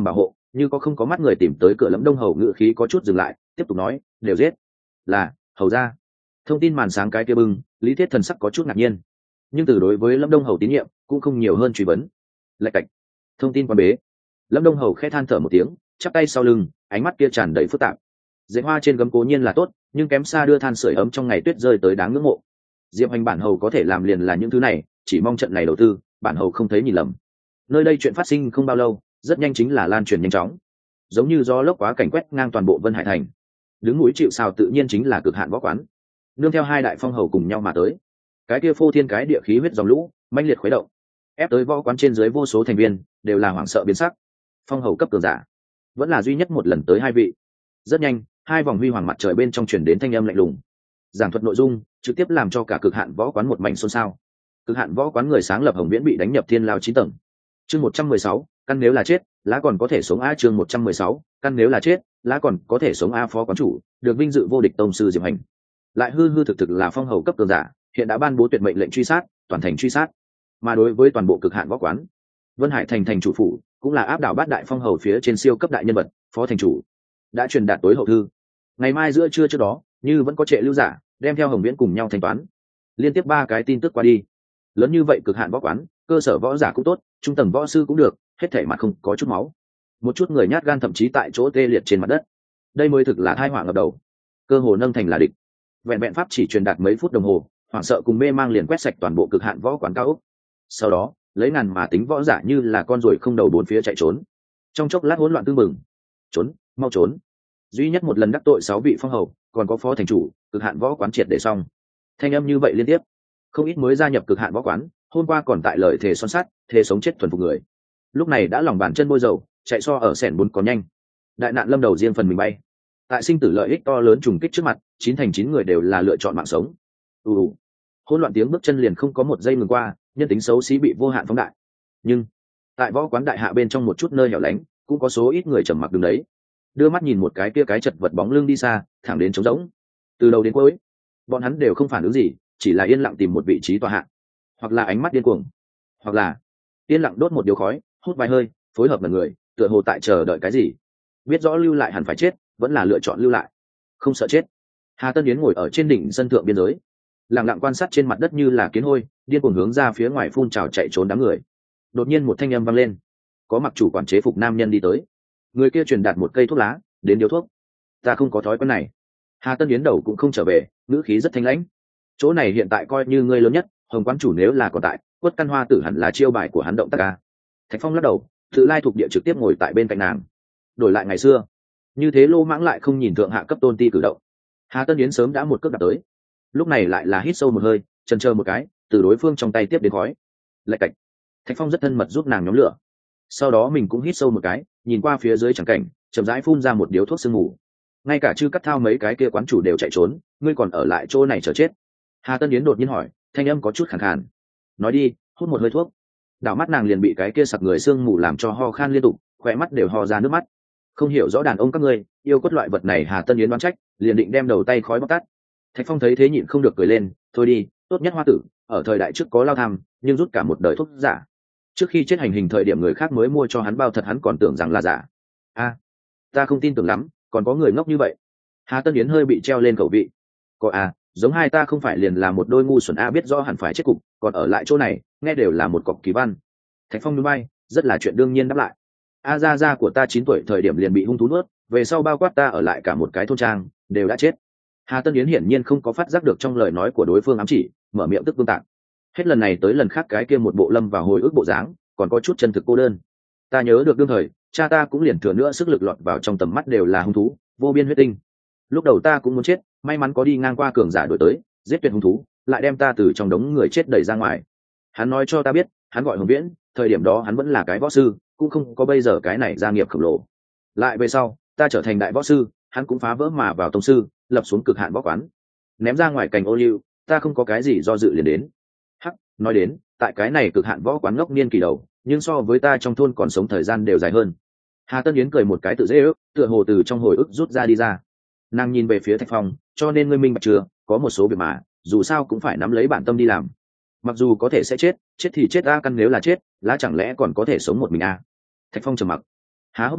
như có không có mắt người tìm tới cửa Lâm Đông Hầu ngự khí có chút dừng lại, tiếp tục nói, đều giết. Là, hầu ra. Thông tin màn sáng cái kia bưng, Lý Thiết thần sắc có chút ngạc nhiên, nhưng từ đối với Lâm Đông Hầu tín nhiệm cũng không nhiều hơn truy vấn. Lạch cạch. Thông tin quan bế. Lâm Đông Hầu khẽ than thở một tiếng, chắp tay sau lưng, ánh mắt kia tràn đầy phức tạp. Dệt hoa trên gấm cố nhiên là tốt, nhưng kém xa đưa than sưởi ấm trong ngày tuyết rơi tới đáng ngưỡng mộ. Diệp Hoành bản hầu có thể làm liền là những thứ này, chỉ mong trận này đầu tư, bản hầu không thấy nhìn lầm. Nơi đây chuyện phát sinh không bao lâu, rất nhanh chính là lan truyền nhanh chóng, giống như gió lốc quá cảnh quét ngang toàn bộ Vân Hải thành. Đứng núi chịu sào tự nhiên chính là Cực Hạn Võ Quán, nương theo hai đại phong hầu cùng nhau mà tới. Cái kia phô thiên cái địa khí huyết dòng lũ mãnh liệt khuấy động, ép tới võ quán trên dưới vô số thành viên đều là hoảng sợ biến sắc. Phong hầu cấp cường giả vẫn là duy nhất một lần tới hai vị. Rất nhanh, hai vòng huy hoàng mặt trời bên trong truyền đến thanh âm lạnh lùng, giảng thuật nội dung trực tiếp làm cho cả Cực Hạn Võ Quán một mảnh xôn xao. Cực Hạn Võ Quán người sáng lập Hồng Viễn bị đánh nhập thiên lao chín tầng. Chương một trăm mười sáu, căn nếu là chết, lá còn có thể sống a. Chương một trăm mười sáu, căn nếu là chết, lá còn có thể sống a. Phó quán chủ được vinh dự vô địch tông sư Diệp Hành, lại hư hư thực thực là phong hầu cấp cường giả, hiện đã ban bố tuyệt mệnh lệnh truy sát, toàn thành truy sát. Mà đối với toàn bộ Cực Hạn Võ Quán, Vân Hải thành thành chủ phủ cũng là áp đảo bát đại phong hầu phía trên siêu cấp đại nhân vật, phó thành chủ đã truyền đạt tối hậu thư. Ngày mai giữa trưa trước đó, như vẫn có trệ lưu giả, đem theo Hồng Viễn cùng nhau thanh toán. Liên tiếp ba cái tin tức qua đi. Lớn như vậy Cực Hạn Võ Quán, cơ sở võ giả cũng tốt, trung tầng võ sư cũng được, hết thảy mặt không có chút máu. Một chút người nhát gan thậm chí tại chỗ tê liệt trên mặt đất. Đây mới thực là tai họa ngập đầu, cơ hồ nâng thành là địch. Vẹn vẹn pháp chỉ truyền đạt mấy phút đồng hồ, hoảng sợ cùng mê mang liền quét sạch toàn bộ Cực Hạn Võ Quán cao ốc. Sau đó, lấy ngàn mà tính võ giả như là con ruồi không đầu bốn phía chạy trốn. Trong chốc lát hỗn loạn tương mừng. Trốn, mau trốn. Duy nhất một lần đắc tội sáu vị phong hầu, còn có phó thành chủ, Cực Hạn Võ Quán triệt để xong. Thanh âm như vậy liên tiếp, không ít mới gia nhập Cực Hạn Võ Quán, hôm qua còn tại lời thề son sắt, thề sống chết thuần phục người, lúc này đã lòng bàn chân bôi dầu, chạy so ở sẻn bún có nhanh. Đại nạn lâm đầu riêng phần mình bay. Tại sinh tử lợi ích to lớn trùng kích trước mặt, chín thành chín người đều là lựa chọn mạng sống. ù ù hỗn loạn tiếng bước chân liền không có một giây ngừng qua, nhân tính xấu xí bị vô hạn phóng đại. Nhưng tại võ quán đại hạ bên trong một chút nơi hẻo lánh, cũng có số ít người trầm mặc đứng đấy, đưa mắt nhìn một cái kia cái chật vật bóng lưng đi xa, thẳng đến trống rỗng. Từ đầu đến cuối, bọn hắn đều không phản ứng gì, chỉ là yên lặng tìm một vị trí tọa hạ, hoặc là ánh mắt điên cuồng, hoặc là yên lặng đốt một điếu khói, hút vài hơi, phối hợp mọi người, tựa hồ tại chờ đợi cái gì. Biết rõ lưu lại hẳn phải chết, vẫn là lựa chọn lưu lại, không sợ chết. Hà Tân Yến ngồi ở trên đỉnh sân thượng biên giới, lặng lặng quan sát trên mặt đất như là kiến hôi, điên cuồng hướng ra phía ngoài phun trào chạy trốn đám người. Đột nhiên một thanh âm vang lên, có mặc chủ quản chế phục nam nhân đi tới. Người kia truyền đạt một cây thuốc lá, đến điếu thuốc. Ta không có thói quen này. Hà Tân Yến đầu cũng không trở về, ngữ khí rất thanh lãnh. Chỗ này hiện tại coi như ngươi lớn nhất, Hồng quán chủ nếu là còn tại, quất căn hoa tử hẳn là chiêu bài của hắn động tác ca. Thạch Phong lắc đầu, tự lai thuộc địa trực tiếp ngồi tại bên cạnh nàng. Đổi lại ngày xưa, như thế lô mãng lại không nhìn thượng hạ cấp tôn ti cử động. Hà Tân Yến sớm đã một cước đặt tới, lúc này lại là hít sâu một hơi, chần chờ một cái, từ đối phương trong tay tiếp đến khói. Lạch cạch. Thạch Phong rất thân mật giúp nàng nhóm lửa, sau đó mình cũng hít sâu một cái, nhìn qua phía dưới chẳng cảnh, chậm rãi phun ra một điếu thuốc sương mù. Ngay cả chư cắt thao mấy cái kia quán chủ đều chạy trốn, ngươi còn ở lại chỗ này chờ chết. Hà Tân Yến đột nhiên hỏi, thanh âm có chút khàn khàn. Nói đi, hút một hơi thuốc. Đảo mắt nàng liền bị cái kia sặc người sương mù làm cho ho khan liên tục, khỏe mắt đều ho ra nước mắt. Không hiểu rõ đàn ông các ngươi yêu cốt loại vật này. Hà Tân Yến đoán trách, liền định đem đầu tay khói bóc tắt. Thạch Phong thấy thế nhịn không được cười lên, thôi đi, tốt nhất hoa tử, ở thời đại trước có lao tham, nhưng rút cả một đời thuốc giả. Trước khi chết hành hình thời điểm người khác mới mua cho hắn bao thật hắn còn tưởng rằng là giả. A, ta không tin tưởng lắm, còn có người ngốc như vậy. Hà Tân Yến hơi bị treo lên khẩu vị. Có à, giống hai ta không phải liền là một đôi ngu xuẩn a, biết rõ hẳn phải chết cục, còn ở lại chỗ này, nghe đều là một cọc kỳ văn. Thạch Phong núi bay, rất là chuyện đương nhiên đáp lại. A gia gia của ta chín tuổi thời điểm liền bị hung thú nuốt, về sau bao quát ta ở lại cả một cái thôn trang, đều đã chết. Hà Tân Yến hiển nhiên không có phát giác được trong lời nói của đối phương ám chỉ, mở miệng tức vương tạc. Hết lần này tới lần khác cái kia một bộ lâm vào hồi ức bộ dáng, còn có chút chân thực cô đơn. Ta nhớ được đương thời, cha ta cũng liền thừa nữa sức lực lọt vào trong tầm mắt đều là hung thú, vô biên huyết tinh. Lúc đầu ta cũng muốn chết, may mắn có đi ngang qua cường giả đổi tới, giết tuyệt hung thú, lại đem ta từ trong đống người chết đẩy ra ngoài. Hắn nói cho ta biết, hắn gọi Hồng Viễn, thời điểm đó hắn vẫn là cái võ sư, cũng không có bây giờ cái này gia nghiệp khổng lồ. Lại về sau, ta trở thành đại võ sư, hắn cũng phá vỡ mà vào tông sư, lập xuống Cực Hạn Võ Quán, ném ra ngoài cành ô liu, ta không có cái gì do dự liền đến. Hắc, nói đến, tại cái này Cực Hạn Võ Quán ngốc niên kỳ đầu, nhưng so với ta trong thôn còn sống thời gian đều dài hơn. Hà Tân Yến cười một cái tự dễ ước, tựa hồ từ trong hồi ức rút ra đi ra. Nàng nhìn về phía Thạch Phong, cho nên ngươi minh bạch chưa, có một số việc mà, dù sao cũng phải nắm lấy bản tâm đi làm. Mặc dù có thể sẽ chết, chết thì chết a, căn nếu là chết, lá chẳng lẽ còn có thể sống một mình a? Thạch Phong trầm mặc, há hốc mồm,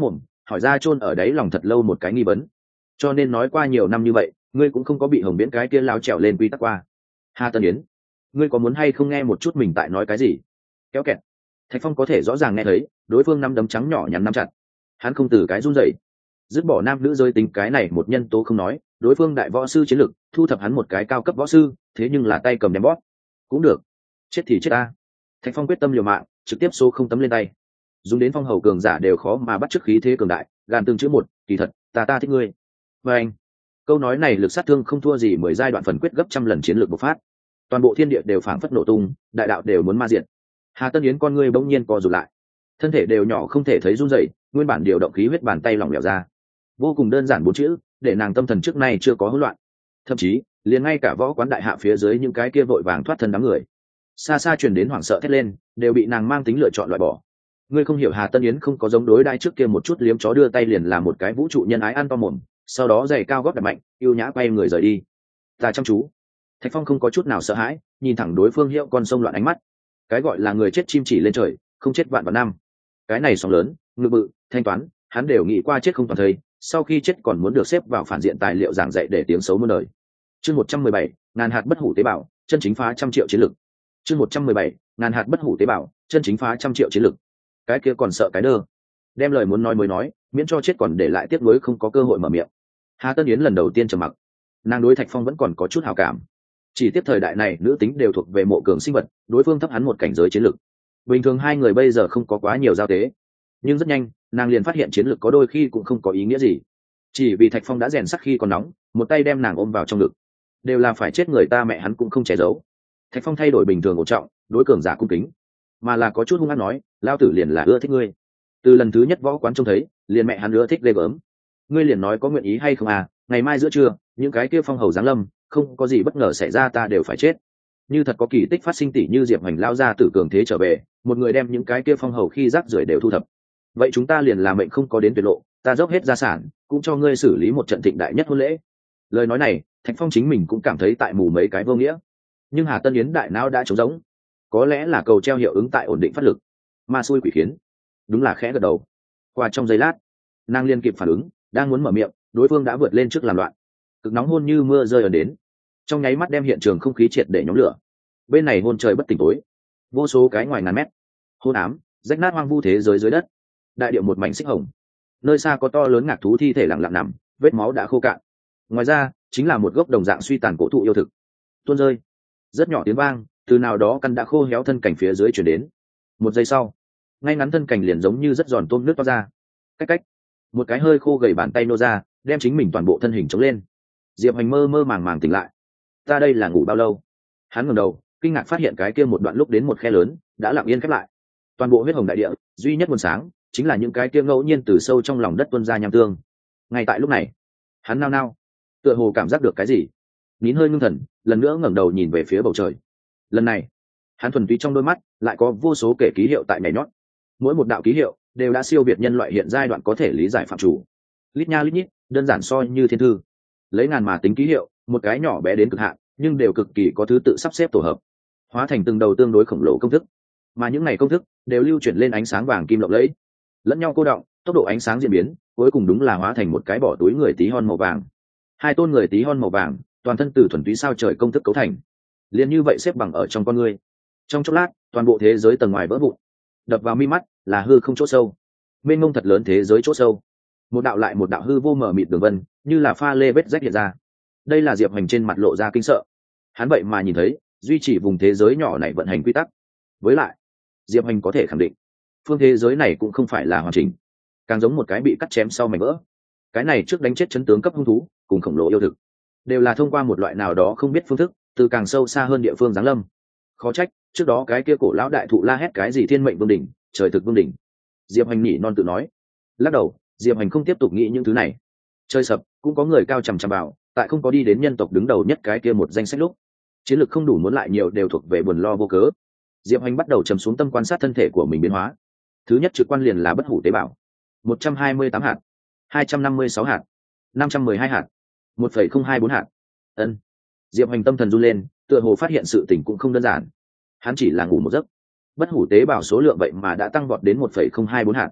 hỏi ra chôn ở đấy lòng thật lâu một cái nghi vấn. Cho nên nói qua nhiều năm như vậy, ngươi cũng không có bị Hồng Viễn cái kia lao trèo lên quy tắc qua. Hà Tân Yến, ngươi có muốn hay không nghe một chút mình tại nói cái gì? Kéo kẹt. Thạch Phong có thể rõ ràng nghe thấy, đối phương nắm đấm trắng nhỏ nhắn nắm chặt. Hắn không từ cái run rẩy. Dứt bỏ nam nữ giới tính cái này một nhân tố không nói, đối phương đại võ sư chiến lực, thu thập hắn một cái cao cấp võ sư, thế nhưng là tay cầm đem bóp. Cũng được. Chết thì chết ta. Thạch Phong quyết tâm liều mạng, trực tiếp số không tấm lên tay. Dùng đến phong hầu cường giả đều khó mà bắt chước khí thế cường đại, gàn từng chữ một, kỳ thật, ta ta thích ngươi. Và anh. Câu nói này lực sát thương không thua gì mười giai đoạn phần quyết gấp trăm lần chiến lược bộc phát. Toàn bộ thiên địa đều phảng phất nổ tung, đại đạo đều muốn ma diệt. Hà Tân Yến con ngươi bỗng nhiên co rụt lại, thân thể đều nhỏ không thể thấy run rẩy, nguyên bản điều động khí huyết bàn tay lỏng lẻo ra. Vô cùng đơn giản bốn chữ, để nàng tâm thần trước nay chưa có hỗn loạn. Thậm chí, liền ngay cả võ quán đại hạ phía dưới những cái kia vội vàng thoát thân đám người, xa xa truyền đến hoảng sợ thét lên, đều bị nàng mang tính lựa chọn loại bỏ. Ngươi không hiểu Hà Tân Yến không có giống đối đai trước kia một chút liếm chó đưa tay liền là một cái vũ trụ nhân ái ăn to mồm, sau đó giày cao gót đập mạnh, yêu nhã quay người rời đi. Ta chăm chú. Thạch Phong không có chút nào sợ hãi, nhìn thẳng đối phương hiệu con sông loạn ánh mắt. Cái gọi là người chết chim chỉ lên trời, không chết vạn vạn năm. Cái này sóng lớn, ngự bự, thanh toán, hắn đều nghĩ qua chết không toàn thây, sau khi chết còn muốn được xếp vào phản diện tài liệu giảng dạy để tiếng xấu muôn đời. Chương một trăm mười bảy, ngàn hạt bất hủ tế bào, chân chính phá trăm triệu chiến lực. Chương một trăm mười bảy, ngàn hạt bất hủ tế bào, chân chính phá trăm triệu chiến lực. Cái kia còn sợ cái đơ. Đem lời muốn nói mới nói, miễn cho chết còn để lại tiếc nuối không có cơ hội mở miệng. Hà Tân Yến lần đầu tiên trầm mặc. Nàng đối Thạch Phong vẫn còn có chút hảo cảm. Chỉ tiếp thời đại này nữ tính đều thuộc về mộ cường sinh vật, đối phương thấp hắn một cảnh giới chiến lực. Bình thường hai người bây giờ không có quá nhiều giao tế, nhưng rất nhanh nàng liền phát hiện chiến lược có đôi khi cũng không có ý nghĩa gì. Chỉ vì Thạch Phong đã rèn sắc khi còn nóng, một tay đem nàng ôm vào trong ngực, đều là phải chết người ta mẹ hắn cũng không che giấu. Thạch Phong thay đổi bình thường ổn trọng, đối cường giả cung kính, mà là có chút hung hăng nói, lao tử liền là ưa thích ngươi. Từ lần thứ nhất võ quán trông thấy, liền mẹ hắn ưa thích ghê gớm. Ngươi liền nói có nguyện ý hay không à? Ngày mai giữa trưa, những cái kia phong hầu giáng lâm, không có gì bất ngờ xảy ra ta đều phải chết. Như thật có kỳ tích phát sinh, tỷ như Diệp Hoành lao ra tử cường thế trở về, một người đem những cái kia phong hầu khi rác rưởi đều thu thập. Vậy chúng ta liền là mệnh không có đến tuyệt lộ, ta dốc hết gia sản, cũng cho ngươi xử lý một trận thịnh đại nhất hôn lễ. Lời nói này, Thạch Phong chính mình cũng cảm thấy tại mù mấy cái vô nghĩa. Nhưng Hà Tân Yến đại não đã trống rỗng, có lẽ là cầu treo hiệu ứng tại ổn định phát lực. Ma xui quỷ khiến, đúng là khẽ gật đầu. Qua trong giây lát, nàng liên kịp phản ứng, đang muốn mở miệng, đối phương đã vượt lên trước làm loạn, cực nóng hôn như mưa rơi ở đến, trong nháy mắt đem hiện trường không khí triệt để nhóm lửa. Bên này hôn trời bất tỉnh tối, vô số cái ngoài ngàn mét, hôn ám, rách nát hoang vu thế giới dưới đất, đại điệu một mảnh xích hồng, nơi xa có to lớn ngạc thú thi thể lặng lặng nằm, vết máu đã khô cạn. Ngoài ra chính là một gốc đồng dạng suy tàn cổ thụ yêu thực, tuôn rơi, rất nhỏ tiếng vang từ nào đó căn đã khô héo thân cảnh phía dưới chuyển đến. Một giây sau, ngay ngắn thân cảnh liền giống như rất giòn tôm nước toát ra, cách cách một cái hơi khô gầy bàn tay nô ra, đem chính mình toàn bộ thân hình chống lên. Diệp Hành mơ mơ màng màng tỉnh lại. Ta đây là ngủ bao lâu? Hắn ngẩng đầu, kinh ngạc phát hiện cái kia một đoạn lúc đến một khe lớn đã lặng yên khép lại. Toàn bộ huyết hồng đại địa duy nhất nguồn sáng chính là những cái kia ngẫu nhiên từ sâu trong lòng đất tuôn ra nham tương. Ngay tại lúc này, hắn nao nao, tựa hồ cảm giác được cái gì, nín hơi ngưng thần, lần nữa ngẩng đầu nhìn về phía bầu trời. Lần này, hắn thuần túy trong đôi mắt lại có vô số kể ký hiệu tại nhảy nhót. Mỗi một đạo ký hiệu đều đã siêu việt nhân loại hiện giai đoạn có thể lý giải phạm chủ. Lít nha lít nhít, đơn giản so như thiên thư. Lấy ngàn mà tính ký hiệu, một cái nhỏ bé đến cực hạn, nhưng đều cực kỳ có thứ tự sắp xếp tổ hợp, hóa thành từng đầu tương đối khổng lồ công thức. Mà những này công thức đều lưu chuyển lên ánh sáng vàng kim lộng lẫy, lẫn nhau cô động, tốc độ ánh sáng diễn biến, cuối cùng đúng là hóa thành một cái bỏ túi người tí hon màu vàng. Hai tôn người tí hon màu vàng, toàn thân từ thuần túy sao trời công thức cấu thành, liền như vậy xếp bằng ở trong con người. Trong chốc lát, toàn bộ thế giới tầng ngoài vỡ vụn, đập vào mi mắt là hư không chỗ sâu, mênh mông thật lớn thế giới chỗ sâu, một đạo lại một đạo hư vô mờ mịt đường vân, như là pha lê vết rách hiện ra. Đây là Diệp Hành trên mặt lộ ra kinh sợ, hắn vậy mà nhìn thấy duy trì vùng thế giới nhỏ này vận hành quy tắc. Với lại, Diệp Hành có thể khẳng định, phương thế giới này cũng không phải là hoàn chỉnh, càng giống một cái bị cắt chém sau mảnh vỡ. Cái này trước đánh chết chấn tướng cấp hung thú cùng khổng lồ yêu thực, đều là thông qua một loại nào đó không biết phương thức, từ càng sâu xa hơn địa phương giáng lâm. Khó trách trước đó cái kia cổ lão đại thụ la hét cái gì thiên mệnh vương đỉnh, trời thực vương đỉnh. Diệp Hành nhỉ non tự nói. Lắc đầu, Diệp Hành không tiếp tục nghĩ những thứ này. Chơi sập cũng có người cao chằm chằm vào, tại không có đi đến nhân tộc đứng đầu nhất cái kia một danh sách lúc, chiến lược không đủ muốn lại nhiều đều thuộc về buồn lo vô cớ. Diệp Hành bắt đầu trầm xuống tâm quan sát thân thể của mình biến hóa. Thứ nhất trực quan liền là bất hủ tế bào, một trăm hai mươi tám hạt, hai trăm năm mươi sáu hạt, năm trăm mười hai hạt, một phẩy không hai bốn hạt. Ân. Diệp Hành tâm thần run lên, tựa hồ phát hiện sự tình cũng không đơn giản. Hắn chỉ là ngủ một giấc, bất hủ tế bào số lượng vậy mà đã tăng vọt đến một phẩy không hai bốn hạt.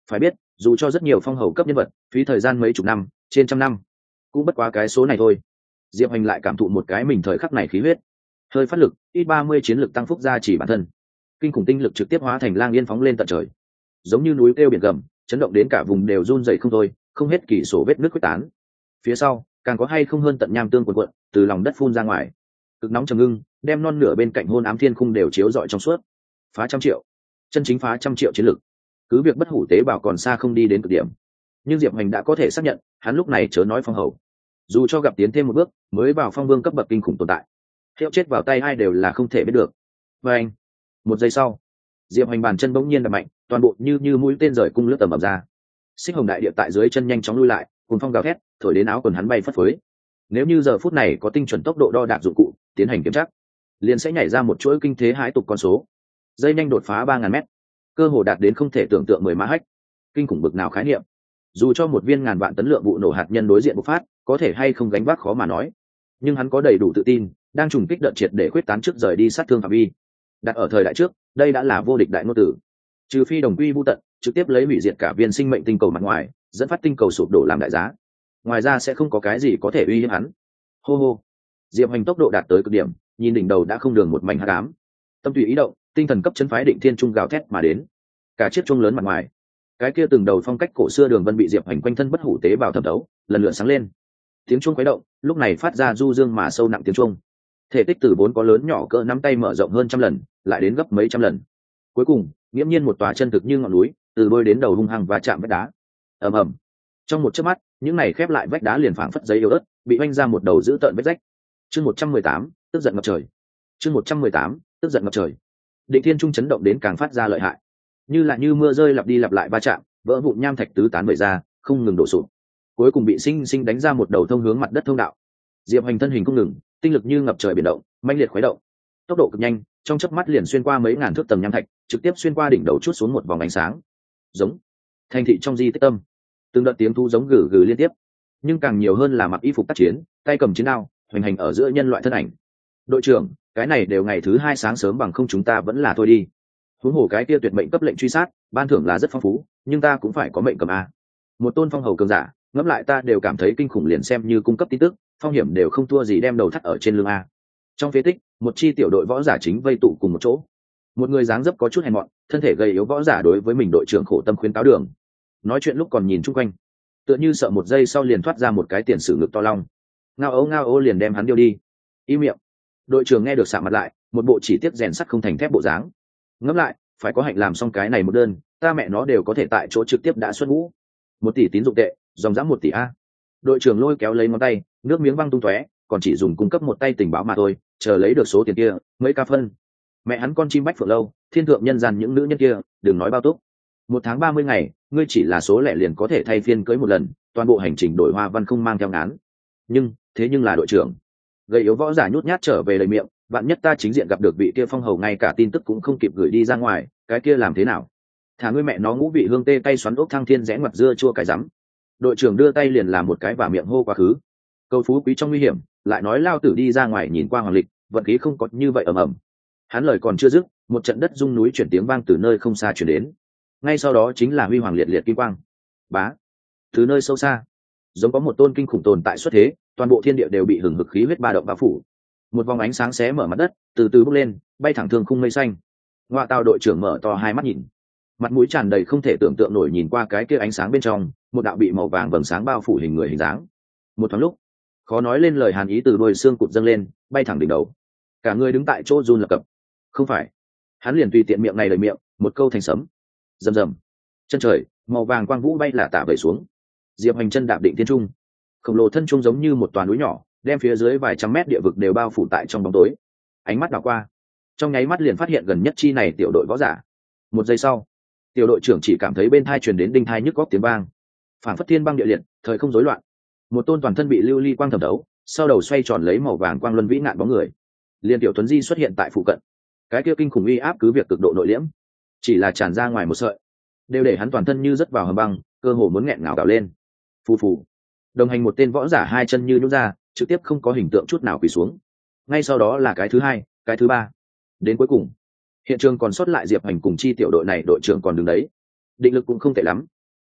Phải biết dù cho rất nhiều phong hầu cấp nhân vật phí thời gian mấy chục năm trên trăm năm cũng bất quá cái số này thôi. Diệp Hành lại cảm thụ một cái mình thời khắc này khí huyết hơi phát lực, ít ba mươi chiến lực tăng phúc ra chỉ bản thân, kinh khủng tinh lực trực tiếp hóa thành lang yên phóng lên tận trời, giống như núi kêu biển gầm, chấn động đến cả vùng đều run dậy không thôi, không hết kỳ sổ vết nước quyết tán. Phía sau càng có hay không hơn tận nham tương cuộn cuộn từ lòng đất phun ra ngoài, cực nóng trầm ngưng đem non nửa bên cạnh hôn ám thiên khung đều chiếu rọi trong suốt. Phá trăm triệu, chân chính phá trăm triệu chiến lực, cứ việc bất hủ tế bào còn xa không đi đến cực điểm, nhưng Diệp Hành đã có thể xác nhận hắn lúc này chớ nói phong hầu, dù cho gặp tiến thêm một bước mới vào phong vương cấp bậc kinh khủng tồn tại, hiệu chết vào tay ai đều là không thể biết được. Và anh, một giây sau, Diệp Hành bàn chân bỗng nhiên đập mạnh, toàn bộ như như mũi tên rời cung lướt tầm ập ra. Xích hồng đại địa tại dưới chân nhanh chóng lui lại, cùng phong gào thét thổi đến áo quần hắn bay phất phới. Nếu như giờ phút này có tinh chuẩn tốc độ đo đạc dụng cụ tiến hành kiểm tra, liền sẽ nhảy ra một chuỗi kinh thế hãi tục con số, dây nhanh đột phá ba ngàn mét, cơ hồ đạt đến không thể tưởng tượng mười mã hách. Kinh khủng bực nào khái niệm, dù cho một viên ngàn vạn tấn lượng vụ nổ hạt nhân đối diện bộc phát, có thể hay không gánh vác khó mà nói, nhưng hắn có đầy đủ tự tin đang trùng kích đợt triệt để khuyết tán trước rời đi sát thương phạm vi. Đặt ở thời đại trước, đây đã là vô địch đại ngôn tử, trừ phi đồng quy vu tận, trực tiếp lấy hủy diệt cả viên sinh mệnh tinh cầu mặt ngoài, dẫn phát tinh cầu sụp đổ làm đại giá, ngoài ra sẽ không có cái gì có thể uy hiếp hắn. Hô hô, Diệp Hành tốc độ đạt tới cực điểm, nhìn đỉnh đầu đã không đường một mảnh hắc ám, tâm tùy ý động, tinh thần cấp chấn phái định thiên trung gào thét mà đến. Cả chiếc chuông lớn mặt ngoài, cái kia từng đầu phong cách cổ xưa đường vân bị Diệp Hành quanh thân bất hủ tế bào thẩm thấu, lần lượt sáng lên. Tiếng chuông khuấy động, lúc này phát ra du dương mà sâu nặng tiếng chuông. Thể tích từ vốn có lớn nhỏ cỡ nắm tay mở rộng hơn trăm lần, lại đến gấp mấy trăm lần. Cuối cùng, nghiễm nhiên một tòa chân thực như ngọn núi, từ đôi đến đầu hung hăng và chạm vách đá. Ầm ầm. Trong một chớp mắt, những này khép lại vách đá liền phảng phất giấy yếu ớt, bị oanh ra một đầu dữ tợn vết rách. Chương một trăm mười tám, tức giận ngập trời. Chương một trăm mười tám, tức giận ngập trời. Định thiên trung chấn động đến càng phát ra lợi hại, như là như mưa rơi lặp đi lặp lại va chạm, vỡ vụn nham thạch tứ tán bời ra, không ngừng đổ sụp. Cuối cùng bị sinh sinh đánh ra một đầu thông hướng mặt đất thông đạo. Diệp Hành thân hình không ngừng, tinh lực như ngập trời biển động, mãnh liệt khuấy động, tốc độ cực nhanh, trong chớp mắt liền xuyên qua mấy ngàn thước tầng nham thạch, trực tiếp xuyên qua đỉnh đầu chút xuống một vòng ánh sáng. Giống, thành thị trong di tích tâm, từng đợt tiếng thu giống gừ gừ liên tiếp, nhưng càng nhiều hơn là mặc y phục tác chiến, tay cầm chiến đao, hoành hành ở giữa nhân loại thân ảnh. Đội trưởng, cái này đều ngày thứ hai sáng sớm bằng không chúng ta vẫn là thôi đi. Huống hồ cái kia tuyệt mệnh cấp lệnh truy sát, ban thưởng là rất phong phú, nhưng ta cũng phải có mệnh cầm a. Một tôn phong hầu cường giả, ngẫm lại ta đều cảm thấy kinh khủng, liền xem như cung cấp tin tức, phong hiểm đều không thua gì đem đầu thắt ở trên lưng a. Trong phế tích, một chi tiểu đội võ giả chính vây tụ cùng một chỗ. Một người dáng dấp có chút hèn mọn, thân thể gầy yếu võ giả đối với mình đội trưởng khổ tâm khuyến cáo đường. Nói chuyện lúc còn nhìn chung quanh, tựa như sợ một giây sau liền thoát ra một cái tiền sử ngực to long. Ngao ấu ngao ấu liền đem hắn điêu đi. Im miệng. Đội trưởng nghe được sạm mặt lại, một bộ chỉ tiếc rèn sắt không thành thép bộ dáng. Ngẫm lại, phải có hạnh làm xong cái này một đơn, ta mẹ nó đều có thể tại chỗ trực tiếp đã xuất ngũ. Một tỷ tín dụng tệ, dòng dã một tỷ a. Đội trưởng lôi kéo lấy ngón tay, nước miếng văng tung tóe, còn chỉ dùng cung cấp một tay tình báo mà thôi, chờ lấy được số tiền kia, mấy ca phân. Mẹ hắn con chim bách phượng lâu, thiên thượng nhân gian những nữ nhân kia, đừng nói bao túc. Một tháng ba mươi ngày, ngươi chỉ là số lẻ liền có thể thay phiên cưới một lần, toàn bộ hành trình đổi hoa văn không mang theo ngán. Nhưng, thế nhưng là đội trưởng. Gầy yếu võ giả nhút nhát trở về lời miệng, bạn nhất ta chính diện gặp được vị kia phong hầu ngay cả tin tức cũng không kịp gửi đi ra ngoài, cái kia làm thế nào? Thả ngươi mẹ nó ngũ vị hương tê cay xoắn ốc thăng thiên rẽ ngoặt dưa chua cái rắm. Đội trưởng đưa tay liền làm một cái và miệng hô quá khứ. Câu phú quý trong nguy hiểm, lại nói lao tử đi ra ngoài nhìn qua hoàng lịch, vận khí không có như vậy ầm ầm. Hắn lời còn chưa dứt, một trận đất rung núi chuyển tiếng vang từ nơi không xa chuyển đến. Ngay sau đó chính là huy hoàng liệt liệt kim quang. Bá. Từ nơi sâu xa, giống có một tôn kinh khủng tồn tại xuất thế, toàn bộ thiên địa đều bị hừng hực khí huyết ba động bao phủ. Một vòng ánh sáng xé mở mặt đất, từ từ bốc lên, bay thẳng thương khung mây xanh. Ngoại tàu đội trưởng mở to hai mắt nhìn, mặt mũi tràn đầy không thể tưởng tượng nổi nhìn qua cái kia ánh sáng bên trong, một đạo bị màu vàng vầng sáng bao phủ hình người hình dáng. Một thoáng lúc, khó nói lên lời hàn ý từ đuôi xương cụt dâng lên, bay thẳng đỉnh đầu. Cả người đứng tại chỗ run lập cập. Không phải, hắn liền tùy tiện miệng này lời miệng, một câu thành sấm. Rầm rầm. Chân trời, màu vàng quang vũ bay là tả về xuống. Diệp Hành chân đạp định thiên trung, khổng lồ thân trung giống như một toàn núi nhỏ, đem phía dưới vài trăm mét địa vực đều bao phủ tại trong bóng tối. Ánh mắt đảo qua, trong nháy mắt liền phát hiện gần nhất chi này tiểu đội võ giả. Một giây sau, tiểu đội trưởng chỉ cảm thấy bên thai truyền đến đinh thai nhức góc tiếng vang, phản phất thiên băng địa liệt, thời không rối loạn. Một tôn toàn thân bị lưu ly quang thẩm thấu, sau đầu xoay tròn lấy màu vàng quang luân vĩ ngạn bóng người, liên tiểu tuấn di xuất hiện tại phụ cận. Cái kia kinh khủng uy áp cứ việc cực độ nội liễm, chỉ là tràn ra ngoài một sợi, đều để hắn toàn thân như rớt vào hầm băng, cơ hồ muốn nghẹn ngào gào lên. Phù phù. Đồng hành một tên võ giả hai chân như nhũn ra, trực tiếp không có hình tượng chút nào quỳ xuống. Ngay sau đó là cái thứ hai, cái thứ ba, đến cuối cùng hiện trường còn sót lại Diệp Hành cùng chi tiểu đội này đội trưởng còn đứng đấy, định lực cũng không tệ lắm,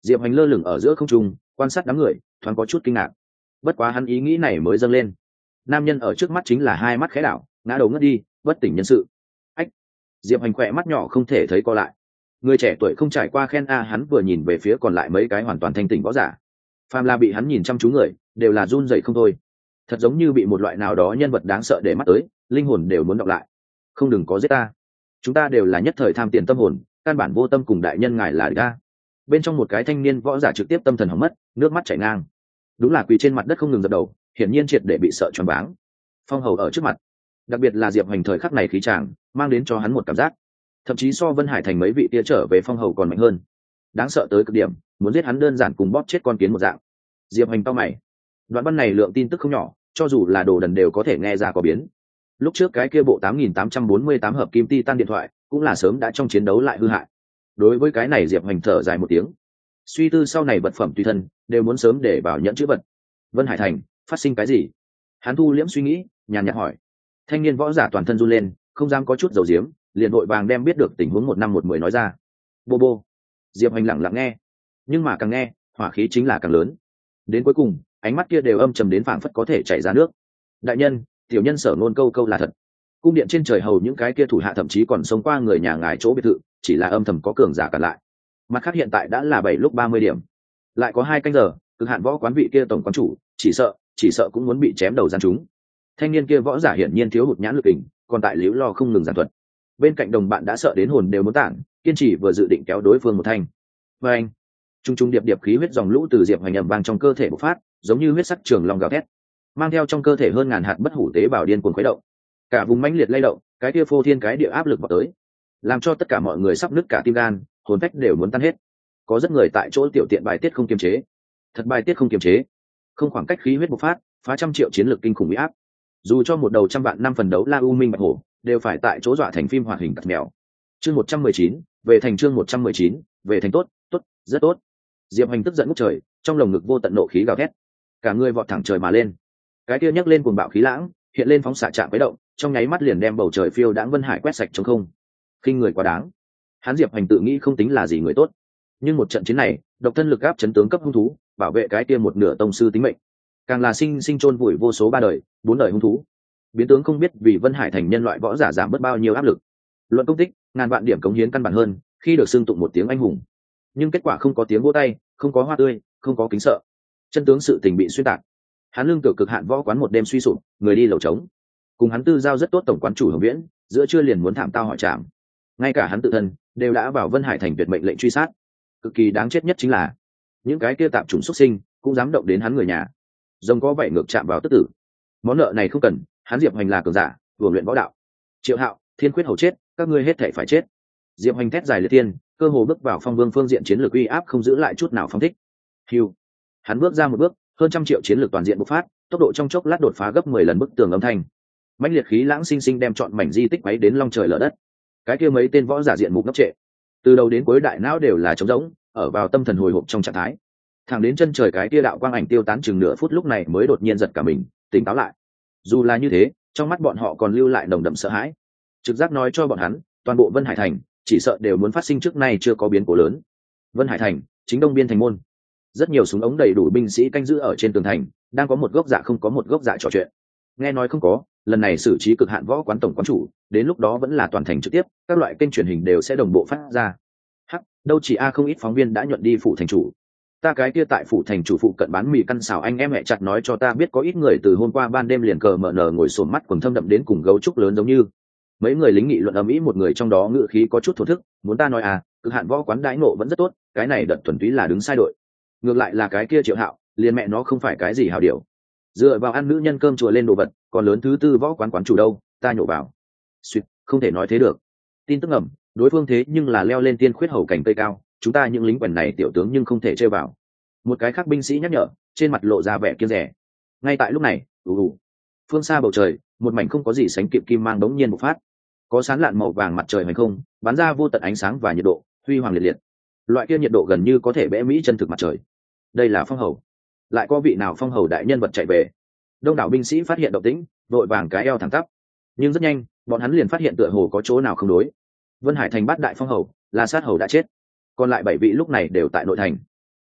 Diệp Hoành lơ lửng ở giữa không trung quan sát đám người, thoáng có chút kinh ngạc. Bất quá hắn ý nghĩ này mới dâng lên, nam nhân ở trước mắt chính là hai mắt khẽ đảo, ngã đầu ngất đi, bất tỉnh nhân sự. Ách! Diệp Hoành khỏe mắt nhỏ không thể thấy co lại. Người trẻ tuổi không trải qua khen a, hắn vừa nhìn về phía còn lại mấy cái hoàn toàn thanh tỉnh võ giả, phàm là bị hắn nhìn chăm chú người đều là run rẩy không thôi, thật giống như bị một loại nào đó nhân vật đáng sợ để mắt tới, linh hồn đều muốn đọc lại. Không, đừng có giết ta, chúng ta đều là nhất thời tham tiền tâm hồn, căn bản vô tâm cùng đại nhân ngài là ga. Bên trong một cái thanh niên võ giả trực tiếp tâm thần hỏng mất, nước mắt chảy ngang, đúng là quỳ trên mặt đất không ngừng dập đầu, hiển nhiên triệt để bị sợ choáng váng. Phong hầu ở trước mặt, đặc biệt là Diệp Hoành thời khắc này khí tràng mang đến cho hắn một cảm giác thậm chí so Vân Hải Thành mấy vị kia trở về phong hầu còn mạnh hơn, đáng sợ tới cực điểm, muốn giết hắn đơn giản cùng bóp chết con kiến một dạng. Diệp Hoành to mày, đoạn văn này lượng tin tức không nhỏ, cho dù là đồ đần đều có thể nghe ra có biến. Lúc trước cái kia bộ tám nghìn tám trăm bốn mươi tám hợp kim titan điện thoại cũng là sớm đã trong chiến đấu lại hư hại. Đối với cái này Diệp Hoành thở dài một tiếng, suy tư sau này vật phẩm tùy thân đều muốn sớm để bảo nhẫn chữ vật. Vân Hải Thành phát sinh cái gì? Hắn thu liễm suy nghĩ, nhàn nhạt hỏi. Thanh niên võ giả toàn thân run lên, không dám có chút dầu diếm, liền vội vàng đem biết được tình huống một năm một mười nói ra. Bô bô. Diệp Hoành lặng lặng nghe, nhưng mà càng nghe hỏa khí chính là càng lớn, đến cuối cùng ánh mắt kia đều âm trầm đến phảng phất có thể chảy ra nước. Đại nhân, tiểu nhân sở ngôn câu câu là thật. Cung điện trên trời hầu những cái kia thủ hạ thậm chí còn xông qua người nhà ngài chỗ biệt thự, chỉ là âm thầm có cường giả cản lại. Mặt khác hiện tại đã là bảy lúc ba mươi điểm, lại có hai canh giờ, cực hạn võ quán vị kia tổng quán chủ chỉ sợ chỉ sợ cũng muốn bị chém đầu gian chúng. Thanh niên kia võ giả hiển nhiên thiếu hụt nhãn lực hình, còn tại liễu lo không ngừng giảng thuật. Bên cạnh đồng bạn đã sợ đến hồn đều muốn tản, kiên trì vừa dự định kéo đối phương một thanh. Và anh, trung trung điệp điệp khí huyết dòng lũ từ Diệp Hoành ầm vang trong cơ thể bộc phát, giống như huyết sắc trường long gào thét, mang theo trong cơ thể hơn ngàn hạt bất hủ tế bào điên cuồng khuấy động. Cả vùng mãnh liệt lay động, cái kia phô thiên cái địa áp lực vào tới, làm cho tất cả mọi người sắp nứt cả tim gan, hồn phách đều muốn tan hết. Có rất người tại chỗ tiểu tiện bài tiết không kiềm chế, thật bài tiết không kiềm chế, không khoảng cách khí huyết bộc phát, phá trăm triệu chiến lược kinh khủng uy áp. Dù cho một đầu trăm vạn năm phần đấu La U Minh Bạch Hổ, đều phải tại chỗ dọa thành phim hoạt hình cắt mèo. Chương một trăm mười chín, về thành chương một trăm mười chín, về thành tốt, tốt, rất tốt. Diệp Hoành tức giận ngút trời, trong lồng ngực vô tận nộ khí gào thét, cả người vọt thẳng trời mà lên. Cái kia nhấc lên cuồng bạo khí lãng, hiện lên phóng xạ chạm quấy động, trong nháy mắt liền đem bầu trời phiêu đãng vân hải quét sạch trống không. Khinh người quá đáng. Hắn Diệp Hoành tự nghĩ không tính là gì người tốt, nhưng một trận chiến này, độc thân lực áp chấn tướng cấp hung thú, bảo vệ cái kia một nửa tông sư tính mệnh, càng là sinh sinh chôn vùi vô số ba đời, bốn đời hung thú. Biến tướng không biết vì Vân Hải Thành nhân loại võ giả giảm bớt bao nhiêu áp lực. Luận công tích, ngàn vạn điểm cống hiến căn bản hơn, khi được xưng tụng một tiếng anh hùng. Nhưng kết quả không có tiếng vỗ tay, không có hoa tươi, không có kính sợ. Chân tướng sự tình bị xuyên tạc. Hắn lương tiểu cực hạn võ quán một đêm suy sụp, người đi lầu trống. Cùng hắn tư giao rất tốt tổng quán chủ Hồng Viễn, giữa trưa liền muốn thảm tao hỏi trảm. Ngay cả hắn tự thân đều đã vào Vân Hải Thành tuyệt mệnh lệnh truy sát. Cực kỳ đáng chết nhất chính là những cái kia tạp chủng xuất sinh cũng dám động đến hắn người nhà, rồng có vậy ngược chạm vào tức tử. Món nợ này không cần, hắn Diệp Hoành là cường giả, vừa luyện võ đạo. Triệu Hạo, Thiên Khuyết hầu chết, các ngươi hết thảy phải chết. Diệp Hoành thét dài liệt tiên, cơ hồ bước vào phong vương phương diện chiến lược uy áp không giữ lại chút nào phóng thích. Hưu, hắn bước ra một bước, hơn trăm triệu chiến lược toàn diện bộc phát, tốc độ trong chốc lát đột phá gấp mười lần bức tường âm thanh. Mãnh liệt khí lãng sinh sinh đem trọn mảnh di tích quấy đến long trời lở đất. Cái kia mấy tên võ giả diện mục ngốc trệ, từ đầu đến cuối đại não đều là trống rỗng, ở vào tâm thần hồi hộp trong trạng thái. Thẳng đến chân trời cái kia đạo quang ảnh tiêu tán chừng nửa phút lúc này mới đột nhiên giật cả mình, tỉnh táo lại. Dù là như thế, trong mắt bọn họ còn lưu lại nồng đậm sợ hãi. Trực giác nói cho bọn hắn, toàn bộ Vân Hải Thành chỉ sợ đều muốn phát sinh trước nay chưa có biến cố lớn. Vân Hải Thành, chính đông biên thành môn. Rất nhiều súng ống đầy đủ binh sĩ canh giữ ở trên tường thành, đang có một gốc dạ không có một gốc dạ trò chuyện. Nghe nói không có, lần này xử trí cực hạn võ quán tổng quán chủ, đến lúc đó vẫn là toàn thành trực tiếp, các loại kênh truyền hình đều sẽ đồng bộ phát ra. Hắc, đâu chỉ a không ít phóng viên đã nhuận đi phủ thành chủ. Ta cái kia tại phủ thành chủ phụ cận bán mì căn xào anh em mẹ chặt nói cho ta biết có ít người từ hôm qua ban đêm liền cờ mở nở ngồi sồn mắt quần thâm đậm đến cùng gấu trúc lớn giống như. Mấy người lính nghị luận ầm ĩ, một người trong đó ngự khí có chút thổ thức, muốn ta nói à, cực hạn võ quán đãi ngộ vẫn rất tốt, cái này đợt thuần túy là đứng sai đội. Ngược lại là cái kia Triệu Hạo, liền mẹ nó không phải cái gì hảo điều. Dựa vào ăn nữ nhân cơm chùa lên đồ vật, còn lớn thứ tư võ quán quán chủ đâu, ta nhổ vào. Xuyệt, không thể nói thế được. Tin tức ẩm, đối phương thế nhưng là leo lên tiên khuyết hầu cảnh cây cao, chúng ta những lính quèn này tiểu tướng nhưng không thể chơi vào. Một cái khác binh sĩ nhắc nhở, trên mặt lộ ra vẻ kiêng dè. Ngay tại lúc này, ù ù, phương xa bầu trời, một mảnh không có gì sánh kịp kim mang đống nhiên bộc phát, có sán lạn màu vàng mặt trời hoành không, bắn ra vô tận ánh sáng và nhiệt độ, huy hoàng liệt liệt. Loại kia nhiệt độ gần như có thể bẽ mỹ chân thực mặt trời. Đây là phong hầu. Lại có vị nào phong hầu đại nhân vật chạy về? Đông đảo binh sĩ phát hiện động tĩnh, vội vàng cái eo thẳng tắp. Nhưng rất nhanh, bọn hắn liền phát hiện tựa hồ có chỗ nào không đối. Vân Hải Thành bát đại phong hầu, là sát hầu đã chết, còn lại bảy vị lúc này đều tại nội thành.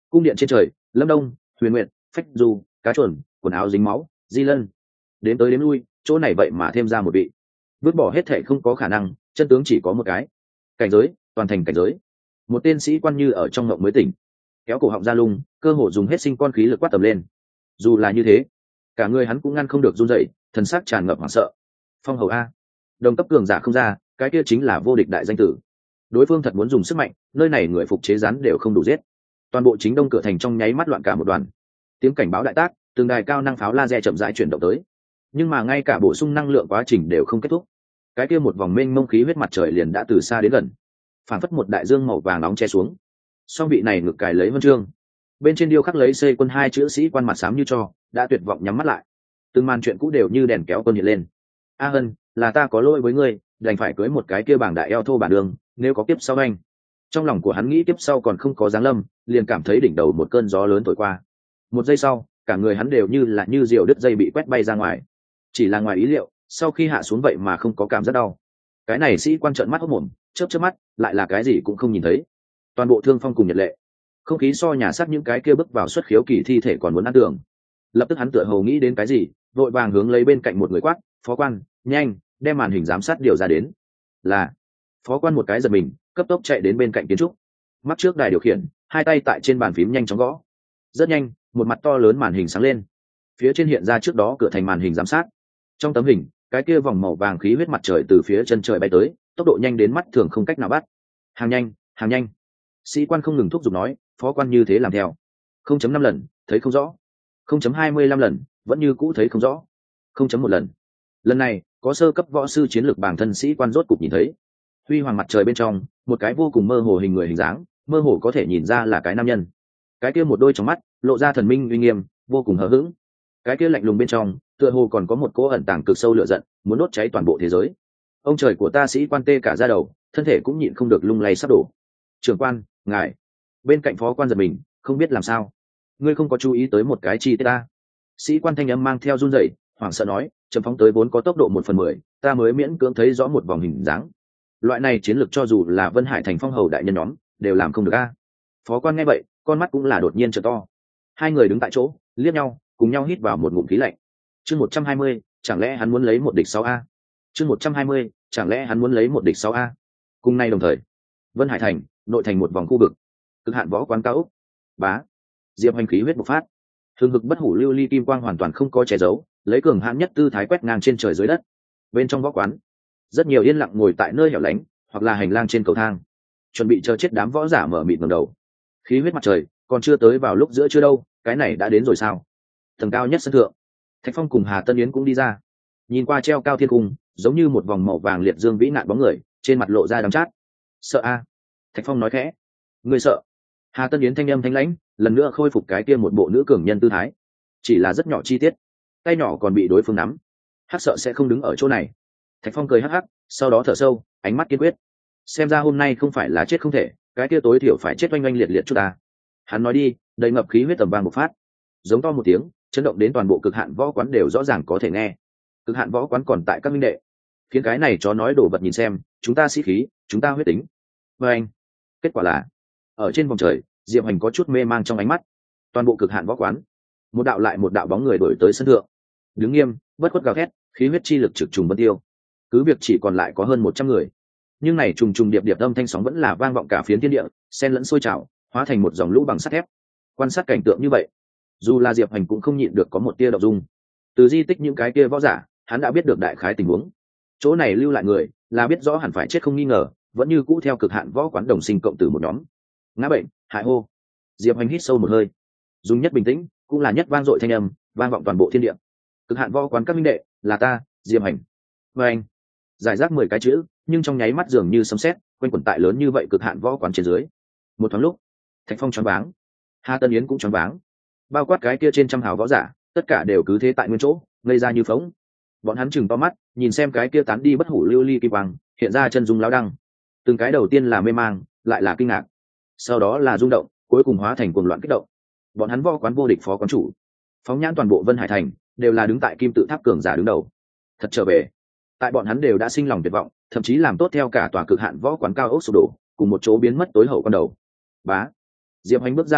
Cung điện trên trời, Lâm Đông, Huyền Nguyệt, Phách Du, Cá Chuẩn, quần áo dính máu, Di Lân. Đến tới đến lui, chỗ này vậy mà thêm ra một vị. Vứt bỏ hết thể không có khả năng, chân tướng chỉ có một cái. Cảnh giới, toàn thành cảnh giới. Một tên sĩ quan như ở trong ngộng mới tỉnh, kéo cổ họng ra lung, cơ hồ dùng hết sinh con khí lực quát tầm lên. Dù là như thế, cả người hắn cũng ngăn không được run rẩy, thần sắc tràn ngập hoảng sợ. Phong hầu a, đồng cấp cường giả không ra, cái kia chính là vô địch đại danh tử. Đối phương thật muốn dùng sức mạnh, nơi này người phục chế rắn đều không đủ giết. Toàn bộ chính đông cửa thành trong nháy mắt loạn cả một đoàn. Tiếng cảnh báo đại tác, từng đài cao năng pháo laser chậm rãi chuyển động tới. Nhưng mà ngay cả bổ sung năng lượng quá trình đều không kết thúc. Cái kia một vòng mênh mông khí huyết mặt trời liền đã từ xa đến gần, phản phất một đại dương màu vàng nóng che xuống. Song vị này ngực cài lấy huân chương, bên trên điêu khắc lấy xây quân hai chữ, sĩ quan mặt xám như cho đã tuyệt vọng nhắm mắt lại. Từng màn chuyện cũ đều như đèn kéo quân hiện lên. A Hân, là ta có lỗi với ngươi, đành phải cưới một cái kia bảng đại eo thô bản đường, nếu có kiếp sau anh. Trong lòng của hắn nghĩ kiếp sau còn không có giáng lâm, liền cảm thấy đỉnh đầu một cơn gió lớn thổi qua. Một giây sau, cả người hắn đều như là như diều đứt dây bị quét bay ra ngoài. Chỉ là ngoài ý liệu, sau khi hạ xuống vậy mà không có cảm giác đau. Cái này sĩ quan trợn mắt hốt mồm, chớp chớp mắt, lại là cái gì cũng không nhìn thấy. Toàn bộ thương phong cùng nhật lệ, không khí so nhà sát những cái kia bước vào xuất khiếu kỳ thi thể còn muốn ăn tưởng. Lập tức hắn tựa hồ nghĩ đến cái gì, vội vàng hướng lấy bên cạnh một người quát: phó quan, nhanh đem màn hình giám sát điều ra đến. Là. Phó quan một cái giật mình, cấp tốc chạy đến bên cạnh kiến trúc, mắt trước đài điều khiển, hai tay tại trên bàn phím nhanh chóng gõ. Rất nhanh, một mặt to lớn màn hình sáng lên, phía trên hiện ra trước đó cửa thành màn hình giám sát. Trong tấm hình, cái kia vòng màu vàng khí huyết mặt trời từ phía chân trời bay tới, tốc độ nhanh đến mắt thường không cách nào bắt. Hàng nhanh, hàng nhanh. Sĩ quan không ngừng thúc giục nói, phó quan như thế làm theo. không chấm năm lần, thấy không rõ. không chấm hai mươi lăm lần, vẫn như cũ thấy không rõ. không chấm một lần. Lần này, có sơ cấp võ sư chiến lược bản thân sĩ quan rốt cục nhìn thấy. Huy hoàng mặt trời bên trong, một cái vô cùng mơ hồ hình người hình dáng, mơ hồ có thể nhìn ra là cái nam nhân. Cái kia một đôi trong mắt, lộ ra thần minh uy nghiêm, vô cùng hờ hững. Cái kia lạnh lùng bên trong, tựa hồ còn có một cỗ ẩn tàng cực sâu lửa giận, muốn đốt cháy toàn bộ thế giới. Ông trời của ta, sĩ quan tê cả da đầu, thân thể cũng nhịn không được lung lay sắp đổ. Trưởng quan, ngài. Bên cạnh phó quan giật mình, không biết làm sao. Ngươi không có chú ý tới một cái chi tiết ta. Sĩ quan thanh âm mang theo run rẩy, hoảng sợ nói, chấm phóng tới vốn có tốc độ một phần mười, ta mới miễn cưỡng thấy rõ một vòng hình dáng. Loại này chiến lược cho dù là Vân Hải thành phong hầu đại nhân nhóm đều làm không được a. Phó quan nghe vậy, con mắt cũng là đột nhiên trợ to. Hai người đứng tại chỗ, liếc nhau, cùng nhau hít vào một ngụm khí lạnh. Chương một trăm hai mươi, chẳng lẽ hắn muốn lấy một địch sáu a? Chương một trăm hai mươi, chẳng lẽ hắn muốn lấy một địch sáu a? Cùng nay đồng thời, Vân Hải thành, nội thành một vòng khu vực, cực hạn võ quán cao ốc. Bá, Diệp Hành khí huyết bộc phát, thường hực bất hủ lưu ly kim quang hoàn toàn không có che giấu, lấy cường hãn nhất tư thái quét ngang trên trời dưới đất. Bên trong võ quán, rất nhiều yên lặng ngồi tại nơi hẻo lánh, hoặc là hành lang trên cầu thang, chuẩn bị chờ chết đám võ giả mở mịt ngẩng đầu. Khí huyết mặt trời còn chưa tới vào lúc giữa chưa đâu, cái này đã đến rồi sao? Tầng cao nhất sân thượng, Thạch Phong cùng Hà Tân Yến cũng đi ra, nhìn qua treo cao thiên cung, giống như một vòng màu vàng liệt dương vĩ nạn bóng người, trên mặt lộ ra đắng chát. Sợ a? Thạch Phong nói khẽ. Ngươi sợ? Hà Tân Yến thanh âm thanh lãnh, lần nữa khôi phục cái kia một bộ nữ cường nhân tư thái. Chỉ là rất nhỏ chi tiết, tay nhỏ còn bị đối phương nắm. Hắc sợ sẽ không đứng ở chỗ này. Thạch Phong cười hắc hắc, sau đó thở sâu, ánh mắt kiên quyết. Xem ra hôm nay không phải là chết không thể, cái kia tối thiểu phải chết oanh oanh liệt liệt chút ta. Hắn nói đi, đầy ngập khí huyết tầm vang bộc phát, giống to một tiếng, chấn động đến toàn bộ cực hạn võ quán đều rõ ràng có thể nghe. Cực hạn võ quán còn tại các minh đệ, khiến cái này chó nói đổ vật nhìn xem, chúng ta sĩ khí, chúng ta huyết tính. Và anh, kết quả là, ở trên vòng trời, Diệp Hành có chút mê mang trong ánh mắt. Toàn bộ cực hạn võ quán, một đạo lại một đạo bóng người đổi tới sân thượng, đứng nghiêm, bất khuất gào thét, khí huyết chi lực trực trùng vân tiêu. Cứ việc chỉ còn lại có hơn một trăm người, nhưng này trùng trùng điệp điệp âm thanh sóng vẫn là vang vọng cả phiến thiên địa, xen lẫn sôi trào, hóa thành một dòng lũ bằng sắt thép. Quan sát cảnh tượng như vậy, dù là Diệp Hành cũng không nhịn được có một tia động dung. Từ di tích những cái kia võ giả, hắn đã biết được đại khái tình huống. Chỗ này lưu lại người, là biết rõ hẳn phải chết không nghi ngờ, vẫn như cũ theo cực hạn võ quán đồng sinh cộng tử một nhóm. Ngã bệnh, hại hô. Diệp Hành hít sâu một hơi, dùng nhất bình tĩnh, cũng là nhất vang dội thanh âm, vang vọng toàn bộ thiên địa. Cực hạn võ quán các minh đệ, là ta, Diệp Hành. Và anh, giải rác mười cái chữ, nhưng trong nháy mắt dường như sấm sét, quanh quẩn tại lớn như vậy cực hạn võ quán trên dưới. Một thoáng lúc, Thạch Phong choáng váng, Hà Tân Yến cũng choáng váng, bao quát cái kia trên trăm hào võ giả, tất cả đều cứ thế tại nguyên chỗ, ngây ra như phỗng. Bọn hắn chừng to mắt, nhìn xem cái kia tán đi bất hủ lưu ly kim quang, hiện ra chân dung lão đăng. Từng cái đầu tiên là mê mang, lại là kinh ngạc, sau đó là rung động, cuối cùng hóa thành cuồng loạn kích động. Bọn hắn võ quán vô địch phó quán chủ, phóng nhãn toàn bộ Vân Hải thành, đều là đứng tại kim tự tháp cường giả đứng đầu. Thật trở về, tại bọn hắn đều đã sinh lòng tuyệt vọng, thậm chí làm tốt theo cả tòa cực hạn võ quán cao ốc sụp đổ, cùng một chỗ biến mất tối hậu con đầu. Bá, Diệp Hành bước ra một bước,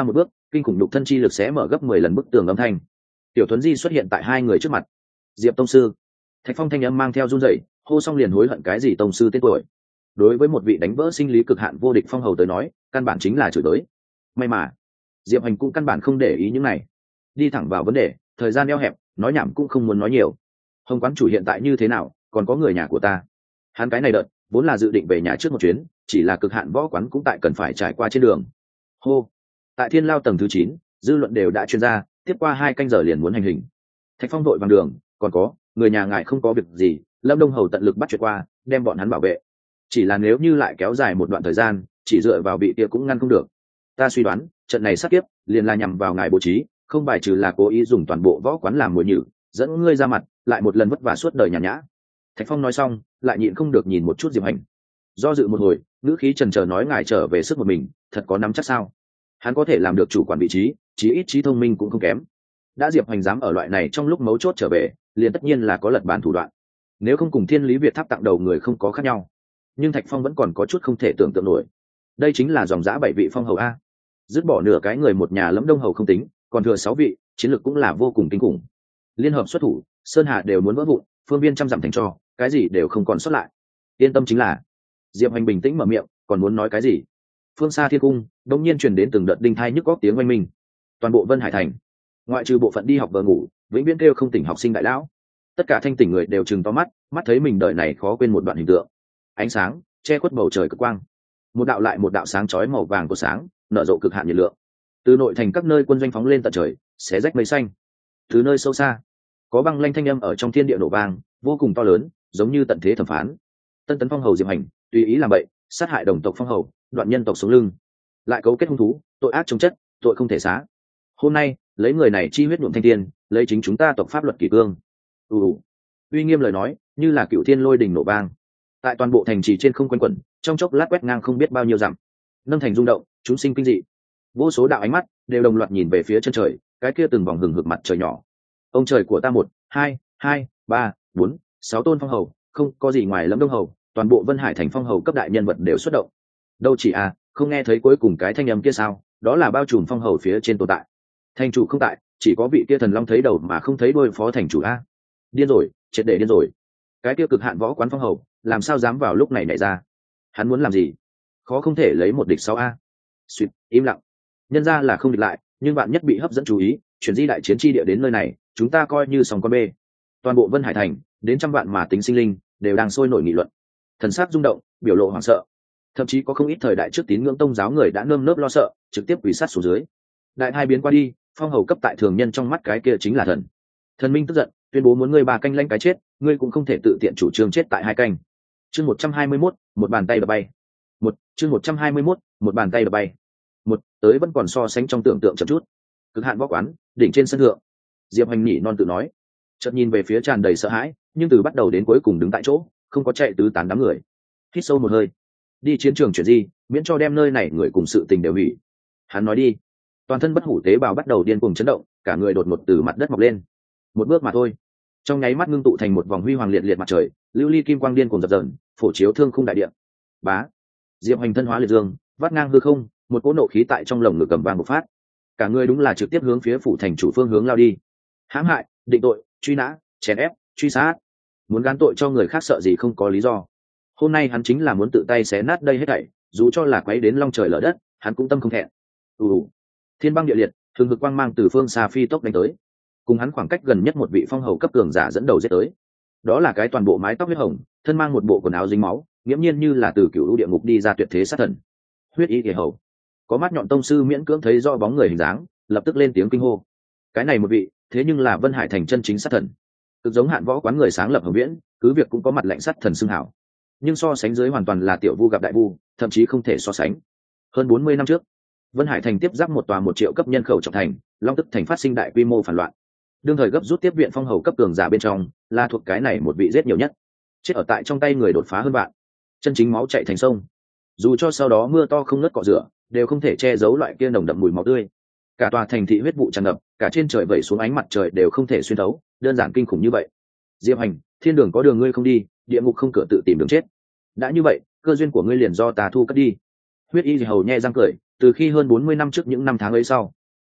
kinh khủng nhục thân chi lực sẽ mở gấp mười lần bức tường âm thanh. Tiểu Tuấn Di xuất hiện tại hai người trước mặt. Diệp tông sư. Thạch Phong thanh âm mang theo run rẩy, hô xong liền hối hận cái gì tông sư tên tuổi. Đối với một vị đánh vỡ sinh lý cực hạn vô địch phong hầu tới nói, căn bản chính là chửi tới. May mà Diệp Hành cũng căn bản không để ý những này, đi thẳng vào vấn đề. Thời gian eo hẹp, nói nhảm cũng không muốn nói nhiều. Hồng quán chủ hiện tại như thế nào, còn có người nhà của ta. Hắn cái này đợt vốn là dự định về nhà trước một chuyến, chỉ là cực hạn võ quán cũng tại cần phải trải qua trên đường. Hô. Tại Thiên Lao tầng thứ chín, dư luận đều đã chuyên ra, tiếp qua hai canh giờ liền muốn hành hình. Thạch Phong đội bằng đường, còn có người nhà ngài không có việc gì, Lâm Đông Hầu tận lực bắt chuyện qua, đem bọn hắn bảo vệ. Chỉ là nếu như lại kéo dài một đoạn thời gian, chỉ dựa vào vị kia cũng ngăn không được. Ta suy đoán trận này sát tiếp liền là nhằm vào ngài bố trí, không bài trừ là cố ý dùng toàn bộ võ quán làm mồi nhử, dẫn ngươi ra mặt, lại một lần vất vả suốt đời nhàn nhã. Thạch Phong nói xong, lại nhịn không được nhìn một chút Diệp Hành. Do dự một hồi, ngữ khí chần chờ nói ngài trở về sức một mình, thật có nắm chắc sao? Hắn có thể làm được chủ quản vị trí, chí ít trí thông minh cũng không kém. Đã Diệp Hành dám ở loại này trong lúc mấu chốt trở về, liền tất nhiên là có lật bàn thủ đoạn. Nếu không cùng Thiên Lý Việt Tháp tặng đầu người không có khác nhau, nhưng Thạch Phong vẫn còn có chút không thể tưởng tượng nổi. Đây chính là dòng dã bảy vị phong hầu a, dứt bỏ nửa cái người một nhà Lâm Đông Hầu không tính, còn thừa sáu vị, chiến lược cũng là vô cùng kinh khủng. Liên hợp xuất thủ, sơn hà đều muốn vỡ vụn, phương viên trăm dặm thành tro, cái gì đều không còn sót lại. Yên tâm chính là. Diệp Hành bình tĩnh mở miệng, còn muốn nói cái gì? Phương xa thiên cung đột nhiên truyền đến từng đợt đinh thai nhức góc tiếng oanh minh. Toàn bộ Vân Hải thành, ngoại trừ bộ phận đi học vờ ngủ, vĩnh viễn kêu không tỉnh học sinh đại lão, tất cả thanh tỉnh người đều trừng to mắt, mắt thấy mình đời này khó quên một đoạn hình tượng. Ánh sáng che khuất bầu trời cực quang, một đạo lại một đạo sáng chói màu vàng của sáng, nở rộ cực hạn nhiệt lượng. Từ nội thành các nơi quân doanh phóng lên tận trời, xé rách mây xanh. Từ nơi sâu xa, có băng lanh thanh âm ở trong thiên địa nổ vang, vô cùng to lớn, giống như tận thế thẩm phán. Tân tấn phong hầu Diệp Hành, tùy ý làm bậy, sát hại đồng tộc phong hầu, đoạn nhân tộc sống lưng, lại cấu kết hung thú, tội ác chống chất, tội không thể xá. Hôm nay lấy người này chi huyết nhuộm thanh tiên, lấy chính chúng ta tộc pháp luật kỷ cương. ù uy nghiêm lời nói như là cựu thiên lôi đình nổ vang, tại toàn bộ thành trì trên không quanh quẩn, trong chốc lát quét ngang không biết bao nhiêu dặm. Nâng thành rung động, chúng sinh kinh dị, vô số đạo ánh mắt đều đồng loạt nhìn về phía chân trời, cái kia từng vòng hừng hực mặt trời nhỏ. Ông trời của ta một hai hai ba bốn sáu tôn phong hầu, không có gì ngoài Lâm Đông Hầu, toàn bộ Vân Hải thành phong hầu cấp đại nhân vật đều xuất động. Đâu chỉ à, không nghe thấy cuối cùng cái thanh âm kia sao? Đó là bao trùm phong hầu phía trên tồn tại. Thành chủ không tại, chỉ có vị kia thần long thấy đầu mà không thấy đuôi phó thành chủ a. Điên rồi, triệt để điên rồi. Cái kia cực hạn võ quán phong hầu, làm sao dám vào lúc này nhảy ra? Hắn muốn làm gì? Khó không thể lấy một địch sáu a. Suýt, im lặng. Nhân ra là không địch lại, nhưng bạn nhất bị hấp dẫn chú ý, chuyển di đại chiến chi địa đến nơi này, chúng ta coi như sòng con bê. Toàn bộ Vân Hải thành, đến trăm vạn mà tính sinh linh, đều đang sôi nổi nghị luận. Thần sắc rung động, biểu lộ hoảng sợ. Thậm chí có không ít thời đại trước tín ngưỡng tông giáo người đã nơm nớp lo sợ, trực tiếp quỳ sát xuống dưới. Đại hai biến qua đi, phong hầu cấp tại thường nhân trong mắt cái kia chính là thần. Thần minh tức giận, tuyên bố muốn ngươi ba canh lanh cái chết, ngươi cũng không thể tự tiện chủ trương chết tại hai canh. Chương một trăm hai mươi mốt, một bàn tay đập bay. Một, chương một trăm hai mươi mốt, một bàn tay đập bay. Một, tới vẫn còn so sánh trong tưởng tượng chậm chút. Cực hạn võ quán, đỉnh trên sân thượng. Diệp Hành nhỉ non tự nói, chợt nhìn về phía tràn đầy sợ hãi, nhưng từ bắt đầu đến cuối cùng đứng tại chỗ, không có chạy tứ tán đám người. Hít sâu một hơi, đi chiến trường chuyển di, miễn cho đem nơi này người cùng sự tình đều hủy. Hắn nói đi. Toàn thân bất hủ tế bào bắt đầu điên cuồng chấn động, cả người đột ngột từ mặt đất mọc lên. Một bước mà thôi, trong nháy mắt ngưng tụ thành một vòng huy hoàng liệt liệt mặt trời, lưu ly kim quang điên cuồng dập dờn, phổ chiếu thương khung đại địa. Bá. Diệp Hành thân hóa liệt dương, vắt ngang hư không, một cỗ nộ khí tại trong lồng ngực cầm vang một phát. Cả người đúng là trực tiếp hướng phía phủ thành chủ phương hướng lao đi. Hãm hại, định tội, truy nã, chèn ép, truy sát. Muốn gán tội cho người khác sợ gì không có lý do. Hôm nay hắn chính là muốn tự tay xé nát đây hết thảy, dù cho là quấy đến long trời lở đất, hắn cũng tâm không thẹn. ù Thiên băng địa liệt, thường hực quang mang từ phương xa phi tốc đánh tới. Cùng hắn khoảng cách gần nhất một vị phong hầu cấp cường giả dẫn đầu giết tới. Đó là cái toàn bộ mái tóc huyết hồng, thân mang một bộ quần áo dính máu, nghiễm nhiên như là từ cựu lũ địa ngục đi ra tuyệt thế sát thần. Huyết y kỳ hầu. Có mắt nhọn tông sư miễn cưỡng thấy rõ bóng người hình dáng, lập tức lên tiếng kinh hô. Cái này một vị, thế nhưng là Vân Hải thành chân chính sát thần. Cực giống Hạn Võ quán người sáng lập Hồng Viễn, cứ việc cũng có mặt lạnh sát thần xưng hảo, nhưng so sánh dưới hoàn toàn là tiểu vu gặp đại vu, thậm chí không thể so sánh. Hơn bốn mươi năm trước, Vân Hải thành tiếp giáp một tòa một triệu cấp nhân khẩu trọng thành, Long Tức thành phát sinh đại quy mô phản loạn. Đương thời gấp rút tiếp viện phong hầu cấp cường giả bên trong, là thuộc cái này một vị giết nhiều nhất, chết ở tại trong tay người đột phá hơn vạn, chân chính máu chảy thành sông. Dù cho sau đó mưa to không ngớt cọ rửa, đều không thể che giấu loại kia nồng đậm mùi máu tươi. Cả tòa thành thị huyết vụ tràn ngập, cả trên trời vẩy xuống ánh mặt trời đều không thể xuyên thấu, đơn giản kinh khủng như vậy. Diệp Hành, thiên đường có đường ngươi không đi, địa ngục không cửa tự tìm đường chết. Đã như vậy, cơ duyên của ngươi liền do ta thu cất đi. Huyết y hầu nhe răng cười, từ khi hơn bốn mươi năm trước những năm tháng ấy sau,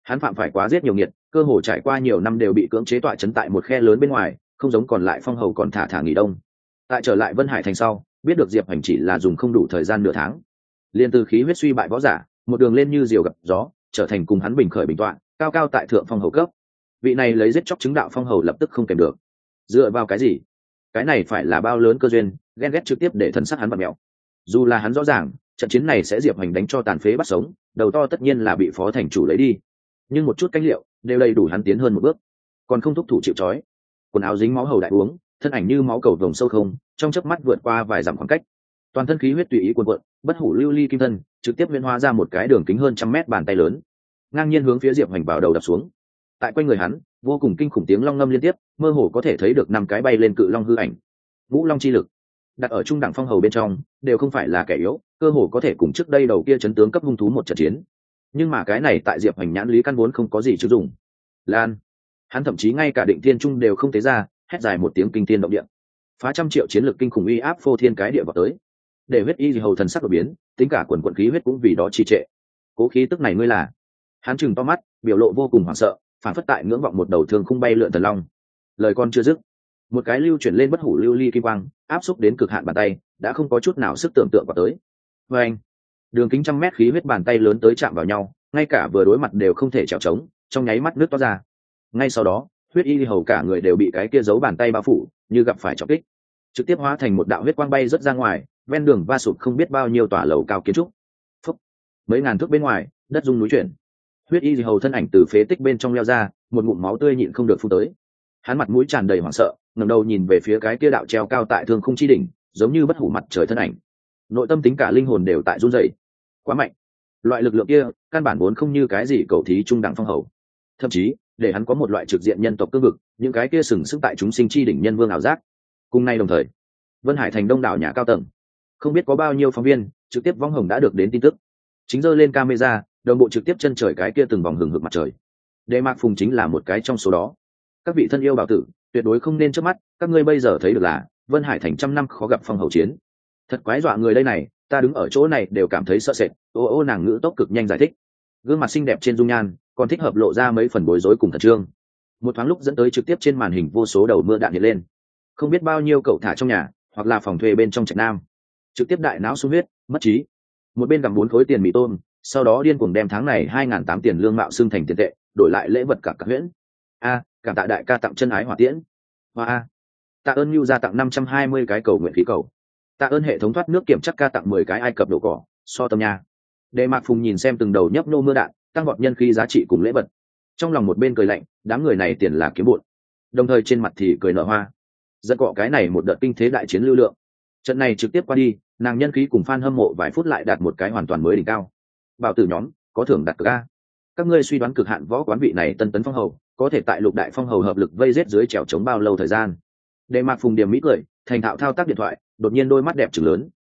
hắn phạm phải quá giết nhiều nghiệt, cơ hồ trải qua nhiều năm đều bị cưỡng chế tọa chấn tại một khe lớn bên ngoài, không giống còn lại phong hầu còn thả thả nghỉ đông. Tại trở lại Vân Hải thành sau, biết được Diệp Hành chỉ là dùng không đủ thời gian nửa tháng, liền từ khí huyết suy bại võ giả, một đường lên như diều gặp gió, trở thành cùng hắn bình khởi bình tọa, cao cao tại thượng phong hầu cấp. Vị này lấy giết chóc chứng đạo phong hầu lập tức không kèm được. Dựa vào cái gì? Cái này phải là bao lớn cơ duyên, ghen ghét trực tiếp để thần sắc hắn bật mèo. Dù là hắn rõ ràng, trận chiến này sẽ Diệp Hành đánh cho tàn phế bắt sống, đầu to tất nhiên là bị phó thành chủ lấy đi. Nhưng một chút canh liệu đều đầy đủ hắn tiến hơn một bước, còn không thúc thủ chịu trói. Quần áo dính máu hầu đại uống, thân ảnh như máu cầu vồng sâu không, trong chớp mắt vượt qua vài dặm khoảng cách. Toàn thân khí huyết tùy ý cuồn cuộn, bất hủ lưu ly kim thân, trực tiếp huyễn hóa ra một cái đường kính hơn trăm mét bàn tay lớn, ngang nhiên hướng phía Diệp Hành vào đầu đập xuống. Tại quanh người hắn, vô cùng kinh khủng tiếng long ngâm liên tiếp, mơ hồ có thể thấy được năm cái bay lên cự long hư ảnh. Vũ long chi lực, đặt ở trung đẳng phong hầu bên trong, đều không phải là kẻ yếu, cơ hồ có thể cùng trước đây đầu kia chấn tướng cấp hung thú một trận chiến. Nhưng mà cái này tại Diệp Hành nhãn lý căn vốn không có gì chứ dùng. Lan, hắn thậm chí ngay cả định thiên trung đều không tế ra, hét dài một tiếng kinh thiên động địa, phá trăm triệu chiến lực kinh khủng uy áp phô thiên cái địa vào tới, để huyết y hầu thần sắc đột biến, tính cả quần quần khí huyết cũng vì đó trì trệ. Cố khí tức này ngươi là? Hắn trừng to mắt, biểu lộ vô cùng hoảng sợ, phản phất tại ngưỡng vọng một đầu thương khung bay lượn thần long. Lời con chưa dứt, một cái lưu chuyển lên bất hủ lưu ly kim quang, áp xúc đến cực hạn bàn tay, đã không có chút nào sức tưởng tượng vào tới. Và anh, đường kính trăm mét khí huyết bàn tay lớn tới chạm vào nhau, ngay cả vừa đối mặt đều không thể trèo trống, trong nháy mắt nước toát ra. Ngay sau đó, huyết y hầu cả người đều bị cái kia giấu bàn tay bao phủ, như gặp phải trọng kích, trực tiếp hóa thành một đạo huyết quang bay rất ra ngoài, ven đường va sụt không biết bao nhiêu tòa lầu cao kiến trúc. Phúc. Mấy ngàn thước bên ngoài, đất rung núi chuyển. Huyết y hầu thân ảnh từ phế tích bên trong leo ra, một ngụm máu tươi nhịn không được phun tới. Hắn mặt mũi tràn đầy hoảng sợ, ngẩng đầu nhìn về phía cái kia đạo treo cao tại thương khung chi đỉnh, giống như bất hủ mặt trời thân ảnh. Nội tâm tính cả linh hồn đều tại run rẩy. Quá mạnh. Loại lực lượng kia, căn bản vốn không như cái gì cầu thí trung đẳng phong hầu. Thậm chí, để hắn có một loại trực diện nhân tộc cương vực, những cái kia sừng sững tại chúng sinh chi đỉnh nhân vương ảo giác. Cùng nay đồng thời, Vân Hải thành đông đảo nhà cao tầng, không biết có bao nhiêu phóng viên trực tiếp vong hồng đã được đến tin tức, chính giơ lên camera, đồng bộ trực tiếp chân trời cái kia từng vòng hừng hực mặt trời. Đề Mạc Phùng chính là một cái trong số đó. Các vị thân yêu bảo tử, tuyệt đối không nên chớp mắt, các ngươi bây giờ thấy được là Vân Hải thành trăm năm khó gặp phong hầu chiến. Thật quái dọa người đây này, ta đứng ở chỗ này đều cảm thấy sợ sệt. Ô ô nàng ngữ tốc cực nhanh giải thích, gương mặt xinh đẹp trên dung nhan còn thích hợp lộ ra mấy phần bối rối cùng khẩn trương. Một thoáng lúc dẫn tới trực tiếp trên màn hình vô số đầu mưa đạn hiện lên, không biết bao nhiêu cậu thả trong nhà hoặc là phòng thuê bên trong trạch nam, trực tiếp đại não sung huyết mất trí. Một bên cầm bốn khối tiền mì tôm, sau đó điên cuồng đem tháng này hai ngàn tám tiền lương mạo xưng thành tiền tệ, đổi lại lễ vật cả cả huyễn. A, cảm tạ đại ca tặng chân ái hỏa tiễn. Hoa a, tạ ơn Nưu gia tặng năm trăm hai mươi cái cầu nguyện khí cầu. Tạ ơn hệ thống thoát nước kiểm chắc ca tặng mười cái ai cập đồ cỏ, so tâm nha. Đề Mạc Phùng nhìn xem từng đầu nhấp nô mưa đạn, tăng vọt nhân khí giá trị cùng lễ vật, trong lòng một bên cười lạnh, đám người này tiền là kiếm bộn, đồng thời trên mặt thì cười nở hoa. Dẫn cọ cái này một đợt kinh thế đại chiến lưu lượng, trận này trực tiếp qua đi, nàng nhân khí cùng fan hâm mộ vài phút lại đạt một cái hoàn toàn mới đỉnh cao. Bảo tử nhóm, có thưởng đặt cược a. Các ngươi suy đoán cực hạn võ quán vị này tân tấn phong hầu có thể tại lục đại phong hầu hợp lực vây giết dưới trèo chống bao lâu thời gian? Đề Mạc Phùng điểm mỹ cười, thành thạo thao tác điện thoại, đột nhiên đôi mắt đẹp trừng lớn,